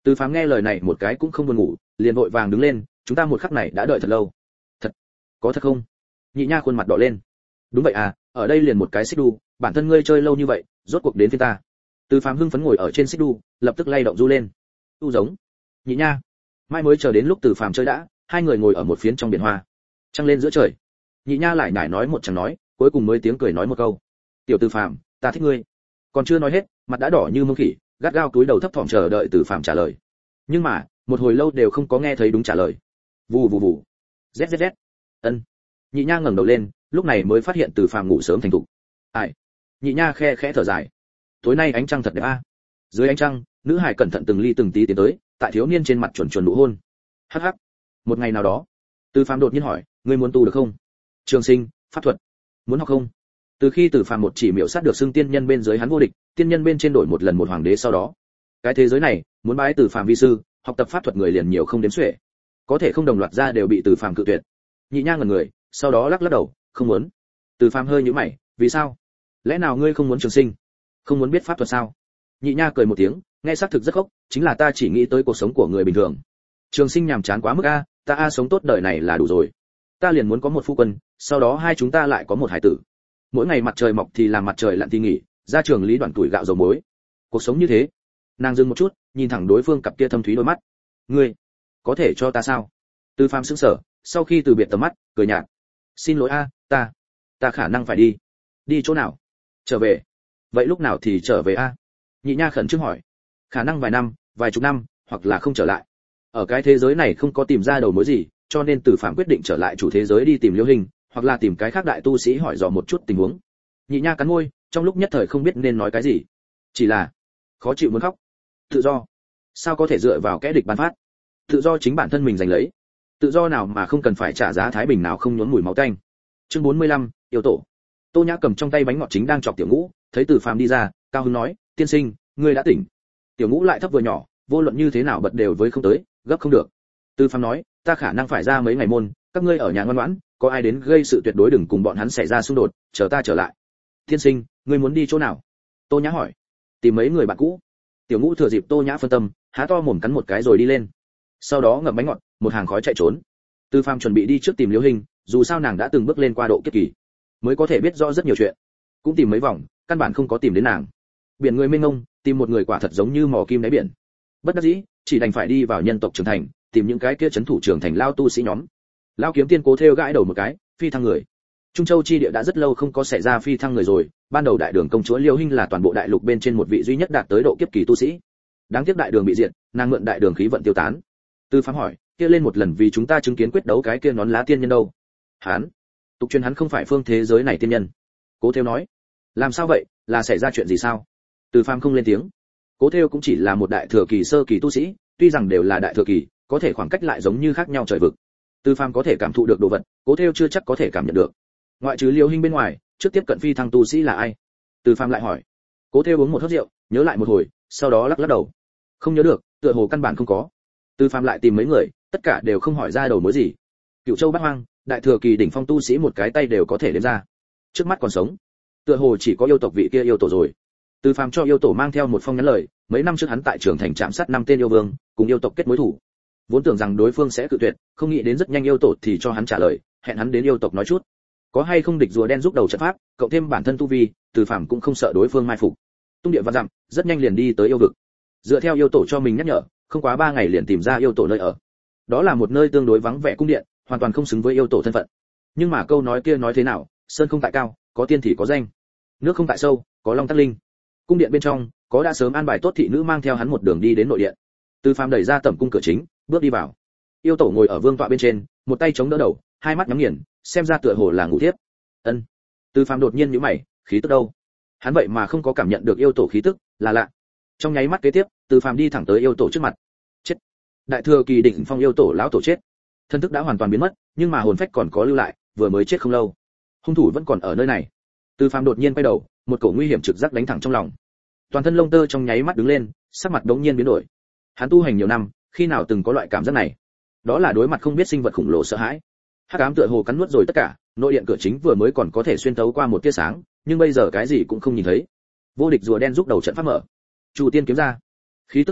Từ Phàm nghe lời này một cái cũng không buồn ngủ, liền vội vàng đứng lên, chúng ta một khắc này đã đợi thật lâu. Thật? Có thật không? Nhị Nha khuôn mặt đỏ lên. Đúng vậy à, ở đây liền một cái xích đu, bản thân ngươi chơi lâu như vậy, rốt cuộc đến phiên ta. Từ Phàm hưng phấn ngồi ở trên xích đu, lập tức lay động du lên. Tu giống. Nhị Nha. Mai mới chờ đến lúc Từ Phàm chơi đã, hai người ngồi ở một phiến trong biển hoa. Trăng lên giữa trời. Nhị Nha lại nhải nói một chẳng nói, cuối cùng mới tiếng cười nói một câu. Tiểu Từ Phàm, ta thích ngươi. Còn chưa nói hết, mặt đã đỏ như mông khỉ, gắt gao cúi đầu thấp thỏm chờ đợi Từ Phàm trả lời. Nhưng mà, một hồi lâu đều không có nghe thấy đúng trả lời. Vù vù vù. Rét rét rét. Ân. Nhị Nha ngẩng đầu lên, lúc này mới phát hiện Từ Phàm ngủ sớm thành thục. Ai? Nhị Nha khe khẽ thở dài. Tối nay ánh trăng thật đẹp a. Dưới ánh trăng, nữ hải cẩn thận từng ly từng tí tiến tới, tại thiếu niên trên mặt chuẩn chuẩn nụ hôn. Hắc hắc. Một ngày nào đó, Từ Phàm đột nhiên hỏi, ngươi muốn tu được không? Trường sinh, pháp thuật, muốn học không? Từ khi Từ Phàm một chỉ miểu sát được xưng tiên nhân bên dưới hắn vô địch, tiên nhân bên trên đổi một lần một hoàng đế sau đó, cái thế giới này muốn bái Từ Phàm vi sư, học tập pháp thuật người liền nhiều không đếm xuể. Có thể không đồng loạt ra đều bị Từ Phàm cự tuyệt. Nhị Nha ngẩn người, sau đó lắc lắc đầu, không muốn. Từ Phàm hơi nhíu mày, vì sao? Lẽ nào ngươi không muốn trường sinh? Không muốn biết pháp thuật sao? Nhị Nha cười một tiếng, nghe xác thực rất khốc, chính là ta chỉ nghĩ tới cuộc sống của người bình thường. Trường sinh nhàm chán quá mức a, ta a sống tốt đời này là đủ rồi. Ta liền muốn có một phu quân, sau đó hai chúng ta lại có một hải tử. Mỗi ngày mặt trời mọc thì làm mặt trời lặn thì nghỉ, ra trường lý đoạn tuổi gạo dầu muối. Cuộc sống như thế. Nàng dừng một chút, nhìn thẳng đối phương cặp kia thâm thúy đôi mắt. Ngươi, có thể cho ta sao? Từ Phàm sững sờ, sau khi từ biệt tầm mắt, cười nhạt. Xin lỗi a, ta, ta khả năng phải đi. Đi chỗ nào? Trở về. Vậy lúc nào thì trở về a? Nhị Nha khẩn trương hỏi. Khả năng vài năm, vài chục năm, hoặc là không trở lại. Ở cái thế giới này không có tìm ra đầu mối gì, cho nên Từ Phàm quyết định trở lại chủ thế giới đi tìm Liêu Hình, hoặc là tìm cái khác đại tu sĩ hỏi dò một chút tình huống. Nhị Nha cắn môi, trong lúc nhất thời không biết nên nói cái gì. Chỉ là khó chịu muốn khóc. Tự do, sao có thể dựa vào kẻ địch ban phát? Tự do chính bản thân mình giành lấy. Tự do nào mà không cần phải trả giá thái bình nào không nhuốm mùi máu tanh. Chương bốn mươi lăm, yêu tổ. Tô Nhã cầm trong tay bánh ngọt chính đang chọc Tiểu Ngũ, thấy Từ Phàm đi ra, cao hứng nói, tiên sinh, ngươi đã tỉnh. Tiểu Ngũ lại thấp vừa nhỏ, vô luận như thế nào bật đều với không tới, gấp không được. Từ Phàm nói, ta khả năng phải ra mấy ngày môn, các ngươi ở nhà ngoan ngoãn, có ai đến gây sự tuyệt đối đừng cùng bọn hắn xảy ra xung đột, chờ ta trở lại. Tiên sinh, ngươi muốn đi chỗ nào? Tô Nhã hỏi. Tìm mấy người bạn cũ. Tiểu Ngũ thừa dịp Tô Nhã phân tâm, há to mồm cắn một cái rồi đi lên. Sau đó ngậm bánh ngọt, một hàng khói chạy trốn. Từ Phàm chuẩn bị đi trước tìm Liễu Hình, dù sao nàng đã từng bước lên qua độ kiếp kỳ, mới có thể biết rõ rất nhiều chuyện. Cũng tìm mấy vòng, căn bản không có tìm đến nàng. Biển người mênh mông, tìm một người quả thật giống như mò kim đáy biển. Bất đắc dĩ, chỉ đành phải đi vào nhân tộc trưởng thành, tìm những cái kia trấn thủ trưởng thành lao tu sĩ nhóm. Lao kiếm tiên cố thêu gãi đầu một cái, phi thăng người. Trung Châu chi địa đã rất lâu không có xảy ra phi thăng người rồi, ban đầu đại đường công chúa Liêu Hinh là toàn bộ đại lục bên trên một vị duy nhất đạt tới độ kiếp kỳ tu sĩ. Đáng tiếc đại đường bị diệt, nàng mượn đại đường khí vận tiêu tán. Từ Phàm hỏi, kia lên một lần vì chúng ta chứng kiến quyết đấu cái kia nón lá tiên nhân đâu? Hắn, tục truyền hắn không phải phương thế giới này tiên nhân. Cố Thêu nói, làm sao vậy, là xảy ra chuyện gì sao? Từ Phàm không lên tiếng. Cố Thêu cũng chỉ là một đại thừa kỳ sơ kỳ tu sĩ, tuy rằng đều là đại thừa kỳ, có thể khoảng cách lại giống như khác nhau trời vực. Từ Phàm có thể cảm thụ được đồ vật, Cố Thêu chưa chắc có thể cảm nhận được. Ngoại trừ Liêu Hinh bên ngoài, trước tiếp cận phi thăng tu sĩ là ai? Từ Phàm lại hỏi. Cố Thêu uống một hớp rượu, nhớ lại một hồi, sau đó lắc lắc đầu. Không nhớ được, tựa hồ căn bản không có. Từ Phàm lại tìm mấy người, tất cả đều không hỏi ra đầu mối gì. Cửu Châu Bát Hoang, đại thừa kỳ đỉnh phong tu sĩ một cái tay đều có thể đếm ra. Trước mắt còn sống, tựa hồ chỉ có yêu tộc vị kia yêu tổ rồi. Từ Phàm cho yêu tổ mang theo một phong nhắn lời, mấy năm trước hắn tại trường thành chạm sát năm tên yêu vương, cùng yêu tộc kết mối thủ. Vốn tưởng rằng đối phương sẽ cự tuyệt, không nghĩ đến rất nhanh yêu tổ thì cho hắn trả lời, hẹn hắn đến yêu tộc nói chút. Có hay không địch rùa đen giúp đầu trận pháp, cộng thêm bản thân tu vi, Từ Phàm cũng không sợ đối phương mai phục. Tung địa văn dặm, rất nhanh liền đi tới yêu vực. Dựa theo yêu tổ cho mình nhắc nhở, không quá ba ngày liền tìm ra yêu tổ nơi ở. Đó là một nơi tương đối vắng vẻ cung điện, hoàn toàn không xứng với yêu tổ thân phận. Nhưng mà câu nói kia nói thế nào, sơn không tại cao, có tiên thì có danh. Nước không tại sâu, có long tắc linh. Cung điện bên trong, có đã sớm an bài tốt thị nữ mang theo hắn một đường đi đến nội điện. Từ Phàm đẩy ra tẩm cung cửa chính, bước đi vào. Yêu tổ ngồi ở vương tọa bên trên, một tay chống đỡ đầu, hai mắt nhắm nghiền, xem ra tựa hồ là ngủ thiếp. Ân. Từ Phàm đột nhiên nhíu mày, khí tức đâu? Hắn vậy mà không có cảm nhận được yêu tổ khí tức, là lạ. Trong nháy mắt kế tiếp, Từ Phàm đi thẳng tới yêu tổ trước mặt. Chết. Đại thừa kỳ đỉnh phong yêu tổ lão tổ chết. Thân thức đã hoàn toàn biến mất, nhưng mà hồn phách còn có lưu lại, vừa mới chết không lâu. Hung thủ vẫn còn ở nơi này. Từ Phàm đột nhiên quay đầu, một cổ nguy hiểm trực giác đánh thẳng trong lòng. Toàn thân lông tơ trong nháy mắt đứng lên, sắc mặt đống nhiên biến đổi. Hắn tu hành nhiều năm, khi nào từng có loại cảm giác này? Đó là đối mặt không biết sinh vật khủng lồ sợ hãi. Hắc ám tựa hồ cắn nuốt rồi tất cả, nội điện cửa chính vừa mới còn có thể xuyên thấu qua một tia sáng, nhưng bây giờ cái gì cũng không nhìn thấy. Vô địch rùa đen rút đầu trận pháp mở. Chu tiên kiếm ra, khí tức tăng vọt,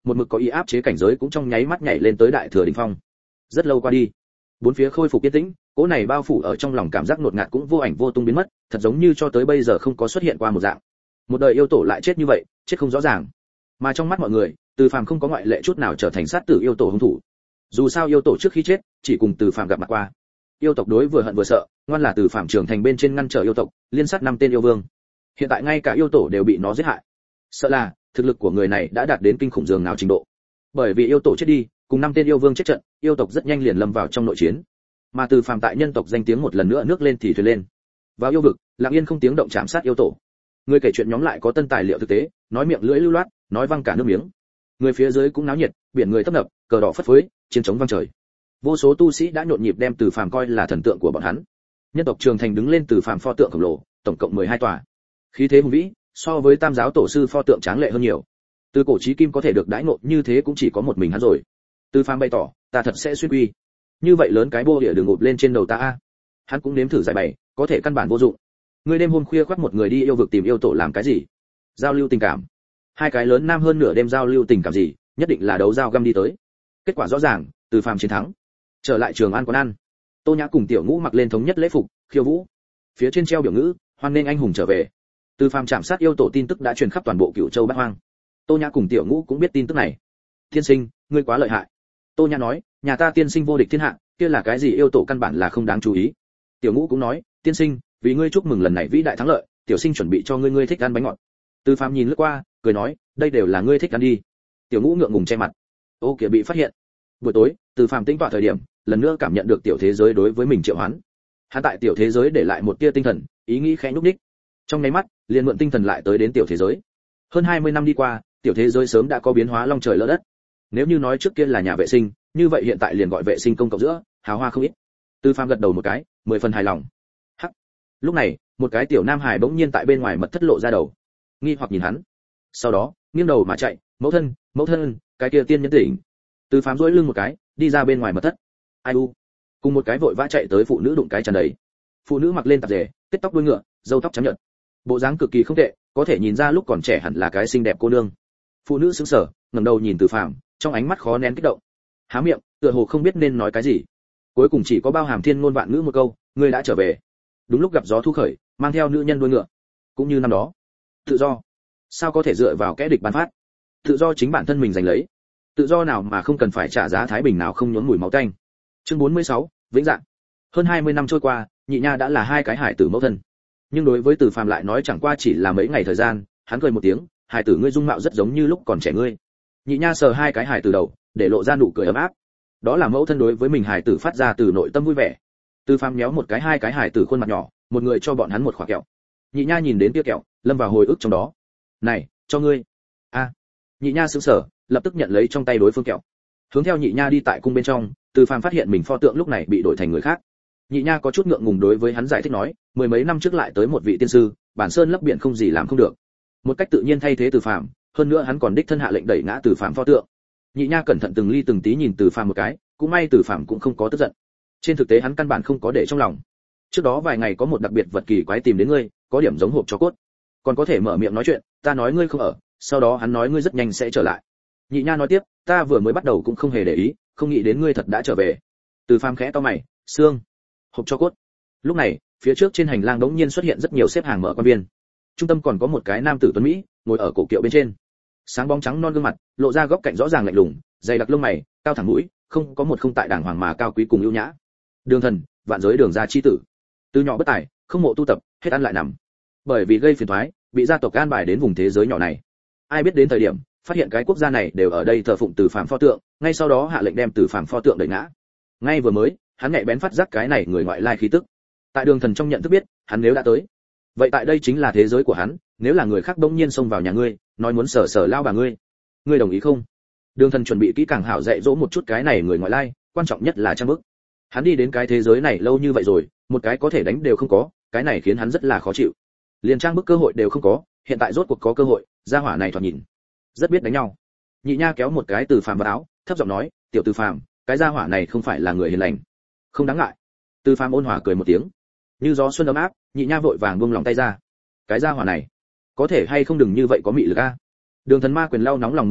một mực có ý áp chế cảnh giới cũng trong nháy mắt nhảy lên tới đại thừa đỉnh phong. Rất lâu qua đi, bốn phía khôi phục yên tĩnh, cỗ này bao phủ ở trong lòng cảm giác ngột ngạt cũng vô ảnh vô tung biến mất, thật giống như cho tới bây giờ không có xuất hiện qua một dạng. Một đời yêu tổ lại chết như vậy, chết không rõ ràng. Mà trong mắt mọi người, Từ Phàm không có ngoại lệ chút nào trở thành sát tử yêu tổ hung thủ. Dù sao yêu tổ trước khi chết, chỉ cùng Từ Phàm gặp mặt qua. Yêu tộc đối vừa hận vừa sợ, ngoan là Từ Phàm trưởng thành bên trên ngăn trở yêu tộc, liên sát năm tên yêu vương. Hiện tại ngay cả yêu tổ đều bị nó giết hại. Sợ là thực lực của người này đã đạt đến kinh khủng dường nào trình độ. Bởi vì yêu tổ chết đi, cùng năm tên yêu vương chết trận, yêu tộc rất nhanh liền lâm vào trong nội chiến. Mà Từ Phàm tại nhân tộc danh tiếng một lần nữa nước lên thì thuyền lên. Vào yêu vực, lặng yên không tiếng động chạm sát yêu tổ. Người kể chuyện nhóm lại có tân tài liệu thực tế, nói miệng lưỡi lưu loát, nói văng cả nước miếng. Người phía dưới cũng náo nhiệt, biển người tấp nập, cờ đỏ phất phới, chiến trống vang trời. Vô số tu sĩ đã nhộn nhịp đem Từ Phàm coi là thần tượng của bọn hắn. Nhân tộc Trường Thành đứng lên Từ Phàm pho tượng khổng lồ, tổng cộng mười hai tòa. Khí thế hùng vĩ, so với Tam giáo tổ sư pho tượng tráng lệ hơn nhiều. Từ cổ chí kim có thể được đãi ngộ như thế cũng chỉ có một mình hắn rồi. Từ Phàm bày tỏ, ta thật sẽ xuyên quy. Như vậy lớn cái bô địa đường ngụp lên trên đầu ta a. Hắn cũng nếm thử giải bày, có thể căn bản vô dụng. Ngươi đêm hôm khuya khoắt một người đi yêu vực tìm yêu tổ làm cái gì? Giao lưu tình cảm. Hai cái lớn nam hơn nửa đêm giao lưu tình cảm gì, nhất định là đấu dao găm đi tới. Kết quả rõ ràng, Từ Phàm chiến thắng. Trở lại Trường An quán ăn. Tô Nhã cùng Tiểu Ngũ mặc lên thống nhất lễ phục, khiêu vũ. Phía trên treo biểu ngữ, hoan nghênh anh hùng trở về. Từ Phàm chạm sát yêu tổ tin tức đã truyền khắp toàn bộ Cửu Châu Bát Hoang. Tô Nhã cùng Tiểu Ngũ cũng biết tin tức này. Tiên sinh, ngươi quá lợi hại. Tô Nhã nói, nhà ta tiên sinh vô địch thiên hạ, kia là cái gì yêu tổ căn bản là không đáng chú ý. Tiểu Ngũ cũng nói, tiên sinh, vì ngươi chúc mừng lần này vĩ đại thắng lợi, tiểu sinh chuẩn bị cho ngươi ngươi thích ăn bánh ngọt. Từ Phàm nhìn lướt qua, cười nói, đây đều là ngươi thích ăn đi. Tiểu Ngũ ngượng ngùng che mặt. Ô kìa bị phát hiện. Buổi tối, Từ Phàm tĩnh tọa thời điểm, lần nữa cảm nhận được tiểu thế giới đối với mình triệu hoán. Hắn tại tiểu thế giới để lại một tia tinh thần, ý nghĩ khẽ nhúc nhích. Trong nháy mắt, liền mượn tinh thần lại tới đến tiểu thế giới. Hơn hai mươi năm đi qua, tiểu thế giới sớm đã có biến hóa long trời lỡ đất. Nếu như nói trước kia là nhà vệ sinh, như vậy hiện tại liền gọi vệ sinh công cộng giữa, hào hoa không ít. Từ Phàm gật đầu một cái, mười phần hài lòng. Hắc. Lúc này, một cái tiểu nam hải bỗng nhiên tại bên ngoài mật thất lộ ra đầu, nghi hoặc nhìn hắn. Sau đó, nghiêng đầu mà chạy, mẫu thân, mẫu thân, cái kia tiên nhân tỉnh. Từ Phàm duỗi lưng một cái, đi ra bên ngoài mật thất. Ai u? Cùng một cái vội vã chạy tới phụ nữ đụng cái tràn đầy. Phụ nữ mặc lên tạp dề, tết tóc đuôi ngựa, râu tóc trắng nhợt, bộ dáng cực kỳ không tệ, có thể nhìn ra lúc còn trẻ hẳn là cái xinh đẹp cô nương. Phụ nữ sững sờ, ngẩng đầu nhìn Từ Phàm, trong ánh mắt khó nén kích động. Há miệng, tựa hồ không biết nên nói cái gì. Cuối cùng chỉ có bao hàm thiên ngôn vạn ngữ một câu, ngươi đã trở về. Đúng lúc gặp gió thu khởi, mang theo nữ nhân đuôi ngựa. Cũng như năm đó, tự do, sao có thể dựa vào kẻ địch ban phát? Tự do chính bản thân mình giành lấy. Tự do nào mà không cần phải trả giá thái bình nào không nhuốm mùi máu tanh. Chương bốn mươi sáu, vĩnh dạng. Hơn hai mươi năm trôi qua, nhị nha đã là hai cái hải tử mẫu thân. Nhưng đối với Từ Phàm lại nói chẳng qua chỉ là mấy ngày thời gian, hắn cười một tiếng, hải tử ngươi dung mạo rất giống như lúc còn trẻ ngươi. Nhị nha sờ hai cái hải tử đầu, để lộ ra nụ cười ấm áp. Đó là mẫu thân đối với mình hải tử phát ra từ nội tâm vui vẻ. Từ Phàm nhéo một cái hai cái hải tử khuôn mặt nhỏ, một người cho bọn hắn một quả kẹo. Nhị nha nhìn đến tia kẹo, lâm vào hồi ức trong đó. Này, cho ngươi. A. Nhị nha sững sờ, lập tức nhận lấy trong tay đối phương kẹo. Hướng theo nhị nha đi tại cung bên trong, Từ Phàm phát hiện mình pho tượng lúc này bị đổi thành người khác. Nhị nha có chút ngượng ngùng đối với hắn giải thích nói, mười mấy năm trước lại tới một vị tiên sư, bản sơn lấp biển không gì làm không được. Một cách tự nhiên thay thế Từ Phàm, hơn nữa hắn còn đích thân hạ lệnh đẩy ngã Từ Phàm pho tượng. Nhị nha cẩn thận từng ly từng tí nhìn Từ Phàm một cái, cũng may Từ Phàm cũng không có tức giận. Trên thực tế hắn căn bản không có để trong lòng. Trước đó vài ngày có một đặc biệt vật kỳ quái tìm đến ngươi, có điểm giống hộp cho cốt. Còn có thể mở miệng nói chuyện, ta nói ngươi không ở, sau đó hắn nói ngươi rất nhanh sẽ trở lại. Nhị nha nói tiếp, ta vừa mới bắt đầu cũng không hề để ý, không nghĩ đến ngươi thật đã trở về. Từ Phàm khẽ to mày, xương, hộp cho cốt. Lúc này, phía trước trên hành lang đống nhiên xuất hiện rất nhiều xếp hàng mở quan viên. Trung tâm còn có một cái nam tử tuấn mỹ, ngồi ở cổ kiệu bên trên. Sáng bóng trắng non gương mặt, lộ ra góc cạnh rõ ràng lạnh lùng, dày đặc lông mày, cao thẳng mũi, không có một không tại đàng hoàng mà cao quý cùng ưu nhã. Đường thần, vạn giới đường gia chi tử. Từ nhỏ bất tài, không mộ tu tập, hết ăn lại nằm. Bởi vì gây phiền toái, bị gia tộc an bài đến vùng thế giới nhỏ này. Ai biết đến thời điểm, phát hiện cái quốc gia này đều ở đây thờ phụng Từ Phàm pho tượng, ngay sau đó hạ lệnh đem Từ Phàm pho tượng đẩy ngã. Ngay vừa mới, hắn nhạy bén phát giác cái này người ngoại lai khí tức. Tại Đường Thần trong nhận thức biết, hắn nếu đã tới, vậy tại đây chính là thế giới của hắn, nếu là người khác bỗng nhiên xông vào nhà ngươi, nói muốn sở sở lao bà ngươi, ngươi đồng ý không? Đường Thần chuẩn bị kỹ càng hảo dạy dỗ một chút cái này người ngoại lai, quan trọng nhất là trang bức. Hắn đi đến cái thế giới này lâu như vậy rồi, một cái có thể đánh đều không có, cái này khiến hắn rất là khó chịu. Liền trang bức cơ hội đều không có, hiện tại rốt cuộc có cơ hội, gia hỏa này thoạt nhìn rất biết đánh nhau. Nhị nha kéo một cái Từ Phàm vào áo, thấp giọng nói, tiểu Từ Phàm, cái gia hỏa này không phải là người hiền lành, không đáng ngại. Từ Phàm ôn hòa cười một tiếng, như gió xuân ấm áp. Nhị nha vội vàng buông lòng tay ra, cái gia hỏa này có thể hay không đừng như vậy có mị lực a. Đường Thần ma quyền lau nóng lòng muốn thử,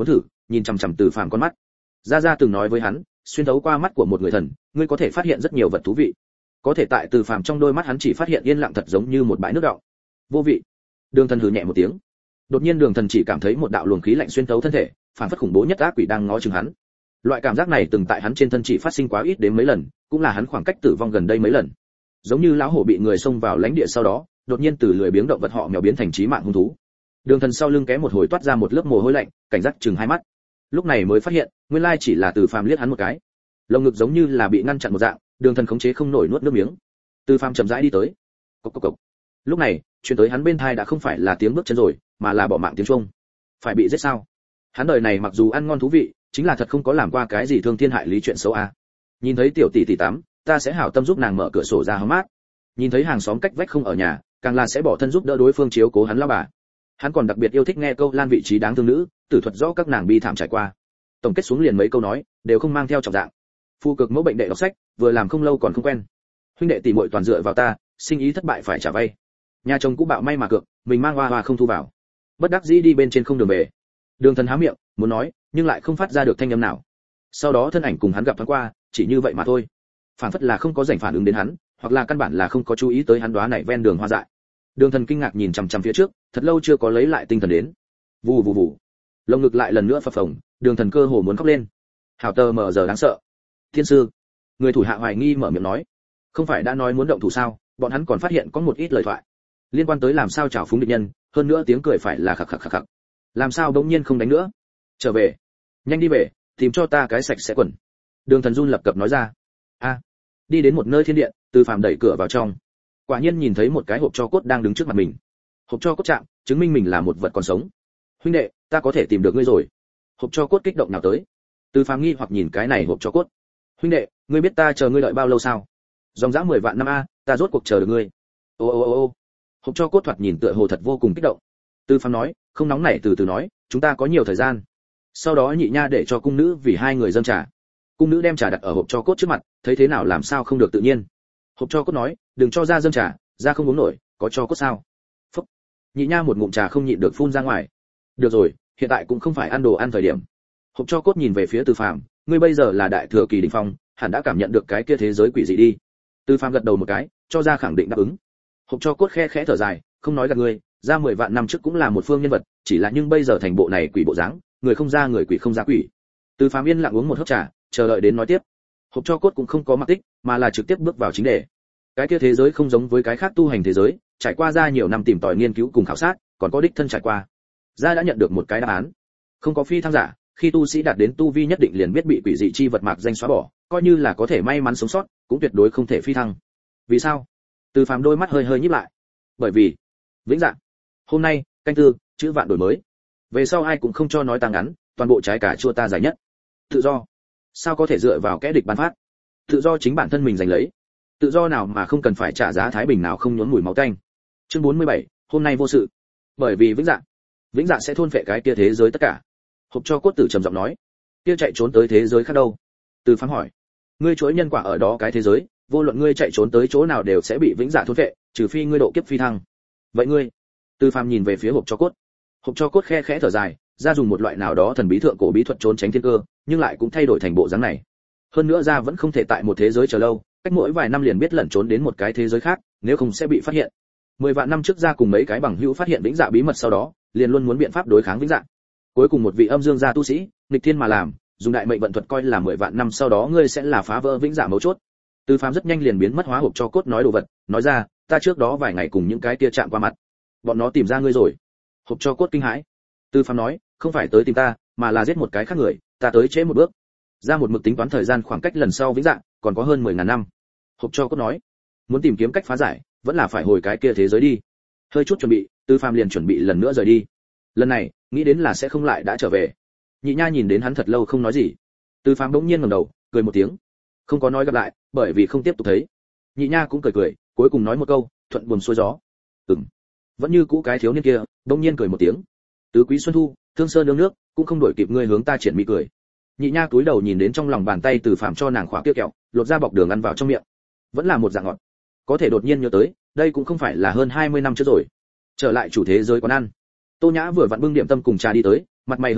nhìn chằm chằm Từ Phàm con mắt. Gia Gia từng nói với hắn, xuyên thấu qua mắt của một người thần, ngươi có thể phát hiện rất nhiều vật thú vị. Có thể tại Từ Phàm trong đôi mắt hắn chỉ phát hiện yên lặng thật giống như một bãi nước đọng. Vô vị. Đường Thần hừ nhẹ một tiếng. Đột nhiên Đường Thần chỉ cảm thấy một đạo luồng khí lạnh xuyên thấu thân thể, phản phất khủng bố nhất ác quỷ đang ngó chừng hắn. Loại cảm giác này từng tại hắn trên thân chỉ phát sinh quá ít đến mấy lần, cũng là hắn khoảng cách tử vong gần đây mấy lần. Giống như lão hổ bị người xông vào lãnh địa sau đó, đột nhiên từ lười biếng động vật họ mèo biến thành chí mạng hung thú. Đường Thần sau lưng kém một hồi toát ra một lớp mồ hôi lạnh, cảnh giác chừng hai mắt. Lúc này mới phát hiện, nguyên lai chỉ là Từ Phàm liếc hắn một cái. Lồng ngực giống như là bị ngăn chặn một dạng, Đường Thần khống chế không nổi nuốt nước miếng. Từ Phàm chậm rãi đi tới. Cộc cộc cộc. Lúc này, truyền tới hắn bên tai đã không phải là tiếng bước chân rồi, mà là bỏ mạng tiếng chuông. Phải bị giết sao? Hắn đời này mặc dù ăn ngon thú vị, chính là thật không có làm qua cái gì thương thiên hại lý chuyện xấu a. À. Nhìn thấy tiểu tỷ tỷ tắm, ta sẽ hảo tâm giúp nàng mở cửa sổ ra hóng mát. Nhìn thấy hàng xóm cách vách không ở nhà, càng là sẽ bỏ thân giúp đỡ đối phương chiếu cố hắn lão bà. Hắn còn đặc biệt yêu thích nghe câu lan vị trí đáng thương nữ, tử thuật rõ các nàng bi thảm trải qua. Tổng kết xuống liền mấy câu nói, đều không mang theo trọng dạng. Phu cực mẫu bệnh đệ đọc sách, vừa làm không lâu còn không quen. Huynh đệ tỷ muội toàn dựa vào ta, sinh ý thất bại phải trả vay. Nhà chồng cũ bạo may mà cược, mình mang hoa hoa không thu vào. Bất đắc dĩ đi bên trên không đường về. Đường Thần há miệng, muốn nói, nhưng lại không phát ra được thanh âm nào. Sau đó thân ảnh cùng hắn gặp thoáng qua, chỉ như vậy mà thôi. Phản phất là không có rảnh phản ứng đến hắn, hoặc là căn bản là không có chú ý tới hắn đóa này ven đường hoa dại. Đường Thần kinh ngạc nhìn chằm chằm phía trước, thật lâu chưa có lấy lại tinh thần đến. Vù vù vù. Lồng ngực lại lần nữa phập phồng, Đường Thần cơ hồ muốn khóc lên. Hảo tờ mờ giờ đáng sợ. Thiên sư. Người thủ hạ hoài nghi mở miệng nói, không phải đã nói muốn động thủ sao? Bọn hắn còn phát hiện có một ít lời thoại liên quan tới làm sao trảo phúng địch nhân, hơn nữa tiếng cười phải là khặc khặc khặc khặc. Làm sao bỗng nhiên không đánh nữa? Trở về, nhanh đi về, tìm cho ta cái sạch sẽ quần. Đường Thần run lập cập nói ra. A. Đi đến một nơi thiên điện, Từ Phàm đẩy cửa vào trong. Quả nhiên nhìn thấy một cái hộp tro cốt đang đứng trước mặt mình. Hộp tro cốt chạm, chứng minh mình là một vật còn sống. Huynh đệ, ta có thể tìm được ngươi rồi. Hộp tro cốt kích động nào tới. Từ Phàm nghi hoặc nhìn cái này hộp tro cốt. Huynh đệ, ngươi biết ta chờ ngươi đợi bao lâu sao? Dòng dã mười vạn năm a, ta rốt cuộc chờ được ngươi. Ô ô ô ô. Hộp tro cốt thoạt nhìn tựa hồ thật vô cùng kích động. Từ Phàm nói, không nóng nảy từ từ nói, chúng ta có nhiều thời gian. Sau đó nhị nha để cho cung nữ vì hai người dâng trà. Cung nữ đem trà đặt ở hộp tro cốt trước mặt, thấy thế nào làm sao không được tự nhiên. Hộp tro cốt nói, đừng cho ra dâng trà, ra không uống nổi, có cho cốt sao? Phúc. Nhị nha một ngụm trà không nhịn được phun ra ngoài. Được rồi, hiện tại cũng không phải ăn đồ ăn thời điểm. Hộp tro cốt nhìn về phía Từ Phàm, ngươi bây giờ là đại thừa kỳ đỉnh phong, hẳn đã cảm nhận được cái kia thế giới quỷ dị đi. Từ Phàm gật đầu một cái, cho ra khẳng định đáp ứng. Hộp tro cốt khe khẽ thở dài, không nói gạt ngươi, ra mười vạn năm trước cũng là một phương nhân vật, chỉ là nhưng bây giờ thành bộ này quỷ bộ dáng, người không ra người quỷ không ra quỷ. Từ Phàm yên lặng uống một hớp trà, chờ đợi đến nói tiếp. Hộp tro cốt cũng không có mặc tích, mà là trực tiếp bước vào chính đề. Cái kia thế giới không giống với cái khác tu hành thế giới, trải qua ra nhiều năm tìm tòi nghiên cứu cùng khảo sát, còn có đích thân trải qua. Gia đã nhận được một cái đáp án. Không có phi thăng giả, khi tu sĩ đạt đến tu vi nhất định liền biết bị quỷ dị chi vật mạc danh xóa bỏ, coi như là có thể may mắn sống sót, cũng tuyệt đối không thể phi thăng. Vì sao? Từ Phàm đôi mắt hơi hơi nhíp lại. Bởi vì, vĩnh dạng. Hôm nay, canh tư, chữ vạn đổi mới. Về sau ai cũng không cho nói ta ngắn, toàn bộ trái cả chua ta dài nhất. Tự do. Sao có thể dựa vào kẻ địch ban phát? Tự do chính bản thân mình giành lấy. Tự do nào mà không cần phải trả giá thái bình nào không nhuốm mùi máu tanh. Chương bốn mươi bảy, hôm nay vô sự. Bởi vì vĩnh dạng, vĩnh dạng sẽ thôn phệ cái kia thế giới tất cả. Hộp cho cốt tử trầm giọng nói, kia chạy trốn tới thế giới khác đâu? Từ Phàm hỏi, ngươi chuỗi nhân quả ở đó cái thế giới, vô luận ngươi chạy trốn tới chỗ nào đều sẽ bị vĩnh dạ thôn phệ, trừ phi ngươi độ kiếp phi thăng. Vậy ngươi? Từ Phàm nhìn về phía hộp cho cốt. Hộp cho cốt khe khẽ thở dài, ra dùng một loại nào đó thần bí thượng cổ bí thuật trốn tránh thiên cơ, nhưng lại cũng thay đổi thành bộ dáng này. Hơn nữa ra vẫn không thể tại một thế giới chờ lâu, cách mỗi vài năm liền biết lẩn trốn đến một cái thế giới khác, nếu không sẽ bị phát hiện. Mười vạn năm trước ra cùng mấy cái bằng hữu phát hiện vĩnh dạ bí mật sau đó, liền luôn muốn biện pháp đối kháng vĩnh dạ. Cuối cùng một vị âm dương gia tu sĩ, nghịch thiên mà làm, dùng đại mệnh vận thuật coi là mười vạn năm sau đó ngươi sẽ là phá vỡ vĩnh dạ mấu chốt. Từ Phàm rất nhanh liền biến mất hóa hộp cho cốt nói đồ vật, nói ra, ta trước đó vài ngày cùng những cái kia chạm qua mặt, bọn nó tìm ra ngươi rồi. Hộp cho cốt kinh hãi. Từ Phàm nói, không phải tới tìm ta, mà là giết một cái khác người, ta tới trễ một bước. Ra một mực tính toán thời gian khoảng cách lần sau vĩnh dạ, còn có hơn mười ngàn năm. Hộp cho cốt nói, muốn tìm kiếm cách phá giải, vẫn là phải hồi cái kia thế giới đi. Hơi chút chuẩn bị, Từ Phàm liền chuẩn bị lần nữa rời đi. Lần này, nghĩ đến là sẽ không lại đã trở về. Nhị nha nhìn đến hắn thật lâu không nói gì. Từ Phàm bỗng nhiên ngẩng đầu, cười một tiếng. Không có nói gặp lại, bởi vì không tiếp tục thấy. Nhị nha cũng cười cười, cuối cùng nói một câu, thuận buồm xuôi gió. Ừm. Vẫn như cũ cái thiếu niên kia, bỗng nhiên cười một tiếng. Tứ quý xuân thu, thương sơn nương nước, cũng không đổi kịp ngươi hướng ta triển mỹ cười. Nhị nha cúi đầu nhìn đến trong lòng bàn tay Từ Phàm cho nàng khóa kia kẹo, lột ra bọc đường ăn vào trong miệng. Vẫn là một dạng ngọt. Có thể đột nhiên nhớ tới, đây cũng không phải là hơn hai mươi năm trước rồi. Trở lại chủ thế giới quán ăn. Tô Nhã vừa vặn bưng điểm tâm cùng trà đi tới, mặt mày hớn hở,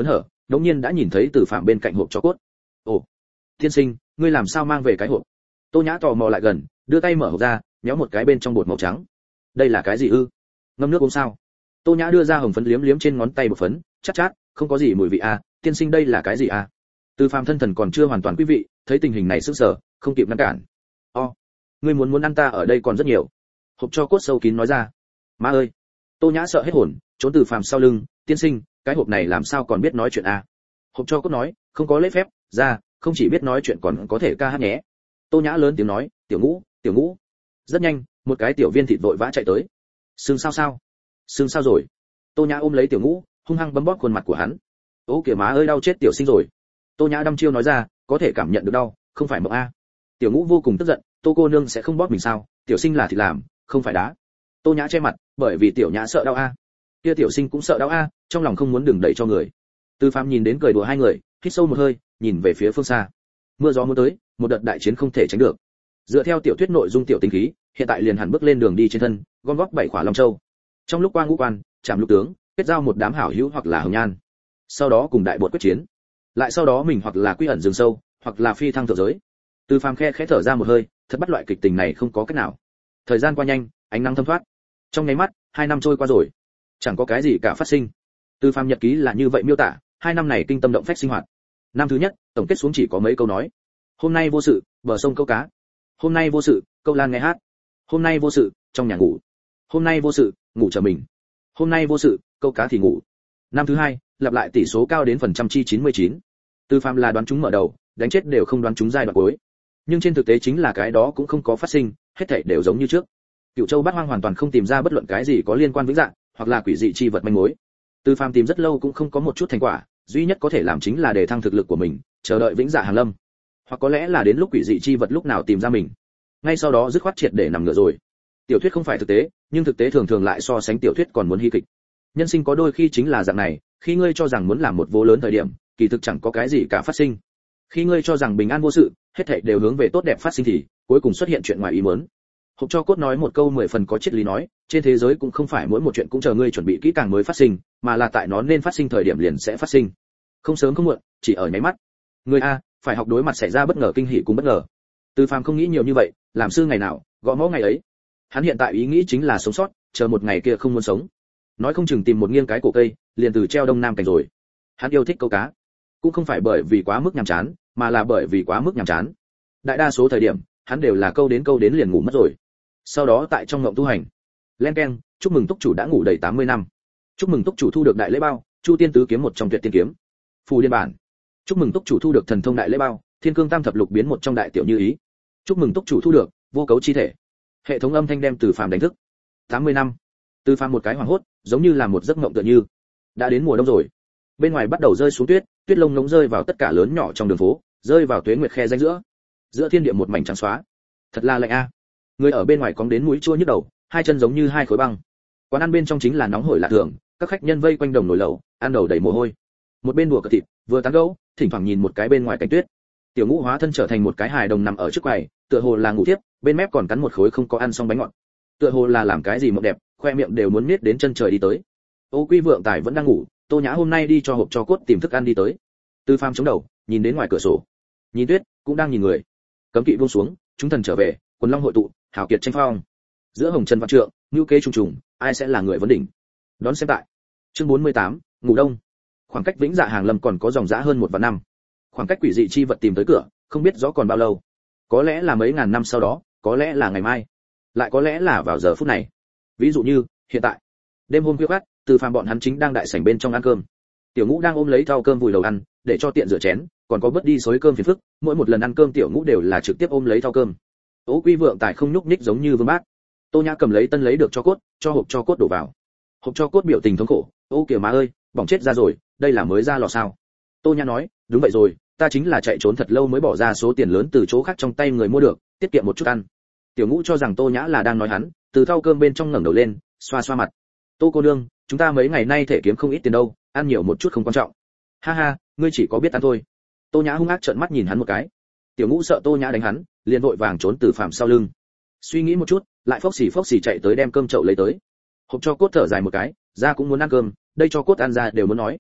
đống nhiên đã nhìn thấy Từ Phạm bên cạnh hộp cho cốt. Ồ, tiên sinh, ngươi làm sao mang về cái hộp? Tô Nhã tò mò lại gần, đưa tay mở hộp ra, nhéo một cái bên trong bột màu trắng. Đây là cái gì ư? Ngâm nước uống sao? Tô Nhã đưa ra hồng phấn liếm liếm trên ngón tay bột phấn, chát chát, không có gì mùi vị à, tiên sinh đây là cái gì à? Từ Phạm thân thần còn chưa hoàn toàn quý vị, thấy tình hình này sững sờ, không kịp ngăn cản. O, ngươi muốn muốn ăn ta ở đây còn rất nhiều. Hộp cho cốt sâu kín nói ra. Má ơi! Tô Nhã sợ hết hồn, trốn Từ Phạm sau lưng, tiên sinh, cái hộp này làm sao còn biết nói chuyện à? Hộp cho cốt nói, không có lễ phép, ra, không chỉ biết nói chuyện còn có thể ca hát nhé. Tô Nhã lớn tiếng nói, tiểu Ngũ, tiểu Ngũ. Rất nhanh, một cái tiểu viên thịt vội vã chạy tới. Sưng sao sao? Sưng sao rồi? Tô Nhã ôm lấy tiểu Ngũ, hung hăng bấm bóp khuôn mặt của hắn. Ô kìa má ơi đau chết tiểu sinh rồi. Tô Nhã đăm chiêu nói ra, có thể cảm nhận được đau, không phải mộng a. Tiểu Ngũ vô cùng tức giận, Tô cô nương sẽ không bóp mình sao? Tiểu sinh là thịt làm, không phải đá. Tô Nhã che mặt, bởi vì tiểu Nhã sợ đau a. Kia tiểu sinh cũng sợ đau a, trong lòng không muốn đừng đẩy cho người. Từ Phạm nhìn đến cười đùa hai người, hít sâu một hơi, nhìn về phía phương xa. Mưa gió muốn tới, một đợt đại chiến không thể tránh được. Dựa theo tiểu thuyết nội dung tiểu tinh khí, hiện tại liền hẳn bước lên đường đi trên thân, gom góp bảy khỏa long châu. Trong lúc qua ngũ quan, chạm lục tướng, kết giao một đám hảo hữu hoặc là hồng nhan. Sau đó cùng đại bột quyết chiến. Lại sau đó mình hoặc là quy ẩn rừng sâu, hoặc là phi thăng thượng giới. Từ Phàm khe khẽ thở ra một hơi, thật bắt loại kịch tình này không có cách nào. Thời gian qua nhanh, ánh nắng thấm thoát. Trong nháy mắt, hai năm trôi qua rồi, chẳng có cái gì cả phát sinh. Từ Phàm nhật ký là như vậy miêu tả, hai năm này kinh tâm động phách sinh hoạt. Năm thứ nhất, tổng kết xuống chỉ có mấy câu nói. Hôm nay vô sự, bờ sông câu cá. Hôm nay vô sự, câu lan nghe hát. Hôm nay vô sự, trong nhà ngủ. Hôm nay vô sự, ngủ chờ mình. Hôm nay vô sự, câu cá thì ngủ. Năm thứ hai, lặp lại tỷ số cao đến phần trăm chi chín mươi chín. Từ Phàm là đoán chúng mở đầu, đánh chết đều không đoán chúng giai đoạn cuối. Nhưng trên thực tế chính là cái đó cũng không có phát sinh, hết thảy đều giống như trước. Cựu Châu Bát Hoang hoàn toàn không tìm ra bất luận cái gì có liên quan vĩnh dạng, hoặc là quỷ dị chi vật manh mối. Từ Phàm tìm rất lâu cũng không có một chút thành quả, duy nhất có thể làm chính là để thăng thực lực của mình, chờ đợi vĩnh dạ hàng lâm. Hoặc có lẽ là đến lúc quỷ dị chi vật lúc nào tìm ra mình. Ngay sau đó dứt khoát triệt để nằm ngửa rồi. Tiểu thuyết không phải thực tế, nhưng thực tế thường thường lại so sánh tiểu thuyết còn muốn hy kịch. Nhân sinh có đôi khi chính là dạng này, khi ngươi cho rằng muốn làm một vô lớn thời điểm, kỳ thực chẳng có cái gì cả phát sinh. Khi ngươi cho rằng bình an vô sự, hết thảy đều hướng về tốt đẹp phát sinh thì cuối cùng xuất hiện chuyện ngoài ý muốn. Hộp cho cốt nói một câu mười phần có triết lý nói, trên thế giới cũng không phải mỗi một chuyện cũng chờ ngươi chuẩn bị kỹ càng mới phát sinh, mà là tại nó nên phát sinh thời điểm liền sẽ phát sinh. Không sớm không muộn, chỉ ở nháy mắt. Người a, phải học đối mặt xảy ra bất ngờ kinh hỉ cùng bất ngờ. Từ Phàm không nghĩ nhiều như vậy, làm sư ngày nào, gõ mõ ngày ấy. Hắn hiện tại ý nghĩ chính là sống sót, chờ một ngày kia không muốn sống. Nói không chừng tìm một nghiêng cái cổ cây, liền từ treo đông nam cảnh rồi. Hắn yêu thích câu cá, cũng không phải bởi vì quá mức nhàm chán, mà là bởi vì quá mức nhàm chán. Đại đa số thời điểm, hắn đều là câu đến câu đến liền ngủ mất rồi. Sau đó tại trong ngộng tu hành. Len keng, chúc mừng túc chủ đã ngủ đầy tám mươi năm. Chúc mừng túc chủ thu được đại lễ bao, Chu Tiên tứ kiếm một trong tuyệt tiên kiếm. Phù điên bản. Chúc mừng túc chủ thu được thần thông đại lễ bao, Thiên cương tam thập lục biến một trong đại tiểu như ý. Chúc mừng túc chủ thu được vô cấu chi thể. Hệ thống âm thanh đem Từ Phàm đánh thức. tám mươi năm. Từ Phàm một cái hoảng hốt, giống như là một giấc mộng tựa như. Đã đến mùa đông rồi. Bên ngoài bắt đầu rơi xuống tuyết, tuyết lông ngỗng rơi vào tất cả lớn nhỏ trong đường phố, rơi vào tuế nguyệt khe rãnh giữa. Giữa thiên địa một mảnh trắng xóa. Thật là lạnh a. Người ở bên ngoài cóng đến mũi chua nhức đầu, hai chân giống như hai khối băng. Quán ăn bên trong chính là nóng hổi lạ thường, các khách nhân vây quanh đồng nồi lẩu, ăn đầu đầy mồ hôi. Một bên đùa cợt thịt, vừa tán gẫu, thỉnh thoảng nhìn một cái bên ngoài cảnh tuyết. Tiểu Ngũ hóa thân trở thành một cái hài đồng nằm ở trước quầy, tựa hồ là ngủ tiếp, bên mép còn cắn một khối không có ăn xong bánh ngọt. Tựa hồ là làm cái gì mộng đẹp, khoe miệng đều muốn nết đến chân trời đi tới. Ô Quy Vượng Tài vẫn đang ngủ, Tô Nhã hôm nay đi cho hộp cho cốt tìm thức ăn đi tới. Từ Phàm chống đầu, nhìn đến ngoài cửa sổ, nhìn tuyết, cũng đang nhìn người. Cấm kỵ buông xuống, chúng thần trở về, quần long hội tụ, hào kiệt tranh phong. Giữa hồng trần vạn trượng, ngưu kế trùng trùng, ai sẽ là người vấn đỉnh? Đón xem tại. Chương bốn mươi tám, ngủ đông. Khoảng cách vĩnh dạ hàng lâm còn có dòng dã hơn một vạn năm. Khoảng cách quỷ dị chi vật tìm tới cửa, không biết rõ còn bao lâu. Có lẽ là mấy ngàn năm sau đó, có lẽ là ngày mai, lại có lẽ là vào giờ phút này. Ví dụ như, hiện tại. Đêm hôm khuya khoắt, Từ Phàm bọn hắn chính đang đại sảnh bên trong ăn cơm. Tiểu Ngũ đang ôm lấy thau cơm vùi đầu ăn, để cho tiện rửa chén, còn có bớt đi xối cơm phiền phức, mỗi một lần ăn cơm Tiểu Ngũ đều là trực tiếp ôm lấy thau cơm. Ô Quy Vượng Tài không nhúc nhích giống như vương bát. Tô Nhã cầm lấy tân lấy được cho cốt, cho hộp cho cốt đổ vào. Hộp cho cốt biểu tình thống khổ, ô kìa má ơi, bỏng chết ra rồi, đây là mới ra lò sao? Tô Nhã nói, đúng vậy rồi, ta chính là chạy trốn thật lâu mới bỏ ra số tiền lớn từ chỗ khác trong tay người mua được, tiết kiệm một chút ăn. Tiểu Ngũ cho rằng Tô Nhã là đang nói hắn, từ thau cơm bên trong ngẩng đầu lên, xoa xoa mặt. Tô cô nương, chúng ta mấy ngày nay thể kiếm không ít tiền đâu, ăn nhiều một chút không quan trọng. Ha ha, ngươi chỉ có biết ăn thôi. Tô Nhã hung ác trợn mắt nhìn hắn một cái. Tiểu Ngũ sợ Tô Nhã đánh hắn, liền vội vàng trốn Từ Phàm sau lưng. Suy nghĩ một chút, lại phốc xì phốc xì chạy tới đem cơm chậu lấy tới. Hộp cho cốt thở dài một cái, ra cũng muốn ăn cơm, đây cho cốt ăn ra đều muốn nói.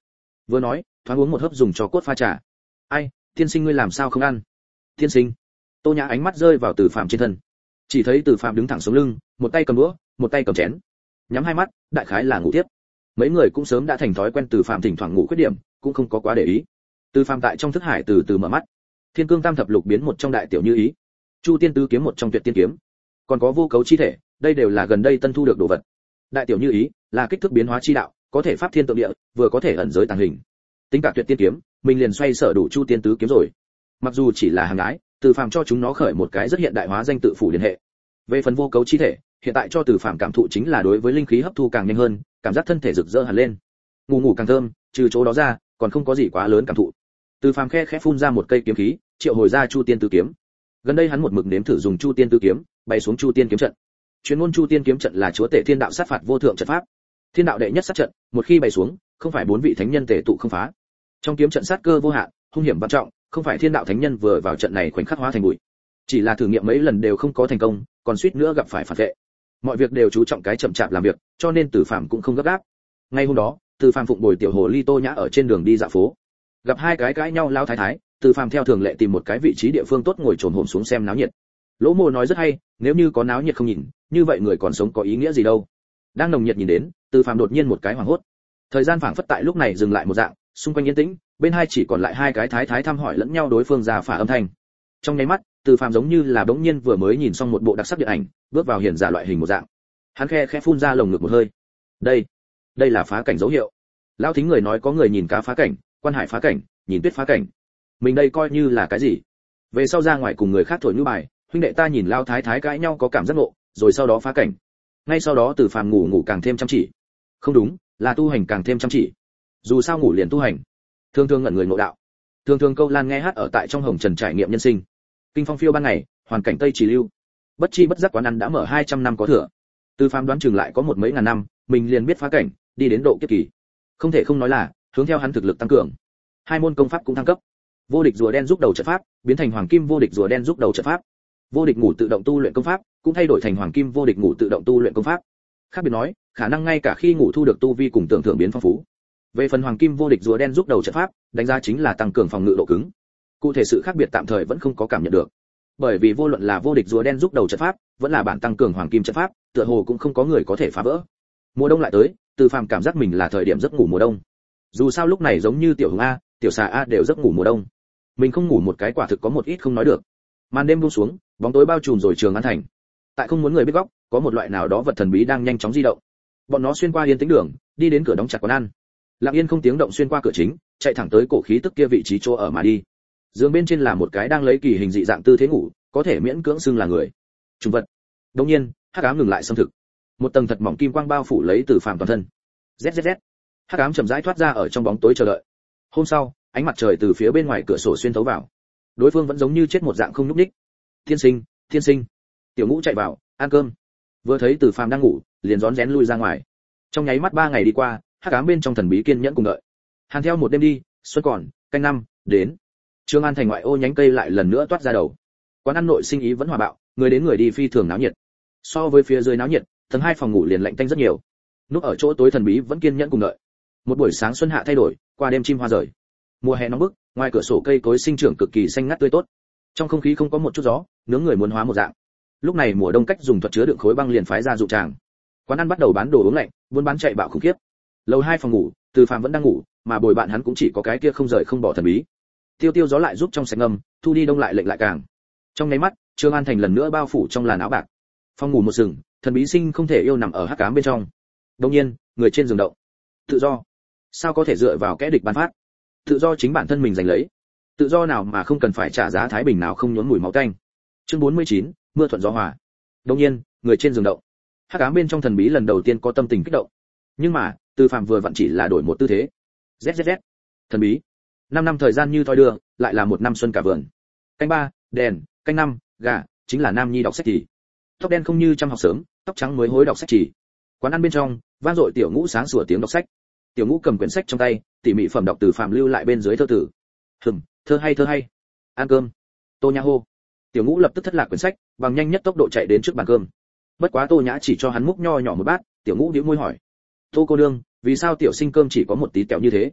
Vừa nói, thoáng uống một hớp dùng cho cốt pha trà. Ai, tiên sinh ngươi làm sao không ăn? Tiên sinh. Tô Nhã ánh mắt rơi vào Từ Phàm trên thân. Chỉ thấy Từ Phàm đứng thẳng sống lưng, một tay cầm đũa, một tay cầm chén. Nhắm hai mắt, đại khái là ngủ tiếp. Mấy người cũng sớm đã thành thói quen Từ Phàm thỉnh thoảng ngủ khuyết điểm, cũng không có quá để ý. Từ Phàm tại trong thức hải từ từ mở mắt. Thiên Cương Tam Thập Lục biến một trong đại tiểu như ý. Chu Tiên Tứ kiếm một trong Tuyệt Tiên kiếm. Còn có vô cấu chi thể, đây đều là gần đây tân thu được đồ vật. Đại tiểu như ý là kích thước biến hóa chi đạo, có thể pháp thiên tượng địa, vừa có thể ẩn giới tàng hình. Tính cả Tuyệt Tiên kiếm, mình liền xoay sở đủ Chu Tiên Tứ kiếm rồi. Mặc dù chỉ là hàng ái, Từ Phàm cho chúng nó khởi một cái rất hiện đại hóa danh tự phủ liên hệ. Về phần vô cấu chi thể, hiện tại cho Từ Phàm cảm thụ chính là đối với linh khí hấp thu càng nhanh hơn, cảm giác thân thể rực rỡ hẳn lên. Ngủ ngủ càng thơm, trừ chỗ đó ra, còn không có gì quá lớn cảm thụ. Từ Phàm khe khẽ phun ra một cây kiếm khí, triệu hồi ra Chu Tiên Tứ kiếm. Gần đây hắn một mực nếm thử dùng Chu Tiên Tứ kiếm, bày xuống Chu Tiên kiếm trận. Chuyên môn Chu Tiên kiếm trận là chúa tể thiên đạo sát phạt vô thượng trận pháp. Thiên đạo đệ nhất sát trận, một khi bày xuống, không phải bốn vị thánh nhân tề tụ không phá. Trong kiếm trận sát cơ vô hạn, hung hiểm vạn trọng, không phải thiên đạo thánh nhân vừa vào trận này khoảnh khắc hóa thành bụi. Chỉ là thử nghiệm mấy lần đều không có thành công, còn suýt nữa gặp phải phản vệ. Mọi việc đều chú trọng cái chậm chạp làm việc, cho nên Từ Phàm cũng không gấp gáp. Ngay hôm đó, Từ Phàm phụng bồi tiểu hồ ly Tô Nhã ở trên đường đi dạo phố. Gặp hai cái cãi nhau lao thái thái, Từ Phàm theo thường lệ tìm một cái vị trí địa phương tốt ngồi chồm hổm xuống xem náo nhiệt. Lỗ Mộ nói rất hay, nếu như có náo nhiệt không nhìn, như vậy người còn sống có ý nghĩa gì đâu. Đang nồng nhiệt nhìn đến, Từ Phàm đột nhiên một cái hoảng hốt. Thời gian phảng phất tại lúc này dừng lại một dạng, xung quanh yên tĩnh, bên hai chỉ còn lại hai cái thái thái thăm hỏi lẫn nhau đối phương ra phả âm thanh. Trong nháy mắt, Từ Phàm giống như là bỗng nhiên vừa mới nhìn xong một bộ đặc sắc điện ảnh, bước vào hiển giả loại hình một dạng. Hắn khe khẽ phun ra lồng ngực một hơi. Đây, đây là phá cảnh dấu hiệu. Lão thính người nói có người nhìn cá phá cảnh, quan hải phá cảnh, nhìn tuyết phá cảnh. Mình đây coi như là cái gì? Về sau ra ngoài cùng người khác thổi như bài, huynh đệ ta nhìn lao thái thái cãi nhau có cảm giác ngộ, rồi sau đó phá cảnh. Ngay sau đó Từ Phàm ngủ ngủ càng thêm chăm chỉ. Không đúng, là tu hành càng thêm chăm chỉ. Dù sao ngủ liền tu hành. Thường thường ngẩn người ngộ đạo. Thường thường câu lan nghe hát ở tại trong hồng trần trải nghiệm nhân sinh. Kinh phong phiêu ban ngày, hoàn cảnh tây chỉ lưu. Bất chi bất giác quán ăn đã mở hai trăm năm có thừa. Từ Phàm đoán chừng lại có một mấy ngàn năm, mình liền biết phá cảnh, đi đến độ kiếp kỳ. Không thể không nói là, hướng theo hắn thực lực tăng cường. Hai môn công pháp cũng thăng cấp. Vô địch rùa đen giúp đầu trận pháp, biến thành hoàng kim vô địch rùa đen giúp đầu trận pháp. Vô địch ngủ tự động tu luyện công pháp, cũng thay đổi thành hoàng kim vô địch ngủ tự động tu luyện công pháp. Khác biệt nói, khả năng ngay cả khi ngủ thu được tu vi cùng tưởng thưởng biến phong phú. Về phần hoàng kim vô địch rùa đen giúp đầu trận pháp, đánh giá chính là tăng cường phòng ngự độ cứng. Cụ thể sự khác biệt tạm thời vẫn không có cảm nhận được. Bởi vì vô luận là vô địch rùa đen giúp đầu trận pháp, vẫn là bản tăng cường hoàng kim trận pháp, tựa hồ cũng không có người có thể phá vỡ. Mùa đông lại tới, Từ Phàm cảm giác mình là thời điểm giấc ngủ mùa đông. Dù sao lúc này giống như tiểu hùng a, tiểu xà a đều giấc ngủ mùa đông. Mình không ngủ một cái quả thực có một ít không nói được. Màn đêm buông xuống, bóng tối bao trùm rồi Trường An thành. Tại không muốn người biết góc, có một loại nào đó vật thần bí đang nhanh chóng di động. Bọn nó xuyên qua yên tĩnh đường, đi đến cửa đóng chặt quán ăn. Lặng yên không tiếng động xuyên qua cửa chính, chạy thẳng tới cổ khí tức kia vị trí chỗ ở mà đi. Giường bên trên là một cái đang lấy kỳ hình dị dạng tư thế ngủ, có thể miễn cưỡng xưng là người. Trùng vật. Đương nhiên, hắc ám ngừng lại xâm thực. Một tầng thật mỏng kim quang bao phủ lấy Từ Phàm toàn thân. Zzz. Hắc ám chậm rãi thoát ra ở trong bóng tối chờ đợi. Hôm sau, ánh mặt trời từ phía bên ngoài cửa sổ xuyên thấu vào. Đối phương vẫn giống như chết một dạng không nhúc nhích. Thiên sinh, thiên sinh. Tiểu Ngũ chạy vào, ăn cơm. Vừa thấy Từ Phàm đang ngủ, liền rón rén lui ra ngoài. Trong nháy mắt ba ngày đi qua, hắc ám bên trong thần bí kiên nhẫn cùng đợi. Hàn theo một đêm đi, xuân còn, canh năm, đến. Trường An thành ngoại ô nhánh cây lại lần nữa toát ra đầu. Quán ăn nội sinh ý vẫn hòa bạo, người đến người đi phi thường náo nhiệt. So với phía dưới náo nhiệt, tầng hai phòng ngủ liền lạnh tanh rất nhiều. Núp ở chỗ tối thần bí vẫn kiên nhẫn cùng đợi. Một buổi sáng xuân hạ thay đổi, qua đêm chim hoa rời. Mùa hè nóng bức, ngoài cửa sổ cây cối sinh trưởng cực kỳ xanh ngắt tươi tốt. Trong không khí không có một chút gió, nướng người muốn hóa một dạng. Lúc này mùa đông cách dùng thuật chứa đựng khối băng liền phái ra dụ tràng. Quán ăn bắt đầu bán đồ uống lạnh, buôn bán chạy bạo khủng khiếp. Lầu hai phòng ngủ, Từ Phàm vẫn đang ngủ, mà bồi bạn hắn cũng chỉ có cái kia không rời không bỏ thần bí. Tiêu tiêu gió lại giúp trong sạch ngầm, thu đi đông lại lệnh lại càng. Trong nháy mắt, Trường An thành lần nữa bao phủ trong làn áo bạc. Phòng ngủ một rừng, thần bí sinh không thể yêu nằm ở hắc ám bên trong. Đột nhiên, người trên giường động. Tự do. Sao có thể dựa vào kẻ địch ban phát? Tự do chính bản thân mình giành lấy. Tự do nào mà không cần phải trả giá thái bình nào không nhuốm mùi máu tanh. Chương bốn mươi chín, mưa thuận gió hòa. Đột nhiên, người trên giường động. Hắc ám bên trong thần bí lần đầu tiên có tâm tình kích động. Nhưng mà, Từ Phàm vừa vặn chỉ là đổi một tư thế. Zzz. Thần bí. Năm năm thời gian như thoi đưa, lại là một năm xuân cả vườn. Canh ba, đèn, canh năm, gà, chính là nam nhi đọc sách thì. Tóc đen không như trăm học sớm, tóc trắng mới hối đọc sách chỉ. Quán ăn bên trong, vang dội Tiểu Ngũ sáng sủa tiếng đọc sách. Tiểu Ngũ cầm quyển sách trong tay, tỉ mỉ phẩm đọc Từ Phàm lưu lại bên dưới thơ tử. Hừm, thơ hay thơ hay. Ăn cơm. Tô Nhã hô. Tiểu Ngũ lập tức thất lạc quyển sách, bằng nhanh nhất tốc độ chạy đến trước bàn cơm. Bất quá Tô Nhã chỉ cho hắn múc nho nhỏ một bát, Tiểu Ngũ nhíu môi hỏi: "Tô cô nương, vì sao tiểu sinh cơm chỉ có một tí tẹo như thế?"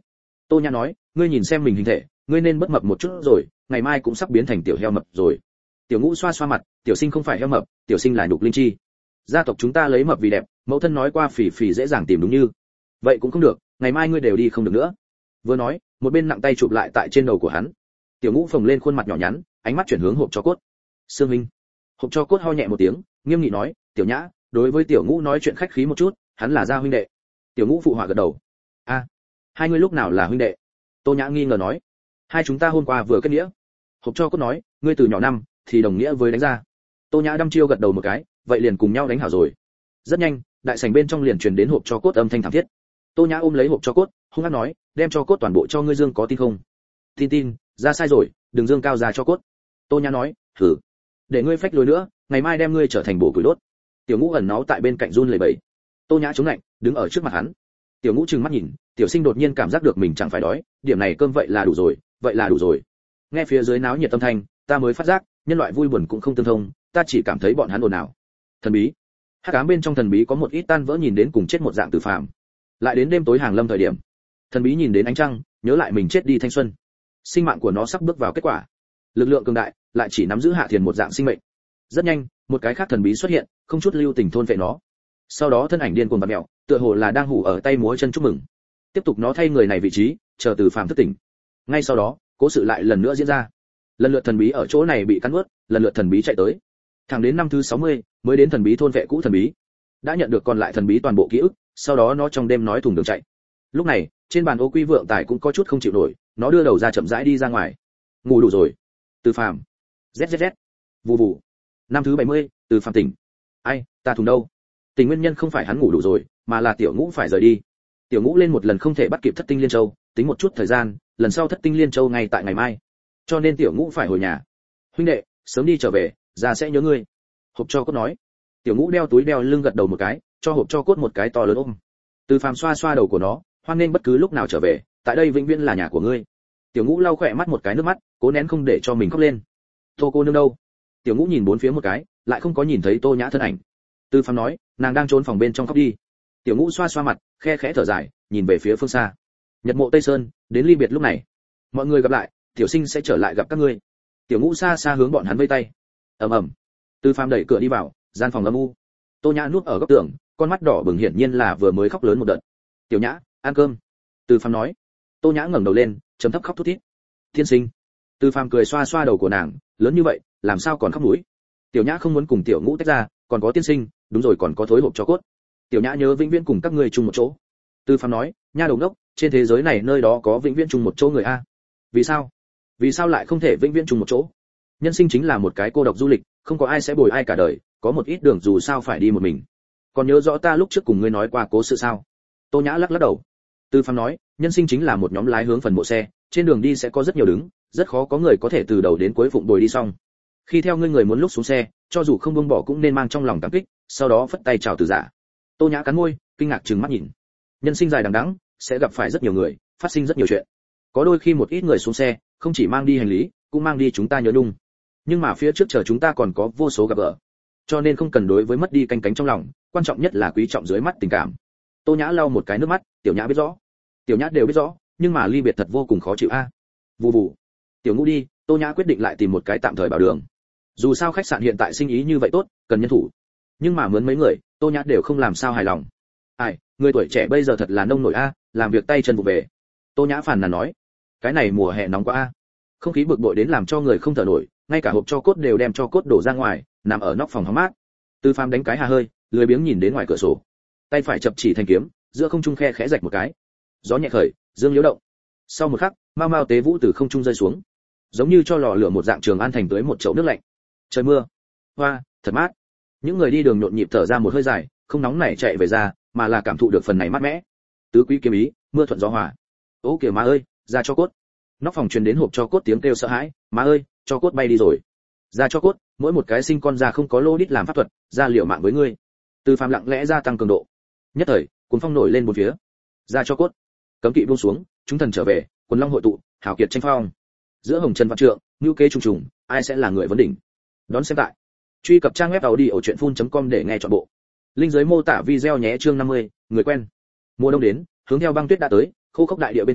Tô Nhã nói, ngươi nhìn xem mình hình thể, ngươi nên bất mập một chút rồi, ngày mai cũng sắp biến thành tiểu heo mập rồi. Tiểu Ngũ xoa xoa mặt, tiểu sinh không phải heo mập, tiểu sinh là nhục linh chi. Gia tộc chúng ta lấy mập vì đẹp, mẫu thân nói qua phì phì dễ dàng tìm đúng như. Vậy cũng không được, ngày mai ngươi đều đi không được nữa. Vừa nói, một bên nặng tay chụp lại tại trên đầu của hắn. Tiểu Ngũ phồng lên khuôn mặt nhỏ nhắn, ánh mắt chuyển hướng hộp cho cốt. Sương Minh. Hộp cho cốt ho nhẹ một tiếng, nghiêm nghị nói, tiểu Nhã, đối với tiểu Ngũ nói chuyện khách khí một chút, hắn là gia huynh đệ. Tiểu Ngũ phụ họa gật đầu. A, hai ngươi lúc nào là huynh đệ? Tô Nhã nghi ngờ nói. Hai chúng ta hôm qua vừa kết nghĩa. Hộp cho cốt nói, ngươi từ nhỏ năm thì đồng nghĩa với đánh ra. Tô Nhã đăm chiêu gật đầu một cái, vậy liền cùng nhau đánh hảo rồi. Rất nhanh, đại sảnh bên trong liền truyền đến hộp cho cốt âm thanh thảm thiết. Tô Nhã ôm lấy hộp cho cốt, hung hăng nói, đem cho cốt toàn bộ cho ngươi Dương, có tin không? Tin tin, ra sai rồi, đừng dương cao ra cho cốt. Tô Nhã nói, thử, để ngươi phách lối nữa, ngày mai đem ngươi trở thành bổ củi đốt. Tiểu Ngũ ẩn náu tại bên cạnh run lẩy bẩy. Tô Nhã chống lạnh, đứng ở trước mặt hắn. Tiểu Ngũ trừng mắt nhìn, tiểu sinh đột nhiên cảm giác được mình chẳng phải đói, điểm này cơm vậy là đủ rồi, vậy là đủ rồi. Nghe phía dưới náo nhiệt tâm thanh, ta mới phát giác, nhân loại vui buồn cũng không tương thông, ta chỉ cảm thấy bọn hắn ồn ào. Thần bí. Hắc ám bên trong thần bí có một ít tan vỡ nhìn đến cùng chết một dạng tử phàm. Lại đến đêm tối hàng lâm thời điểm, thần bí nhìn đến ánh trăng, nhớ lại mình chết đi thanh xuân. Sinh mạng của nó sắp bước vào kết quả. Lực lượng cường đại, lại chỉ nắm giữ hạ thiền một dạng sinh mệnh. Rất nhanh, một cái khác thần bí xuất hiện, không chút lưu tình thôn vệ nó. Sau đó thân ảnh điên cuồng bật mèo, tựa hồ là đang hù ở tay múa chân chúc mừng. Tiếp tục nó thay người này vị trí, chờ từ phàm thức tỉnh. Ngay sau đó, cố sự lại lần nữa diễn ra. Lần lượt thần bí ở chỗ này bị cắn nuốt, lần lượt thần bí chạy tới. Thẳng đến năm thứ sáu mươi, mới đến thần bí thôn vệ cũ thần bí. Đã nhận được còn lại thần bí toàn bộ ký ức, sau đó nó trong đêm nói thùng đường chạy. Lúc này, trên bàn ô quy vượng tài cũng có chút không chịu nổi, nó đưa đầu ra chậm rãi đi ra ngoài. Ngủ đủ rồi. Từ phàm. Zzz. Vù vù. Năm thứ bảy mươi, từ phàm tỉnh. Ai, ta thùng đâu? Tình nguyên nhân không phải hắn ngủ đủ rồi, mà là tiểu Ngũ phải rời đi. Tiểu Ngũ lên một lần không thể bắt kịp thất tinh liên châu, tính một chút thời gian, lần sau thất tinh liên châu ngay tại ngày mai. Cho nên tiểu Ngũ phải hồi nhà. Huynh đệ, sớm đi trở về, già sẽ nhớ ngươi. Hộp cho cốt nói. Tiểu Ngũ đeo túi đeo lưng gật đầu một cái, cho hộp cho cốt một cái to lớn ôm. Từ phàm xoa xoa đầu của nó, hoan nên bất cứ lúc nào trở về, tại đây vĩnh viễn là nhà của ngươi. Tiểu Ngũ lau khỏe mắt một cái nước mắt, cố nén không để cho mình khóc lên. Tô cô nương đâu? Tiểu Ngũ nhìn bốn phía một cái, lại không có nhìn thấy Tô Nhã thân ảnh. Từ phàm nói, nàng đang trốn phòng bên trong khóc đi. Tiểu Ngũ xoa xoa mặt, khe khẽ thở dài, nhìn về phía phương xa. Nhật mộ Tây Sơn, đến ly biệt lúc này. Mọi người gặp lại, tiểu sinh sẽ trở lại gặp các ngươi. Tiểu Ngũ xa xa hướng bọn hắn vây tay. Ầm ầm. Từ phàm đẩy cửa đi vào, gian phòng âm u. Tô Nhã núp ở góc tường, con mắt đỏ bừng hiển nhiên là vừa mới khóc lớn một đợt. Tiểu Nhã, ăn cơm. Từ phàm nói. Tô Nhã ngẩng đầu lên, trầm thấp khóc thút thít. Thiên sinh. Từ phàm cười xoa xoa đầu của nàng, lớn như vậy, làm sao còn khóc mũi? Tiểu Nhã không muốn cùng tiểu Ngũ tách ra, còn có tiên sinh, đúng rồi còn có thối hộp cho cốt. Tiểu Nhã nhớ vĩnh viễn cùng các ngươi chung một chỗ. Từ phàm nói, nha đầu đốc, trên thế giới này nơi đó có vĩnh viễn chung một chỗ người a. Vì sao? Vì sao lại không thể vĩnh viễn chung một chỗ? Nhân sinh chính là một cái cô độc du lịch, không có ai sẽ bồi ai cả đời, có một ít đường dù sao phải đi một mình. Còn nhớ rõ ta lúc trước cùng ngươi nói qua cố sự sao? Tô Nhã lắc lắc đầu. Từ phàm nói, nhân sinh chính là một nhóm lái hướng phần mộ xe, trên đường đi sẽ có rất nhiều đứng, rất khó có người có thể từ đầu đến cuối phụng bồi đi xong. Khi theo ngươi người muốn lúc xuống xe, cho dù không buông bỏ cũng nên mang trong lòng cảm kích, sau đó phất tay chào từ giả. Tô Nhã cắn môi, kinh ngạc trừng mắt nhìn. Nhân sinh dài đằng đẵng, sẽ gặp phải rất nhiều người, phát sinh rất nhiều chuyện. Có đôi khi một ít người xuống xe, không chỉ mang đi hành lý, cũng mang đi chúng ta nhớ nhung. Nhưng mà phía trước chờ chúng ta còn có vô số gặp gỡ. Cho nên không cần đối với mất đi canh cánh trong lòng, quan trọng nhất là quý trọng dưới mắt tình cảm. Tô Nhã lau một cái nước mắt, Tiểu Nhã biết rõ. Tiểu Nhã đều biết rõ, nhưng mà ly biệt thật vô cùng khó chịu a. À. Vù vù. Tiểu Ngũ đi, Tô Nhã quyết định lại tìm một cái tạm thời bảo đường. Dù sao khách sạn hiện tại sinh ý như vậy tốt, cần nhân thủ. Nhưng mà mướn mấy người, Tô Nhã đều không làm sao hài lòng. Ai, người tuổi trẻ bây giờ thật là nông nổi a, à, làm việc tay chân vụ về. Tô Nhã phàn nàn nói, cái này mùa hè nóng quá a. À. Không khí bực bội đến làm cho người không thở nổi, ngay cả hộp cho cốt đều đem cho cốt đổ ra ngoài, nằm ở nóc phòng hóng mát. Từ phàm đánh cái hà hơi, lười biếng nhìn đến ngoài cửa sổ, tay phải chập chỉ thành kiếm, giữa không trung khe khẽ rạch một cái. Gió nhẹ khởi, dương liễu động. Sau một khắc, mao mao tế vũ từ không trung rơi xuống, giống như cho lò lửa một dạng Trường An thành tới một chậu nước lạnh. Trời mưa, hoa, thật mát. Những người đi đường nhộn nhịp thở ra một hơi dài, không nóng nảy chạy về ra, mà là cảm thụ được phần này mát mẽ. Tứ quý kiếm ý, mưa thuận gió hòa. Ô kìa má ơi, ra cho cốt. Nóc phòng truyền đến hộp cho cốt tiếng kêu sợ hãi, má ơi, cho cốt bay đi rồi. Ra cho cốt, mỗi một cái sinh con ra không có lô đít làm pháp thuật, ra liều mạng với ngươi. Từ phàm lặng lẽ gia tăng cường độ. Nhất thời, cuốn phong nổi lên bốn phía. Ra cho cốt. Cấm kỵ buông xuống, chúng thần trở về, quần long hội tụ, hào kiệt tranh phong. Giữa hồng trần vạn trượng, ngưu kế trùng trùng, ai sẽ là người vấn đỉnh? Đón xem tại. Truy cập trang web audiochuyenphun.com để nghe trọn bộ. Linh dưới mô tả video nhé chương năm mươi, người quen. Mùa đông đến, hướng theo băng tuyết đã tới, khô khốc đại địa bên trên,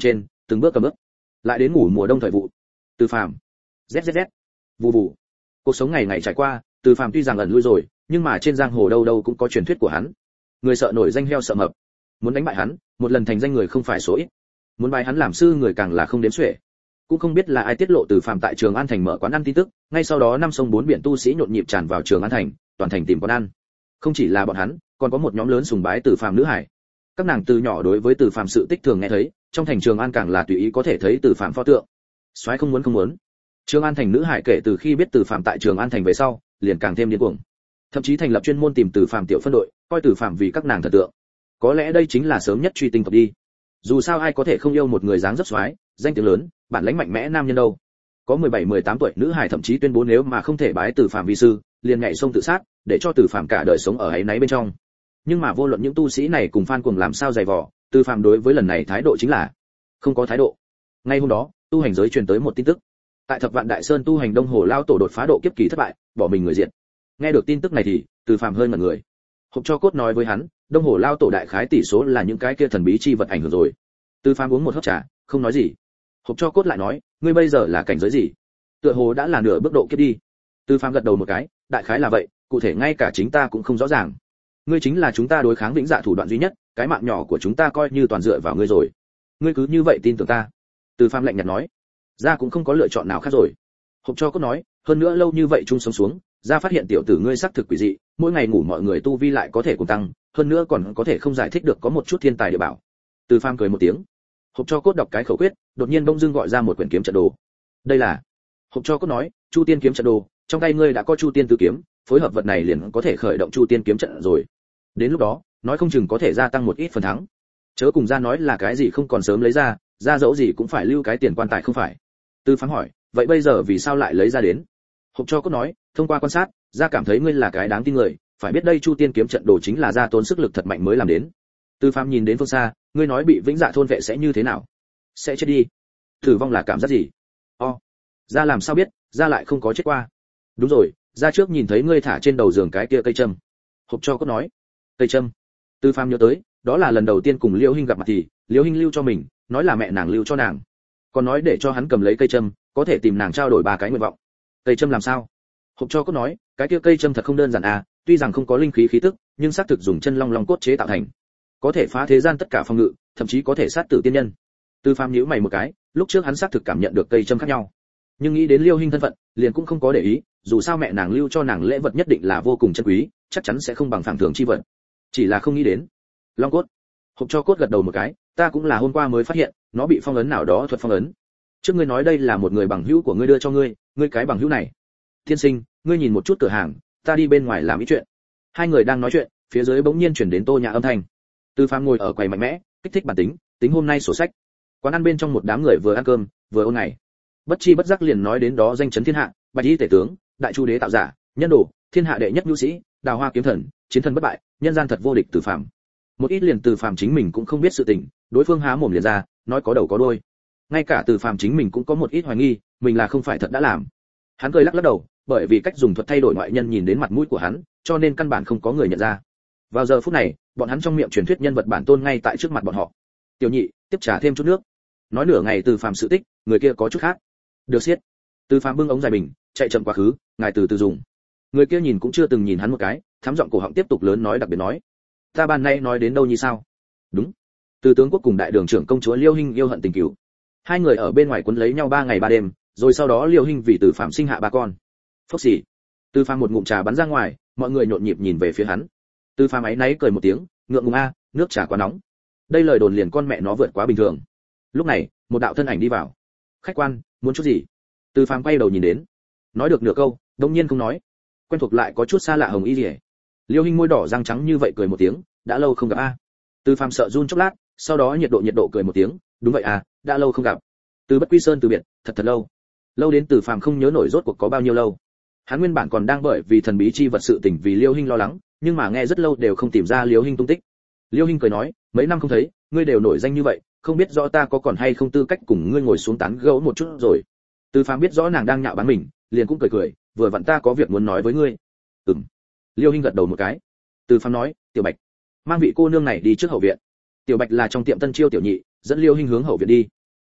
từng bước cầm bước. Lại đến ngủ mùa đông thời vụ. Từ Phàm. zzz. Vù vù. Cuộc sống ngày ngày trải qua, Từ Phàm tuy rằng ẩn lui rồi, nhưng mà trên giang hồ đâu đâu cũng có truyền thuyết của hắn. Người sợ nổi danh heo sợ mập. Muốn đánh bại hắn, một lần thành danh người không phải số ít. Muốn bài hắn làm sư người càng là không đếm xuể. Cũng không biết là ai tiết lộ Từ Phàm tại Trường An thành mở quán ăn tin tức, ngay sau đó năm sông bốn biển tu sĩ nhộn nhịp tràn vào Trường An thành, toàn thành tìm quán ăn. Không chỉ là bọn hắn, còn có một nhóm lớn sùng bái Từ Phàm nữ hải. Các nàng từ nhỏ đối với Từ Phàm sự tích thường nghe thấy, trong thành Trường An càng là tùy ý có thể thấy Từ Phàm pho tượng. Soái không muốn không muốn. Trường An thành nữ hải kể từ khi biết Từ Phàm tại Trường An thành về sau, liền càng thêm điên cuồng. Thậm chí thành lập chuyên môn tìm Từ Phàm tiểu phân đội, coi Từ Phàm vì các nàng thần tượng. Có lẽ đây chính là sớm nhất truy tinh tộc đi. Dù sao ai có thể không yêu một người dáng dấp soái, danh tiếng lớn, bản lĩnh mạnh mẽ nam nhân đâu. Có mười bảy mười tám tuổi nữ hải thậm chí tuyên bố nếu mà không thể bái Từ Phàm vi sư, liền nhảy sông tự sát, để cho Từ Phàm cả đời sống ở ấy náy bên trong. Nhưng mà vô luận những tu sĩ này cùng fan cuồng làm sao dày vò, Từ Phàm đối với lần này thái độ chính là không có thái độ. Ngay hôm đó, tu hành giới truyền tới một tin tức. Tại Thập Vạn Đại Sơn tu hành Đông Hồ lao tổ đột phá độ kiếp kỳ thất bại, bỏ mình người diện. Nghe được tin tức này thì, Từ Phàm hơi ngẩn người. Hộp cho cốt nói với hắn, Đông Hồ lao tổ đại khái tỷ số là những cái kia thần bí chi vật ảnh hưởng rồi. Từ Phàm uống một hớp trà, không nói gì. Hộp cho cốt lại nói, ngươi bây giờ là cảnh giới gì? Tựa hồ đã là nửa bước độ kiếp đi. Từ Phàm gật đầu một cái, đại khái là vậy, cụ thể ngay cả chính ta cũng không rõ ràng. Ngươi chính là chúng ta đối kháng vĩnh dạ thủ đoạn duy nhất, cái mạng nhỏ của chúng ta coi như toàn dựa vào ngươi rồi. Ngươi cứ như vậy tin tưởng ta? Từ Phàm lạnh nhạt nói. Gia cũng không có lựa chọn nào khác rồi. Hộp cho cốt nói, hơn nữa lâu như vậy chung sống xuống, Gia phát hiện tiểu tử ngươi xác thực quỷ dị, mỗi ngày ngủ mọi người tu vi lại có thể cùng tăng, hơn nữa còn có thể không giải thích được có một chút thiên tài địa bảo. Từ Phàm cười một tiếng. Hộp cho cốt đọc cái khẩu quyết, đột nhiên bỗng dưng gọi ra một quyển kiếm trận đồ. Đây là. Hộp cho cốt nói, Chu Tiên kiếm trận đồ, trong tay ngươi đã có Chu Tiên tứ kiếm, phối hợp vật này liền có thể khởi động Chu Tiên kiếm trận rồi. Đến lúc đó, nói không chừng có thể gia tăng một ít phần thắng. Chớ cùng Gia nói là cái gì không còn sớm lấy ra, Gia dẫu gì cũng phải lưu cái tiền quan tài không phải. Từ Phàm hỏi, vậy bây giờ vì sao lại lấy ra đến? Hộp cho cốt nói, thông qua quan sát, Gia cảm thấy ngươi là cái đáng tin người, phải biết đây Chu Tiên kiếm trận đồ chính là Gia tốn sức lực thật mạnh mới làm đến. Từ Phàm nhìn đến phương xa, ngươi nói bị Vĩnh Dạ thôn vệ sẽ như thế nào? Sẽ chết đi. Tử vong là cảm giác gì? O. Gia làm sao biết, Gia lại không có chết qua. Đúng rồi, Gia trước nhìn thấy ngươi thả trên đầu giường cái kia cây châm. Hộp cho cốt nói, cây châm. Từ Phàm nhớ tới, đó là lần đầu tiên cùng Liễu Hinh gặp mặt thì, Liễu Hinh lưu cho mình, nói là mẹ nàng lưu cho nàng. Còn nói để cho hắn cầm lấy cây châm, có thể tìm nàng trao đổi ba cái nguyện vọng. Cây châm làm sao? Hộp cho cốt nói, cái kia cây châm thật không đơn giản à, tuy rằng không có linh khí khí tức, nhưng xác thực dùng chân long long cốt chế tạo thành, có thể phá thế gian tất cả phòng ngự, thậm chí có thể sát tử tiên nhân. Từ Phàm nhíu mày một cái, lúc trước hắn xác thực cảm nhận được cây châm khác nhau, nhưng nghĩ đến Liêu Hinh thân phận, liền cũng không có để ý, dù sao mẹ nàng lưu cho nàng lễ vật nhất định là vô cùng chân quý, chắc chắn sẽ không bằng phẳng thường chi vật. Chỉ là không nghĩ đến. Long cốt. Hộp cho cốt gật đầu một cái, ta cũng là hôm qua mới phát hiện, nó bị phong ấn nào đó thuật phong ấn. Trước ngươi nói đây là một người bằng hữu của ngươi đưa cho ngươi, ngươi cái bằng hữu này. Thiên sinh, ngươi nhìn một chút cửa hàng, ta đi bên ngoài làm ý chuyện. Hai người đang nói chuyện, phía dưới bỗng nhiên chuyển đến Tô Nhã âm thanh. Từ Phàm ngồi ở quầy mạnh mẽ, kích thích bản tính, tính hôm nay sổ sách. Quán ăn bên trong một đám người vừa ăn cơm, vừa ôn ngày. Bất chi bất giác liền nói đến đó danh chấn thiên hạ, Bạch Y tể tướng, Đại Chu đế tạo giả, nhân đồ, thiên hạ đệ nhất nhu sĩ, Đào Hoa kiếm thần, chiến thần bất bại, nhân gian thật vô địch Từ Phàm. Một ít liền Từ Phàm chính mình cũng không biết sự tình, đối phương há mồm liền ra, nói có đầu có đuôi. Ngay cả Từ Phàm chính mình cũng có một ít hoài nghi, mình là không phải thật đã làm. Hắn cười lắc lắc đầu, bởi vì cách dùng thuật thay đổi ngoại nhân nhìn đến mặt mũi của hắn, cho nên căn bản không có người nhận ra. Vào giờ phút này, bọn hắn trong miệng truyền thuyết nhân vật bản tôn ngay tại trước mặt bọn họ. Tiểu nhị, tiếp trà thêm chút nước. Nói nửa ngày Từ Phàm sự tích, người kia có chút khác. Được xiết. Từ Phàm bưng ống dài bình, chạy chậm quá khứ, ngài từ từ dùng. Người kia nhìn cũng chưa từng nhìn hắn một cái, thắm giọng cổ họng tiếp tục lớn nói đặc biệt nói. Ta ban nay nói đến đâu như sao? Đúng. Từ tướng quốc cùng đại đường trưởng công chúa Liêu Hinh yêu hận tình cửu. Hai người ở bên ngoài quấn lấy nhau ba ngày ba đêm, rồi sau đó Liêu Hinh vì Từ Phàm sinh hạ ba con. Phốc xỉ. Từ Phàm một ngụm trà bắn ra ngoài, mọi người nhộn nhịp nhìn về phía hắn. Từ Phàm áy náy cười một tiếng, ngượng ngùng a, nước trà quá nóng. Đây lời đồn liền con mẹ nó vượt quá bình thường. Lúc này, một đạo thân ảnh đi vào. Khách quan, muốn chút gì? Từ Phàm quay đầu nhìn đến. Nói được nửa câu, đột nhiên không nói. Quen thuộc lại có chút xa lạ hồng y liễu. Liêu Hinh môi đỏ răng trắng như vậy cười một tiếng, đã lâu không gặp a. Từ Phàm sợ run chốc lát, sau đó nhiệt độ nhiệt độ cười một tiếng, đúng vậy à, đã lâu không gặp. Từ Bất Quy Sơn từ biệt, thật thật lâu. Lâu đến Từ Phàm không nhớ nổi rốt cuộc có bao nhiêu lâu. Hắn nguyên bản còn đang bởi vì thần bí chi vật sự tình vì Liêu Hinh lo lắng, nhưng mà nghe rất lâu đều không tìm ra Liêu Hinh tung tích. Liêu Hinh cười nói, mấy năm không thấy, ngươi đều nổi danh như vậy, không biết rõ ta có còn hay không tư cách cùng ngươi ngồi xuống tán gẫu một chút rồi. Từ Phàm biết rõ nàng đang nhạo báng mình, liền cũng cười cười, vừa vặn ta có việc muốn nói với ngươi. Ừm. Liêu Hinh gật đầu một cái. Từ Phàm nói, Tiểu Bạch, mang vị cô nương này đi trước hậu viện. Tiểu Bạch là trong tiệm tân chiêu tiểu nhị, dẫn Liêu Hinh hướng hậu viện đi.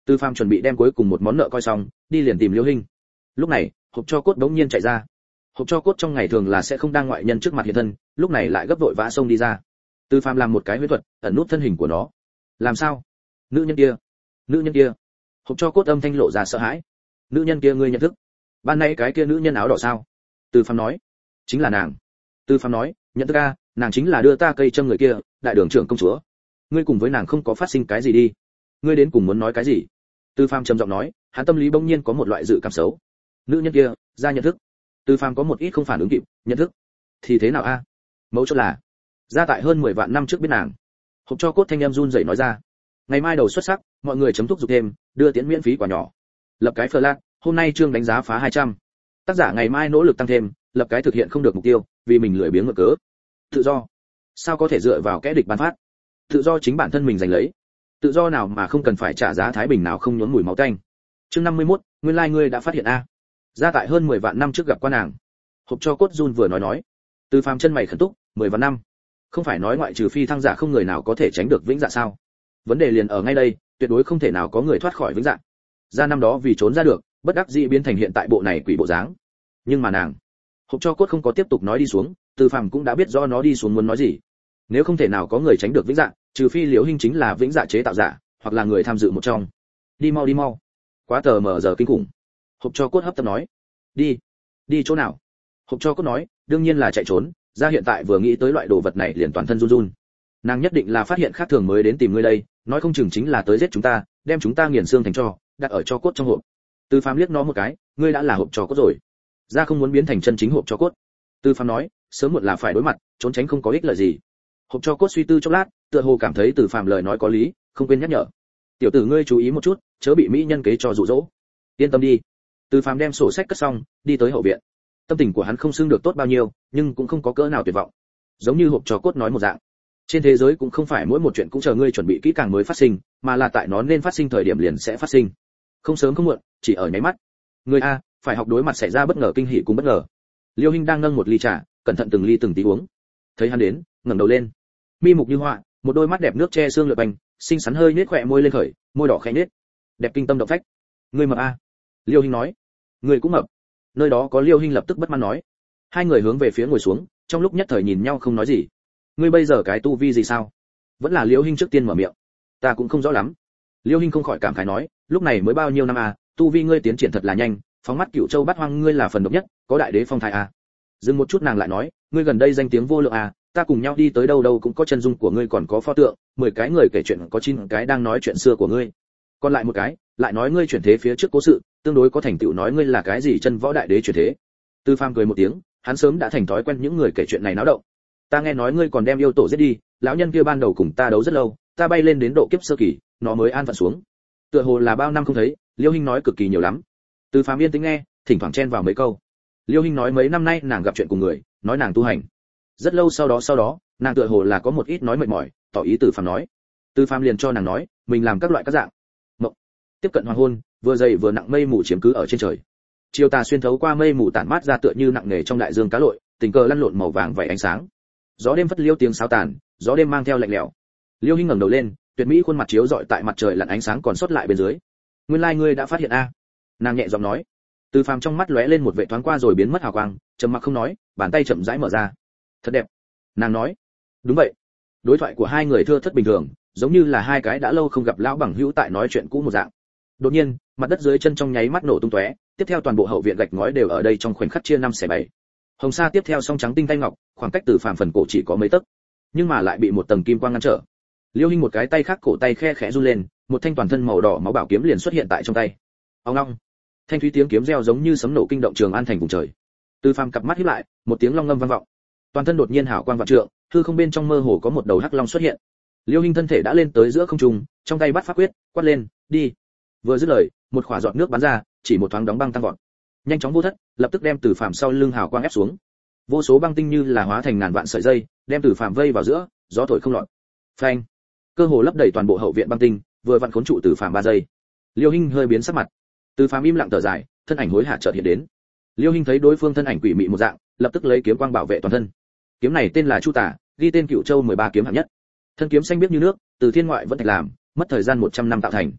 Từ Phàm chuẩn bị đem cuối cùng một món nợ coi xong, đi liền tìm Liêu Hinh. Lúc này, hộp cho cốt bỗng nhiên chạy ra. Hộp cho cốt trong ngày thường là sẽ không đang ngoại nhân trước mặt hiện thân, lúc này lại gấp vội vã xông đi ra. Từ Phàm làm một cái huyễn thuật, ẩn nút thân hình của nó. Làm sao? Nữ nhân kia, nữ nhân kia. Hộp cho cốt âm thanh lộ ra sợ hãi. Nữ nhân kia ngươi nhận thức? Ban nãy cái kia nữ nhân áo đỏ sao? Từ Phàm nói. Chính là nàng. Từ Phàm nói, nhận thức a, nàng chính là đưa ta cây châm người kia, đại đường trưởng công chúa. Ngươi cùng với nàng không có phát sinh cái gì đi? Ngươi đến cùng muốn nói cái gì? Từ Phàm trầm giọng nói, hắn tâm lý bỗng nhiên có một loại dự cảm xấu. Nữ nhân kia, ra nhận thức. Từ Phàm có một ít không phản ứng kịp, nhận thức. Thì thế nào a? Mẫu chốt là, ra tại hơn mười vạn năm trước biết nàng. Hộp cho cốt thanh em run rẩy nói ra. Ngày mai đầu xuất sắc, mọi người chấm thúc giục thêm, đưa tiễn miễn phí quả nhỏ. Lập cái flag, hôm nay chương đánh giá phá hai trăm. Tác giả ngày mai nỗ lực tăng thêm, lập cái thực hiện không được mục tiêu, vì mình lười biếng ngược cớ. Tự do. Sao có thể dựa vào kẻ địch ban phát? Tự do chính bản thân mình giành lấy. Tự do nào mà không cần phải trả giá thái bình nào không nhuốm mùi máu tanh. Chương năm mươi mốt, nguyên lai like ngươi đã phát hiện a. Ra tại hơn mười vạn năm trước gặp qua nàng. Hộp cho cốt run vừa nói nói. Từ Phàm chân mày khẩn túc, mười vạn năm. Không phải nói ngoại trừ phi thăng giả không người nào có thể tránh được vĩnh dạ sao? Vấn đề liền ở ngay đây, tuyệt đối không thể nào có người thoát khỏi vĩnh dạ. Ra năm đó vì trốn ra được, bất đắc dĩ biến thành hiện tại bộ này quỷ bộ dáng. Nhưng mà nàng, hộp cho cốt không có tiếp tục nói đi xuống, Từ Phàm cũng đã biết rõ nó đi xuống muốn nói gì. Nếu không thể nào có người tránh được vĩnh dạ, trừ phi Liễu Hinh chính là vĩnh dạ chế tạo giả, hoặc là người tham dự một trong. Đi mau đi mau. Quá tờ mờ giờ kinh khủng. Hộp cho cốt hấp tấp nói. Đi. Đi chỗ nào? Hộp cho cốt nói, đương nhiên là chạy trốn, ra hiện tại vừa nghĩ tới loại đồ vật này liền toàn thân run run. Nàng nhất định là phát hiện khác thường mới đến tìm ngươi đây, nói không chừng chính là tới giết chúng ta, đem chúng ta nghiền xương thành tro, đặt ở cho cốt trong hộp. Từ Phàm liếc nó một cái, ngươi đã là hộp cho cốt rồi. Ra không muốn biến thành chân chính hộp cho cốt. Từ Phàm nói, sớm muộn là phải đối mặt, trốn tránh không có ích lợi gì. Hộp cho cốt suy tư chốc lát, tựa hồ cảm thấy Từ Phàm lời nói có lý, không quên nhắc nhở. Tiểu tử ngươi chú ý một chút, chớ bị mỹ nhân kế cho dụ dỗ. Yên tâm đi. Từ Phàm đem sổ sách cất xong, đi tới hậu viện. Tâm tình của hắn không xưng được tốt bao nhiêu, nhưng cũng không có cỡ nào tuyệt vọng. Giống như hộp cho cốt nói một dạng. Trên thế giới cũng không phải mỗi một chuyện cũng chờ ngươi chuẩn bị kỹ càng mới phát sinh, mà là tại nó nên phát sinh thời điểm liền sẽ phát sinh. Không sớm không muộn, chỉ ở nháy mắt. Người a, phải học đối mặt xảy ra bất ngờ kinh hỉ cùng bất ngờ. Liêu Hinh đang nâng một ly trà, cẩn thận từng ly từng tí uống. Thấy hắn đến, ngẩng đầu lên. Mi mục như họa, một đôi mắt đẹp nước che xương lượt bành, xinh xắn hơi nhếch khóe môi lên khởi, môi đỏ khẽ nhếch. Đẹp kinh tâm động phách. Ngươi mập a. Liêu Hinh nói. Ngươi cũng mập. Nơi đó có Liêu Hinh lập tức bất mãn nói. Hai người hướng về phía ngồi xuống, trong lúc nhất thời nhìn nhau không nói gì. Ngươi bây giờ cái tu vi gì sao? Vẫn là Liêu Hinh trước tiên mở miệng. Ta cũng không rõ lắm. Liêu Hinh không khỏi cảm khái nói, lúc này mới bao nhiêu năm à, tu vi ngươi tiến triển thật là nhanh, phóng mắt Cửu Châu Bát Hoang ngươi là phần độc nhất, có đại đế phong thái à. Dừng một chút nàng lại nói, ngươi gần đây danh tiếng vô lượng à, ta cùng nhau đi tới đâu đâu cũng có chân dung của ngươi còn có pho tượng, mười cái người kể chuyện có chín cái đang nói chuyện xưa của ngươi. Còn lại một cái, lại nói ngươi chuyển thế phía trước cố sự, tương đối có thành tựu nói ngươi là cái gì chân võ đại đế chuyển thế. Tư Phàm cười một tiếng, hắn sớm đã thành thói quen những người kể chuyện này náo động. Ta nghe nói ngươi còn đem yêu tổ giết đi, lão nhân kia ban đầu cùng ta đấu rất lâu, ta bay lên đến độ kiếp sơ kỳ, nó mới an phận xuống. Tựa hồ là bao năm không thấy, Liêu Hinh nói cực kỳ nhiều lắm. Tư Phàm yên tĩnh nghe, thỉnh thoảng chen vào mấy câu. Liêu Hinh nói mấy năm nay nàng gặp chuyện cùng người, nói nàng tu hành. Rất lâu sau đó sau đó, nàng tựa hồ là có một ít nói mệt mỏi, tỏ ý Tư Phàm nói. Tư Phàm liền cho nàng nói, mình làm các loại các dạng. Mộng. Tiếp cận hoàng hôn, vừa dày vừa nặng mây mù chiếm cứ ở trên trời. Chiều tà xuyên thấu qua mây mù tản mát ra tựa như nặng nề trong đại dương cá lội, tình cờ lăn lộn màu vàng vảy ánh sáng. Gió đêm phất liêu tiếng sáo tàn, gió đêm mang theo lạnh lẽo. Liêu Hinh ngẩng đầu lên, tuyệt mỹ khuôn mặt chiếu rọi tại mặt trời lặn ánh sáng còn sót lại bên dưới. Nguyên lai like ngươi đã phát hiện a. Nàng nhẹ giọng nói. Từ Phàm trong mắt lóe lên một vệ thoáng qua rồi biến mất hào quang, trầm mặc không nói, bàn tay chậm rãi mở ra. Thật đẹp. Nàng nói. Đúng vậy. Đối thoại của hai người thưa thớt bình thường, giống như là hai cái đã lâu không gặp lão bằng hữu tại nói chuyện cũ một dạng. Đột nhiên, mặt đất dưới chân trong nháy mắt nổ tung tóe, tiếp theo toàn bộ hậu viện gạch ngói đều ở đây trong khoảnh khắc chia năm xẻ bảy. Hồng sa tiếp theo song trắng tinh tay ngọc, khoảng cách Từ Phàm phần cổ chỉ có mấy tấc, nhưng mà lại bị một tầng kim quang ngăn trở. Liêu Hinh một cái tay khác cổ tay khe khẽ run lên, một thanh toàn thân màu đỏ máu bảo kiếm liền xuất hiện tại trong tay. Ong ong. Thanh thúy tiếng kiếm reo giống như sấm nổ kinh động Trường An thành vùng trời. Từ Phàm cặp mắt híp lại, một tiếng long ngâm vang vọng. Toàn thân đột nhiên hào quang vạn trượng, hư không bên trong mơ hồ có một đầu hắc long xuất hiện. Liêu Hinh thân thể đã lên tới giữa không trung, trong tay bắt pháp quyết, quát lên, "Đi!" Vừa dứt lời, một khỏa giọt nước bắn ra, chỉ một thoáng đóng băng tăng vọt. Nhanh chóng vô thất, lập tức đem Từ Phàm sau lưng hào quang ép xuống. Vô số băng tinh như là hóa thành ngàn vạn sợi dây, đem Từ Phàm vây vào giữa, gió thổi không lọt. Phanh! Cơ hồ lấp đầy toàn bộ hậu viện băng tinh, vừa vặn khốn trụ Từ Phàm ba giây. Liêu Hinh hơi biến sắc mặt. Từ Phàm im lặng thở dài, thân ảnh hối hả chợt hiện đến. Liêu Hinh thấy đối phương thân ảnh quỷ mị một dạng, lập tức lấy kiếm quang bảo vệ toàn thân. Kiếm này tên là Chu Tả, ghi tên Cửu Châu mười ba kiếm hạng nhất. Thân kiếm xanh biếc như nước, từ thiên ngoại vẫn thạch làm, mất thời gian một trăm năm tạo thành.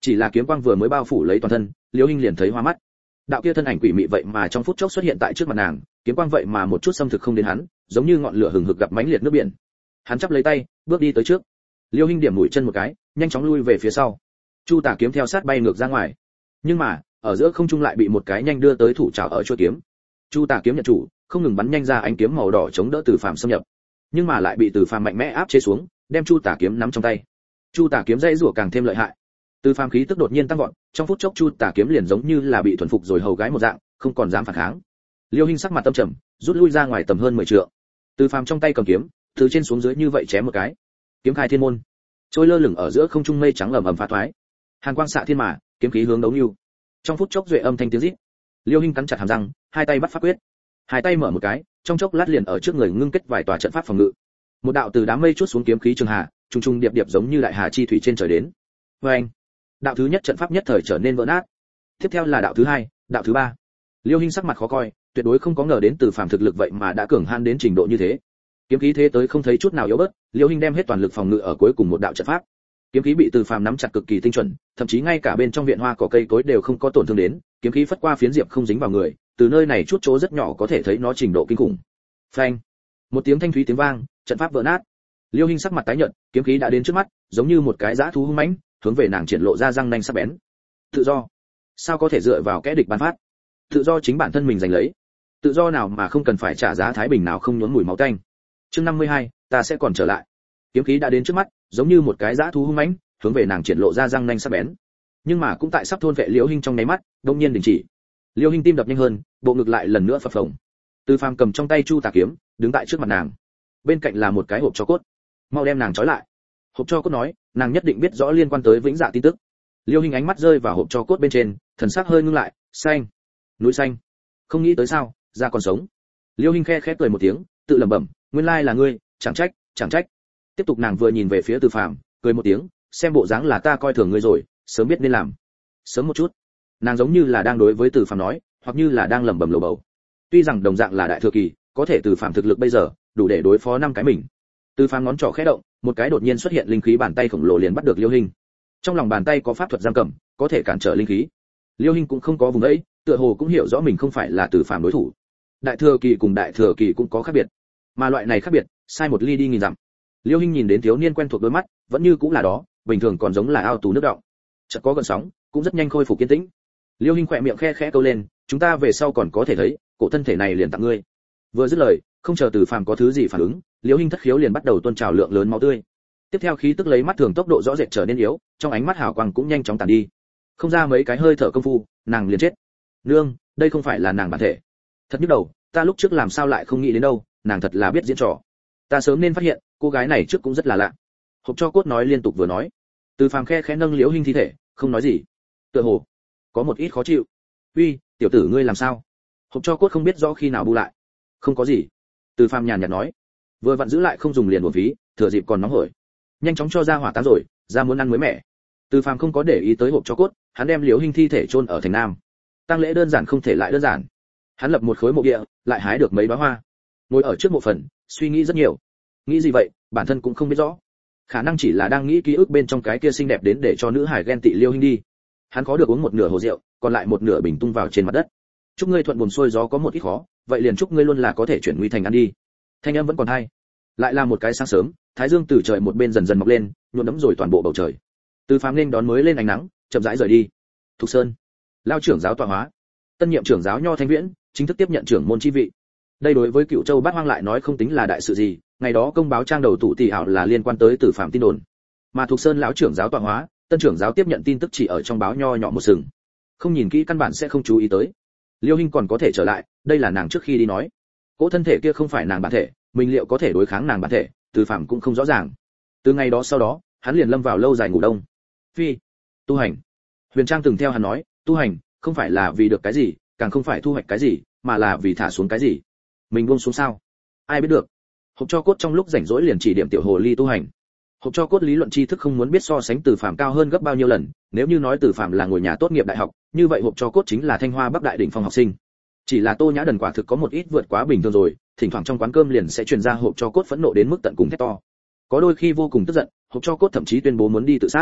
Chỉ là kiếm quang vừa mới bao phủ lấy toàn thân, Liễu Hinh liền thấy hoa mắt. Đạo kia thân ảnh quỷ mị vậy mà trong phút chốc xuất hiện tại trước mặt nàng, kiếm quang vậy mà một chút xâm thực không đến hắn, giống như ngọn lửa hừng hực gặp mãnh liệt nước biển. Hắn chắp lấy tay, bước đi tới trước. Liễu Hinh điểm mũi chân một cái, nhanh chóng lui về phía sau. Chu Tả kiếm theo sát bay ngược ra ngoài. Nhưng mà, ở giữa không trung lại bị một cái nhanh đưa tới thủ trảo ở chuôi kiếm. Chu Tả kiếm nhận chủ, không ngừng bắn nhanh ra ánh kiếm màu đỏ chống đỡ Từ Phàm xâm nhập. Nhưng mà lại bị Từ Phàm mạnh mẽ áp chế xuống, đem Chu Tả kiếm nắm trong tay. Chu Tả kiếm dây rủa càng thêm lợi hại. Từ Phàm khí tức đột nhiên tăng vọt, trong phút chốc Chu Tả kiếm liền giống như là bị thuần phục rồi hầu gái một dạng, không còn dám phản kháng. Liêu Hinh sắc mặt tâm trầm, rút lui ra ngoài tầm hơn mười trượng. Từ Phàm trong tay cầm kiếm, từ trên xuống dưới như vậy chém một cái. Kiếm khai thiên môn, trôi lơ lửng ở giữa không trung mây trắng ầm ầm phá thoái. Hàn quang xạ thiên mà, kiếm khí hướng đấu nưu. Trong phút chốc duệ âm thanh tiếng rít. Liêu Hinh cắn chặt hàm răng, hai tay bắt pháp quyết. Hai tay mở một cái, trong chốc lát liền ở trước người ngưng kết vài tòa trận pháp phòng ngự. Một đạo từ đám mây chuốt xuống kiếm khí trường hà, trùng trùng điệp điệp giống như đại hà chi thủy trên trời đến. Oeng! Đạo thứ nhất trận pháp nhất thời trở nên vỡ nát. Tiếp theo là đạo thứ hai, đạo thứ ba. Liêu Hinh sắc mặt khó coi, tuyệt đối không có ngờ đến Từ Phàm thực lực vậy mà đã cường hãn đến trình độ như thế. Kiếm khí thế tới không thấy chút nào yếu bớt, Liêu Hinh đem hết toàn lực phòng ngự ở cuối cùng một đạo trận pháp. Kiếm khí bị Từ Phàm nắm chặt cực kỳ tinh chuẩn, thậm chí ngay cả bên trong viện hoa cỏ cây cối đều không có tổn thương đến, kiếm khí phất qua phiến diệp không dính vào người, từ nơi này chút chỗ rất nhỏ có thể thấy nó trình độ kinh khủng. Phanh! Một tiếng thanh thúy tiếng vang, trận pháp vỡ nát. Liêu Hinh sắc mặt tái nhợt, kiếm khí đã đến trước mắt, giống như một cái dã thú hung mãnh, hướng về nàng triển lộ ra răng nanh sắc bén. Tự do, sao có thể dựa vào kẻ địch ban phát? Tự do chính bản thân mình giành lấy. Tự do nào mà không cần phải trả giá thái bình nào không nhuốm mùi máu tanh. Chương năm mươi hai, ta sẽ còn trở lại. Kiếm khí đã đến trước mắt, giống như một cái dã thú hung mãnh, hướng về nàng triển lộ ra răng nanh sắc bén. Nhưng mà cũng tại sắp thôn vệ Liêu Hinh trong nháy mắt, đột nhiên đình chỉ. Liêu Hinh tim đập nhanh hơn, bộ ngực lại lần nữa phập phồng. Từ Phàm cầm trong tay Chu Tả kiếm, đứng tại trước mặt nàng. Bên cạnh là một cái hộp tro cốt. Mau đem nàng trói lại. Hộp tro cốt nói, nàng nhất định biết rõ liên quan tới Vĩnh Dạ tin tức. Liêu Hinh ánh mắt rơi vào hộp tro cốt bên trên, thần sắc hơi ngưng lại, xanh, núi xanh. Không nghĩ tới sao, ra còn sống. Liêu Hinh khe khẽ cười một tiếng, tự lẩm bẩm, nguyên lai là ngươi, chẳng trách, chẳng trách. Tiếp tục nàng vừa nhìn về phía Từ Phàm, cười một tiếng, xem bộ dáng là ta coi thường ngươi rồi, sớm biết nên làm. Sớm một chút. Nàng giống như là đang đối với Từ Phàm nói, hoặc như là đang lẩm bẩm lầu bầu. Tuy rằng đồng dạng là đại thừa kỳ, có thể Từ Phàm thực lực bây giờ đủ để đối phó năm cái mình. Từ Phàm ngón trỏ khẽ động, một cái đột nhiên xuất hiện linh khí bàn tay khổng lồ liền bắt được Liêu Hinh. Trong lòng bàn tay có pháp thuật giam cầm, có thể cản trở linh khí. Liêu Hinh cũng không có vùng ấy, tựa hồ cũng hiểu rõ mình không phải là Từ Phàm đối thủ. Đại thừa kỳ cùng đại thừa kỳ cũng có khác biệt, mà loại này khác biệt, sai một ly đi nghìn dặm. Liêu Hinh nhìn đến thiếu niên quen thuộc đôi mắt, vẫn như cũng là đó, bình thường còn giống là ao tù nước động. Chợt có gần sóng, cũng rất nhanh khôi phục kiên tĩnh. Liêu Hinh khỏe miệng khe khẽ câu lên, chúng ta về sau còn có thể thấy, cổ thân thể này liền tặng ngươi. Vừa dứt lời, không chờ Từ Phàm có thứ gì phản ứng, Liêu Hinh thất khiếu liền bắt đầu tuôn trào lượng lớn máu tươi. Tiếp theo khí tức lấy mắt thường tốc độ rõ rệt trở nên yếu, trong ánh mắt hào quang cũng nhanh chóng tàn đi. Không ra mấy cái hơi thở công phu, nàng liền chết. Nương, đây không phải là nàng bản thể. Thật nhức đầu, ta lúc trước làm sao lại không nghĩ đến đâu, nàng thật là biết diễn trò. Ta sớm nên phát hiện, cô gái này trước cũng rất là lạ. Hộp tro cốt nói liên tục vừa nói. Từ Phàm khe khẽ nâng Liễu Hinh thi thể, không nói gì. Tựa hồ có một ít khó chịu. Uy, tiểu tử ngươi làm sao? Hộp tro cốt không biết rõ khi nào bu lại. Không có gì. Từ Phàm nhàn nhạt nói. Vừa vặn giữ lại không dùng liền uổng phí, thừa dịp còn nóng hổi. Nhanh chóng cho ra hỏa táng rồi, ra muốn ăn mới mẻ. Từ Phàm không có để ý tới hộp tro cốt, hắn đem Liễu Hinh thi thể chôn ở thành Nam. Tang lễ đơn giản không thể lại đơn giản. Hắn lập một khối mộ địa, lại hái được mấy đóa hoa. Ngồi ở trước mộ phần, suy nghĩ rất nhiều. Nghĩ gì vậy, bản thân cũng không biết rõ. Khả năng chỉ là đang nghĩ ký ức bên trong cái kia xinh đẹp đến để cho nữ hải ghen tị Liêu Hinh đi. Hắn khó được uống một nửa hồ rượu, còn lại một nửa bình tung vào trên mặt đất. Chúc ngươi thuận buồm xuôi gió có một ít khó, vậy liền chúc ngươi luôn là có thể chuyển nguy thành ăn đi. Thanh âm vẫn còn hay. Lại là một cái sáng sớm, thái dương từ trời một bên dần dần mọc lên, nhuộm đẫm rồi toàn bộ bầu trời. Từ Phàm nên đón mới lên ánh nắng, chậm rãi rời đi. Thục Sơn, lao trưởng giáo tọa hóa. Tân nhiệm trưởng giáo Nho Thanh Viễn chính thức tiếp nhận trưởng môn chi vị. Đây đối với Cựu Châu Bát Hoang lại nói không tính là đại sự gì, ngày đó công báo trang đầu tụ tỷ ảo là liên quan tới Từ Phàm tin đồn. Mà Thục Sơn lão trưởng giáo tọa hóa, tân trưởng giáo tiếp nhận tin tức chỉ ở trong báo nho nhỏ một sừng. Không nhìn kỹ căn bản sẽ không chú ý tới. Liêu Hinh còn có thể trở lại, đây là nàng trước khi đi nói. Cỗ thân thể kia không phải nàng bản thể, mình liệu có thể đối kháng nàng bản thể, Từ Phàm cũng không rõ ràng. Từ ngày đó sau đó, hắn liền lâm vào lâu dài ngủ đông. Phi, tu hành. Huyền Trang từng theo hắn nói, tu hành không phải là vì được cái gì, càng không phải thu hoạch cái gì, mà là vì thả xuống cái gì. Mình buông xuống sao? Ai biết được. Hộp cho cốt trong lúc rảnh rỗi liền chỉ điểm tiểu hồ ly tu hành. Hộp cho cốt lý luận tri thức không muốn biết so sánh Từ Phàm cao hơn gấp bao nhiêu lần, nếu như nói Từ Phàm là ngôi nhà tốt nghiệp đại học, như vậy hộp cho cốt chính là Thanh Hoa Bắc Đại đỉnh phong học sinh. Chỉ là Tô Nhã Đần quả thực có một ít vượt quá bình thường rồi, thỉnh thoảng trong quán cơm liền sẽ truyền ra hộp cho cốt phẫn nộ đến mức tận cùng thét to. Có đôi khi vô cùng tức giận, hộp cho cốt thậm chí tuyên bố muốn đi tự sát.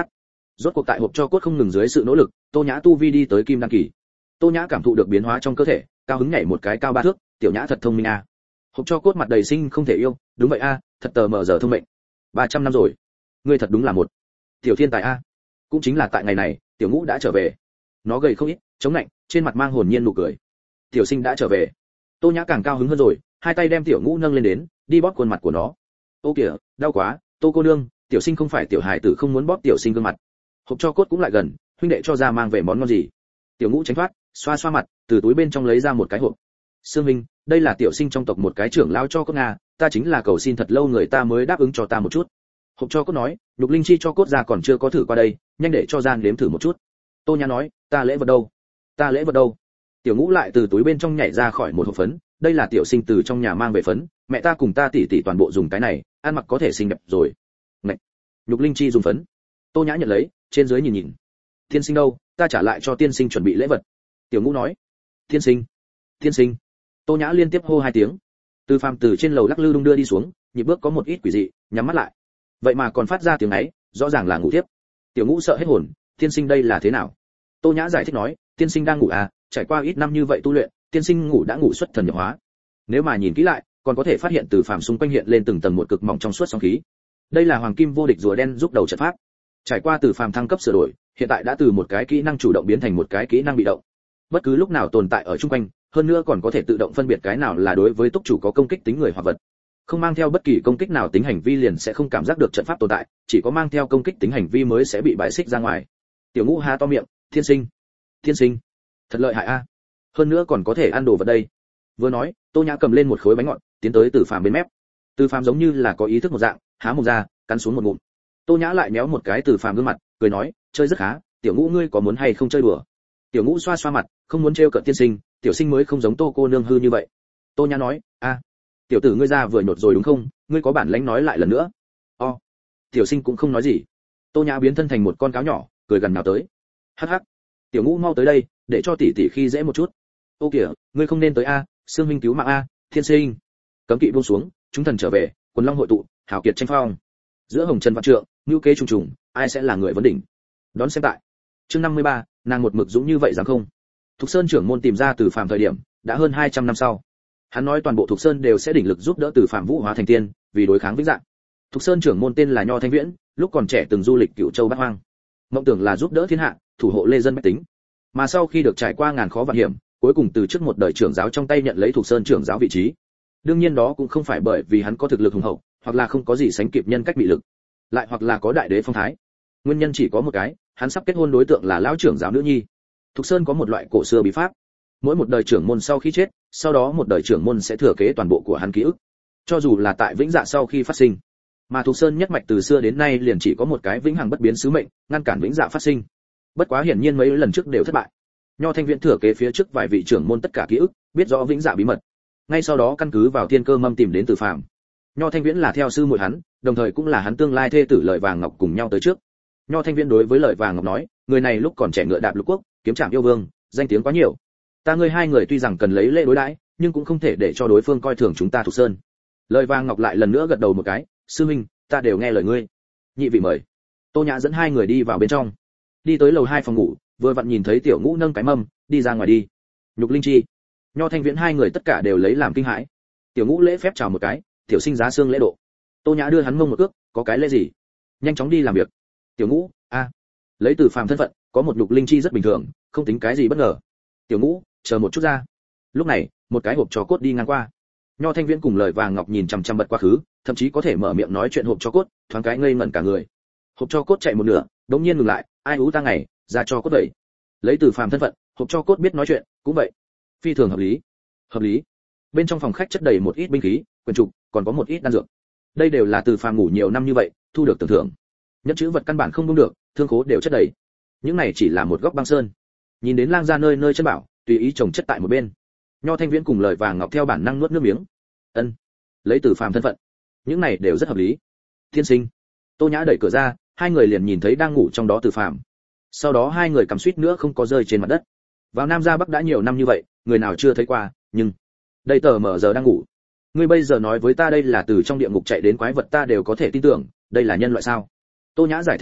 Rốt cuộc tại hộp cho cốt không ngừng dưới sự nỗ lực, Tô Nhã tu vi đi tới kim đan kỳ. Tô Nhã cảm thụ được biến hóa trong cơ thể, cao hứng nhảy một cái cao ba thước, tiểu Nhã thật thông minh a. Hộp cho cốt mặt đầy sinh không thể yêu, đúng vậy a, thật tờ mờ giờ thông mệnh. ba trăm năm rồi. Ngươi thật đúng là một tiểu thiên tài a. Cũng chính là tại ngày này, tiểu ngũ đã trở về. Nó gầy không ít, chống lạnh, trên mặt mang hồn nhiên nụ cười. Tiểu sinh đã trở về. Tô Nhã càng cao hứng hơn rồi, hai tay đem tiểu ngũ nâng lên đến, đi bóp khuôn mặt của nó. Ô kìa, đau quá, Tô cô nương, tiểu sinh không phải tiểu hài tử không muốn bóp tiểu sinh gương mặt. Hộp cho cốt cũng lại gần, huynh đệ cho ra mang về món ngon gì. Tiểu ngũ tránh thoát, xoa xoa mặt, từ túi bên trong lấy ra một cái hộp. Sương Minh, đây là tiểu sinh trong tộc một cái trưởng lao cho cốt nga, ta chính là cầu xin thật lâu người ta mới đáp ứng cho ta một chút. Hộp cho cốt nói, nhục linh chi cho cốt ra còn chưa có thử qua đây, nhanh để cho gian nếm thử một chút. Tô Nhã nói, ta lễ vật đâu? Ta lễ vật đâu? Tiểu ngũ lại từ túi bên trong nhảy ra khỏi một hộp phấn, đây là tiểu sinh từ trong nhà mang về phấn, mẹ ta cùng ta tỉ tỉ toàn bộ dùng cái này, ăn mặc có thể xinh đẹp rồi. Ngậy, nhục linh chi dùng phấn. Tô Nhã nhận lấy, trên dưới nhìn nhìn. Tiên sinh đâu, ta trả lại cho tiên sinh chuẩn bị lễ vật. Tiểu ngũ nói, tiên sinh, tiên sinh. Tô Nhã liên tiếp hô hai tiếng. Từ Phàm từ trên lầu lắc lư đung đưa đi xuống, nhịp bước có một ít quỷ dị, nhắm mắt lại. Vậy mà còn phát ra tiếng ấy, rõ ràng là ngủ tiếp. Tiểu ngũ sợ hết hồn, tiên sinh đây là thế nào? Tô Nhã giải thích nói, tiên sinh đang ngủ à, trải qua ít năm như vậy tu luyện, tiên sinh ngủ đã ngủ xuất thần nhập hóa. Nếu mà nhìn kỹ lại, còn có thể phát hiện từ Phàm xung quanh hiện lên từng tầng một cực mỏng trong suốt sóng khí. Đây là hoàng kim vô địch rùa đen giúp đầu trận pháp. Trải qua từ Phàm thăng cấp sửa đổi, hiện tại đã từ một cái kỹ năng chủ động biến thành một cái kỹ năng bị động. Bất cứ lúc nào tồn tại ở chung quanh, hơn nữa còn có thể tự động phân biệt cái nào là đối với túc chủ có công kích tính người hoặc vật. Không mang theo bất kỳ công kích nào tính hành vi liền sẽ không cảm giác được trận pháp tồn tại, chỉ có mang theo công kích tính hành vi mới sẽ bị bãi xích ra ngoài. Tiểu ngũ há to miệng, thiên sinh, thiên sinh, thật lợi hại a. Hơn nữa còn có thể ăn đồ vật đây. Vừa nói, Tô Nhã cầm lên một khối bánh ngọt, tiến tới Từ Phàm bên mép. Từ Phàm giống như là có ý thức một dạng, há mồm ra, cắn xuống một ngụm. Tô Nhã lại méo một cái Từ Phàm gương mặt, cười nói, chơi rất khá, tiểu ngũ ngươi có muốn hay không chơi đùa? Tiểu ngũ xoa xoa mặt, không muốn trêu cợt tiên sinh, tiểu sinh mới không giống Tô cô nương hư như vậy. Tô Nhã nói, a, tiểu tử ngươi ra vừa nhột rồi đúng không, ngươi có bản lĩnh nói lại lần nữa. O, tiểu sinh cũng không nói gì. Tô Nhã biến thân thành một con cáo nhỏ, cười gần nào tới. Hắc hắc, tiểu ngũ mau tới đây, để cho tỷ tỷ khi dễ một chút. Ô kìa, ngươi không nên tới a, Sương Minh cứu mạng a, thiên sinh. Cấm kỵ buông xuống, chúng thần trở về, quần long hội tụ, hào kiệt tranh phong. Giữa hồng trần vạn trượng, ngưu kế trùng trùng, ai sẽ là người vấn đỉnh? Đón xem tại. Chương năm mươi ba, nàng một mực dũng như vậy dám không? Thục Sơn trưởng môn tìm ra Từ Phàm thời điểm, đã hơn hai trăm năm sau. Hắn nói toàn bộ Thục Sơn đều sẽ đỉnh lực giúp đỡ Từ Phàm vũ hóa thành tiên, vì đối kháng vĩnh dạng. Thục Sơn trưởng môn tên là Nho Thanh Viễn, lúc còn trẻ từng du lịch Cửu Châu Bát Hoang. Mộng tưởng là giúp đỡ thiên hạ, thủ hộ lê dân bách tính. Mà sau khi được trải qua ngàn khó vạn hiểm, cuối cùng từ trước một đời trưởng giáo trong tay nhận lấy Thục Sơn trưởng giáo vị trí. Đương nhiên đó cũng không phải bởi vì hắn có thực lực hùng hậu, hoặc là không có gì sánh kịp nhân cách bị lực, lại hoặc là có đại đế phong thái. Nguyên nhân chỉ có một cái, hắn sắp kết hôn đối tượng là lão trưởng giáo nữ nhi. Thục Sơn có một loại cổ xưa bí pháp, mỗi một đời trưởng môn sau khi chết, sau đó một đời trưởng môn sẽ thừa kế toàn bộ của hắn ký ức, cho dù là tại vĩnh dạ sau khi phát sinh. Mà Thục Sơn nhất mạch từ xưa đến nay liền chỉ có một cái vĩnh hằng bất biến sứ mệnh, ngăn cản vĩnh dạ phát sinh. Bất quá hiển nhiên mấy lần trước đều thất bại. Nho Thanh Viễn thừa kế phía trước vài vị trưởng môn tất cả ký ức, biết rõ vĩnh dạ bí mật. Ngay sau đó căn cứ vào thiên cơ mâm tìm đến Từ Phàm. Nho Thanh Viễn là theo sư muội hắn, đồng thời cũng là hắn tương lai thê tử Lợi Vàng Ngọc cùng nhau tới trước. Nho Thanh Viễn đối với Lợi Vàng Ngọc nói, người này lúc còn trẻ ngựa đạp lục quốc, kiếm trảm yêu vương, danh tiếng quá nhiều. Ta ngươi hai người tuy rằng cần lấy lễ đối đãi, nhưng cũng không thể để cho đối phương coi thường chúng ta Thục Sơn. Lợi Vàng Ngọc lại lần nữa gật đầu một cái, sư huynh, ta đều nghe lời ngươi. Nhị vị mời. Tô Nhã dẫn hai người đi vào bên trong. Đi tới lầu hai phòng ngủ, vừa vặn nhìn thấy Tiểu Ngũ nâng cái mâm, đi ra ngoài đi. Nhục Linh Chi, Nho Thanh Viễn hai người tất cả đều lấy làm kinh hãi. Tiểu Ngũ lễ phép chào một cái, tiểu sinh giá xương lễ độ. Tô Nhã đưa hắn mông một cước, có cái lễ gì? Nhanh chóng đi làm việc. Tiểu Ngũ, a, lấy Từ Phàm thân phận, có một Nhục Linh Chi rất bình thường, không tính cái gì bất ngờ. Tiểu Ngũ, chờ một chút ra. Lúc này, một cái hộp cho cốt đi ngang qua. Nho Thanh Viễn cùng Lợi Vàng Ngọc nhìn chằm chằm bật quá khứ, thậm chí có thể mở miệng nói chuyện hộp cho cốt, thoáng cái ngây ngẩn cả người. Hộp cho cốt chạy một nửa, đống nhiên ngừng lại, ai ú ta ngày, ra cho cốt vậy. Lấy Từ Phàm thân phận, hộp cho cốt biết nói chuyện, cũng vậy. Phi thường hợp lý. Hợp lý. Bên trong phòng khách chất đầy một ít binh khí, quyền trục, còn có một ít đan dược. Đây đều là Từ Phàm ngủ nhiều năm như vậy, thu được tưởng thưởng. Nhất chữ vật căn bản không đúng được, thương khố đều chất đầy. Những này chỉ là một góc băng sơn. Nhìn đến lang gia nơi nơi chân bảo, tùy ý trồng chất tại một bên. Nho Thanh Viễn cùng Lợi Vàng Ngọc theo bản năng nuốt nước miếng. Ân, lấy Từ Phàm thân phận, những này đều rất hợp lý. Thiên sinh. Tô Nhã đẩy cửa ra, hai người liền nhìn thấy đang ngủ trong đó Từ Phàm. Sau đó hai người cầm suýt nữa không có rơi trên mặt đất. Vào Nam ra Bắc đã nhiều năm như vậy, người nào chưa thấy qua, nhưng đây tờ mở giờ đang ngủ. Ngươi bây giờ nói với ta đây là từ trong địa ngục chạy đến quái vật ta đều có thể tin tưởng, đây là nhân loại sao? Tô Nhã giải thích nói,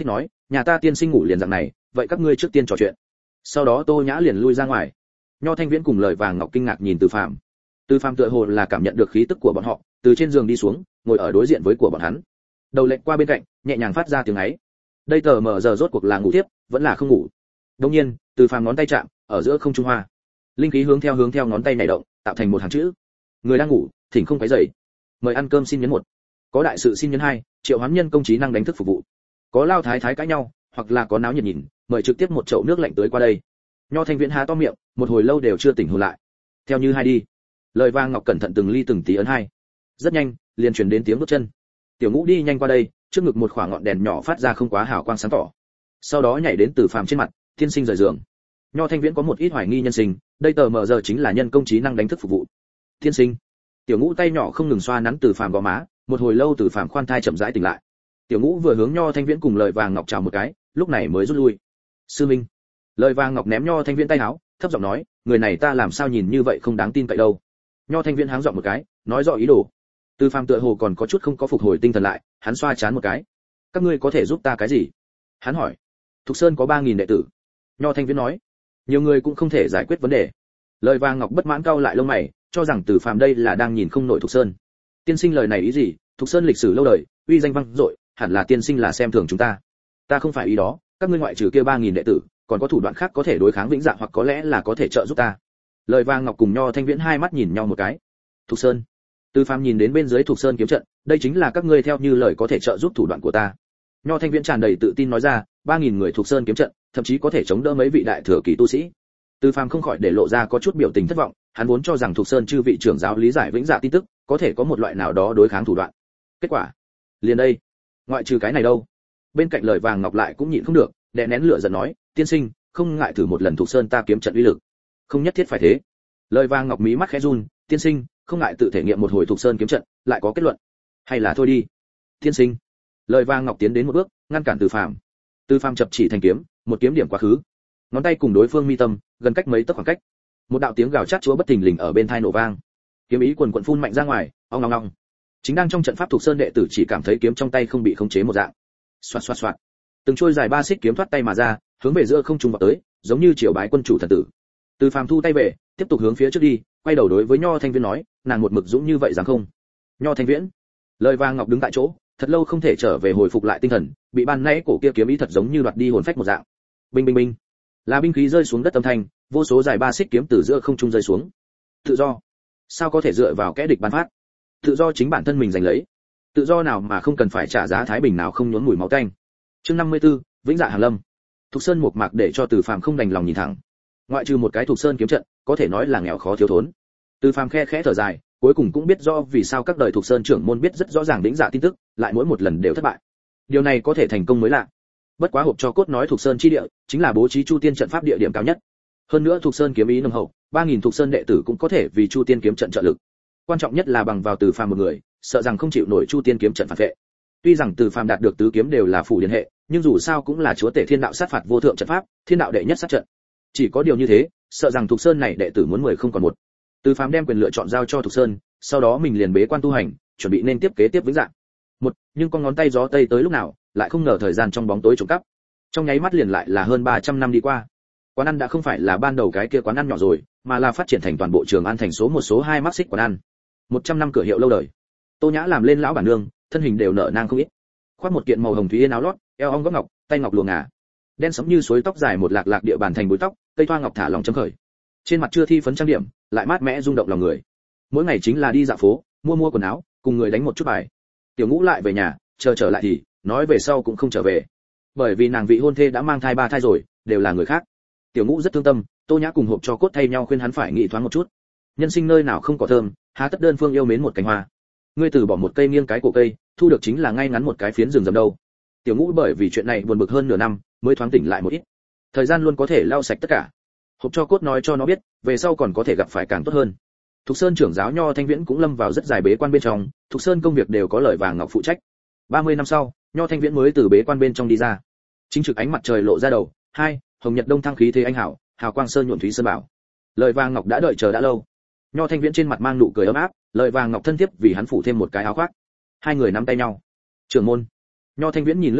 nhà ta tiên sinh ngủ liền dạng này, vậy các ngươi trước tiên trò chuyện. Sau đó Tô Nhã liền lui ra ngoài. Nho Thanh Viễn cùng Lời Vàng Ngọc kinh ngạc nhìn Từ Phàm. Từ Phàm tựa hồ là cảm nhận được khí tức của bọn họ, từ trên giường đi xuống, ngồi ở đối diện với của bọn hắn. Đầu lệch qua bên cạnh, nhẹ nhàng phát ra tiếng ấy. Đây tờ mờ giờ rốt cuộc là ngủ tiếp, vẫn là không ngủ. Đương nhiên, Từ Phàm ngón tay chạm, ở giữa không trung hoa. Linh khí hướng theo hướng theo ngón tay nhảy động, tạo thành một hàng chữ. Người đang ngủ, thỉnh không quấy rầy. Mời ăn cơm xin nhấn một. Có đại sự xin nhấn hai, triệu hoán nhân công trí năng đánh thức phục vụ. Có lao thái thái cãi nhau, hoặc là có náo nhiệt nhìn, mời trực tiếp một chậu nước lạnh tới qua đây. Nho Thanh Viễn há to miệng, một hồi lâu đều chưa tỉnh hồn lại. Theo như hai đi. Lời Vàng Ngọc cẩn thận từng ly từng tí ấn hai. Rất nhanh, liền truyền đến tiếng bước chân. Tiểu Ngũ đi nhanh qua đây, trước ngực một khoảng ngọn đèn nhỏ phát ra không quá hào quang sáng tỏ. Sau đó nhảy đến Từ Phàm trên mặt, tiên sinh rời giường. Nho Thanh Viễn có một ít hoài nghi nhân sinh, đây tờ mờ giờ chính là nhân công trí năng đánh thức phục vụ. Tiên sinh. Tiểu Ngũ tay nhỏ không ngừng xoa nắn Từ Phàm gò má, một hồi lâu Từ Phàm khoan thai chậm rãi tỉnh lại. Tiểu Ngũ vừa hướng Nho Thanh Viễn cùng Lời Vàng Ngọc chào một cái, lúc này mới rút lui. Sư minh. Lời Vàng Ngọc ném Nho Thanh Viễn tay áo, thấp giọng nói, người này ta làm sao nhìn như vậy không đáng tin cậy đâu. Nho Thanh Viễn háng giọng một cái, nói rõ ý đồ. Từ Phàm tựa hồ còn có chút không có phục hồi tinh thần lại, hắn xoa chán một cái. Các ngươi có thể giúp ta cái gì? Hắn hỏi. Thục Sơn có ba nghìn đệ tử. Nho Thanh Viễn nói. Nhiều người cũng không thể giải quyết vấn đề. Lời Vàng Ngọc bất mãn cau lại lông mày, cho rằng Từ Phàm đây là đang nhìn không nổi Thục Sơn. Tiên sinh lời này ý gì? Thục Sơn lịch sử lâu đời, uy danh vang dội, hẳn là tiên sinh là xem thường chúng ta. Ta không phải ý đó, các ngươi ngoại trừ kia ba nghìn đệ tử, còn có thủ đoạn khác có thể đối kháng Vĩnh Dạ hoặc có lẽ là có thể trợ giúp ta. Lời Vàng Ngọc cùng Nho Thanh Viễn hai mắt nhìn nhau một cái. Thục Sơn. Từ Phàm nhìn đến bên dưới Thục Sơn kiếm trận, đây chính là các ngươi theo như lời có thể trợ giúp thủ đoạn của ta. Nho Thanh Viễn tràn đầy tự tin nói ra, ba nghìn người Thục Sơn kiếm trận, thậm chí có thể chống đỡ mấy vị đại thừa kỳ tu sĩ. Từ Phàm không khỏi để lộ ra có chút biểu tình thất vọng, hắn vốn cho rằng Thục Sơn chư vị trưởng giáo lý giải Vĩnh Dạ tin tức, có thể có một loại nào đó đối kháng thủ đoạn. Kết quả, liền đây, ngoại trừ cái này đâu. Bên cạnh Lời Vàng Ngọc lại cũng nhịn không được, đè nén lửa giận nói, tiên sinh, không ngại thử một lần Thục Sơn ta kiếm trận uy lực. Không nhất thiết phải thế. Lời Vàng Ngọc mí mắt khẽ run, tiên sinh, không ngại tự thể nghiệm một hồi Thục Sơn kiếm trận, lại có kết luận. Hay là thôi đi. Tiên sinh. Lời Vàng Ngọc tiến đến một bước, ngăn cản Từ Phàm. Từ Phàm chập chỉ thành kiếm, một kiếm điểm quá khứ. Ngón tay cùng đối phương mi tâm, gần cách mấy tấc khoảng cách. Một đạo tiếng gào chát chúa bất thình lình ở bên tai nổ vang. Kiếm ý quần quần phun mạnh ra ngoài, ong ong ong. Chính đang trong trận pháp Thục Sơn đệ tử chỉ cảm thấy kiếm trong tay không bị khống chế một dạng. Xoạt xoạt xoạt. Từng trôi dài ba xích kiếm thoát tay mà ra, hướng về giữa không trung vọt tới, giống như triều bái quân chủ thần tử. Từ Phàm thu tay về, tiếp tục hướng phía trước đi, quay đầu đối với Nho Thanh Viễn nói, nàng một mực dũng như vậy dám không? Nho Thanh Viễn. Lời Vàng Ngọc đứng tại chỗ, thật lâu không thể trở về hồi phục lại tinh thần, bị ban nãy cổ kia kiếm ý thật giống như đoạt đi hồn phách một dạng. Binh binh binh. Là binh khí rơi xuống đất âm thanh, vô số dài ba xích kiếm từ giữa không trung rơi xuống. Tự do. Sao có thể dựa vào kẻ địch ban phát? Tự do chính bản thân mình giành lấy. Tự do nào mà không cần phải trả giá thái bình nào không nhuốm mùi máu tanh. Chương năm mươi tư, Vĩnh Dạ Hàn Lâm. Thục Sơn một mạc để cho Từ Phàm không đành lòng nhìn thẳng. Ngoại trừ một cái Thục Sơn kiếm trận, có thể nói là nghèo khó thiếu thốn. Từ Phàm khe khẽ thở dài, cuối cùng cũng biết rõ vì sao các đời Thục Sơn trưởng môn biết rất rõ ràng Vĩnh Dạ tin tức, lại mỗi một lần đều thất bại. Điều này có thể thành công mới lạ. Bất quá hộp cho cốt nói Thục Sơn chi địa, chính là bố trí Chu Tiên trận pháp địa điểm cao nhất. Hơn nữa Thục Sơn kiếm ý nồng hậu, ba nghìn Thục Sơn đệ tử cũng có thể vì Chu Tiên kiếm trận trợ lực. Quan trọng nhất là bằng vào Từ Phàm một người, sợ rằng không chịu nổi Chu Tiên kiếm trận phản vệ. Tuy rằng Từ Phàm đạt được tứ kiếm đều là phủ điển hệ, nhưng dù sao cũng là chúa tể thiên đạo sát phạt vô thượng trận pháp, thiên đạo đệ nhất sát trận. Chỉ có điều như thế, sợ rằng Thục Sơn này đệ tử muốn mười không còn một. Từ Phàm đem quyền lựa chọn giao cho Thục Sơn, sau đó mình liền bế quan tu hành, chuẩn bị nên tiếp kế tiếp Vĩnh Dạ. Một, nhưng con ngón tay gió tây tới lúc nào, lại không ngờ thời gian trong bóng tối trộm cắp. Trong nháy mắt liền lại là hơn ba trăm năm đi qua. Quán ăn đã không phải là ban đầu cái kia quán ăn nhỏ rồi, mà là phát triển thành toàn bộ Trường An thành số một số hai mắc xích quán ăn. một trăm năm cửa hiệu lâu đời. Tô Nhã làm lên lão bản nương, thân hình đều nở nang không ít. Khoác một kiện màu hồng thúy yên áo lót, eo ong gót ngọc, tay ngọc luồng ngà. Đen sẫm như suối tóc dài một lạc lạc địa bàn thành búi tóc, cây thoa ngọc thả lòng chấm khởi. Trên mặt chưa thi phấn trang điểm, lại mát mẽ rung động lòng người. Mỗi ngày chính là đi dạo phố, mua mua quần áo, cùng người đánh một chút bài. Tiểu Ngũ lại về nhà, chờ trở lại thì nói về sau cũng không trở về. Bởi vì nàng vị hôn thê đã mang thai ba thai rồi, đều là người khác. Tiểu Ngũ rất thương tâm, Tô Nhã cùng hộp cho cốt thay nhau khuyên hắn phải nghĩ thoáng một chút. Nhân sinh nơi nào không có thơm, há tất đơn phương yêu mến một cành hoa. Ngươi từ bỏ một cây nghiêng cái cổ cây, thu được chính là ngay ngắn một cái phiến rừng rậm đâu. Tiểu Ngũ bởi vì chuyện này buồn bực hơn nửa năm, mới thoáng tỉnh lại một ít. Thời gian luôn có thể lau sạch tất cả. Hộp cho cốt nói cho nó biết, về sau còn có thể gặp phải càng tốt hơn. Thục Sơn trưởng giáo Nho Thanh Viễn cũng lâm vào rất dài bế quan bên trong, Thục Sơn công việc đều có Lời Vàng Ngọc phụ trách. ba mươi năm sau, Nho Thanh Viễn mới từ bế quan bên trong đi ra. Chính trực ánh mặt trời lộ ra đầu, hai, hồng nhật đông thăng khí thế anh hảo, hào quang sơn nhuộm thúy sơn bảo. Lời Vàng Ngọc đã đợi chờ đã lâu. Nho Thanh Viễn trên mặt mang nụ cười ấm áp, Lời Vàng Ngọc thân thiết vì hắn phủ thêm một cái áo khoác. Hai người nắm tay nhau. Trưởng môn. Nho Thanh Viễn nhìn lướt qua,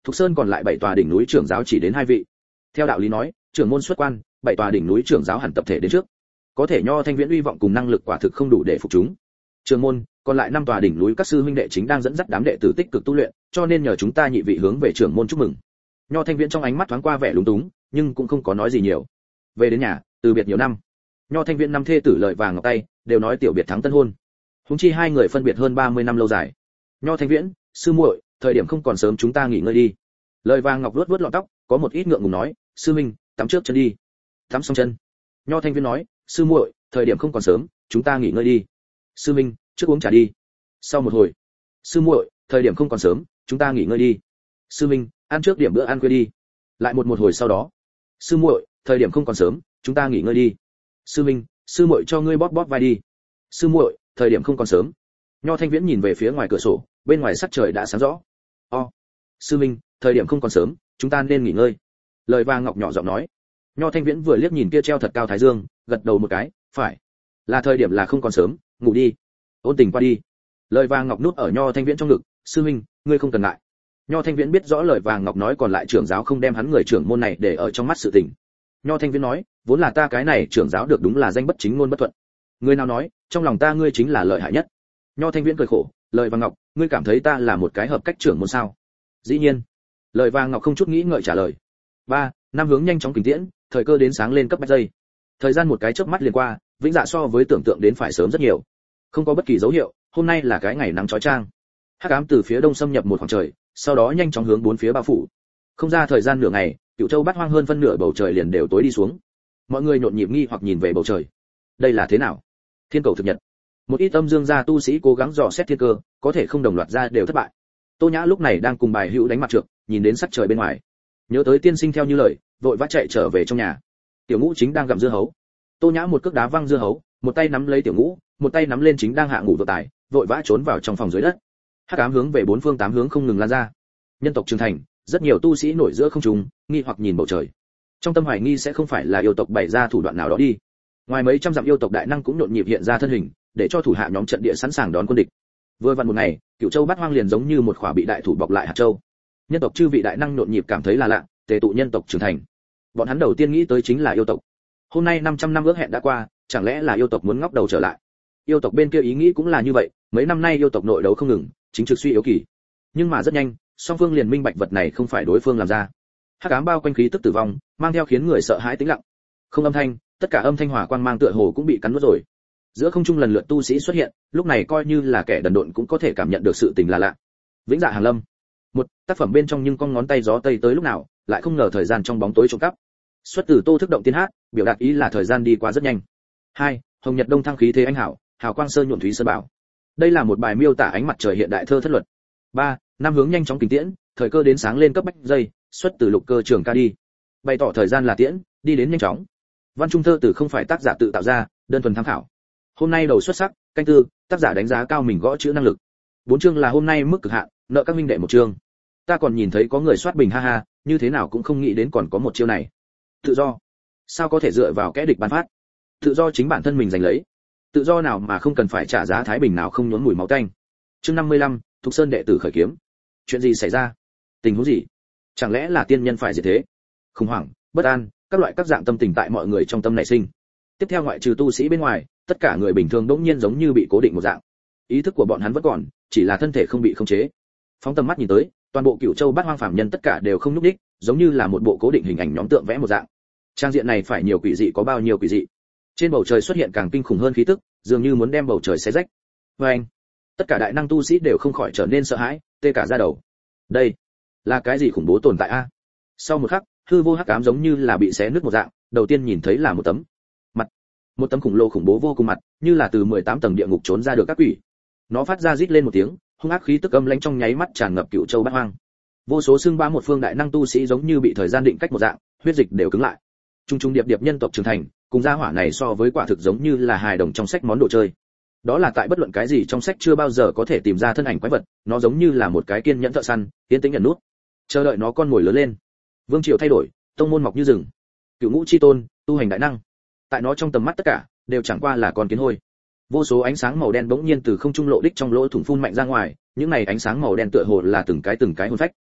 Thục Sơn còn lại bảy tòa đỉnh núi trưởng giáo chỉ đến hai vị. Theo đạo lý nói, trưởng môn xuất quan, bảy tòa đỉnh núi trưởng giáo hẳn tập thể đến trước. Có thể Nho Thanh Viễn uy vọng cùng năng lực quả thực không đủ để phục chúng. Trưởng môn, còn lại năm tòa đỉnh núi các sư huynh đệ chính đang dẫn dắt đám đệ tử tích cực tu luyện, cho nên nhờ chúng ta nhị vị hướng về trưởng môn chúc mừng. Nho Thanh Viễn trong ánh mắt thoáng qua vẻ lúng túng, nhưng cũng không có nói gì nhiều. Về đến nhà, từ biệt nhiều năm. Nho Thanh Viễn năm thê tử lợi vàng ngọc tay, đều nói tiểu biệt thắng tân hôn. Huống chi hai người phân biệt hơn ba mươi năm lâu dài. Nho Thanh Viễn, sư muội, thời điểm không còn sớm chúng ta nghỉ ngơi đi. Lợi vàng ngọc vuốt vuốt lọn tóc, có một ít ngượng ngùng nói, sư minh, tắm trước chân đi. Tắm xong chân. Nho Thanh Viễn nói, sư muội, thời điểm không còn sớm, chúng ta nghỉ ngơi đi. Sư minh, trước uống trà đi. Sau một hồi, sư muội, thời điểm không còn sớm, chúng ta nghỉ ngơi đi. Sư minh, ăn trước điểm bữa ăn khuya đi. Lại một một hồi sau đó, sư muội, thời điểm không còn sớm, chúng ta nghỉ ngơi đi. Sư minh, sư muội cho ngươi bóp bóp vai đi. Sư muội, thời điểm không còn sớm. Nho Thanh Viễn nhìn về phía ngoài cửa sổ, bên ngoài sắc trời đã sáng rõ. O, sư minh, thời điểm không còn sớm, chúng ta nên nghỉ ngơi. Lời vàng ngọc nhỏ giọng nói. Nho Thanh Viễn vừa liếc nhìn kia treo thật cao thái dương, gật đầu một cái, phải, là thời điểm là không còn sớm, ngủ đi. Ôn tình qua đi. Lời vàng ngọc nút ở Nho Thanh Viễn trong ngực, sư minh, ngươi không cần ngại. Nho Thanh Viễn biết rõ lời vàng ngọc nói còn lại trưởng giáo không đem hắn người trưởng môn này để ở trong mắt sự tình. Nho Thanh Viễn nói, vốn là ta cái này trưởng giáo được đúng là danh bất chính ngôn bất thuận. Người nào nói, trong lòng ta ngươi chính là lợi hại nhất. Nho Thanh Viễn cười khổ, lời vàng ngọc, ngươi cảm thấy ta là một cái hợp cách trưởng môn sao? Dĩ nhiên. Lời vàng ngọc không chút nghĩ ngợi trả lời. Ba, năm hướng nhanh chóng kình tiễn, thời cơ đến sáng lên cấp bách giây. Thời gian một cái chớp mắt liền qua, vĩnh dạ so với tưởng tượng đến phải sớm rất nhiều. Không có bất kỳ dấu hiệu, hôm nay là cái ngày nắng chói chang. Hắc ám từ phía đông xâm nhập một khoảng trời, sau đó nhanh chóng hướng bốn phía bao phủ. Không ra thời gian nửa ngày, Cửu Châu Bát Hoang hơn phân nửa bầu trời liền đều tối đi xuống. Mọi người nhộn nhịp nghi hoặc nhìn về bầu trời. Đây là thế nào? Thiên cầu thực nhật. Một ít âm dương gia tu sĩ cố gắng dò xét thiên cơ, có thể không đồng loạt ra đều thất bại. Tô Nhã lúc này đang cùng bài hữu đánh mặt trược, nhìn đến sắc trời bên ngoài, nhớ tới tiên sinh theo như lời, vội vã chạy trở về trong nhà. Tiểu Ngũ chính đang gặm dưa hấu. Tô Nhã một cước đá văng dưa hấu, một tay nắm lấy Tiểu Ngũ, một tay nắm lên chính đang hạ ngủ vợ tài, vội vã trốn vào trong phòng dưới đất. Hắc ám hướng về bốn phương tám hướng không ngừng lan ra. Nhân tộc trưởng thành, rất nhiều tu sĩ nổi giữa không trung, nghi hoặc nhìn bầu trời. Trong tâm hoài nghi sẽ không phải là yêu tộc bày ra thủ đoạn nào đó đi. Ngoài mấy trăm dặm yêu tộc đại năng cũng nhộn nhịp hiện ra thân hình, để cho thủ hạ nhóm trận địa sẵn sàng đón quân địch. Vừa vặn một ngày, Cửu Châu Bát Hoang liền giống như một khỏa bị đại thủ bọc lại hạt châu. Nhân tộc chư vị đại năng nhộn nhịp cảm thấy là lạ, tề tụ nhân tộc trưởng thành. Bọn hắn đầu tiên nghĩ tới chính là yêu tộc. Hôm nay năm trăm năm ước hẹn đã qua, chẳng lẽ là yêu tộc muốn ngóc đầu trở lại? Yêu tộc bên kia ý nghĩ cũng là như vậy, mấy năm nay yêu tộc nội đấu không ngừng, chính trực suy yếu kỳ. Nhưng mà rất nhanh, song phương liền minh bạch vật này không phải đối phương làm ra. Hắc ám bao quanh khí tức tử vong, mang theo khiến người sợ hãi tĩnh lặng. Không âm thanh, tất cả âm thanh hỏa quang mang tựa hồ cũng bị cắn nuốt rồi. Giữa không trung lần lượt tu sĩ xuất hiện, lúc này coi như là kẻ đần độn cũng có thể cảm nhận được sự tình là lạ. Vĩnh Dạ Hàng Lâm. Một tác phẩm bên trong nhưng con ngón tay gió tây tới lúc nào, lại không ngờ thời gian trong bóng tối trộm cắp. Xuất từ Tô Thức Động tiên hát, biểu đạt ý là thời gian đi qua rất nhanh. Hai, Hồng Nhật Đông thăng khí thế anh hảo, hào quang sơn nhuộm thúy sơn bảo. Đây là một bài miêu tả ánh mặt trời hiện đại thơ thất luật. Ba, năm hướng nhanh chóng kình tiễn, thời cơ đến sáng lên cấp bách giây, xuất từ Lục Cơ Trường Ca đi. Bày tỏ thời gian là tiễn, đi đến nhanh chóng. Văn trung thơ từ không phải tác giả tự tạo ra, đơn thuần tham khảo. Hôm nay đầu xuất sắc, canh tư, tác giả đánh giá cao mình gõ chữ năng lực. Bốn chương là hôm nay mức cực hạn, nợ các minh đệ một chương. Ta còn nhìn thấy có người soát bình ha ha, như thế nào cũng không nghĩ đến còn có một chiêu này. Tự do, sao có thể dựa vào kẻ địch ban phát? Tự do chính bản thân mình giành lấy. Tự do nào mà không cần phải trả giá thái bình nào không nhuốm mùi máu tanh. Chương năm mươi lăm, Thục Sơn đệ tử khởi kiếm. Chuyện gì xảy ra? Tình huống gì? Chẳng lẽ là tiên nhân phải diệt thế? Khủng hoảng, bất an, các loại các dạng tâm tình tại mọi người trong tâm nảy sinh. Tiếp theo ngoại trừ tu sĩ bên ngoài, tất cả người bình thường đỗng nhiên giống như bị cố định một dạng. Ý thức của bọn hắn vẫn còn, chỉ là thân thể không bị khống chế. Phóng tầm mắt nhìn tới, toàn bộ Cửu Châu Bát Hoang phàm nhân tất cả đều không nhúc nhích, giống như là một bộ cố định hình ảnh nhóm tượng vẽ một dạng. Trang diện này phải nhiều quỷ dị có bao nhiêu quỷ dị. Trên bầu trời xuất hiện càng kinh khủng hơn khí tức, dường như muốn đem bầu trời xé rách. Và anh, tất cả đại năng tu sĩ đều không khỏi trở nên sợ hãi, tê cả da đầu. Đây là cái gì khủng bố tồn tại a? Sau một khắc, hư vô hắc ám giống như là bị xé nứt một dạng, đầu tiên nhìn thấy là một tấm mặt, một tấm khủng lồ khủng bố vô cùng mặt, như là từ mười tám tầng địa ngục trốn ra được các quỷ. Nó phát ra rít lên một tiếng, hung ác khí tức âm lãnh trong nháy mắt tràn ngập Cửu Châu Bát Hoang. Vô số xương bá một phương đại năng tu sĩ giống như bị thời gian định cách một dạng, huyết dịch đều cứng lại. Trung trung điệp điệp nhân tộc trưởng thành, cùng gia hỏa này so với quả thực giống như là hài đồng trong sách món đồ chơi. Đó là tại bất luận cái gì trong sách chưa bao giờ có thể tìm ra thân ảnh quái vật, nó giống như là một cái kiên nhẫn thợ săn, yên tĩnh ẩn nút, chờ đợi nó con mồi lớn lên. Vương triều thay đổi, tông môn mọc như rừng. Cửu ngũ chi tôn, tu hành đại năng. Tại nó trong tầm mắt tất cả đều chẳng qua là con kiến hôi. Vô số ánh sáng màu đen bỗng nhiên từ không trung lộ đích trong lỗ thủng phun mạnh ra ngoài, những này ánh sáng màu đen tựa hồ là từng cái từng cái hồn phách.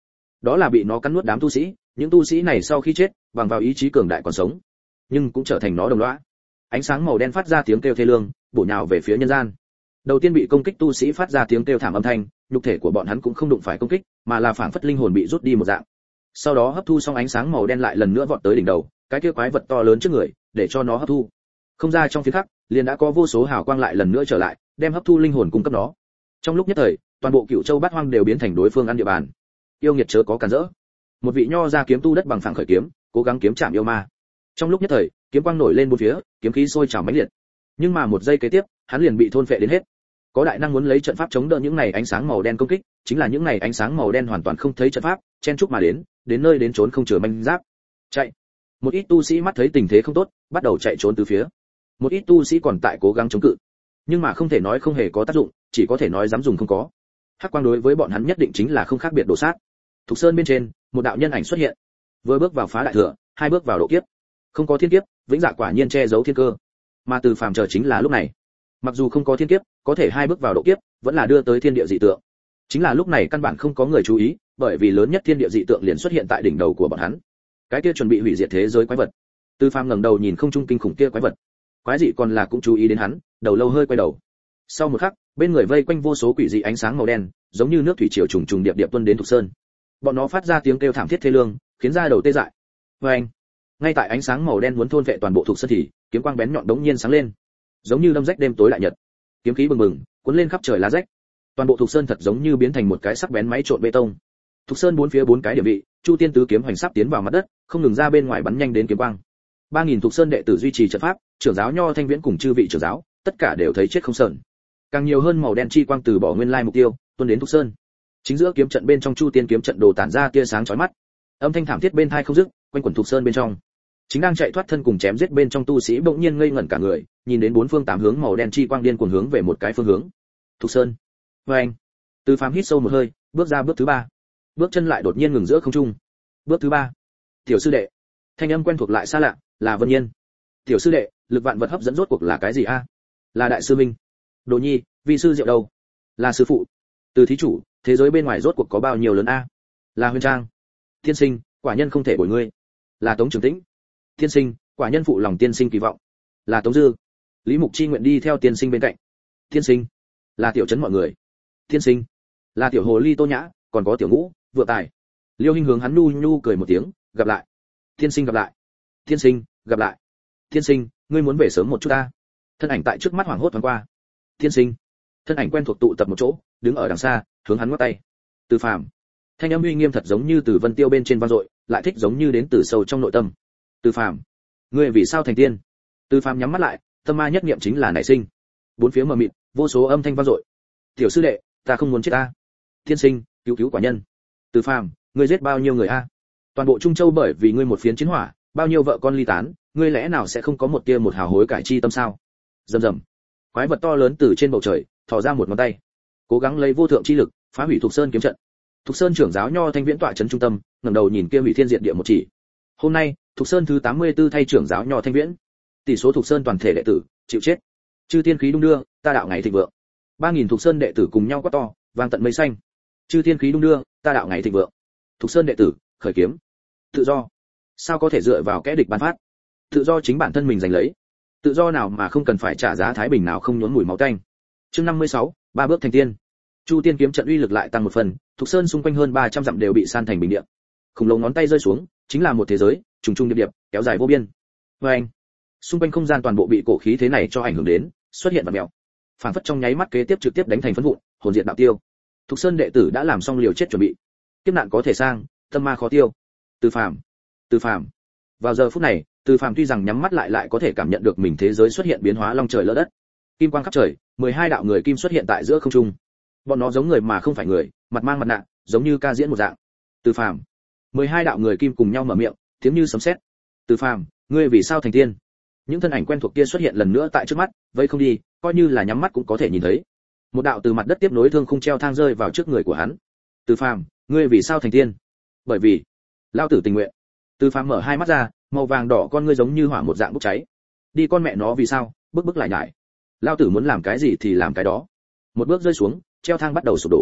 Đó là bị nó cắn nuốt đám tu sĩ, những tu sĩ này sau khi chết, bằng vào ý chí cường đại còn sống, nhưng cũng trở thành nó đồng lõa. Ánh sáng màu đen phát ra tiếng kêu thê lương, bổ nhào về phía nhân gian. Đầu tiên bị công kích tu sĩ phát ra tiếng kêu thảm âm thanh, nhục thể của bọn hắn cũng không đụng phải công kích, mà là phảng phất linh hồn bị rút đi một dạng. Sau đó hấp thu xong ánh sáng màu đen lại lần nữa vọt tới đỉnh đầu, cái kia quái vật to lớn trước người, để cho nó hấp thu. Không ra trong phiến khắc, liền đã có vô số hào quang lại lần nữa trở lại, đem hấp thu linh hồn cung cấp nó. Trong lúc nhất thời, toàn bộ Cửu Châu Bát Hoang đều biến thành đối phương ăn địa bàn. Yêu nghiệt chớ có cản rỡ. Một vị nho ra kiếm tu đất bằng phẳng khởi kiếm, cố gắng kiếm chạm yêu ma. Trong lúc nhất thời, kiếm quang nổi lên bốn phía, kiếm khí sôi trào mãnh liệt. Nhưng mà một giây kế tiếp, hắn liền bị thôn phệ đến hết. Có đại năng muốn lấy trận pháp chống đỡ những này ánh sáng màu đen công kích, chính là những này ánh sáng màu đen hoàn toàn không thấy trận pháp, chen chúc mà đến, đến nơi đến trốn không chừa manh giáp. Chạy. Một ít tu sĩ mắt thấy tình thế không tốt, bắt đầu chạy trốn từ phía. Một ít tu sĩ còn tại cố gắng chống cự, nhưng mà không thể nói không hề có tác dụng, chỉ có thể nói dám dùng không có. Hắc quang đối với bọn hắn nhất định chính là không khác biệt đổ sát. Thục Sơn bên trên, một đạo nhân ảnh xuất hiện, vừa bước vào phá đại thừa, hai bước vào độ kiếp. Không có thiên kiếp, vĩnh dạ quả nhiên che giấu thiên cơ. Mà Từ Phàm chờ chính là lúc này. Mặc dù không có thiên kiếp, có thể hai bước vào độ kiếp, vẫn là đưa tới thiên địa dị tượng. Chính là lúc này căn bản không có người chú ý, bởi vì lớn nhất thiên địa dị tượng liền xuất hiện tại đỉnh đầu của bọn hắn. Cái kia chuẩn bị hủy diệt thế giới quái vật. Từ Phàm ngẩng đầu nhìn không trung kinh khủng kia quái vật. Quái dị còn là cũng chú ý đến hắn, đầu lâu hơi quay đầu. Sau một khắc, bên người vây quanh vô số quỷ dị ánh sáng màu đen, giống như nước thủy triều trùng trùng điệp điệp tuôn đến Thục Sơn. Bọn nó phát ra tiếng kêu thảm thiết thê lương, khiến da đầu tê dại. Oeng! Ngay tại ánh sáng màu đen muốn thôn vệ toàn bộ Thục Sơn thì, kiếm quang bén nhọn đống nhiên sáng lên, giống như đâm rách đêm tối đại nhật. Kiếm khí bừng bừng, cuốn lên khắp trời lá rách. Toàn bộ Thục Sơn thật giống như biến thành một cái sắc bén máy trộn bê tông. Thục Sơn bốn phía bốn cái điểm vị, Chu Tiên tứ kiếm hoành sắp tiến vào mặt đất, không ngừng ra bên ngoài bắn nhanh đến kiếm quang. ba nghìn Thục Sơn đệ tử duy trì trận pháp, trưởng giáo Nho Thanh Viễn cùng chư vị trưởng giáo, tất cả đều thấy chết không sờn. Càng nhiều hơn màu đen chi quang từ bỏ nguyên lai mục tiêu, tuôn đến Thục Sơn. Chính giữa kiếm trận bên trong Chu Tiên kiếm trận đồ tản ra tia sáng chói mắt. Âm thanh thảm thiết bên tai không dứt, quanh quẩn Thục Sơn bên trong. Chính đang chạy thoát thân cùng chém giết bên trong tu sĩ bỗng nhiên ngây ngẩn cả người, nhìn đến bốn phương tám hướng màu đen chi quang điên cuồng hướng về một cái phương hướng. Thục Sơn. Oeng. Từ Phàm hít sâu một hơi, bước ra bước thứ ba. Bước chân lại đột nhiên ngừng giữa không trung. Bước thứ ba. Tiểu sư đệ. Thanh âm quen thuộc lại xa lạ, là Vân Nhiên. Tiểu sư đệ, lực vạn vật hấp dẫn rốt cuộc là cái gì a? Là đại sư minh. Đồ Nhi, vi sư diệu đâu? Là sư phụ. Từ thí chủ, thế giới bên ngoài rốt cuộc có bao nhiêu lớn a? Là Huyền Trang. Tiên sinh, quả nhân không thể bồi ngươi. Là Tống Trường Tĩnh. Tiên sinh, quả nhân phụ lòng tiên sinh kỳ vọng. Là Tống Dư. Lý Mục Chi nguyện đi theo tiên sinh bên cạnh. Tiên sinh, là tiểu trấn mọi người. Tiên sinh, là tiểu hồ ly Tô Nhã, còn có tiểu ngũ, Vượng Tài. Liêu Hinh hướng hắn nu nhu cười một tiếng, gặp lại. Tiên sinh gặp lại. Tiên sinh, gặp lại. Tiên sinh, ngươi muốn về sớm một chút ta. Thân ảnh tại trước mắt hoảng hốt thoáng qua. Tiên sinh, thân ảnh quen thuộc tụ tập một chỗ, đứng ở đằng xa, hướng hắn ngoắc tay. Từ Phàm. Thanh âm uy nghiêm thật giống như từ vân tiêu bên trên vang dội, lại thích giống như đến từ sâu trong nội tâm. Từ Phàm, ngươi vì sao thành tiên? Từ Phàm nhắm mắt lại, tâm ma nhất niệm chính là nảy sinh. Bốn phía mờ mịt, vô số âm thanh vang dội. Tiểu sư đệ, ta không muốn chết ta. Tiên sinh, cứu cứu quả nhân. Từ Phàm, ngươi giết bao nhiêu người a? Toàn bộ Trung Châu bởi vì ngươi một phiến chiến hỏa, bao nhiêu vợ con ly tán, ngươi lẽ nào sẽ không có một tia một hào hối cải chi tâm sao? Rầm rầm. Quái vật to lớn từ trên bầu trời thò ra một ngón tay, cố gắng lấy vô thượng chi lực phá hủy Thục Sơn kiếm trận. Thục Sơn trưởng giáo Nho Thanh Viễn tọa trấn trung tâm, ngẩng đầu nhìn kia hủy thiên diệt địa một chỉ. Hôm nay, Thục Sơn thứ tám mươi tư thay trưởng giáo Nho Thanh Viễn. Tỷ số Thục Sơn toàn thể đệ tử chịu chết. Chư tiên khí đung đưa, ta đạo ngày thịnh vượng. ba nghìn Thục Sơn đệ tử cùng nhau quát to, vang tận mây xanh. Chư tiên khí đung đưa, ta đạo ngày thịnh vượng. Thục Sơn đệ tử, khởi kiếm. Tự do. Sao có thể dựa vào kẻ địch ban phát? Tự do chính bản thân mình giành lấy. Tự do nào mà không cần phải trả giá thái bình nào không nhốn mùi máu tanh. Chương năm mươi sáu, ba bước thành tiên. Chu Tiên kiếm trận uy lực lại tăng một phần, Thục Sơn xung quanh hơn ba trăm dặm đều bị san thành bình địa. Khủng long ngón tay rơi xuống, chính là một thế giới, trùng trùng điệp điệp, kéo dài vô biên. Oeng. Xung quanh không gian toàn bộ bị cổ khí thế này cho ảnh hưởng đến, xuất hiện và mèo. Phản phất trong nháy mắt kế tiếp trực tiếp đánh thành phấn vụn, hồn diệt đạo tiêu. Thục Sơn đệ tử đã làm xong liều chết chuẩn bị. Kiếp nạn có thể sang, tâm ma khó tiêu. Từ Phàm, Từ Phàm. Vào giờ phút này, Từ Phàm tuy rằng nhắm mắt lại lại có thể cảm nhận được mình thế giới xuất hiện biến hóa long trời lỡ đất. Kim quang khắp trời, mười hai đạo người kim xuất hiện tại giữa không trung. Bọn nó giống người mà không phải người, mặt mang mặt nạ, giống như ca diễn một dạng. Từ Phàm. mười hai đạo người kim cùng nhau mở miệng, tiếng như sấm sét. Từ Phàm, ngươi vì sao thành tiên? Những thân ảnh quen thuộc kia xuất hiện lần nữa tại trước mắt, vậy không đi, coi như là nhắm mắt cũng có thể nhìn thấy. Một đạo từ mặt đất tiếp nối thương khung treo thang rơi vào trước người của hắn. Từ Phàm, ngươi vì sao thành tiên? Bởi vì, lao tử tình nguyện. Từ Phàm mở hai mắt ra, màu vàng đỏ con ngươi giống như hỏa một dạng bốc cháy. Đi con mẹ nó vì sao, bức bức lại nhải. Lao tử muốn làm cái gì thì làm cái đó. Một bước rơi xuống, treo thang bắt đầu sụp đổ.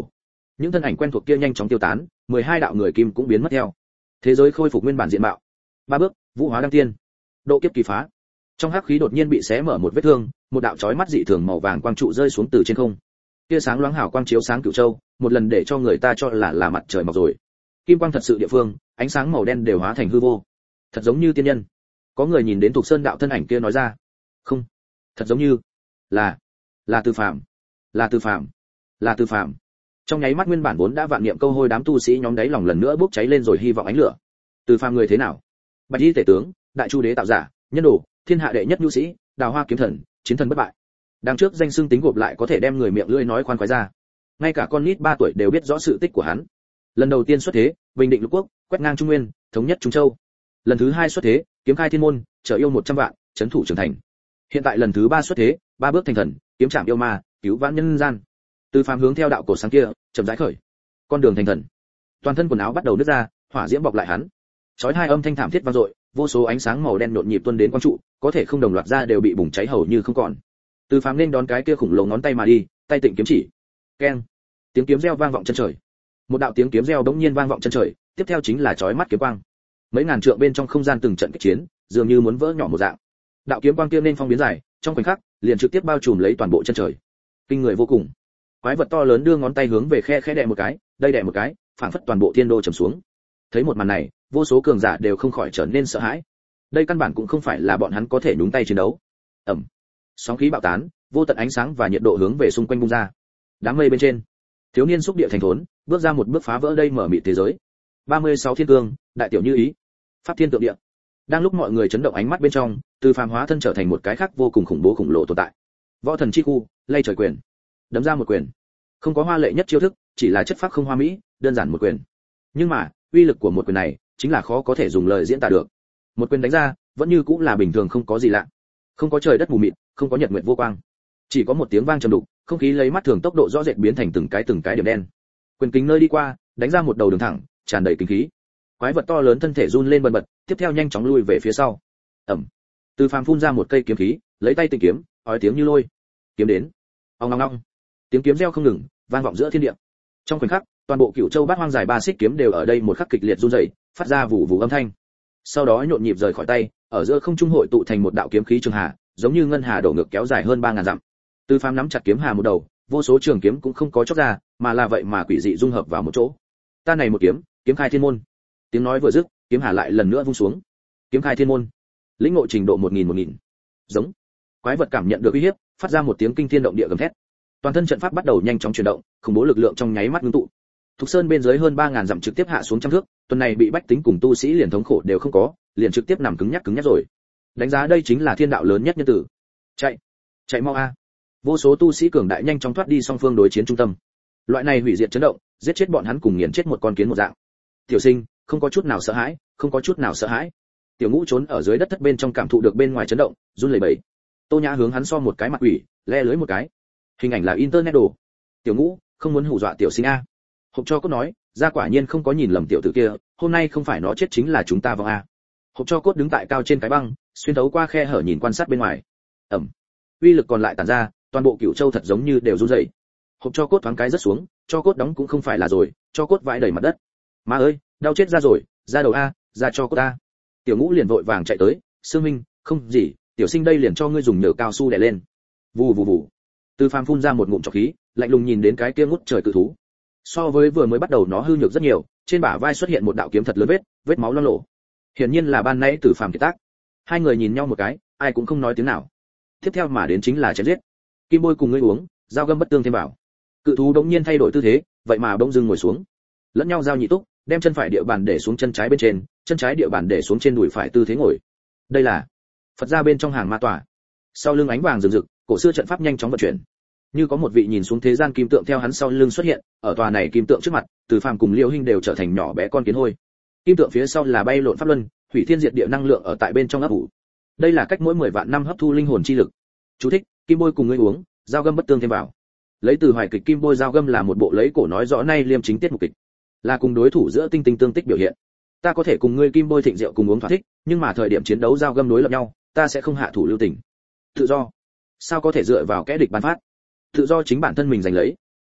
Những thân ảnh quen thuộc kia nhanh chóng tiêu tán, mười hai đạo người kim cũng biến mất theo. Thế giới khôi phục nguyên bản diện mạo. Ba bước, vũ hóa đăng tiên. Độ kiếp kỳ phá. Trong hắc khí đột nhiên bị xé mở một vết thương, một đạo chói mắt dị thường màu vàng quang trụ rơi xuống từ trên không. Tia sáng loáng hào quang chiếu sáng Cửu Châu, một lần để cho người ta cho là là mặt trời mọc rồi. Kim quang thật sự địa phương, ánh sáng màu đen đều hóa thành hư vô. Thật giống như tiên nhân. Có người nhìn đến Thục Sơn đạo thân ảnh kia nói ra. Không, thật giống như là là Từ Phàm, là Từ Phàm, là Từ Phàm. Trong nháy mắt nguyên bản vốn đã vạn niệm câu hôi đám tu sĩ nhóm đáy lòng lần nữa bốc cháy lên rồi hy vọng ánh lửa. Từ Phàm người thế nào? Bạch y tể tướng, đại chu đế tạo giả, nhân đồ, thiên hạ đệ nhất nhu sĩ, đào hoa kiếm thần, chiến thần bất bại. Đằng trước danh xưng tính gộp lại có thể đem người miệng lưỡi nói khoan khoái ra. Ngay cả con nít ba tuổi đều biết rõ sự tích của hắn. Lần đầu tiên xuất thế, bình định lục quốc, quét ngang trung nguyên, thống nhất trung châu. Lần thứ hai xuất thế, kiếm khai thiên môn, trợ yêu một trăm vạn, trấn thủ trưởng thành. Hiện tại lần thứ ba xuất thế, ba bước thành thần, kiếm trảm yêu ma, cứu vãn nhân gian. Từ Phàm hướng theo đạo cổ sáng kia, chậm rãi khởi. Con đường thành thần. Toàn thân quần áo bắt đầu nứt ra, hỏa diễm bọc lại hắn. Chói hai âm thanh thảm thiết vang dội, vô số ánh sáng màu đen nhộn nhịp tuôn đến quang trụ, có thể không đồng loạt ra đều bị bùng cháy hầu như không còn. Từ Phàm nên đón cái kia khủng lồ ngón tay mà đi, tay tịnh kiếm chỉ. Keng. Tiếng kiếm reo vang vọng chân trời. Một đạo tiếng kiếm reo bỗng nhiên vang vọng chân trời, tiếp theo chính là chói mắt kiếm quang. Mấy ngàn trượng bên trong không gian từng trận kịch chiến, dường như muốn vỡ nhỏ một dạng. Đạo kiếm quang kia nên phong biến dài, trong khoảnh khắc, liền trực tiếp bao trùm lấy toàn bộ chân trời. Kinh người vô cùng. Quái vật to lớn đưa ngón tay hướng về khe khẽ đè một cái, đây đè một cái, phảng phất toàn bộ thiên đô trầm xuống. Thấy một màn này, vô số cường giả đều không khỏi trở nên sợ hãi. Đây căn bản cũng không phải là bọn hắn có thể nhúng tay chiến đấu. Ầm. Sóng khí bạo tán, vô tận ánh sáng và nhiệt độ hướng về xung quanh bung ra. Đám mây bên trên, thiếu niên xúc địa thành thốn, bước ra một bước phá vỡ đây mở mịt thế giới. ba mươi sáu thiên cương, đại tiểu như ý, pháp thiên tượng địa. Đang lúc mọi người chấn động ánh mắt bên trong, Từ Phàm hóa thân trở thành một cái khác vô cùng khủng bố khủng lồ tồn tại. Võ thần chi khu, lay trời quyền. Đấm ra một quyền. Không có hoa lệ nhất chiêu thức, chỉ là chất phác không hoa mỹ, đơn giản một quyền. Nhưng mà, uy lực của một quyền này, chính là khó có thể dùng lời diễn tả được. Một quyền đánh ra, vẫn như cũng là bình thường không có gì lạ. Không có trời đất mù mịt, không có nhật nguyệt vô quang. Chỉ có một tiếng vang trầm đục, không khí lấy mắt thường tốc độ rõ rệt biến thành từng cái từng cái điểm đen. Quyền kính nơi đi qua, đánh ra một đầu đường thẳng, tràn đầy kinh khí. Quái vật to lớn thân thể run lên bần bật, tiếp theo nhanh chóng lui về phía sau. Ầm. Từ Phàm phun ra một cây kiếm khí, lấy tay tịnh kiếm, ói tiếng như lôi. Kiếm đến. Ong ong ong. Tiếng kiếm reo không ngừng, vang vọng giữa thiên địa. Trong khoảnh khắc, toàn bộ Cửu Châu Bát Hoang dài ba xích kiếm đều ở đây một khắc kịch liệt run rẩy, phát ra vụ vụ âm thanh. Sau đó nhộn nhịp rời khỏi tay, ở giữa không trung hội tụ thành một đạo kiếm khí trường hà, giống như ngân hà đổ ngược kéo dài hơn ba ngàn dặm. Từ Phàm nắm chặt kiếm hà một đầu, vô số trường kiếm cũng không có chốc ra, mà là vậy mà quỷ dị dung hợp vào một chỗ. Ta này một kiếm, kiếm khai thiên môn. Tiếng nói vừa dứt, kiếm hà lại lần nữa vung xuống. Kiếm khai thiên môn. Lĩnh ngộ trình độ một nghìn một nghìn. Giống. Quái vật cảm nhận được uy hiếp, phát ra một tiếng kinh thiên động địa gầm thét. Toàn thân trận pháp bắt đầu nhanh chóng chuyển động, khủng bố lực lượng trong nháy mắt ngưng tụ. Thục Sơn bên dưới hơn ba ngàn dặm trực tiếp hạ xuống trăm thước, tuần này bị bách tính cùng tu sĩ liền thống khổ đều không có, liền trực tiếp nằm cứng nhắc cứng nhắc rồi. Đánh giá đây chính là thiên đạo lớn nhất nhân tử. Chạy, chạy mau a. Vô số tu sĩ cường đại nhanh chóng thoát đi song phương đối chiến trung tâm. Loại này hủy diệt chấn động, giết chết bọn hắn cùng nghiền chết một con kiến một dạng. Tiểu Sinh, không có chút nào sợ hãi, không có chút nào sợ hãi. Tiểu Ngũ trốn ở dưới đất thất bên trong cảm thụ được bên ngoài chấn động, run lẩy bẩy. Tô Nhã hướng hắn so một cái mặt quỷ, le lưới một cái. Hình ảnh là internet đồ. Tiểu Ngũ, không muốn hù dọa Tiểu Sinh a. Hộp cho cốt nói, ra quả nhiên không có nhìn lầm tiểu tử kia, hôm nay không phải nó chết chính là chúng ta vong a. Hộp cho cốt đứng tại cao trên cái băng, xuyên thấu qua khe hở nhìn quan sát bên ngoài. Ẩm. Uy lực còn lại tản ra, toàn bộ Cửu Châu thật giống như đều run rẩy. Hộp cho cốt thoáng cái rất xuống, cho cốt đóng cũng không phải là rồi, cho cốt vãi đầy mặt đất. Má ơi, đau chết ra rồi, ra đầu a, ra cho cốt a. Tiểu Ngũ liền vội vàng chạy tới, Sương Minh, không gì, Tiểu Sinh đây liền cho ngươi dùng nhựa cao su đè lên. Vù vù vù. Từ Phàm phun ra một ngụm trọc khí, lạnh lùng nhìn đến cái kia ngút trời cự thú. So với vừa mới bắt đầu nó hư nhược rất nhiều, trên bả vai xuất hiện một đạo kiếm thật lớn vết, vết máu loang lổ. Hiển nhiên là ban nãy Từ Phàm kiệt tác. Hai người nhìn nhau một cái, ai cũng không nói tiếng nào. Tiếp theo mà đến chính là chém giết. Kim Bôi cùng ngươi uống, giao găm bất tương thêm bảo. Cự thú đống nhiên thay đổi tư thế, vậy mà bỗng dưng ngồi xuống. Lẫn nhau giao nhị túc, đem chân phải địa bàn để xuống chân trái bên trên, chân trái địa bàn để xuống trên đùi phải tư thế ngồi. Đây là Phật gia bên trong hàng ma tòa. Sau lưng ánh vàng rực rực, cổ xưa trận pháp nhanh chóng vận chuyển. Như có một vị nhìn xuống thế gian kim tượng theo hắn sau lưng xuất hiện, ở tòa này kim tượng trước mặt, Từ Phàm cùng Liêu Hinh đều trở thành nhỏ bé con kiến hôi. Kim tượng phía sau là bay lộn pháp luân, hủy thiên diệt địa năng lượng ở tại bên trong ấp ủ. Đây là cách mỗi mười vạn năm hấp thu linh hồn chi lực. Chú thích: Kim Bôi cùng ngươi uống, giao găm bất tương thêm vào. Lấy từ hoài kịch Kim Bôi giao găm là một bộ lấy cổ nói rõ nay liêm chính tiết mục kịch, là cùng đối thủ giữa tinh tinh tương tích biểu hiện. Ta có thể cùng ngươi Kim Bôi thịnh rượu cùng uống thỏa thích, nhưng mà thời điểm chiến đấu giao găm đối lập nhau, ta sẽ không hạ thủ lưu tình. Tự do, sao có thể dựa vào kẻ địch ban phát? Tự do chính bản thân mình giành lấy.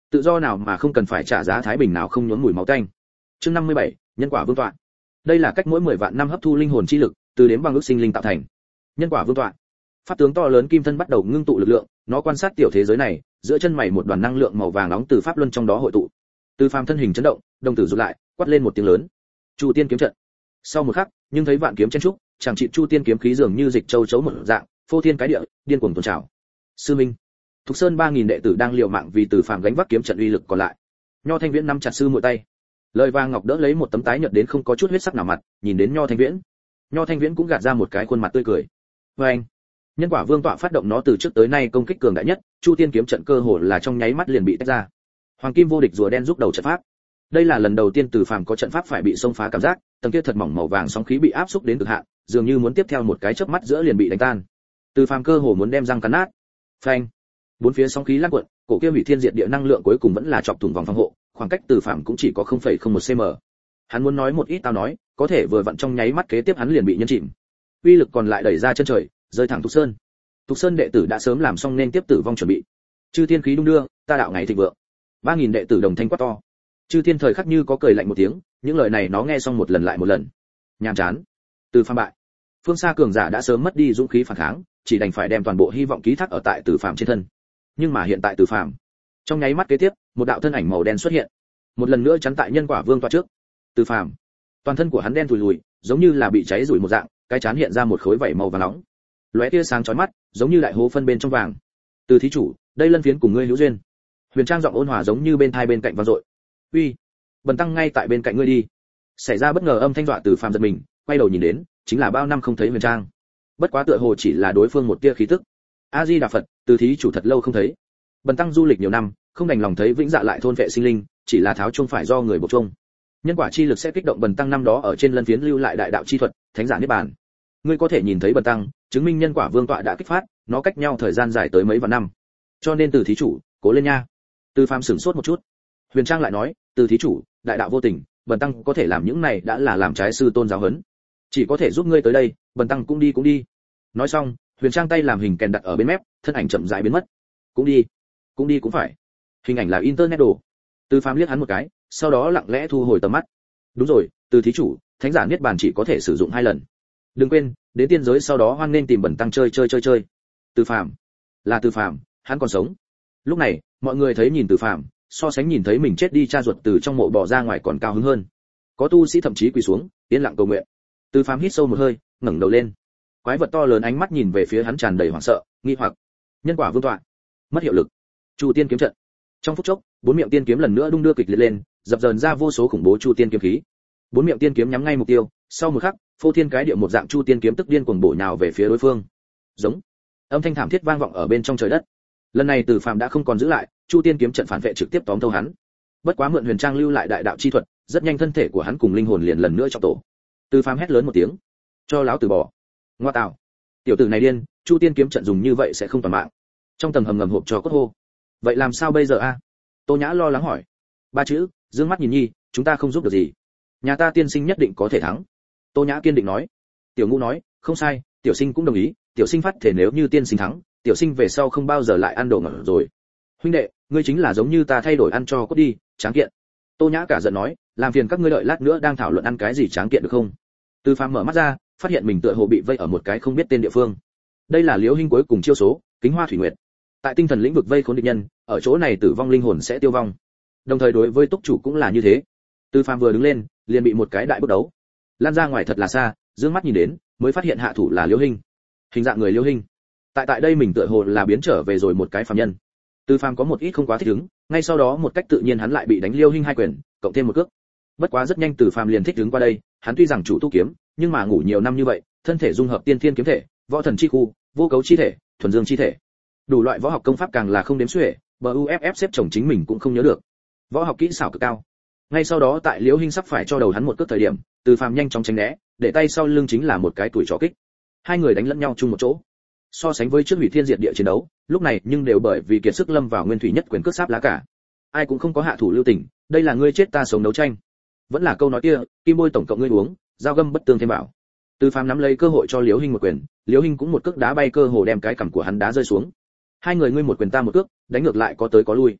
Tự do nào mà không cần phải trả giá, thái bình nào không nhuốm mùi máu tanh. Chương năm mươi bảy, nhân quả vương tọa. Đây là cách mỗi mười vạn năm hấp thu linh hồn chi lực, từ đếm bằng ước sinh linh tạo thành. Nhân quả vương tọa. Pháp tướng to lớn kim thân bắt đầu ngưng tụ lực lượng, nó quan sát tiểu thế giới này, giữa chân mày một đoàn năng lượng màu vàng nóng từ pháp luân trong đó hội tụ. Từ Phàm thân hình chấn động, đồng tử rụt lại, quát lên một tiếng lớn. Chu Tiên kiếm trận. Sau một khắc, nhưng thấy vạn kiếm chen trúc, chẳng trị Chu Tiên kiếm khí dường như dịch châu chấu một dạng, phô thiên cái địa, điên cuồng tuôn trào. Sư Minh, Thục Sơn ba nghìn đệ tử đang liều mạng vì Từ Phàm gánh vác kiếm trận uy lực còn lại. Nho Thanh Viễn nắm chặt sư muội tay. Lời vàng ngọc đỡ lấy một tấm tái nhợt đến không có chút huyết sắc nào mặt, nhìn đến Nho Thanh Viễn. Nho Thanh Viễn cũng gạt ra một cái khuôn mặt tươi cười. Và anh, nhân quả vương tọa phát động nó từ trước tới nay công kích cường đại nhất, Chu Tiên kiếm trận cơ hồ là trong nháy mắt liền bị tách ra. Hoàng kim vô địch rùa đen giúp đầu trận pháp. Đây là lần đầu tiên Từ Phàm có trận pháp phải bị xông phá cảm giác, tầng kia thật mỏng màu vàng sóng khí bị áp xúc đến cực hạn, dường như muốn tiếp theo một cái chớp mắt giữa liền bị đánh tan. Từ Phàm cơ hồ muốn đem răng cắn nát. Phanh. Bốn phía sóng khí lăn cuộn, cổ kia hủy thiên diệt địa năng lượng cuối cùng vẫn là chọc thủng vòng phòng hộ, khoảng cách Từ Phàm cũng chỉ có không phẩy không một cm. Hắn muốn nói một ít tao nói, có thể vừa vặn trong nháy mắt kế tiếp hắn liền bị nhân chìm. Uy lực còn lại đẩy ra chân trời, rơi thẳng Thục Sơn. Thục Sơn đệ tử đã sớm làm xong nên tiếp tử vong chuẩn bị. Chư thiên khí đung đưa, ta đạo ngày thịnh vượng. Ba nghìn đệ tử đồng thanh quát to. Chư thiên thời khắc như có cười lạnh một tiếng, những lời này nó nghe xong một lần lại một lần. Nhàm chán. Từ Phàm bại. Phương xa cường giả đã sớm mất đi dũng khí phản kháng, chỉ đành phải đem toàn bộ hy vọng ký thác ở tại Từ Phàm trên thân. Nhưng mà hiện tại Từ Phàm, trong nháy mắt kế tiếp, một đạo thân ảnh màu đen xuất hiện, một lần nữa chắn tại nhân quả vương tọa trước. Từ Phàm, toàn thân của hắn đen thùi lùi, giống như là bị cháy rủi một dạng, cái trán hiện ra một khối vảy màu vàng nóng, lóe tia sáng chói mắt, giống như đại hố phân bên trong vàng. Từ thí chủ, đây lân phiến cùng ngươi hữu duyên. Huyền Trang giọng ôn hòa giống như bên thai bên cạnh vang dội. Uy, bần tăng ngay tại bên cạnh ngươi đi. Xảy ra bất ngờ âm thanh dọa Từ Phàm giật mình, quay đầu nhìn đến, chính là bao năm không thấy Huyền Trang. Bất quá tựa hồ chỉ là đối phương một tia khí tức. A Di Đà Phật, Từ thí chủ thật lâu không thấy. Bần tăng du lịch nhiều năm, không đành lòng thấy vĩnh dạ lại thôn vệ sinh linh, chỉ là tháo chuông phải do người buộc chuông. Nhân quả chi lực sẽ kích động bần tăng năm đó ở trên lân phiến lưu lại đại đạo chi thuật, thánh giả niết bàn. Ngươi có thể nhìn thấy bần tăng, chứng minh nhân quả vương tọa đã kích phát, nó cách nhau thời gian dài tới mấy vạn năm. Cho nên Từ thí chủ, cố lên nha. Từ Phàm sửng sốt một chút. Huyền Trang lại nói, Từ thí chủ, đại đạo vô tình, bần tăng có thể làm những này đã là làm trái sư tôn giáo huấn, chỉ có thể giúp ngươi tới đây, bần tăng cũng đi cũng đi. Nói xong, Huyền Trang tay làm hình kèn đặt ở bên mép, thân ảnh chậm rãi biến mất. Cũng đi, cũng đi cũng phải. Hình ảnh là internet đồ. Từ Phàm liếc hắn một cái, sau đó lặng lẽ thu hồi tầm mắt. Đúng rồi, Từ thí chủ, thánh giả niết bàn chỉ có thể sử dụng hai lần. Đừng quên, đến tiên giới sau đó hoan nên tìm bần tăng chơi chơi chơi chơi. Từ Phàm, là Từ Phàm, hắn còn sống. Lúc này, mọi người thấy nhìn Từ Phàm, so sánh nhìn thấy mình chết đi cha ruột từ trong mộ bò ra ngoài còn cao hứng hơn. Có tu sĩ thậm chí quỳ xuống, yên lặng cầu nguyện. Từ Phàm hít sâu một hơi, ngẩng đầu lên. Quái vật to lớn ánh mắt nhìn về phía hắn tràn đầy hoảng sợ, nghi hoặc. Nhân quả vương tọa, mất hiệu lực. Chu Tiên kiếm trận. Trong phút chốc, bốn miệng tiên kiếm lần nữa đung đưa kịch liệt lên, dập dờn ra vô số khủng bố Chu Tiên kiếm khí. Bốn miệng tiên kiếm nhắm ngay mục tiêu, sau một khắc, phô thiên cái địa một dạng Chu Tiên kiếm tức điên cuồng bổ nhào về phía đối phương. Giống. Âm thanh thảm thiết vang vọng ở bên trong trời đất. Lần này Từ Phàm đã không còn giữ lại, Chu Tiên kiếm trận phản vệ trực tiếp tóm thâu hắn. Bất quá mượn Huyền Trang lưu lại đại đạo chi thuật, rất nhanh thân thể của hắn cùng linh hồn liền lần nữa trong tổ. Từ Phàm hét lớn một tiếng, cho láo từ bỏ. Ngoa tạo, tiểu tử này điên, Chu Tiên kiếm trận dùng như vậy sẽ không toàn mạng. Trong tầng hầm ngầm hộp cho cốt hô. Vậy làm sao bây giờ a? Tô Nhã lo lắng hỏi. Ba chữ, dương mắt nhìn nhi, chúng ta không giúp được gì. Nhà ta tiên sinh nhất định có thể thắng. Tô Nhã kiên định nói. Tiểu Ngũ nói, không sai, tiểu sinh cũng đồng ý, tiểu sinh phát thể nếu như tiên sinh thắng, tiểu sinh về sau không bao giờ lại ăn đồ ngọt rồi. Huynh đệ, ngươi chính là giống như ta thay đổi ăn cho cốt đi, tráng kiện. Tô Nhã cả giận nói, làm phiền các ngươi đợi lát nữa đang thảo luận ăn cái gì tráng kiện được không? Từ Phàm mở mắt ra, phát hiện mình tựa hồ bị vây ở một cái không biết tên địa phương. Đây là Liễu Hinh cuối cùng chiêu số, Kính Hoa Thủy Nguyệt. Tại tinh thần lĩnh vực vây khốn địch nhân, ở chỗ này tử vong linh hồn sẽ tiêu vong. Đồng thời đối với túc chủ cũng là như thế. Từ Phàm vừa đứng lên, liền bị một cái đại bước đấu. Lan ra ngoài thật là xa, dương mắt nhìn đến, mới phát hiện hạ thủ là Liễu Hinh. Hình dạng người Liễu Hinh. Tại tại đây mình tựa hồ là biến trở về rồi một cái phàm nhân. Từ Phàm có một ít không quá thích ứng, ngay sau đó một cách tự nhiên hắn lại bị đánh Liễu Hinh hai quyền, cộng thêm một cước. Bất quá rất nhanh Từ Phàm liền thích ứng qua đây, hắn tuy rằng chủ tu kiếm, nhưng mà ngủ nhiều năm như vậy, thân thể dung hợp tiên thiên kiếm thể, võ thần chi khu, vô cấu chi thể, thuần dương chi thể. Đủ loại võ học công pháp càng là không đếm xuể, bờ u ép ép xếp chồng chính mình cũng không nhớ được. Võ học kỹ xảo cực cao. Ngay sau đó tại Liễu Hinh sắp phải cho đầu hắn một cước thời điểm, Từ Phàm nhanh chóng tránh né, để tay sau lưng chính là một cái tuổi trò kích. Hai người đánh lẫn nhau chung một chỗ. So sánh với trước hủy thiên diệt địa chiến đấu, lúc này nhưng đều bởi vì kiệt sức lâm vào nguyên thủy nhất quyền cước sáp lá cả. Ai cũng không có hạ thủ lưu tình, đây là ngươi chết ta sống đấu tranh. Vẫn là câu nói kia, kim bôi tổng cộng ngươi uống, dao găm bất tương thêm bảo. Từ Phàm nắm lấy cơ hội cho Liễu Hinh một quyền, Liễu Hinh cũng một cước đá bay cơ hồ đem cái cằm của hắn đá rơi xuống. Hai người ngươi một quyền ta một cước, đánh ngược lại có tới có lui.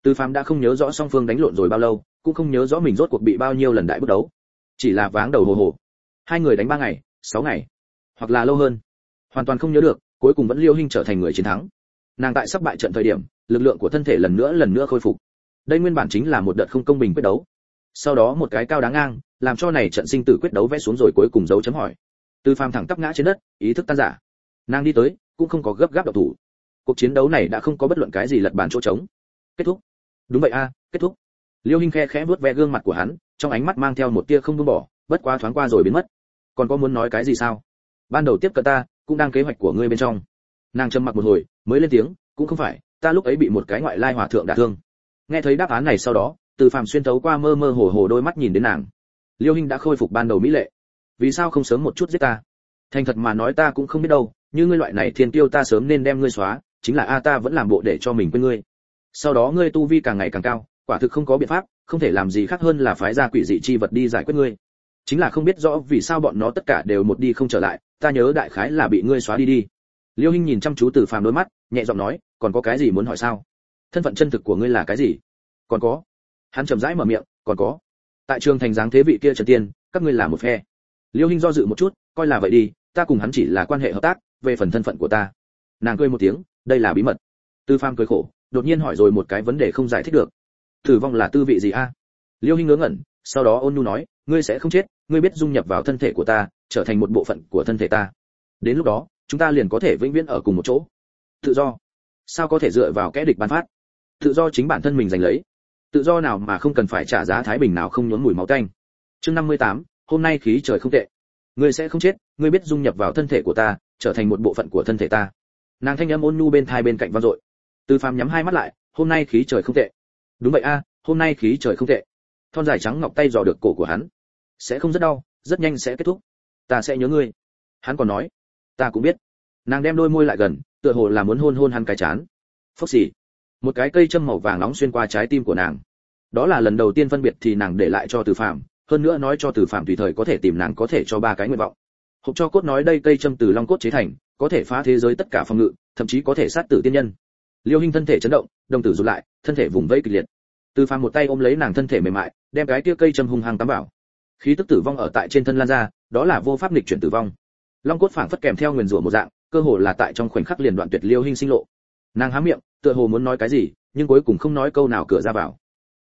Từ Phàm đã không nhớ rõ song phương đánh lộn rồi bao lâu, cũng không nhớ rõ mình rốt cuộc bị bao nhiêu lần đại bước đấu, chỉ là váng đầu hồ hồ. Hai người đánh ba ngày, sáu ngày, hoặc là lâu hơn, hoàn toàn không nhớ được. Cuối cùng vẫn Liêu Hinh trở thành người chiến thắng. Nàng tại sắp bại trận thời điểm, lực lượng của thân thể lần nữa lần nữa khôi phục. Đây nguyên bản chính là một đợt không công bình quyết đấu. Sau đó một cái cao đáng ngang, làm cho này trận sinh tử quyết đấu vẽ xuống rồi cuối cùng dấu chấm hỏi. Từ Phàm thẳng tắp ngã trên đất, ý thức tan rã. Nàng đi tới, cũng không có gấp gáp động thủ. Cuộc chiến đấu này đã không có bất luận cái gì lật bàn chỗ trống. Kết thúc. Đúng vậy a, kết thúc. Liêu Hinh khe khẽ vuốt ve gương mặt của hắn, trong ánh mắt mang theo một tia không buông bỏ, bất quá thoáng qua rồi biến mất. Còn có muốn nói cái gì sao? Ban đầu tiếp cận ta, cũng đang kế hoạch của ngươi bên trong. Nàng trầm mặc một hồi, mới lên tiếng, cũng không phải, ta lúc ấy bị một cái ngoại lai hòa thượng đả thương. Nghe thấy đáp án này sau đó, Từ Phàm xuyên thấu qua mơ mơ hồ hồ đôi mắt nhìn đến nàng. Liêu Hinh đã khôi phục ban đầu mỹ lệ. Vì sao không sớm một chút giết ta? Thành thật mà nói ta cũng không biết đâu, như ngươi loại này thiên tiêu ta sớm nên đem ngươi xóa, chính là a ta vẫn làm bộ để cho mình quên ngươi. Sau đó ngươi tu vi càng ngày càng cao, quả thực không có biện pháp, không thể làm gì khác hơn là phái ra quỷ dị chi vật đi giải quyết ngươi. Chính là không biết rõ vì sao bọn nó tất cả đều một đi không trở lại, ta nhớ đại khái là bị ngươi xóa đi đi. Liêu Hinh nhìn chăm chú Từ Phàm đôi mắt, nhẹ giọng nói, còn có cái gì muốn hỏi sao? Thân phận chân thực của ngươi là cái gì? Còn có. Hắn chậm rãi mở miệng, còn có. Tại trường thành dáng thế vị kia Trần Tiên, các ngươi là một phe. Liêu Hinh do dự một chút, coi là vậy đi, ta cùng hắn chỉ là quan hệ hợp tác, về phần thân phận của ta. Nàng cười một tiếng, đây là bí mật. Từ Phàm cười khổ, đột nhiên hỏi rồi một cái vấn đề không giải thích được. Tử vong là tư vị gì a? Liêu Hinh ngớ ngẩn, sau đó ôn nhu nói, ngươi sẽ không chết, ngươi biết dung nhập vào thân thể của ta, trở thành một bộ phận của thân thể ta. Đến lúc đó, chúng ta liền có thể vĩnh viễn ở cùng một chỗ. Tự do? Sao có thể dựa vào kẻ địch ban phát? Tự do chính bản thân mình giành lấy. Tự do nào mà không cần phải trả giá thái bình nào không nhuốm mùi máu tanh. Chương năm mươi tám, hôm nay khí trời không tệ. Ngươi sẽ không chết, ngươi biết dung nhập vào thân thể của ta, trở thành một bộ phận của thân thể ta. Nàng thanh âm ôn nhu bên tai bên cạnh vang dội. Từ Phàm nhắm hai mắt lại, hôm nay khí trời không tệ. Đúng vậy a, hôm nay khí trời không tệ. Thon dài trắng ngọc tay dò được cổ của hắn. Sẽ không rất đau, rất nhanh sẽ kết thúc. Ta sẽ nhớ ngươi. Hắn còn nói, ta cũng biết. Nàng đem đôi môi lại gần, tựa hồ là muốn hôn hôn hắn cái trán. Phốc xì. Một cái cây châm màu vàng nóng xuyên qua trái tim của nàng. Đó là lần đầu tiên phân biệt thì nàng để lại cho Từ Phàm, hơn nữa nói cho Từ Phàm tùy thời có thể tìm nàng có thể cho ba cái nguyện vọng. Hộp cho cốt nói đây cây châm từ long cốt chế thành, có thể phá thế giới tất cả phòng ngự, thậm chí có thể sát tử tiên nhân. Liêu Hinh thân thể chấn động, đồng tử rụt lại, thân thể vùng vẫy kịch liệt. Từ Phàm một tay ôm lấy nàng thân thể mềm mại, đem cái kia cây châm hung hăng cắm vào. Khí tức tử vong ở tại trên thân lan ra, đó là vô pháp nghịch chuyển tử vong. Long cốt phảng phất kèm theo nguyên rủa một dạng, cơ hồ là tại trong khoảnh khắc liền đoạn tuyệt Liêu Hinh sinh lộ. Nàng há miệng, tựa hồ muốn nói cái gì, nhưng cuối cùng không nói câu nào cửa ra vào.